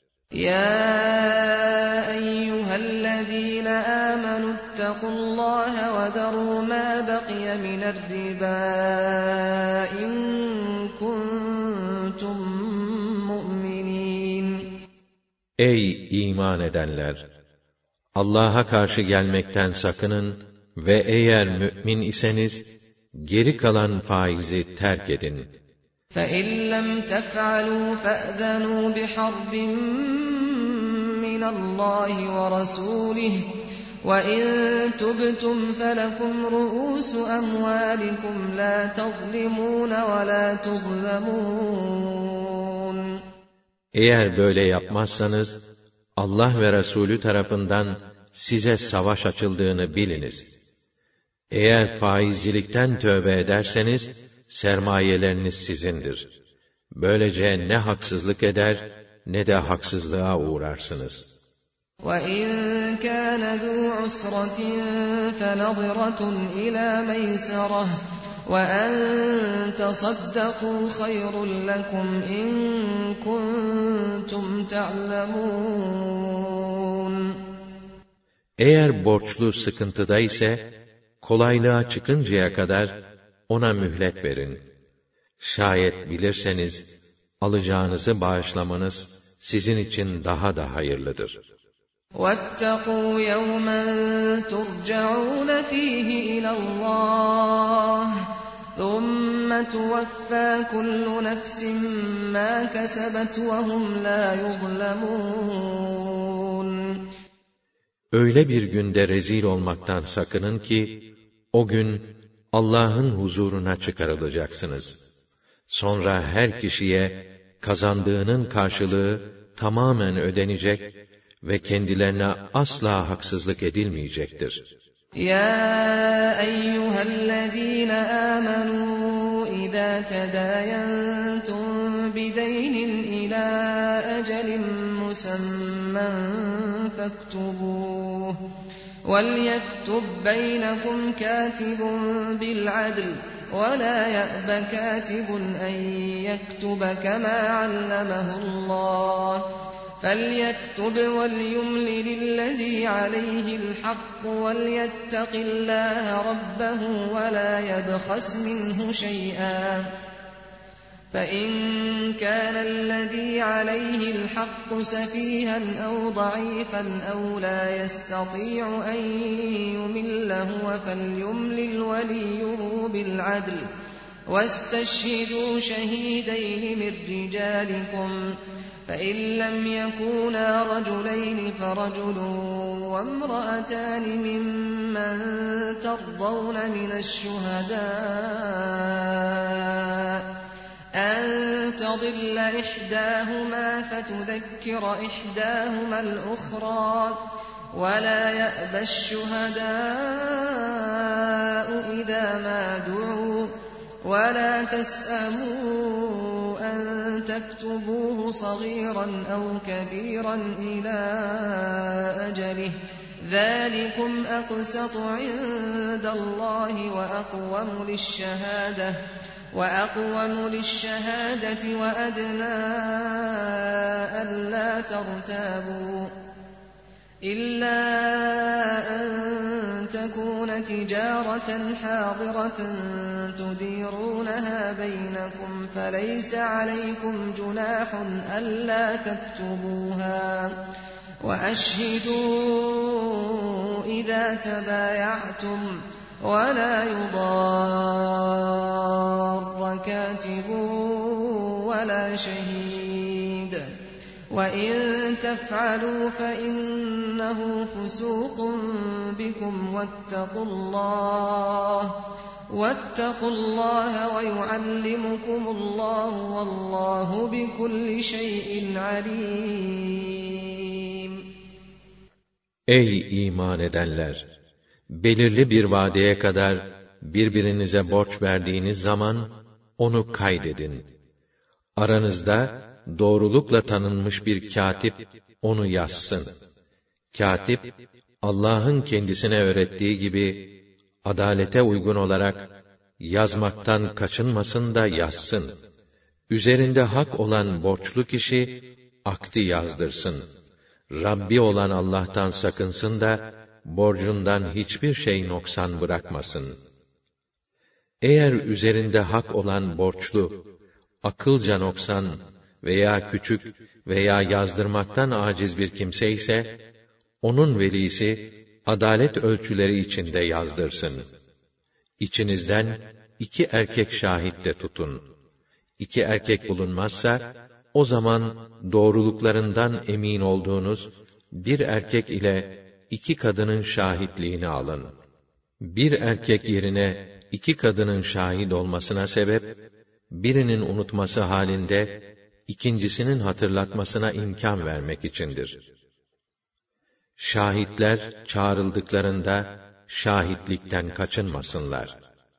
[SPEAKER 2] Ya eyyühellezîne âmenû ittakullâhe ve derû mâ beqiye minerribâ in kuntum mu'minîn.
[SPEAKER 1] Ey iman edenler! Allah'a karşı gelmekten sakının ve eğer mü'min iseniz, geri kalan faizi terk edin.
[SPEAKER 2] فَإِنْ لَمْ تَفْعَلُوا فَأْذَنُوا بِحَرْبٍ مِّنَ اللَّهِ وَرَسُولِهِ وَإِن تُبْتُمْ فَلَكُمْ رُءُوسُ أَمْوَالِكُمْ لَا تَظْلِمُونَ وَلَا تُظْلَمُونَ.
[SPEAKER 1] Eğer böyle yapmazsanız, Allah ve Resulü tarafından size savaş açıldığını biliniz. Eğer faizcilikten tövbe ederseniz, sermayeleriniz sizindir. Böylece ne haksızlık eder, ne de haksızlığa uğrarsınız.
[SPEAKER 2] وَإِنْ كَانَ ذُو عُسْرَةٍ فَنَظِرَةٌ إِلَى مَيْسَرَةٍ وَأَنْ تَصَدَّقُوا خَيْرٌ لَكُمْ إِنْ كُنْتُمْ تَعْلَمُونَ.
[SPEAKER 1] Eğer borçlu sıkıntıda ise, kolaylığa çıkıncaya kadar ona mühlet verin. Şayet bilirseniz, alacağınızı bağışlamanız sizin için daha da hayırlıdır.
[SPEAKER 2] وَاتَّقُوا يَوْمًا تُرْجَعُونَ فِيهِ إِلَى اللَّهِ ثُمَّ تُوَفَّى كُلُّ نَفْسٍ مَا كَسَبَتْ وَهُمْ لَا يُظْلَمُونَ.
[SPEAKER 1] Öyle bir günde rezil olmaktan sakının ki, o gün Allah'ın huzuruna çıkarılacaksınız. Sonra her kişiye kazandığının karşılığı tamamen ödenecek ve kendilerine asla haksızlık edilmeyecektir.
[SPEAKER 2] Ya eyyühellezîne âmenû izâ tedâyentum bideynin ilâ ecelin musemmen fektubûh. وَلْيَكْتُبْ بَيْنَكُمْ كَاتِبٌ بِالْعَدْلِ وَلَا يَأْبَ كَاتِبٌ أَنْ يَكْتُبَ كَمَا عَلَّمَهُ اللَّهُ فَلْيَكْتُبْ وَلْيُمْلِلِ الَّذِي عَلَيْهِ الْحَقُّ وَلْيَتَّقِ اللَّهَ رَبَّهُ وَلَا يَبْخَسْ مِنْهُ شَيْئًا فَإِنْ كَانَ الَّذِي عَلَيْهِ الْحَقُّ سَفِيهًا أَوْ ضَعِيفًا أَوْ لَا يَسْتَطِيعُ أَنْ يُمِلَّ هُوَ فَلْيُمْلِلْ وَلِيُّهُ بِالْعَدْلِ وَاسْتَشْهِدُوا شَهِيدَيْنِ مِنْ رِجَالِكُمْ فَإِنْ لَمْ يَكُونَا رَجُلَيْنِ فَرَجُلٌ وَامْرَأَتَانِ مِمَّنْ تَرْضَوْنَ مِنَ الشُّهَدَاءِ أَنْ تَضِلَّ إِحْدَاهُمَا فَتُذَكِّرَ إِحْدَاهُمَا الْأُخْرَى وَلَا يَأْبَ الشُّهَدَاءُ إِذَا مَا دُعُوا وَلَا تَسْأَمُوا أَنْ تَكْتُبُوهُ صَغِيرًا أَوْ كَبِيرًا إِلَى أَجَلِهِ ذَلِكُمْ أَقْسَطُ عِندَ اللَّهِ وَأَقْوَمُ لِلشَّهَادَةِ وَأَدْنَى أَلَّا تَرْتَابُوا إِلَّا أَن تَكُونَ تِجَارَةً حَاضِرَةً تُدِيرُونَهَا بَيْنَكُمْ فَلَيْسَ عَلَيْكُمْ جُنَاحٌ أَلَّا تَكْتُبُوهَا وَأَشْهِدُوا إِذَا تَبَايَعْتُمْ وَلَا يُضَارَّ كَاتِبٌ وَلَا شَهِيدٌ وَإِن تَفْعَلُوا فَإِنَّهُ فُسُوقٌ بِكُمْ وَاتَّقُوا اللَّهَ وَيُعَلِّمُكُمُ اللَّهُ وَاللَّهُ بِكُلِّ شَيْءٍ عَلِيمٌ.
[SPEAKER 1] Ey iman edenler! Belirli bir vadeye kadar birbirinize borç verdiğiniz zaman onu kaydedin. Aranızda doğrulukla tanınmış bir katip onu yazsın. Katip, Allah'ın kendisine öğrettiği gibi adalete uygun olarak yazmaktan kaçınmasın da yazsın. Üzerinde hak olan borçlu kişi akdi yazdırsın. Rabbi olan Allah'tan sakınsın da borcundan hiçbir şey noksan bırakmasın. Eğer üzerinde hak olan borçlu, akılca noksan veya küçük veya yazdırmaktan aciz bir kimse ise, onun velisi, adalet ölçüleri içinde yazdırsın. İçinizden 2 erkek şahit de tutun. 2 erkek bulunmazsa, o zaman doğruluklarından emin olduğunuz bir erkek ile 2 kadının şahitliğini alın. Bir erkek yerine 2 kadının şahit olmasına sebep, birinin unutması halinde ikincisinin hatırlatmasına imkan vermek içindir. Şahitler çağrıldıklarında şahitlikten kaçınmasınlar.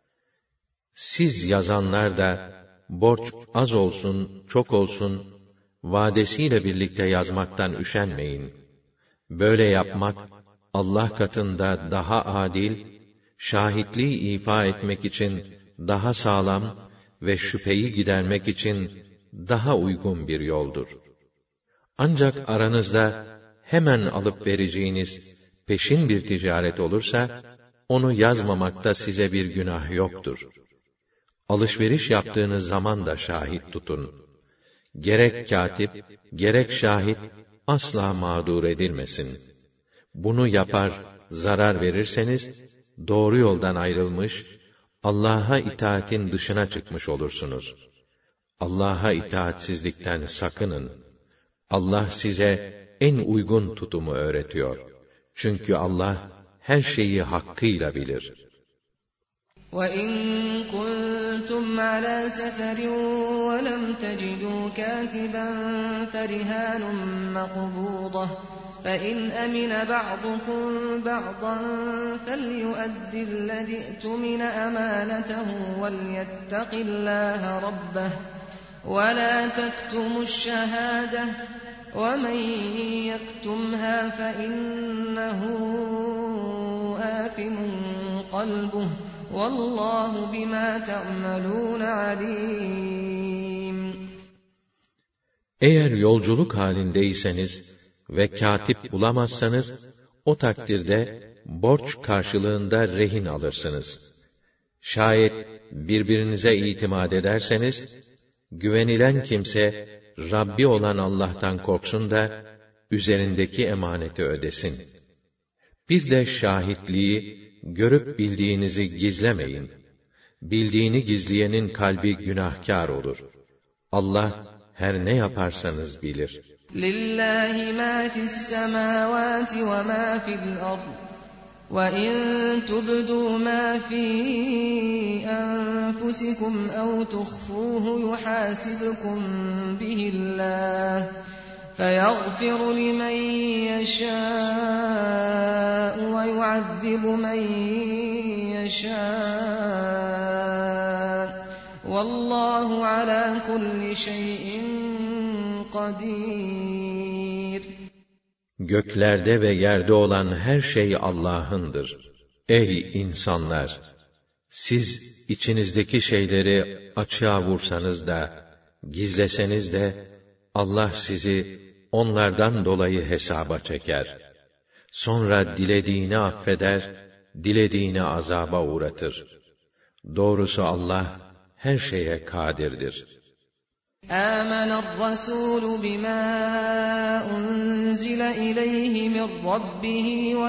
[SPEAKER 1] Siz yazanlar da borç az olsun, çok olsun, vadesiyle birlikte yazmaktan üşenmeyin. Böyle yapmak, Allah katında daha adil, şahitliği ifa etmek için daha sağlam ve şüpheyi gidermek için daha uygun bir yoldur. Ancak aranızda hemen alıp vereceğiniz peşin bir ticaret olursa, onu yazmamakta size bir günah yoktur. Alışveriş yaptığınız zaman da şahit tutun. Gerek katip, gerek şahit asla mağdur edilmesin. Bunu yapar, zarar verirseniz, doğru yoldan ayrılmış, Allah'a itaatin dışına çıkmış olursunuz. Allah'a itaatsizlikten sakının. Allah size en uygun tutumu öğretiyor. Çünkü Allah her şeyi hakkıyla bilir.
[SPEAKER 2] وَإِن كُنتُمْ عَلَى سَفَرٍ وَلَمْ تَجِدُوا كَاتِبًا فَرِهَانٌ مَّقْبُوضَةٌ فَإِنْ أَمِنَ بَعْضُكُم بَعْضًا فَلْيُؤَدِّ الَّذِي اؤْتُمِنَ أَمَانَتَهُ وَلْيَتَّقِ اللَّهَ رَبَّهُ وَلَا تَكْتُمُوا الشَّهَادَةَ وَمَن يَكْتُمْهَا فَإِنَّهُ آثِمٌ قَلْبُهُ وَاللّٰهُ بِمَا تَعْمَلُونَ عَلِيمٌ.
[SPEAKER 1] Eğer yolculuk halindeyseniz ve katip bulamazsanız, o takdirde borç karşılığında rehin alırsınız. Şayet birbirinize itimat ederseniz, güvenilen kimse, Rabbi olan Allah'tan korksun da, üzerindeki emaneti ödesin. Bir de şahitliği, görüp bildiğinizi gizlemeyin. Bildiğini gizleyenin kalbi günahkar olur. Allah, her ne yaparsanız bilir.
[SPEAKER 2] لِلَّهِ مَا فِي السَّمَاوَاتِ وَمَا فِي الْأَرْضِ وَإِن تُبْدُوا مَا فِي أَنفُسِكُمْ أَوْ تُخْفُوهُ يُحَاسِبْكُم بِهِ اللَّهُ فَيَغْفِرُ لِمَن يَشَاءُ وَيُعَذِّبُ مَن يَشَاءُ وَاللّٰهُ عَلَى كُلِّ شَيْءٍ قَدِيرٌ.
[SPEAKER 1] Göklerde ve yerde olan her şey Allah'ındır. Ey insanlar! Siz içinizdeki şeyleri açığa vursanız da, gizleseniz de, Allah sizi onlardan dolayı hesaba çeker. Sonra dilediğini affeder, dilediğini azaba uğratır. Doğrusu Allah her şeye kadirdir.
[SPEAKER 2] آمن الرسول بما أنزل إليه من ربه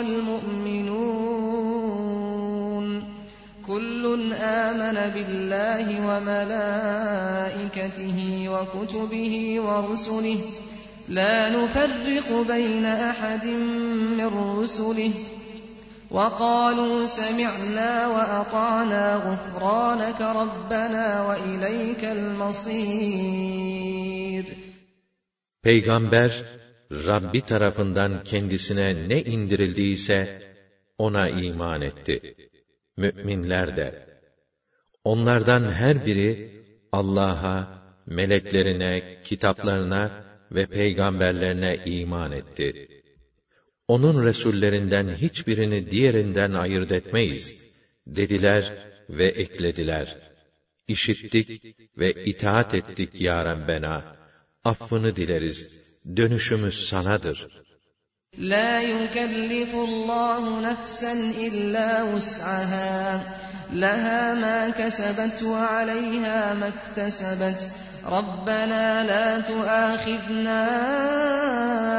[SPEAKER 2] والمؤمنون كل آمن بالله وملائكته وكتبه ورسله لا نفرق بين أحد من رسله وَقَالُوا سَمِعْنَا وَأَطَعْنَا غُفْرَانَكَ رَبَّنَا وَإِلَيْكَ الْمَصِيرُ.
[SPEAKER 1] Peygamber, Rabbi tarafından kendisine ne indirildiyse, ona iman etti. Mü'minler de. Onlardan her biri, Allah'a, meleklerine, kitaplarına ve peygamberlerine iman etti. Onun resullerinden hiçbirini diğerinden ayırt etmeyiz, dediler ve eklediler. İşittik ve itaat ettik ya Rabbena, affını dileriz, dönüşümüz sanadır.
[SPEAKER 2] لَا يُكَلِّفُ اللّٰهُ نَفْسًا إِلَّا وُسْعَهَا لَهَا مَا كَسَبَتْ وَعَلَيْهَا مَا اكْتَسَبَتْ رَبَّنَا لَا تُؤَاخِذْنَا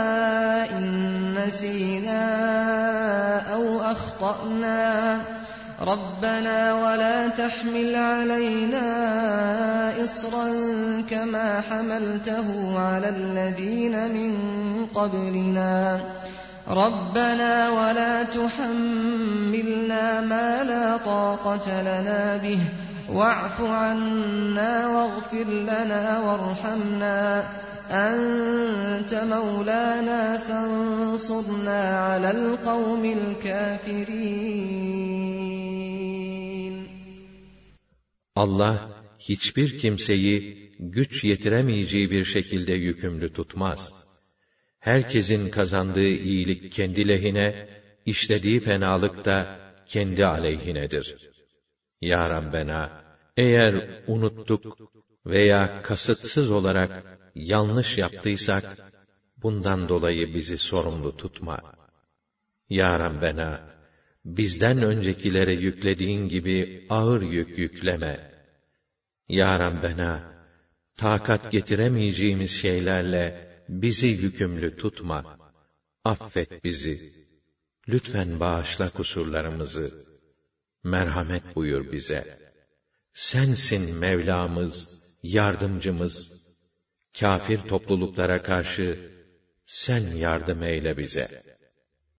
[SPEAKER 2] إِن نَّسِينَا أَوْ أَخْطَأْنَا رَبَّنَا وَلَا تَحْمِلْ عَلَيْنَا إِصْرًا كَمَا حَمَلْتَهُ عَلَى الَّذِينَ مِن قَبْلِنَا رَبَّنَا وَلَا تُحَمِّلْنَا مَا لَا طَاقَةَ لَنَا بِهِ وَاعْفُ عَنَّا وَاغْفِرْ لَنَا وَارْحَمْنَا أَنْتَ مَوْلَانَا فَانصُرْنَا عَلَى الْقَوْمِ الْكَافِرِينَ.
[SPEAKER 1] Allah hiçbir kimseyi güç yetiremeyeceği bir şekilde yükümlü tutmaz. Herkesin kazandığı iyilik kendi lehine, işlediği fenalık da kendi aleyhinedir. Ya Rabbena, eğer unuttuk veya kasıtsız olarak yanlış yaptıysak, bundan dolayı bizi sorumlu tutma. Ya Rabbena, bizden öncekilere yüklediğin gibi ağır yük yükleme. Ya Rabbena, takat getiremeyeceğimiz şeylerle bizi yükümlü tutma. Affet bizi. Lütfen bağışla kusurlarımızı. Merhamet buyur bize. Sensin Mevlamız, yardımcımız. Kafir topluluklara karşı sen yardım eyle bize.